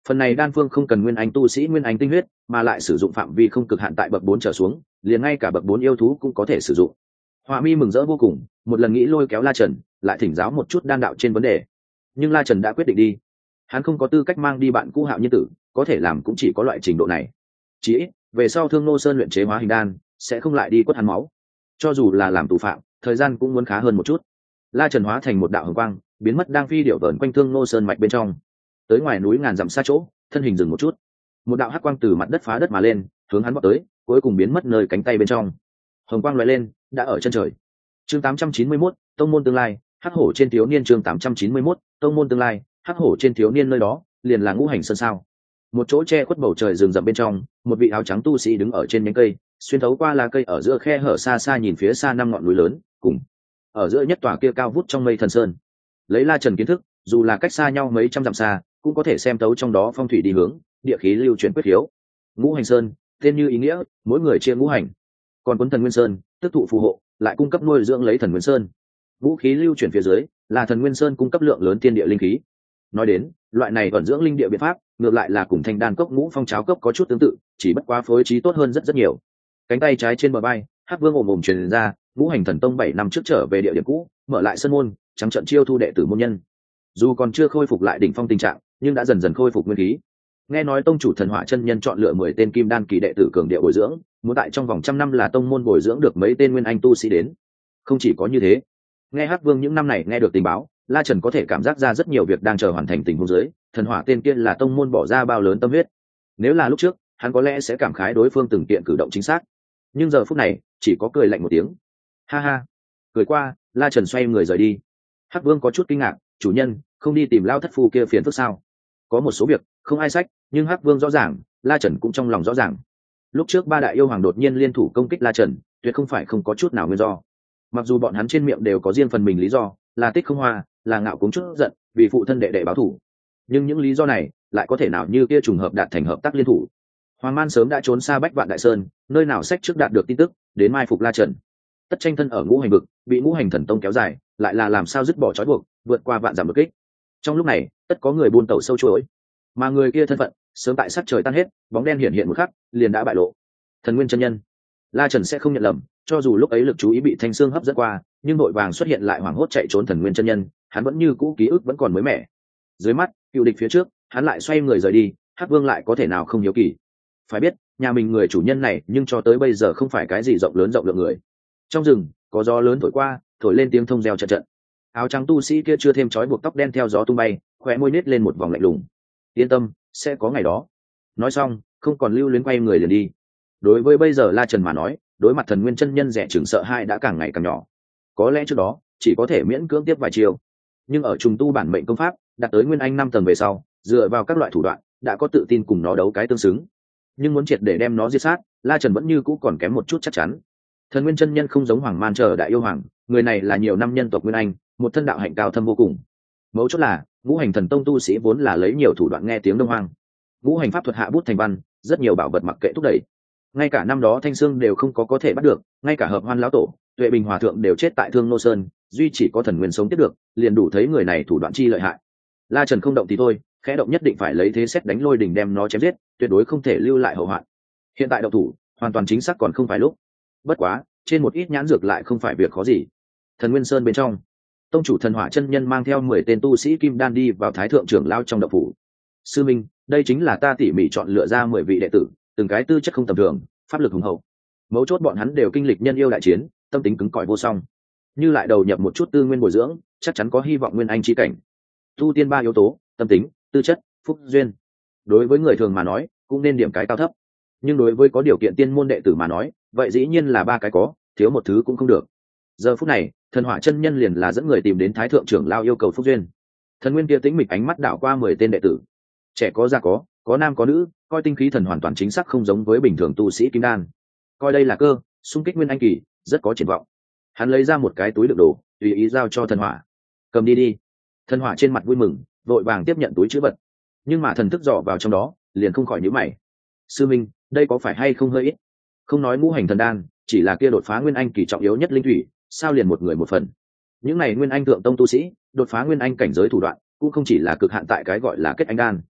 Phần này đan phương không cần nguyên anh tu sĩ nguyên anh tinh huyết, mà lại sử dụng phạm vi không cực hạn tại bậc bốn trở xuống, liền ngay cả bậc bốn yêu thú cũng có thể sử dụng. Họa Mi mừng rỡ vô cùng, một lần nghĩ lôi kéo La Trần, lại thỉnh giáo một chút đan đạo trên vấn đề. Nhưng La Trần đã quyết định đi. Hắn không có tư cách mang đi bạn cũ Hạo Nhiên Tử, có thể làm cũng chỉ có loại trình độ này. Chỉ ít, về sau Thương Nô Sơn luyện chế hóa hình đan, sẽ không lại đi quất hắn máu. Cho dù là làm tù phạm, thời gian cũng muốn khá hơn một chút. La Trần hóa thành một đạo hồng quang, biến mất đang phi điệu vờn quanh Thương Nô Sơn mạch bên trong. Tới ngoài núi ngàn dặm xa chỗ, thân hình dừng một chút. Một đạo hắc quang từ mặt đất phá đất mà lên, hướng hắn vọt tới, cuối cùng biến mất nơi cánh tay bên trong. Hồng quang lóe lên, đã ở chân trời. Chương tám trăm chín mươi mốt, tông môn tương lai, hắc hổ trên thiếu niên. Chương tám trăm chín mươi mốt, tông môn tương lai, hắc hổ trên thiếu niên. Nơi đó liền là Ngũ Hành Sơn sao. Một chỗ che khuất bầu trời rừng rậm bên trong, một vị áo trắng tu sĩ đứng ở trên nhánh cây, xuyên thấu qua lá cây ở giữa khe hở xa xa nhìn phía xa năm ngọn núi lớn, cùng ở giữa nhất tòa kia cao vút trong mây thần sơn. Lấy La Trần kiến thức, dù là cách xa nhau mấy trăm dặm xa, cũng có thể xem tấu trong đó phong thủy đi hướng, địa khí lưu chuyển quyết hiếu. Ngũ Hành Sơn, tên như ý nghĩa, mỗi người chia ngũ hành. Còn cuốn Thần Nguyên Sơn, tức thụ phù hộ, lại cung cấp nuôi dưỡng lấy Thần Nguyên Sơn. Vũ khí lưu chuyển phía dưới, là Thần Nguyên Sơn cung cấp lượng lớn tiên địa linh khí. Nói đến, loại này ẩn dưỡng linh địa biện pháp, ngược lại là cùng Thanh Đan cốc ngũ phong cháo cốc có chút tương tự, chỉ bất quá phối trí tốt hơn rất rất nhiều. Cánh tay trái trên bờ vai, Hắc Vương ồm ồm truyền ra, Ngũ Hành Thần Tông bảy năm trước trở về địa điểm cũ, mở lại sân môn, trắng trận chiêu thu đệ tử môn nhân. Dù còn chưa khôi phục lại đỉnh phong tình trạng, nhưng đã dần dần khôi phục nguyên khí. Nghe nói tông chủ Thần Hỏa chân nhân chọn lựa mười tên kim đan kỳ đệ tử cường địa bồi dưỡng, muốn tại trong vòng trăm năm là tông môn bồi dưỡng được mấy tên nguyên anh tu sĩ đến. Không chỉ có như thế, nghe Hắc Vương những năm này nghe được tình báo, La Trần có thể cảm giác ra rất nhiều việc đang chờ hoàn thành tình huống dưới. Thần Hỏa tên kia là tông môn bỏ ra bao lớn tâm huyết. Nếu là lúc trước, hắn có lẽ sẽ cảm khái đối phương từng kiện cử động chính xác. Nhưng giờ phút này, chỉ có cười lạnh một tiếng. Ha ha. Cười qua, La Trần xoay người rời đi. Hắc Vương có chút kinh ngạc, chủ nhân, không đi tìm Lao thất phu kia phiền phức sao? Có một số việc, không ai sách, nhưng Hắc Vương rõ ràng, La Trần cũng trong lòng rõ ràng. Lúc trước ba đại yêu hoàng đột nhiên liên thủ công kích La Trần, tuyệt không phải không có chút nào nguyên do. Mặc dù bọn hắn trên miệng đều có riêng phần mình lý do, là tích không hoa, là ngạo cúng chút giận, vì phụ thân đệ đệ báo thủ. Nhưng những lý do này, lại có thể nào như kia trùng hợp đạt thành hợp tác liên thủ. Hoàng Man sớm đã trốn xa Bách Vạn Đại Sơn, nơi nào sách trước đạt được tin tức, đến mai phục La Trần. Tất tranh thân ở Ngũ Hành vực, bị Ngũ Hành Thần Tông kéo dài, lại là làm sao dứt bỏ trói buộc, vượt qua vạn dặm đột kích. Trong lúc này, tất có người buôn tẩu sâu chuỗi, mà người kia thân phận, sớm tại sắc trời tan hết, bóng đen hiện hiện một khắc, liền đã bại lộ. Thần Nguyên chân nhân. La Trần sẽ không nhận lầm, cho dù lúc ấy lực chú ý bị Thanh Xương hấp dẫn qua, nhưng nội vàng xuất hiện lại hoảng hốt chạy trốn Thần Nguyên chân nhân, hắn vẫn như cũ ký ức vẫn còn mới mẻ. Dưới mắt, cựu địch phía trước, hắn lại xoay người rời đi, Hắc Vương lại có thể nào không hiếu kỳ. Phải biết, nhà mình người chủ nhân này, nhưng cho tới bây giờ không phải cái gì rộng lớn rộng lượng người. Trong rừng, có gió lớn thổi qua, thổi lên tiếng thông reo trận trận. Áo trắng tu sĩ kia chưa thêm trói buộc tóc đen theo gió tung bay, khóe môi nết lên một vòng lạnh lùng. Yên tâm, sẽ có ngày đó. Nói xong, không còn lưu luyến quay người liền đi. Đối với bây giờ La Trần mà nói, đối mặt Thần Nguyên chân nhân rẻ chừng sợ hãi đã càng ngày càng nhỏ. Có lẽ trước đó, chỉ có thể miễn cưỡng tiếp vài chiều. Nhưng ở trùng tu bản mệnh công pháp, đạt tới nguyên anh năm tầng về sau, dựa vào các loại thủ đoạn, đã có tự tin cùng nó đấu cái tương xứng. Nhưng muốn triệt để đem nó diệt sát, La Trần vẫn như cũ còn kém một chút chắc chắn. Thần Nguyên chân nhân không giống Hoàng Man chờ đại yêu hoàng, người này là nhiều năm nhân tộc nguyên anh, một thân đạo hạnh cao thâm vô cùng. Mấu chốt là, Ngũ Hành Thần Tông tu sĩ vốn là lấy nhiều thủ đoạn nghe tiếng Đông Hoang. Ngũ hành pháp thuật hạ bút thành văn, rất nhiều bảo vật mặc kệ thúc đẩy. Ngay cả năm đó Thanh Xương đều không có có thể bắt được, ngay cả Hợp Hoan lão tổ, Tuệ Bình hòa thượng đều chết tại Thương Nô Sơn, duy chỉ có Thần Nguyên sống tiếp được, liền đủ thấy người này thủ đoạn chi lợi hại. La Trần không động thì thôi, khẽ động nhất định phải lấy thế xét đánh lôi đỉnh đem nó chém giết, tuyệt đối không thể lưu lại hậu hoạn. Hiện tại động thủ, hoàn toàn chính xác còn không phải lúc. Bất quá, trên một ít nhãn dược lại không phải việc khó gì. Thần Nguyên Sơn bên trong, tông chủ Thần Hỏa chân nhân mang theo mười tên tu sĩ kim đan đi vào thái thượng trưởng lao trong động phủ. Sư minh, đây chính là ta tỉ mỉ chọn lựa ra mười vị đệ tử, từng cái tư chất không tầm thường, pháp lực hùng hậu. Mấu chốt bọn hắn đều kinh lịch nhân yêu đại chiến, tâm tính cứng cỏi vô song. Như lại đầu nhập một chút tư nguyên bồi dưỡng, chắc chắn có hy vọng nguyên anh chi cảnh. Tu tiên ba yếu tố, tâm tính, tư chất, phúc duyên. Đối với người thường mà nói, cũng nên điểm cái cao thấp. Nhưng đối với có điều kiện tiên môn đệ tử mà nói, vậy dĩ nhiên là ba cái có, thiếu một thứ cũng không được. Giờ phút này, Thần Hỏa chân nhân liền là dẫn người tìm đến thái thượng trưởng lao yêu cầu phúc duyên. Thần Nguyên kia tĩnh mịch ánh mắt đảo qua mười tên đệ tử. Trẻ có già có, có nam có nữ, coi tinh khí thần hoàn toàn chính xác không giống với bình thường tu sĩ kim đan. Coi đây là cơ, xung kích nguyên anh kỳ, rất có triển vọng. Hắn lấy ra một cái túi đựng đồ, tùy ý giao cho Thần Hỏa. Cầm đi đi. Thần Hỏa trên mặt vui mừng, vội vàng tiếp nhận túi chữ vật. Nhưng mà thần thức dò vào trong đó, liền không khỏi nhíu mày. Sư minh, đây có phải hay không hơi ít? Không nói ngũ hành thần đan, chỉ là kia đột phá nguyên anh kỳ trọng yếu nhất linh thủy, sao liền một người một phần? Những này nguyên anh thượng tông tu sĩ, đột phá nguyên anh cảnh giới thủ đoạn, cũng không chỉ là cực hạn tại cái gọi là kết anh đan.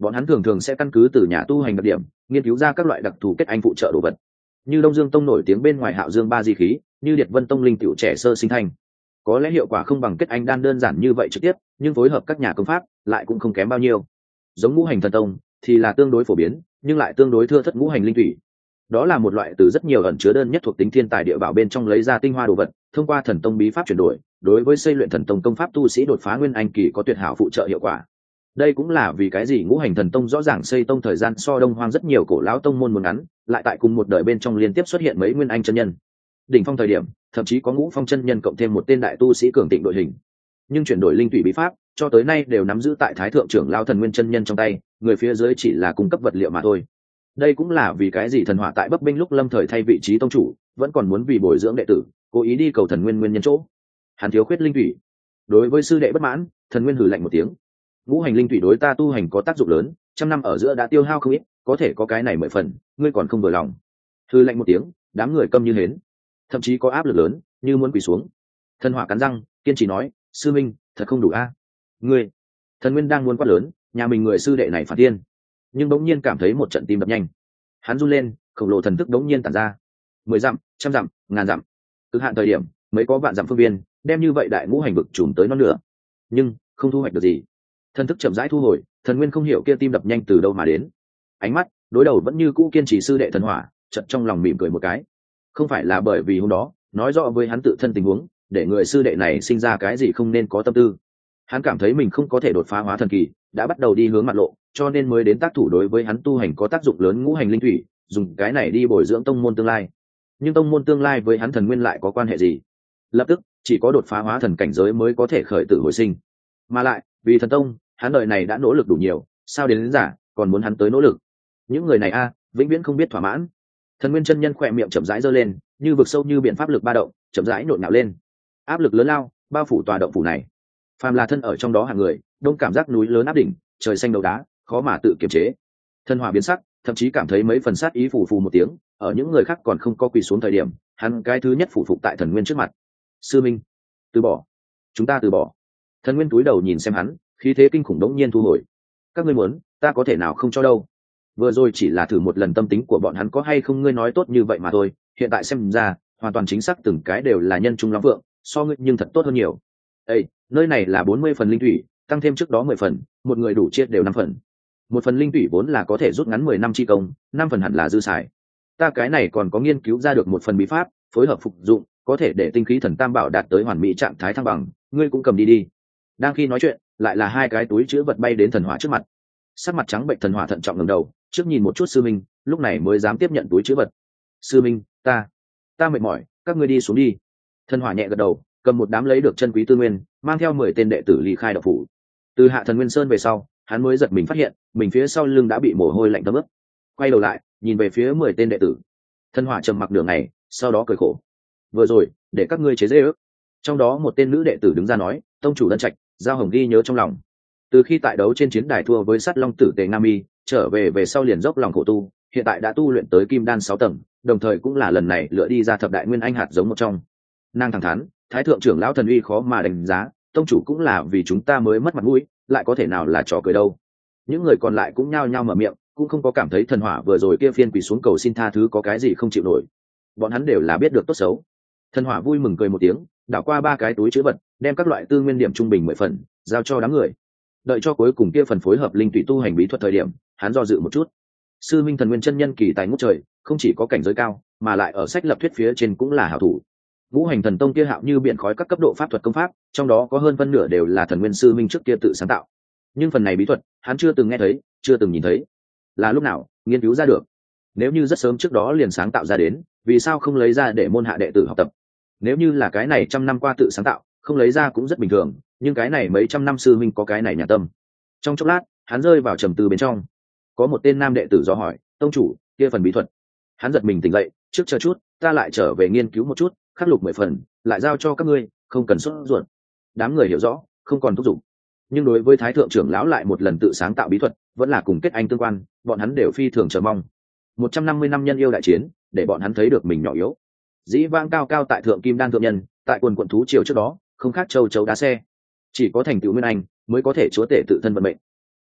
Bọn hắn thường thường sẽ căn cứ từ nhà tu hành đặc điểm nghiên cứu ra các loại đặc thù kết anh phụ trợ đồ vật, như Đông Dương Tông nổi tiếng bên ngoài Hạo Dương ba di khí, như Điệt Vân Tông linh tiểu trẻ sơ sinh thanh. Có lẽ hiệu quả không bằng kết anh đan đơn giản như vậy trực tiếp, nhưng phối hợp các nhà công pháp lại cũng không kém bao nhiêu. Giống ngũ hành thần tông thì là tương đối phổ biến, nhưng lại tương đối thưa thất ngũ hành linh thủy. Đó là một loại từ rất nhiều ẩn chứa đơn nhất thuộc tính thiên tài địa bảo bên trong lấy ra tinh hoa đồ vật, thông qua thần tông bí pháp chuyển đổi, đối với xây luyện thần tông công pháp tu sĩ đột phá nguyên anh kỳ có tuyệt hảo phụ trợ hiệu quả. Đây cũng là vì cái gì ngũ hành thần tông rõ ràng xây tông thời gian so Đông Hoang rất nhiều cổ lão tông môn muốn ngắn, lại tại cùng một đời bên trong liên tiếp xuất hiện mấy nguyên anh chân nhân. Đỉnh phong thời điểm, thậm chí có ngũ phong chân nhân cộng thêm một tên đại tu sĩ cường tịnh đội hình. Nhưng chuyển đổi linh thủy bí pháp, cho tới nay đều nắm giữ tại Thái thượng trưởng lão Thần Nguyên chân nhân trong tay, người phía dưới chỉ là cung cấp vật liệu mà thôi. Đây cũng là vì cái gì Thần Hỏa tại Bắc Binh lúc lâm thời thay vị trí tông chủ, vẫn còn muốn vì bồi dưỡng đệ tử, cố ý đi cầu Thần Nguyên nguyên nhân chỗ. Hắn thiếu khuyết linh thủy. Đối với sư đệ bất mãn, Thần Nguyên hừ lạnh một tiếng. Ngũ hành linh thủy đối ta tu hành có tác dụng lớn, trăm năm ở giữa đã tiêu hao không ít, có thể có cái này mười phần, ngươi còn không vừa lòng. Hừ lạnh một tiếng, đám người câm như hến, thậm chí có áp lực lớn, như muốn quỳ xuống. Thần Hỏa cắn răng, kiên trì nói, sư minh, thật không đủ a. Ngươi, Thần Nguyên đang muốn quát lớn, nhà mình người sư đệ này phản tiên, nhưng bỗng nhiên cảm thấy một trận tim đập nhanh. Hắn run lên, khổng lồ thần thức bỗng nhiên tản ra. Mười dặm, trăm dặm, ngàn dặm, cực hạn thời điểm, mấy có vạn dặm phương viên, đem như vậy đại ngũ hành vực trùm tới non nửa, nhưng không thu hoạch được gì. Thần thức chậm rãi thu hồi, Thần Nguyên không hiểu kia tim đập nhanh từ đâu mà đến. Ánh mắt đối đầu vẫn như cũ kiên trì sư đệ Thần Hỏa, chợt trong lòng mỉm cười một cái. Không phải là bởi vì hôm đó nói rõ với hắn tự thân tình huống, để người sư đệ này sinh ra cái gì không nên có tâm tư. Hắn cảm thấy mình không có thể đột phá hóa thần kỳ, đã bắt đầu đi hướng mặt lộ, cho nên mới đến tác thủ đối với hắn tu hành có tác dụng lớn ngũ hành linh thủy, dùng cái này đi bồi dưỡng tông môn tương lai. Nhưng tông môn tương lai với hắn Thần Nguyên lại có quan hệ gì? Lập tức chỉ có đột phá hóa thần cảnh giới mới có thể khởi tử hồi sinh, mà lại vì thần tông hắn đời này đã nỗ lực đủ nhiều, sao đến, đến giả còn muốn hắn tới nỗ lực? Những người này a vĩnh viễn không biết thỏa mãn. Thần Nguyên chân nhân khỏe miệng chậm rãi giơ lên, như vực sâu như biện pháp lực ba động, chậm rãi nhộn nhạo lên. Áp lực lớn lao bao phủ tòa động phủ này. Phàm là thân ở trong đó hàng người, đông cảm giác núi lớn áp đỉnh, trời xanh đầu đá, khó mà tự kiềm chế. Thân Hỏa biến sắc, thậm chí cảm thấy mấy phần sát ý phủ phù một tiếng, ở những người khác còn không có quỳ xuống thời điểm, hắn cái thứ nhất phủ phục tại Thần Nguyên trước mặt. Sư minh, từ bỏ, chúng ta từ bỏ. Thần Nguyên túi đầu nhìn xem hắn, khí thế kinh khủng đống nhiên thu hồi. Các ngươi muốn, ta có thể nào không cho đâu. Vừa rồi chỉ là thử một lần tâm tính của bọn hắn có hay không ngươi nói tốt như vậy mà thôi, hiện tại xem ra hoàn toàn chính xác từng cái đều là nhân trung lắm vượng, so ngươi nhưng thật tốt hơn nhiều. Ê, nơi này là bốn mươi phần linh thủy, tăng thêm trước đó mười phần, một người đủ chia đều năm phần. Một phần linh thủy vốn là có thể rút ngắn mười năm chi công, năm phần hẳn là dư xài. Ta cái này còn có nghiên cứu ra được một phần bí pháp, phối hợp phục dụng, có thể để tinh khí thần tam bảo đạt tới hoàn mỹ trạng thái thăng bằng, ngươi cũng cầm đi đi. Đang khi nói chuyện, lại là hai cái túi chứa vật bay đến Thần Hỏa trước mặt. Sắc mặt trắng bệnh Thần Hỏa thận trọng ngẩng đầu, trước nhìn một chút sư minh, lúc này mới dám tiếp nhận túi chứa vật. Sư minh, ta, ta mệt mỏi, các ngươi đi xuống đi. Thần Hỏa nhẹ gật đầu, cầm một đám lấy được chân quý tư nguyên, mang theo mười tên đệ tử ly khai đạo phủ. Từ hạ Thần Nguyên Sơn về sau, hắn mới giật mình phát hiện, mình phía sau lưng đã bị mồ hôi lạnh thấm ướt. Quay đầu lại, nhìn về phía mười tên đệ tử. Thần Hỏa trầm mặc nửa ngày, sau đó cười khổ. Vừa rồi, để các ngươi chế giễu ước. Trong đó một tên nữ đệ tử đứng ra nói, tông chủ Lân Trạch, Giao Hồng ghi nhớ trong lòng. Từ khi tại đấu trên chiến đài thua với Sắt Long tử Tề Nam Mi, trở về về sau liền dốc lòng khổ tu, hiện tại đã tu luyện tới Kim Đan sáu tầng, đồng thời cũng là lần này lựa đi ra thập đại nguyên anh hạt giống một trong. Nàng thẳng thắn, Thái thượng trưởng lão thần uy khó mà đánh giá, tông chủ cũng là vì chúng ta mới mất mặt mũi, lại có thể nào là trò cười đâu. Những người còn lại cũng nhao nhao mở miệng, cũng không có cảm thấy Thần Hỏa vừa rồi kia phiên quỳ xuống cầu xin tha thứ có cái gì không chịu nổi. Bọn hắn đều là biết được tốt xấu. Thần Hỏa vui mừng cười một tiếng, đảo qua ba cái túi chứa vật, đem các loại tư nguyên điểm trung bình mười phần giao cho đám người. Đợi cho cuối cùng kia phần phối hợp linh tùy tu hành bí thuật thời điểm, hắn do dự một chút. Sư minh Thần Nguyên chân nhân kỳ tài ngút trời, không chỉ có cảnh giới cao, mà lại ở sách lập thuyết phía trên cũng là hảo thủ. Ngũ hành thần tông kia hạo như biển khói các cấp độ pháp thuật công pháp, trong đó có hơn phân nửa đều là Thần Nguyên sư minh trước kia tự sáng tạo. Nhưng phần này bí thuật, hắn chưa từng nghe thấy, chưa từng nhìn thấy. Là lúc nào nghiên cứu ra được? Nếu như rất sớm trước đó liền sáng tạo ra đến, vì sao không lấy ra để môn hạ đệ tử học tập? Nếu như là cái này trăm năm qua tự sáng tạo, không lấy ra cũng rất bình thường, nhưng cái này mấy trăm năm sư minh có cái này nhà tâm. Trong chốc lát, hắn rơi vào trầm tư bên trong. Có một tên nam đệ tử do hỏi, tông chủ, kia phần bí thuật. Hắn giật mình tỉnh dậy, trước chờ chút, ta lại trở về nghiên cứu một chút, khắc lục mười phần, lại giao cho các ngươi, không cần sốt ruột. Đám người hiểu rõ, không còn thúc giục. Nhưng đối với Thái thượng trưởng lão lại một lần tự sáng tạo bí thuật, vẫn là cùng kết anh tương quan, bọn hắn đều phi thường chờ mong. Một trăm năm mươi năm nhân yêu đại chiến, để bọn hắn thấy được mình nhỏ yếu. Dĩ vãng cao cao tại thượng kim đan thượng nhân, tại quần quận thú triều trước đó, không khác châu chấu đá xe. Chỉ có thành tựu nguyên anh mới có thể chúa tể tự thân vận mệnh.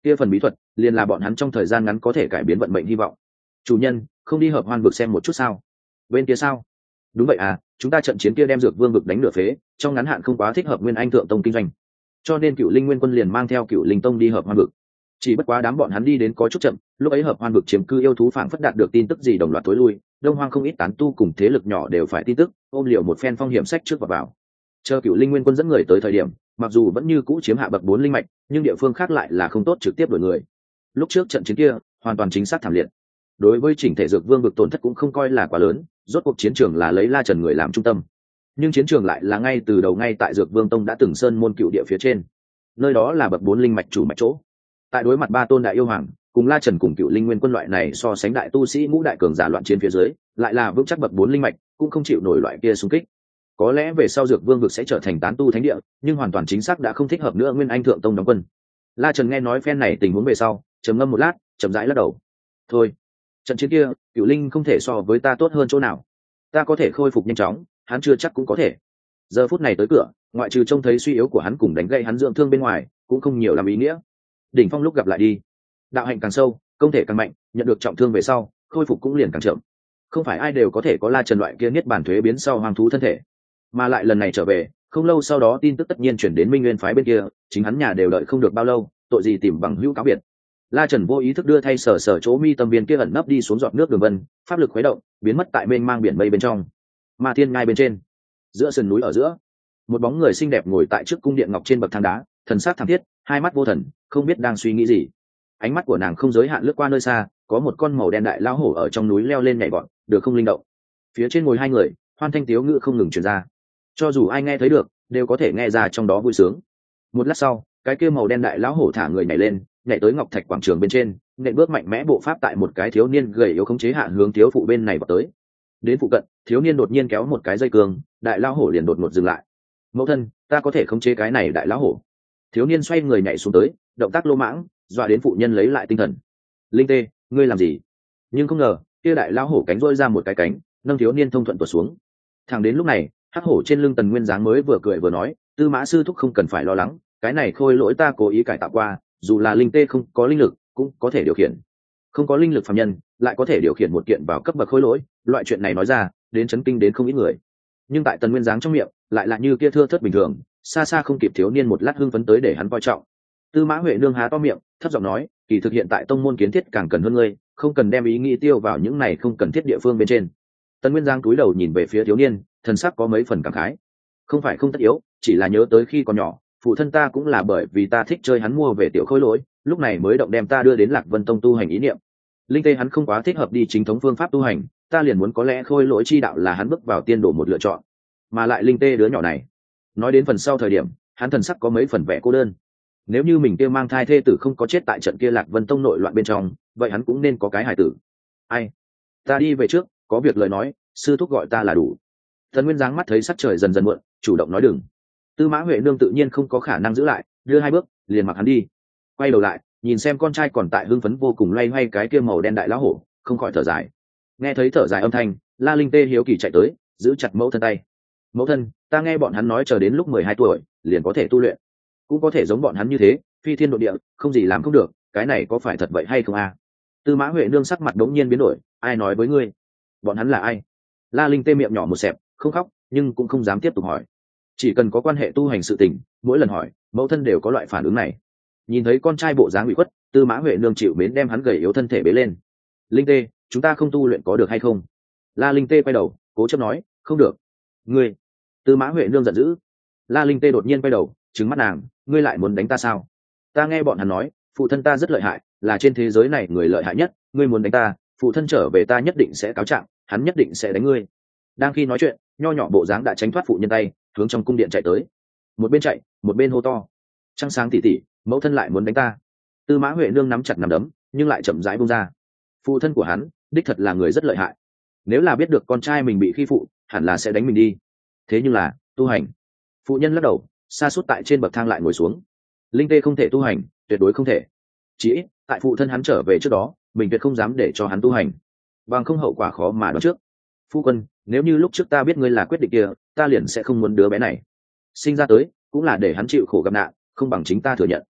kia phần bí thuật liền là bọn hắn trong thời gian ngắn có thể cải biến vận mệnh hy vọng. Chủ nhân, không đi hợp hoan vực xem một chút sao? Bên kia sao? Đúng vậy à, chúng ta trận chiến kia đem dược vương vực đánh nửa phế, trong ngắn hạn không quá thích hợp nguyên anh thượng tông kinh doanh, cho nên cựu linh nguyên quân liền mang theo cựu linh tông đi hợp hoan vực. Chỉ bất quá đám bọn hắn đi đến có chút chậm, lúc ấy hợp hoan vực chiếm cư yêu thú phảng phất đạt được tin tức gì đồng loạt tối lui, đông hoang không ít tán tu cùng thế lực nhỏ đều phải tin tức, ôm liều một phen phong hiểm sách trước và vào. Chờ cựu linh nguyên quân dẫn người tới thời điểm, mặc dù vẫn như cũ chiếm hạ bậc bốn linh mạch, nhưng địa phương khác lại là không tốt trực tiếp đổi người. Lúc trước trận chiến kia hoàn toàn chính xác thảm liệt, đối với chỉnh thể dược vương vực tổn thất cũng không coi là quá lớn, rốt cuộc chiến trường là lấy La Trần người làm trung tâm, nhưng chiến trường lại là ngay từ đầu ngay tại dược vương tông đã từng sơn môn cựu địa phía trên, nơi đó là bậc bốn linh mạch chủ mạch chỗ. Tại đối mặt ba tôn đại yêu hoàng cùng La Trần cùng cựu linh nguyên quân loại này so sánh đại tu sĩ ngũ đại cường giả loạn chiến phía dưới, lại là vững chắc bậc bốn linh mạch cũng không chịu nổi loại kia xung kích. Có lẽ về sau dược vương vực sẽ trở thành tán tu thánh địa, nhưng hoàn toàn chính xác đã không thích hợp nữa nguyên anh thượng tông đóng quân. La Trần nghe nói phen này tình huống về sau, trầm ngâm một lát, chậm rãi lắc đầu. Thôi, trận chiến kia cựu linh không thể so với ta tốt hơn chỗ nào, ta có thể khôi phục nhanh chóng, hắn chưa chắc cũng có thể. Giờ phút này tới cửa, ngoại trừ trông thấy suy yếu của hắn cùng đánh gây hắn dưỡng thương bên ngoài, cũng không nhiều làm ý nghĩa. Đỉnh phong lúc gặp lại đi, đạo hạnh càng sâu, công thể càng mạnh, nhận được trọng thương về sau, khôi phục cũng liền càng chậm. Không phải ai đều có thể có La Trần loại kia niết bàn thuế biến sau hoang thú thân thể, mà lại lần này trở về, không lâu sau đó tin tức tất nhiên chuyển đến Minh Nguyên phái bên kia, chính hắn nhà đều đợi không được bao lâu, tội gì tìm bằng hữu cáo biệt. La Trần vô ý thức đưa thay sở sở chỗ mi tâm viên kia ẩn nấp đi xuống giọt nước đường vân, pháp lực khuấy động, biến mất tại mênh mang biển mây bên trong. Ma Thiên ngay bên trên, giữa sườn núi ở giữa, một bóng người xinh đẹp ngồi tại trước cung điện ngọc trên bậc thang đá, thần sắc thảm thiết, hai mắt vô thần, không biết đang suy nghĩ gì. Ánh mắt của nàng không giới hạn lướt qua nơi xa, có một con màu đen đại lao hổ ở trong núi leo lên nhảy vọt, được không linh động. Phía trên ngồi hai người, hoan thanh tiếu ngữ không ngừng truyền ra, cho dù ai nghe thấy được, đều có thể nghe ra trong đó vui sướng. Một lát sau, cái kia màu đen đại lão hổ thả người nhảy lên, nhảy tới ngọc thạch quảng trường bên trên, nện bước mạnh mẽ bộ pháp tại một cái thiếu niên gầy yếu khống chế hạ hướng thiếu phụ bên này vào tới. Đến phụ cận, thiếu niên đột nhiên kéo một cái dây cương, đại lão hổ liền đột ngột dừng lại. Mẫu thân, ta có thể khống chế cái này đại lão hổ. Thiếu niên xoay người nhảy xuống tới, động tác lô mãng, dọa đến phụ nhân lấy lại tinh thần. Linh Tê, ngươi làm gì? Nhưng không ngờ, kia đại lão hổ cánh rỗi ra một cái cánh, nâng thiếu niên thông thuận tuột xuống. Thẳng đến lúc này, hắc hổ trên lưng Tần Nguyên dáng mới vừa cười vừa nói, Tư Mã sư thúc không cần phải lo lắng, cái này khôi lỗi ta cố ý cải tạo qua, dù là linh tê không có linh lực cũng có thể điều khiển. Không có linh lực phàm nhân lại có thể điều khiển một kiện vào cấp bậc khôi lỗi, loại chuyện này nói ra đến chấn kinh đến không ít người, nhưng tại Tần Nguyên dáng trong miệng lại là như kia thưa thớt bình thường, xa xa không kịp thiếu niên một lát hưng phấn tới để hắn coi trọng. Tư Mã Huệ nương há to miệng thấp giọng nói, kỳ thực hiện tại tông môn kiến thiết càng cần hơn ngươi, không cần đem ý nghĩ tiêu vào những này không cần thiết địa phương bên trên. Tần Nguyên giang cúi đầu nhìn về phía thiếu niên, thần sắc có mấy phần cảm khái. Không phải không tất yếu, chỉ là nhớ tới khi còn nhỏ, phụ thân ta cũng là bởi vì ta thích chơi hắn mua về tiểu khôi lỗi, lúc này mới động đem ta đưa đến Lạc Vân Tông tu hành ý niệm. Linh tê hắn không quá thích hợp đi chính thống phương pháp tu hành, ta liền muốn có lẽ khôi lỗi chi đạo là hắn bước vào tiên đổ một lựa chọn. Mà lại Linh tê đứa nhỏ này, nói đến phần sau thời điểm, hắn thần sắc có mấy phần vẻ cô đơn. Nếu như mình kia mang thai thê tử không có chết tại trận kia Lạc Vân Tông nội loạn bên trong, vậy hắn cũng nên có cái hài tử. Ai? Ta đi về trước, có việc lời nói, sư thúc gọi ta là đủ. Tần Nguyên giáng mắt thấy sắc trời dần dần muộn, chủ động nói đừng. Tư Mã Huệ nương tự nhiên không có khả năng giữ lại, đưa hai bước liền mặc hắn đi. Quay đầu lại nhìn xem con trai còn tại hưng phấn vô cùng loay hoay cái kia màu đen đại lão hổ, không khỏi thở dài. Nghe thấy thở dài âm thanh, La Linh tê hiếu kỳ chạy tới, giữ chặt mẫu thân tay. Mẫu thân, ta nghe bọn hắn nói chờ đến lúc mười hai tuổi liền có thể tu luyện, cũng có thể giống bọn hắn như thế phi thiên độ địa, không gì làm không được, cái này có phải thật vậy hay không a? Tư Mã Huệ nương sắc mặt đống nhiên biến đổi, ai nói với ngươi? Bọn hắn là ai? La Linh tê miệng nhỏ một xẹp, không khóc nhưng cũng không dám tiếp tục hỏi. Chỉ cần có quan hệ tu hành sự tình, mỗi lần hỏi mẫu thân đều có loại phản ứng này. Nhìn thấy con trai bộ dáng bị khuất, Tư Mã Huệ nương chịu mến đem hắn gầy yếu thân thể bế lên. Linh tê, chúng ta không tu luyện có được hay không? La Linh tê quay đầu cố chấp nói, không được. Ngươi! Tư Mã Huệ nương giận dữ. La Linh tê đột nhiên quay đầu trừng mắt nàng, ngươi lại muốn đánh ta sao? Ta nghe bọn hắn nói phụ thân ta rất lợi hại, là trên thế giới này người lợi hại nhất, ngươi muốn đánh ta, phụ thân trở về ta nhất định sẽ cáo trạng, hắn nhất định sẽ đánh ngươi. Đang khi nói chuyện, nho nhỏ bộ dáng đã tránh thoát phụ nhân tay, hướng trong cung điện chạy tới. Một bên chạy một bên hô to, trăng sáng tỉ tỉ, mẫu thân lại muốn đánh ta. Tư Mã Huệ nương nắm chặt nắm đấm nhưng lại chậm rãi buông ra. Phụ thân của hắn đích thật là người rất lợi hại, nếu là biết được con trai mình bị khi phụ, hẳn là sẽ đánh mình đi. Thế nhưng là tu hành. Phụ nhân lắc đầu, sa sút tại trên bậc thang lại ngồi xuống. Linh tê không thể tu hành, tuyệt đối không thể. Chỉ ít tại phụ thân hắn trở về trước đó, mình tuyệt không dám để cho hắn tu hành, bằng không hậu quả khó mà đoán trước. Phu quân, nếu như lúc trước ta biết ngươi là quyết định kia, ta liền sẽ không muốn đứa bé này sinh ra tới, cũng là để hắn chịu khổ gặp nạn, không bằng chính ta thừa nhận.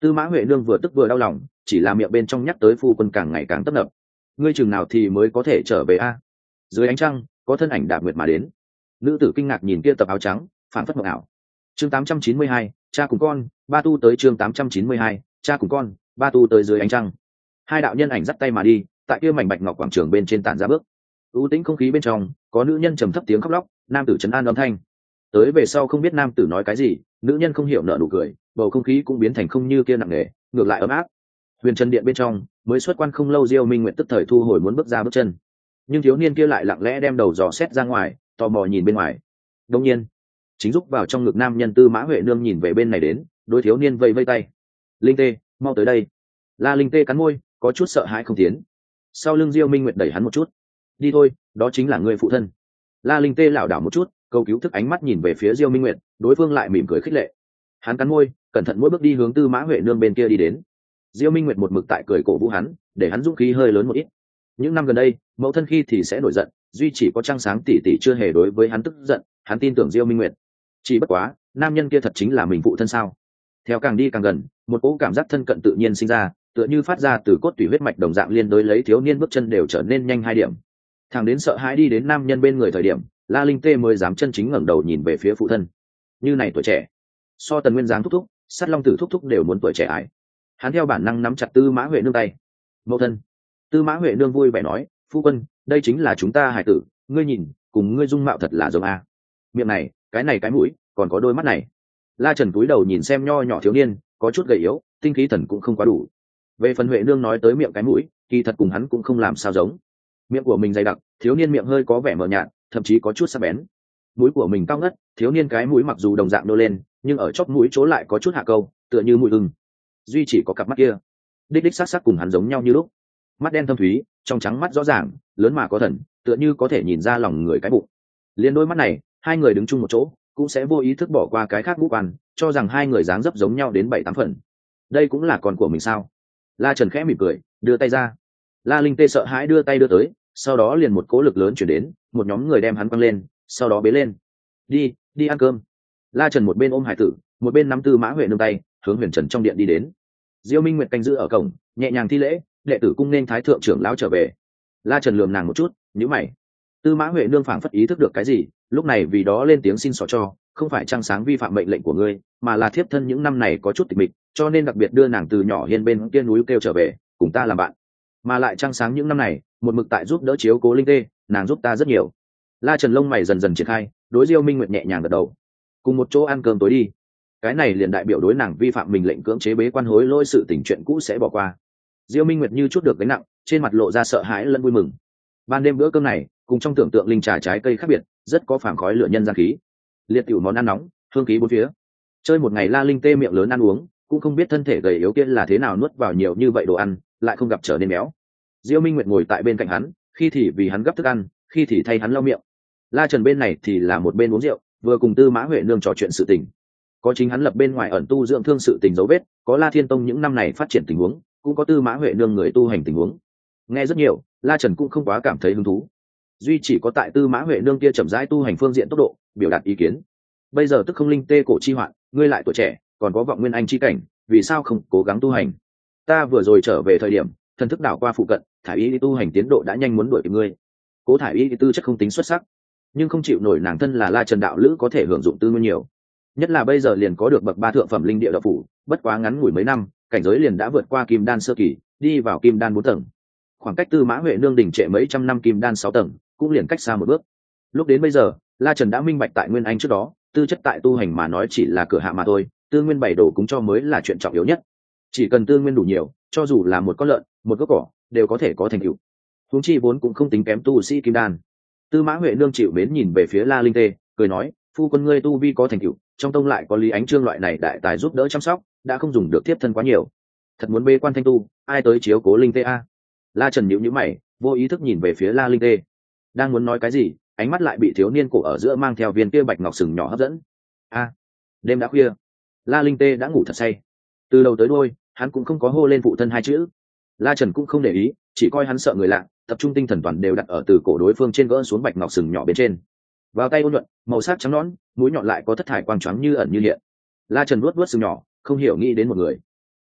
Tư Mã Huệ nương vừa tức vừa đau lòng, chỉ là miệng bên trong nhắc tới phu quân càng ngày càng tấp nập. Ngươi chừng nào thì mới có thể trở về a? Dưới ánh trăng có thân ảnh đạp nguyệt mà đến. Nữ tử kinh ngạc nhìn kia tập áo trắng, phản phất mộng ảo. Chương tám trăm chín mươi hai, cha cùng con, ba tu tới chương tám trăm chín mươi hai, cha cùng con, ba tu tới dưới ánh trăng. Hai đạo nhân ảnh dắt tay mà đi, tại kia mảnh bạch ngọc quảng trường bên trên tản ra bước. U tĩnh không khí bên trong, có nữ nhân trầm thấp tiếng khóc lóc, nam tử trấn an âm thanh. Tới về sau không biết nam tử nói cái gì, nữ nhân không hiểu nở nụ cười, bầu không khí cũng biến thành không như kia nặng nề, ngược lại ấm áp. Huyền Trần điện bên trong, mới xuất quan không lâu Diêu Minh Nguyệt tức thời thu hồi muốn bước ra bước chân, nhưng thiếu niên kia lại lặng lẽ đem đầu dò xét ra ngoài, tò mò nhìn bên ngoài. Đương nhiên, chính giúp vào trong ngực nam nhân Tư Mã Huệ nương nhìn về bên này đến, đối thiếu niên vẫy vẫy tay. Linh Tê, mau tới đây. La Linh Tê cắn môi, có chút sợ hãi không tiến. Sau lưng Diêu Minh Nguyệt đẩy hắn một chút. Đi thôi, đó chính là người phụ thân. La Linh Tê lảo đảo một chút, cầu cứu thức ánh mắt nhìn về phía Diêu Minh Nguyệt, đối phương lại mỉm cười khích lệ. Hắn cắn môi, cẩn thận mỗi bước đi hướng Tư Mã Huệ nương bên kia đi đến. Diêu Minh Nguyệt một mực tại cười cổ vũ hắn, để hắn dũng khí hơi lớn một ít. Những năm gần đây, mẫu thân khi thì sẽ nổi giận, duy chỉ có trăng sáng tỷ tỷ chưa hề đối với hắn tức giận, hắn tin tưởng Diêu Minh Nguyệt. Chỉ bất quá, nam nhân kia thật chính là mình phụ thân sao? Theo càng đi càng gần, một cỗ cảm giác thân cận tự nhiên sinh ra, tựa như phát ra từ cốt tủy huyết mạch đồng dạng liên đối lấy thiếu niên bước chân đều trở nên nhanh hai điểm. Thằng đến sợ hãi đi đến nam nhân bên người thời điểm, La Linh Tê mới dám chân chính ngẩng đầu nhìn về phía phụ thân. Như này tuổi trẻ, so Tần Nguyên Giáng thúc thúc, Sắt Long Tử thúc thúc đều muốn tuổi trẻ ải. Hắn theo bản năng nắm chặt Tư Mã Huệ nương tay. Mẫu thân. Tư Mã Huệ nương vui vẻ nói, phu quân, đây chính là chúng ta hải tử, ngươi nhìn, cùng ngươi dung mạo thật là giống a. Miệng này, cái này cái mũi, còn có đôi mắt này. La Trần cúi đầu nhìn xem nho nhỏ thiếu niên, có chút gầy yếu, tinh khí thần cũng không quá đủ. Về phần Huệ nương nói tới miệng cái mũi, kỳ thật cùng hắn cũng không làm sao giống. Miệng của mình dày đặc, thiếu niên miệng hơi có vẻ mờ nhạt, thậm chí có chút sắc bén. Mũi của mình cao ngất, thiếu niên cái mũi mặc dù đồng dạng nô lên, nhưng ở chóp mũi chỗ lại có chút hạ câu, tựa như mũi ưng. Duy chỉ có cặp mắt kia, đích đích sắc sắc cùng hắn giống nhau như lúc. Mắt đen thâm thúy, trong trắng mắt rõ ràng, lớn mà có thần, tựa như có thể nhìn ra lòng người cái bụng. Liên đôi mắt này, hai người đứng chung một chỗ, cũng sẽ vô ý thức bỏ qua cái khác ngũ quan, cho rằng hai người dáng dấp giống nhau đến bảy tám phần. Đây cũng là con của mình sao? La Trần khẽ mỉm cười, đưa tay ra. La Linh Tê sợ hãi đưa tay đưa tới, sau đó liền một cỗ lực lớn chuyển đến, một nhóm người đem hắn quăng lên, sau đó bế lên. Đi, đi ăn cơm. La Trần một bên ôm hải tử, một bên nắm Tư Mã Huệ nương tay, hướng Huyền Trần trong điện đi đến. Diêu Minh Nguyệt canh giữ ở cổng, nhẹ nhàng thi lễ, đệ tử cung nên thái thượng trưởng lão trở về. La Trần lườm nàng một chút, nhíu mày. Tư Mã Huệ nương phảng phất ý thức được cái gì, lúc này vì đó lên tiếng xin xỏ cho, không phải trăng sáng vi phạm mệnh lệnh của ngươi, mà là thiếp thân những năm này có chút tịch mịch, cho nên đặc biệt đưa nàng từ nhỏ hiên bên kia núi kêu trở về, cùng ta làm bạn. Mà lại trăng sáng những năm này, một mực tại giúp đỡ chiếu cố Linh Tê, nàng giúp ta rất nhiều. La Trần lông mày dần dần triển khai, đối Diêu Minh Nguyệt nhẹ nhàng gật đầu. Cùng một chỗ ăn cơm tối đi. Cái này liền đại biểu đối nàng vi phạm mình lệnh cưỡng chế bế quan hối lỗi sự tình chuyện cũ sẽ bỏ qua. Diêu Minh Nguyệt như chút được gánh nặng, trên mặt lộ ra sợ hãi lẫn vui mừng. Ban đêm bữa cơm này, cùng trong tưởng tượng linh trà trái cây khác biệt, rất có phảng khói lửa nhân gian khí. Liệt tiểu món ăn nóng, hương khí bốn phía. Chơi một ngày La Linh Tê miệng lớn ăn uống, cũng không biết thân thể gầy yếu kia là thế nào nuốt vào nhiều như vậy đồ ăn, lại không gặp trở nên béo. Diêu Minh Nguyệt ngồi tại bên cạnh hắn, khi thì vì hắn gấp thức ăn, khi thì thay hắn lau miệng. La Trần bên này thì là một bên uống rượu, vừa cùng Tư Mã Huệ nương trò chuyện sự tình. Có chính hắn lập bên ngoài ẩn tu dưỡng thương sự tình dấu vết, có La Thiên Tông những năm này phát triển tình huống, cũng có Tư Mã Huệ nương người tu hành tình huống. Nghe rất nhiều, La Trần cũng không quá cảm thấy hứng thú. Duy chỉ có tại Tư Mã Huệ nương kia chậm rãi tu hành phương diện tốc độ, biểu đạt ý kiến. Bây giờ tức không linh tê cổ chi hoạn, ngươi lại tuổi trẻ, còn có vọng nguyên anh chi cảnh, vì sao không cố gắng tu hành? Ta vừa rồi trở về thời điểm, thần thức đảo qua phụ cận, thải y tu hành tiến độ đã nhanh muốn đuổi kịp ngươi. Cố thải y tư chất không tính xuất sắc, nhưng không chịu nổi nàng thân là La Trần đạo lữ có thể hưởng dụng tư nguyên nhiều. Nhất là bây giờ liền có được bậc ba thượng phẩm linh địa đạo phủ, bất quá ngắn ngủi mấy năm, cảnh giới liền đã vượt qua kim đan sơ kỳ, đi vào kim đan bốn tầng. Khoảng cách Tư Mã Huệ nương đỉnh trệ mấy trăm năm kim đan sáu tầng, cũng liền cách xa một bước. Lúc đến bây giờ, La Trần đã minh bạch tại nguyên anh trước đó, tư chất tại tu hành mà nói chỉ là cửa hạ mà thôi, tư nguyên bảy đồ cúng cho mới là chuyện trọng yếu nhất. Chỉ cần tư nguyên đủ nhiều, cho dù là một con lợn, một gốc cỏ, đều có thể có thành tựu. Huống chi vốn cũng không tính kém tu sĩ kim đan. Tư Mã Huệ nương chịu mến nhìn về phía La Linh Tê, cười nói, phu quân ngươi tu vi có thành tựu, trong tông lại có Lý Ánh Trương loại này đại tài giúp đỡ chăm sóc, đã không dùng được tiếp thân quá nhiều. Thật muốn bê quan thanh tu, ai tới chiếu cố Linh Tê a? La Trần nhíu nhíu mày, vô ý thức nhìn về phía La Linh Tê. Đang muốn nói cái gì, ánh mắt lại bị thiếu niên cổ ở giữa mang theo viên kia bạch ngọc sừng nhỏ hấp dẫn. A, đêm đã khuya, La Linh Tê đã ngủ thật say. Từ đầu tới đuôi, hắn cũng không có hô lên phụ thân hai chữ. La Trần cũng không để ý, chỉ coi hắn sợ người lạ, tập trung tinh thần toàn đều đặt ở từ cổ đối phương trên gỡ xuống bạch ngọc sừng nhỏ bên trên. Vào tay ôn nhuận, màu sắc trắng nõn, mũi nhọn lại có thất thải quang choáng như ẩn như hiện. La Trần vuốt vuốt sừng nhỏ, không hiểu nghĩ đến một người.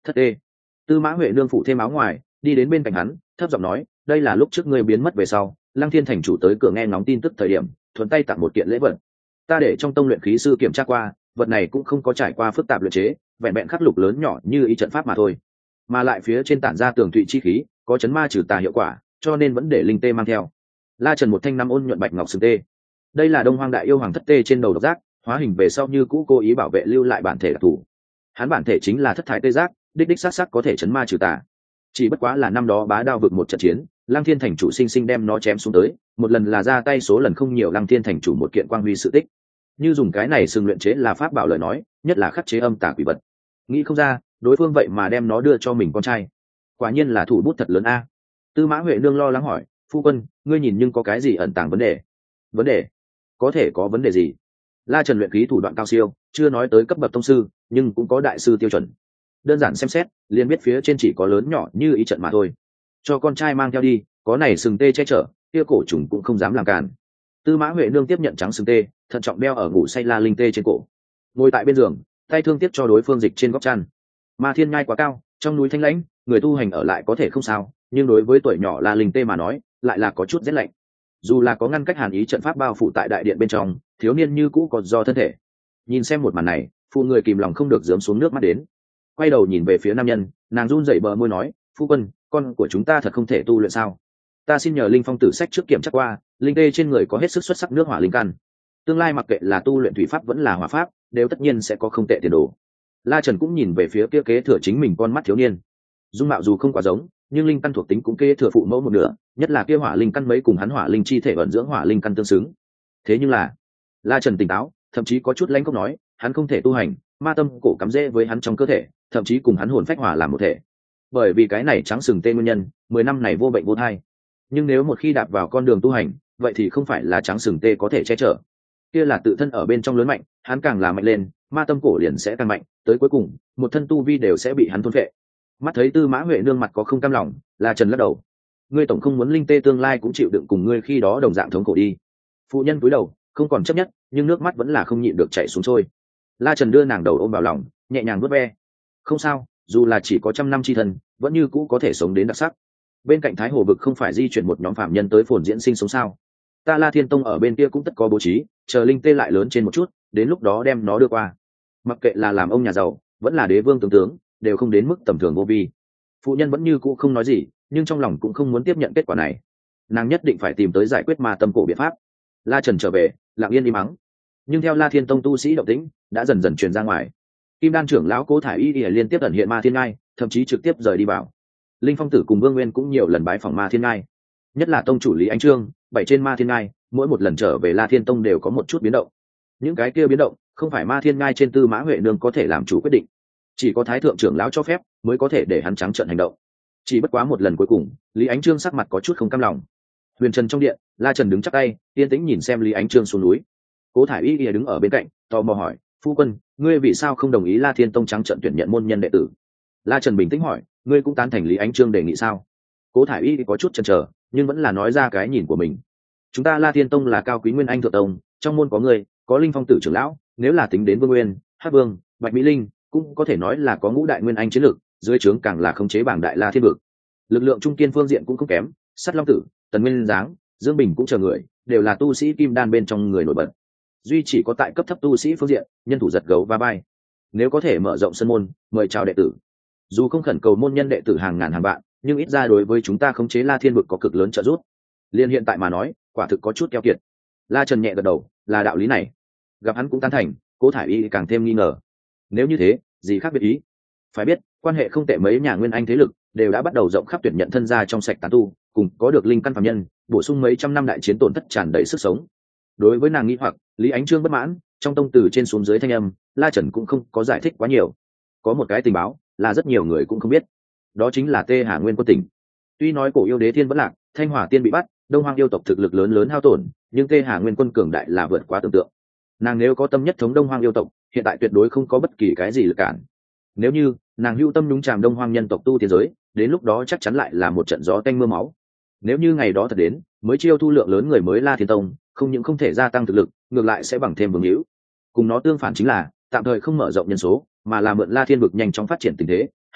Thất tê. Tư Mã Huệ nương phủ thêm áo ngoài, đi đến bên cạnh hắn, thấp giọng nói, đây là lúc trước ngươi biến mất về sau, Lăng Thiên thành chủ tới cửa nghe ngóng tin tức thời điểm, thuận tay tặng một kiện lễ vật. Ta để trong tông luyện khí sư kiểm tra qua, vật này cũng không có trải qua phức tạp luyện chế, vẹn vẹn khắc lục lớn nhỏ như ý trận pháp mà thôi, mà lại phía trên tản ra tường thụy chi khí, có chấn ma trừ tà hiệu quả, cho nên vẫn để linh tê mang theo. La Trần một thanh năm ôn nhuận bạch ngọc sừng tê, đây là Đông Hoang đại yêu hoàng thất tê trên đầu độc giác, hóa hình về sau như cũ cố ý bảo vệ lưu lại bản thể đặc thù. Hắn bản thể chính là thất thải tê giác, đích đích sắc sắc có thể chấn ma trừ tà. Chỉ bất quá là năm đó bá đao vực một trận chiến, Lăng Thiên thành chủ sinh sinh đem nó chém xuống tới, một lần là ra tay số lần không nhiều Lăng Thiên thành chủ một kiện quang huy sự tích. Như dùng cái này sừng luyện chế là pháp bảo lời nói, nhất là khắc chế âm tà quỷ vật. Nghĩ không ra, đối phương vậy mà đem nó đưa cho mình con trai. Quả nhiên là thủ bút thật lớn a. Tư Mã Huệ nương lo lắng hỏi, phu quân, ngươi nhìn nhưng có cái gì ẩn tàng vấn đề? Vấn đề? Có thể có vấn đề gì? La Trần luyện khí thủ đoạn cao siêu, chưa nói tới cấp bậc tông sư, nhưng cũng có đại sư tiêu chuẩn. Đơn giản xem xét, liền biết phía trên chỉ có lớn nhỏ như ý trận mà thôi. Cho con trai mang theo đi, có này sừng tê che chở, kia cổ trùng cũng không dám làm cản. Tư Mã Huệ nương tiếp nhận trắng sừng tê, thận trọng đeo ở ngủ say La Linh tê trên cổ. Ngồi tại bên giường, tay thương tiếp cho đối phương dịch trên góc chăn. Ma Thiên Nhai quá cao, trong núi thanh lãnh, người tu hành ở lại có thể không sao, nhưng đối với tuổi nhỏ La Linh tê mà nói, lại là có chút rét lạnh. Dù là có ngăn cách hàn ý trận pháp bao phủ tại đại điện bên trong, thiếu niên như cũ còn do thân thể. Nhìn xem một màn này, phụ người kìm lòng không được giớm xuống nước mắt đến. Quay đầu nhìn về phía nam nhân, nàng run rẩy bờ môi nói, phu quân, con của chúng ta thật không thể tu luyện sao? Ta xin nhờ linh phong tử sách trước kiểm tra qua, linh tê trên người có hết sức xuất sắc nước hỏa linh căn, tương lai mặc kệ là tu luyện thủy pháp vẫn là hỏa pháp, đều tất nhiên sẽ có không tệ tiền đồ. La Trần cũng nhìn về phía kia kế thừa chính mình con mắt thiếu niên. Dung mạo dù không quá giống, nhưng linh căn thuộc tính cũng kế thừa phụ mẫu một nửa, nhất là kia hỏa linh căn mấy cùng hắn hỏa linh chi thể vận dưỡng hỏa linh căn tương xứng. Thế nhưng là, La Trần tỉnh táo, thậm chí có chút lãnh cốc nói, hắn không thể tu hành, ma tâm cổ cắm rễ với hắn trong cơ thể, thậm chí cùng hắn hồn phách hỏa làm một thể. Bởi vì cái này trắng sừng tên nguyên nhân, mười năm này vô bệnh vô thai. Nhưng nếu một khi đạp vào con đường tu hành, vậy thì không phải là trắng sừng tê có thể che chở. Kia là tự thân ở bên trong lớn mạnh, hắn càng là mạnh lên, ma tâm cổ liền sẽ càng mạnh, tới cuối cùng, một thân tu vi đều sẽ bị hắn thôn phệ. Mắt thấy Tư Mã Huệ nương mặt có không cam lòng, La Trần lắc đầu. Ngươi tổng không muốn linh tê tương lai cũng chịu đựng cùng ngươi khi đó đồng dạng thống khổ đi. Phụ nhân cúi đầu, không còn chấp nhất, nhưng nước mắt vẫn là không nhịn được chảy xuống trôi. La Trần đưa nàng đầu ôm vào lòng, nhẹ nhàng vuốt ve. Không sao, dù là chỉ có trăm năm chi thân, vẫn như cũ có thể sống đến đặc sắc. Bên cạnh Thái Hồ vực không phải di chuyển một nhóm phạm nhân tới phồn diễn sinh sống sao? Ta La Thiên Tông ở bên kia cũng tất có bố trí, chờ linh tê lại lớn trên một chút, đến lúc đó đem nó đưa qua. Mặc kệ là làm ông nhà giàu, vẫn là đế vương tướng tướng, đều không đến mức tầm thường vô vi. Phụ nhân vẫn như cũ không nói gì, nhưng trong lòng cũng không muốn tiếp nhận kết quả này. Nàng nhất định phải tìm tới giải quyết ma tâm cổ biện pháp. La Trần trở về, lặng yên im mắng. Nhưng theo La Thiên Tông tu sĩ động tĩnh đã dần dần truyền ra ngoài. Kim Đan trưởng lão Cố Thải Y Y liên tiếp ẩn hiện Ma Thiên Ngai, thậm chí trực tiếp rời đi vào. Linh Phong Tử cùng Vương Nguyên cũng nhiều lần bái phỏng Ma Thiên Ngai. Nhất là tông chủ Lý Ánh Trương, bảy trên Ma Thiên Ngai, mỗi một lần trở về La Thiên Tông đều có một chút biến động. Những cái kia biến động, không phải Ma Thiên Ngai trên Tư Mã Huệ nương có thể làm chủ quyết định, chỉ có Thái thượng trưởng lão cho phép mới có thể để hắn trắng trợn hành động. Chỉ bất quá một lần cuối cùng, Lý Ánh Trương sắc mặt có chút không cam lòng. Huyền Trần trong điện, La Trần đứng chắp tay, yên tĩnh nhìn xem Lý Ánh Trương xuống núi. Cố Thải Y Y đứng ở bên cạnh, tò mò hỏi, phu quân, ngươi vì sao không đồng ý La Thiên Tông trắng trợn tuyển nhận môn nhân đệ tử? La Trần bình tĩnh hỏi, ngươi cũng tán thành Lý Ánh Trương đề nghị sao? Cố Thải Y có chút chần chờ, nhưng vẫn là nói ra cái nhìn của mình. Chúng ta La Thiên Tông là cao quý nguyên anh thượng tông, trong môn có ngươi, có Linh Phong Tử trưởng lão, nếu là tính đến Vương Nguyên, Hắc Vương, Bạch Mỹ Linh, cũng có thể nói là có ngũ đại nguyên anh chiến lược, dưới trướng càng là khống chế bảng đại La Thiên vực. Lực lượng trung kiên phương diện cũng không kém, Sắt Long Tử, Tần Nguyên Giáng, Dương Bình cũng chờ người, đều là tu sĩ kim đan bên trong người nổi bật. Duy chỉ có tại cấp thấp tu sĩ phương diện, nhân thủ giật gấu va bay. Nếu có thể mở rộng sân môn, mời chào đệ tử. Dù không khẩn cầu môn nhân đệ tử hàng ngàn hàng vạn, nhưng ít ra đối với chúng ta khống chế La Thiên vực có cực lớn trợ giúp. Liên hiện tại mà nói, quả thực có chút keo kiệt. La Trần nhẹ gật đầu, là đạo lý này. Gặp hắn cũng tán thành, Cố Thải Y càng thêm nghi ngờ. Nếu như thế, gì khác biệt ý? Phải biết, quan hệ không tệ mấy nhà nguyên anh thế lực đều đã bắt đầu rộng khắp tuyển nhận thân gia trong sạch tán tu, cùng có được linh căn phàm nhân, bổ sung mấy trăm năm đại chiến tổn thất tràn đầy sức sống. Đối với nàng nghi hoặc, Lý Ánh Trương bất mãn, trong tông từ trên xuống dưới thanh âm, La Trần cũng không có giải thích quá nhiều. Có một cái tình báo là rất nhiều người cũng không biết, đó chính là Tê Hà Nguyên Quân tỉnh. Tuy nói cổ yêu đế thiên vẫn lạc, Thanh Hỏa tiên bị bắt, Đông Hoang yêu tộc thực lực lớn lớn hao tổn, nhưng Tê Hà Nguyên Quân cường đại là vượt quá tưởng tượng. Nàng nếu có tâm nhất thống Đông Hoang yêu tộc, hiện tại tuyệt đối không có bất kỳ cái gì lực cản. Nếu như nàng hưu tâm nhúng chàm Đông Hoang nhân tộc tu tiên giới, đến lúc đó chắc chắn lại là một trận gió tanh mưa máu. Nếu như ngày đó thật đến, mới chiêu thu lượng lớn người mới La Thiên Tông, không những không thể gia tăng thực lực, ngược lại sẽ bằng thêm vương hữu. Cùng nó tương phản chính là tạm thời không mở rộng nhân số, mà là mượn La Thiên vực nhanh chóng phát triển tình thế,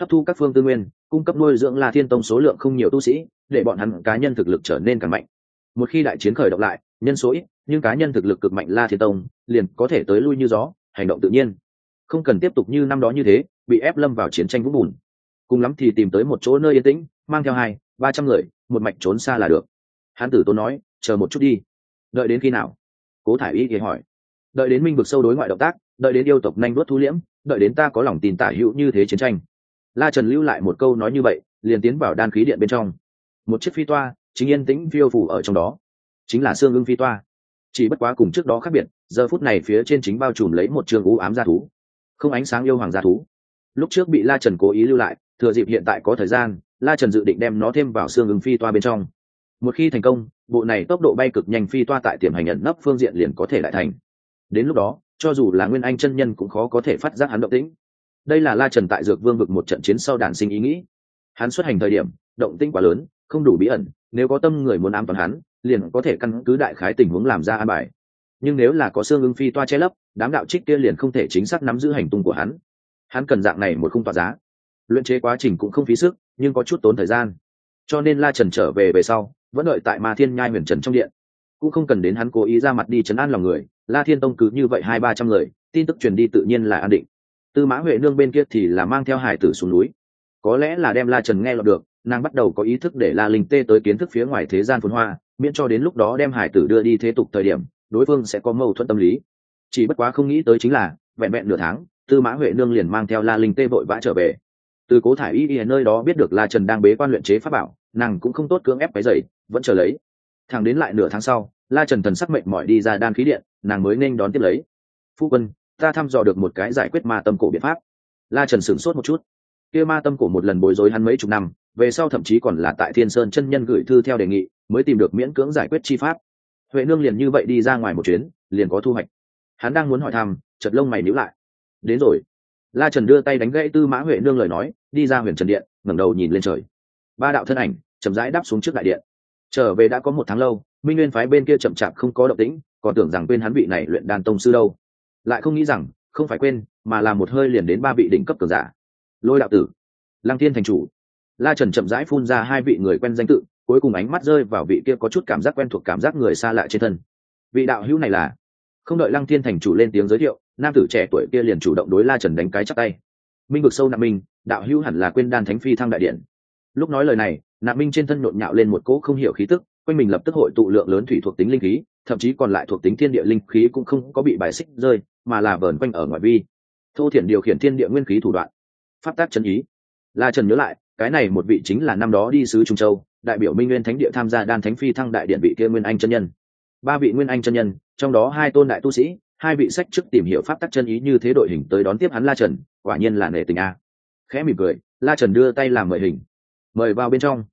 hấp thu các phương tư nguyên, cung cấp nuôi dưỡng La Thiên Tông số lượng không nhiều tu sĩ, để bọn hắn cá nhân thực lực trở nên càng mạnh. Một khi đại chiến khởi động lại, nhân số ít nhưng cá nhân thực lực cực mạnh La Thiên Tông liền có thể tới lui như gió, hành động tự nhiên, không cần tiếp tục như năm đó như thế bị ép lâm vào chiến tranh vũng bùn. Cùng lắm thì tìm tới một chỗ nơi yên tĩnh, mang theo hai ba trăm người, một mạch trốn xa là được. Hán tử Tốn nói, chờ một chút đi. Đợi đến khi nào? Cố Thải Y thì hỏi. Đợi đến minh vực sâu đối ngoại động tác, đợi đến yêu tộc nhanh đuốt thu liễm, đợi đến ta có lòng tin tả hữu như thế chiến tranh. La Trần lưu lại một câu nói như vậy, liền tiến vào đan khí điện bên trong. Một chiếc phi toa chính yên tĩnh phiêu phù ở trong đó, chính là xương ưng phi toa. Chỉ bất quá cùng trước đó khác biệt, giờ phút này phía trên chính bao trùm lấy một trường u ám gia thú, không ánh sáng yêu hoàng gia thú. Lúc trước bị La Trần cố ý lưu lại, thừa dịp hiện tại có thời gian, La Trần dự định đem nó thêm vào xương ưng phi toa bên trong. Một khi thành công, bộ này tốc độ bay cực nhanh phi toa tại tiềm hành ẩn nấp phương diện liền có thể lại thành. Đến lúc đó, cho dù là nguyên anh chân nhân cũng khó có thể phát giác hắn động tĩnh. Đây là La Trần tại Dược Vương vực một trận chiến sau đản sinh ý nghĩ. Hắn xuất hành thời điểm, động tĩnh quá lớn, không đủ bí ẩn, nếu có tâm người muốn ám toán hắn, liền có thể căn cứ đại khái tình huống làm ra an bài. Nhưng nếu là có xương ưng phi toa che lấp, đám đạo trích kia liền không thể chính xác nắm giữ hành tung của hắn. Hắn cần dạng này một khung tọa giá. Luyện chế quá trình cũng không phí sức, nhưng có chút tốn thời gian. Cho nên La Trần trở về về sau, vẫn đợi tại Ma Thiên Nhai Huyền Trần trong điện, cũng không cần đến hắn cố ý ra mặt đi trấn an lòng người. La Thiên Tông cứ như vậy hai ba trăm người, tin tức truyền đi tự nhiên là an định. Tư Mã Huệ nương bên kia thì là mang theo hải tử xuống núi, có lẽ là đem La Trần nghe lọt được, nàng bắt đầu có ý thức để La Linh Tê tới kiến thức phía ngoài thế gian phồn hoa, miễn cho đến lúc đó đem hải tử đưa đi thế tục thời điểm, đối phương sẽ có mâu thuẫn tâm lý. Chỉ bất quá không nghĩ tới chính là, vẹn vẹn nửa tháng, Tư Mã Huệ nương liền mang theo La Linh Tê vội vã trở về. Từ Cố Thải Y ở nơi đó biết được La Trần đang bế quan luyện chế pháp bảo, nàng cũng không tốt cưỡng ép cái dậy, vẫn chờ lấy. Thẳng đến lại nửa tháng sau, La Trần thần sắc mệt mỏi đi ra đan khí điện, nàng mới nên đón tiếp lấy. Phu quân, ta thăm dò được một cái giải quyết ma tâm cổ biện pháp. La Trần sửng sốt một chút. Kia ma tâm cổ một lần bối rối hắn mấy chục năm, về sau thậm chí còn là tại Thiên Sơn chân nhân gửi thư theo đề nghị, mới tìm được miễn cưỡng giải quyết chi pháp. Huệ nương liền như vậy đi ra ngoài một chuyến, liền có thu hoạch. Hắn đang muốn hỏi thăm, chợt lông mày nhíu lại. Đến rồi. La Trần đưa tay đánh gãy Tư Mã Huệ nương lời nói, đi ra Huyền Trần điện, ngẩng đầu nhìn lên trời. Ba đạo thân ảnh chậm rãi đáp xuống trước đại điện. Trở về đã có một tháng lâu, Minh Nguyên phái bên kia chậm chạp không có động tĩnh, còn tưởng rằng quên hắn vị này luyện đan tông sư đâu, lại không nghĩ rằng không phải quên, mà là một hơi liền đến ba vị đỉnh cấp cường giả. Lôi đạo tử, Lăng Thiên thành chủ. La Trần chậm rãi phun ra hai vị người quen danh tự, cuối cùng ánh mắt rơi vào vị kia có chút cảm giác quen thuộc cảm giác người xa lạ trên thân. Vị đạo hữu này là? Không đợi Lăng Thiên thành chủ lên tiếng giới thiệu, nam tử trẻ tuổi kia liền chủ động đối La Trần đánh cái chắp tay. Minh vực sâu Nạp Minh, đạo hữu hẳn là quên đan thánh phi thăng đại điện. Lúc nói lời này, Nạp Minh trên thân nhộn nhạo lên một cỗ không hiểu khí tức, quanh mình lập tức hội tụ lượng lớn thủy thuộc tính linh khí, thậm chí còn lại thuộc tính thiên địa linh khí cũng không có bị bài xích rơi, mà là vờn quanh ở ngoại vi. Thô thiển điều khiển thiên địa nguyên khí thủ đoạn, pháp tác chân ý. La Trần nhớ lại, cái này một vị chính là năm đó đi sứ Trung Châu, đại biểu Minh Nguyên Thánh địa tham gia đan thánh phi thăng đại điện vị kia Nguyên Anh chân nhân. Ba vị Nguyên Anh chân nhân, trong đó hai tôn đại tu sĩ, hai vị sách trước tìm hiểu pháp tắc chân ý như thế đội hình tới đón tiếp hắn La Trần, quả nhiên là nể tình a. Khẽ mỉm cười, La Trần đưa tay làm mời hình. Mời vào bên trong.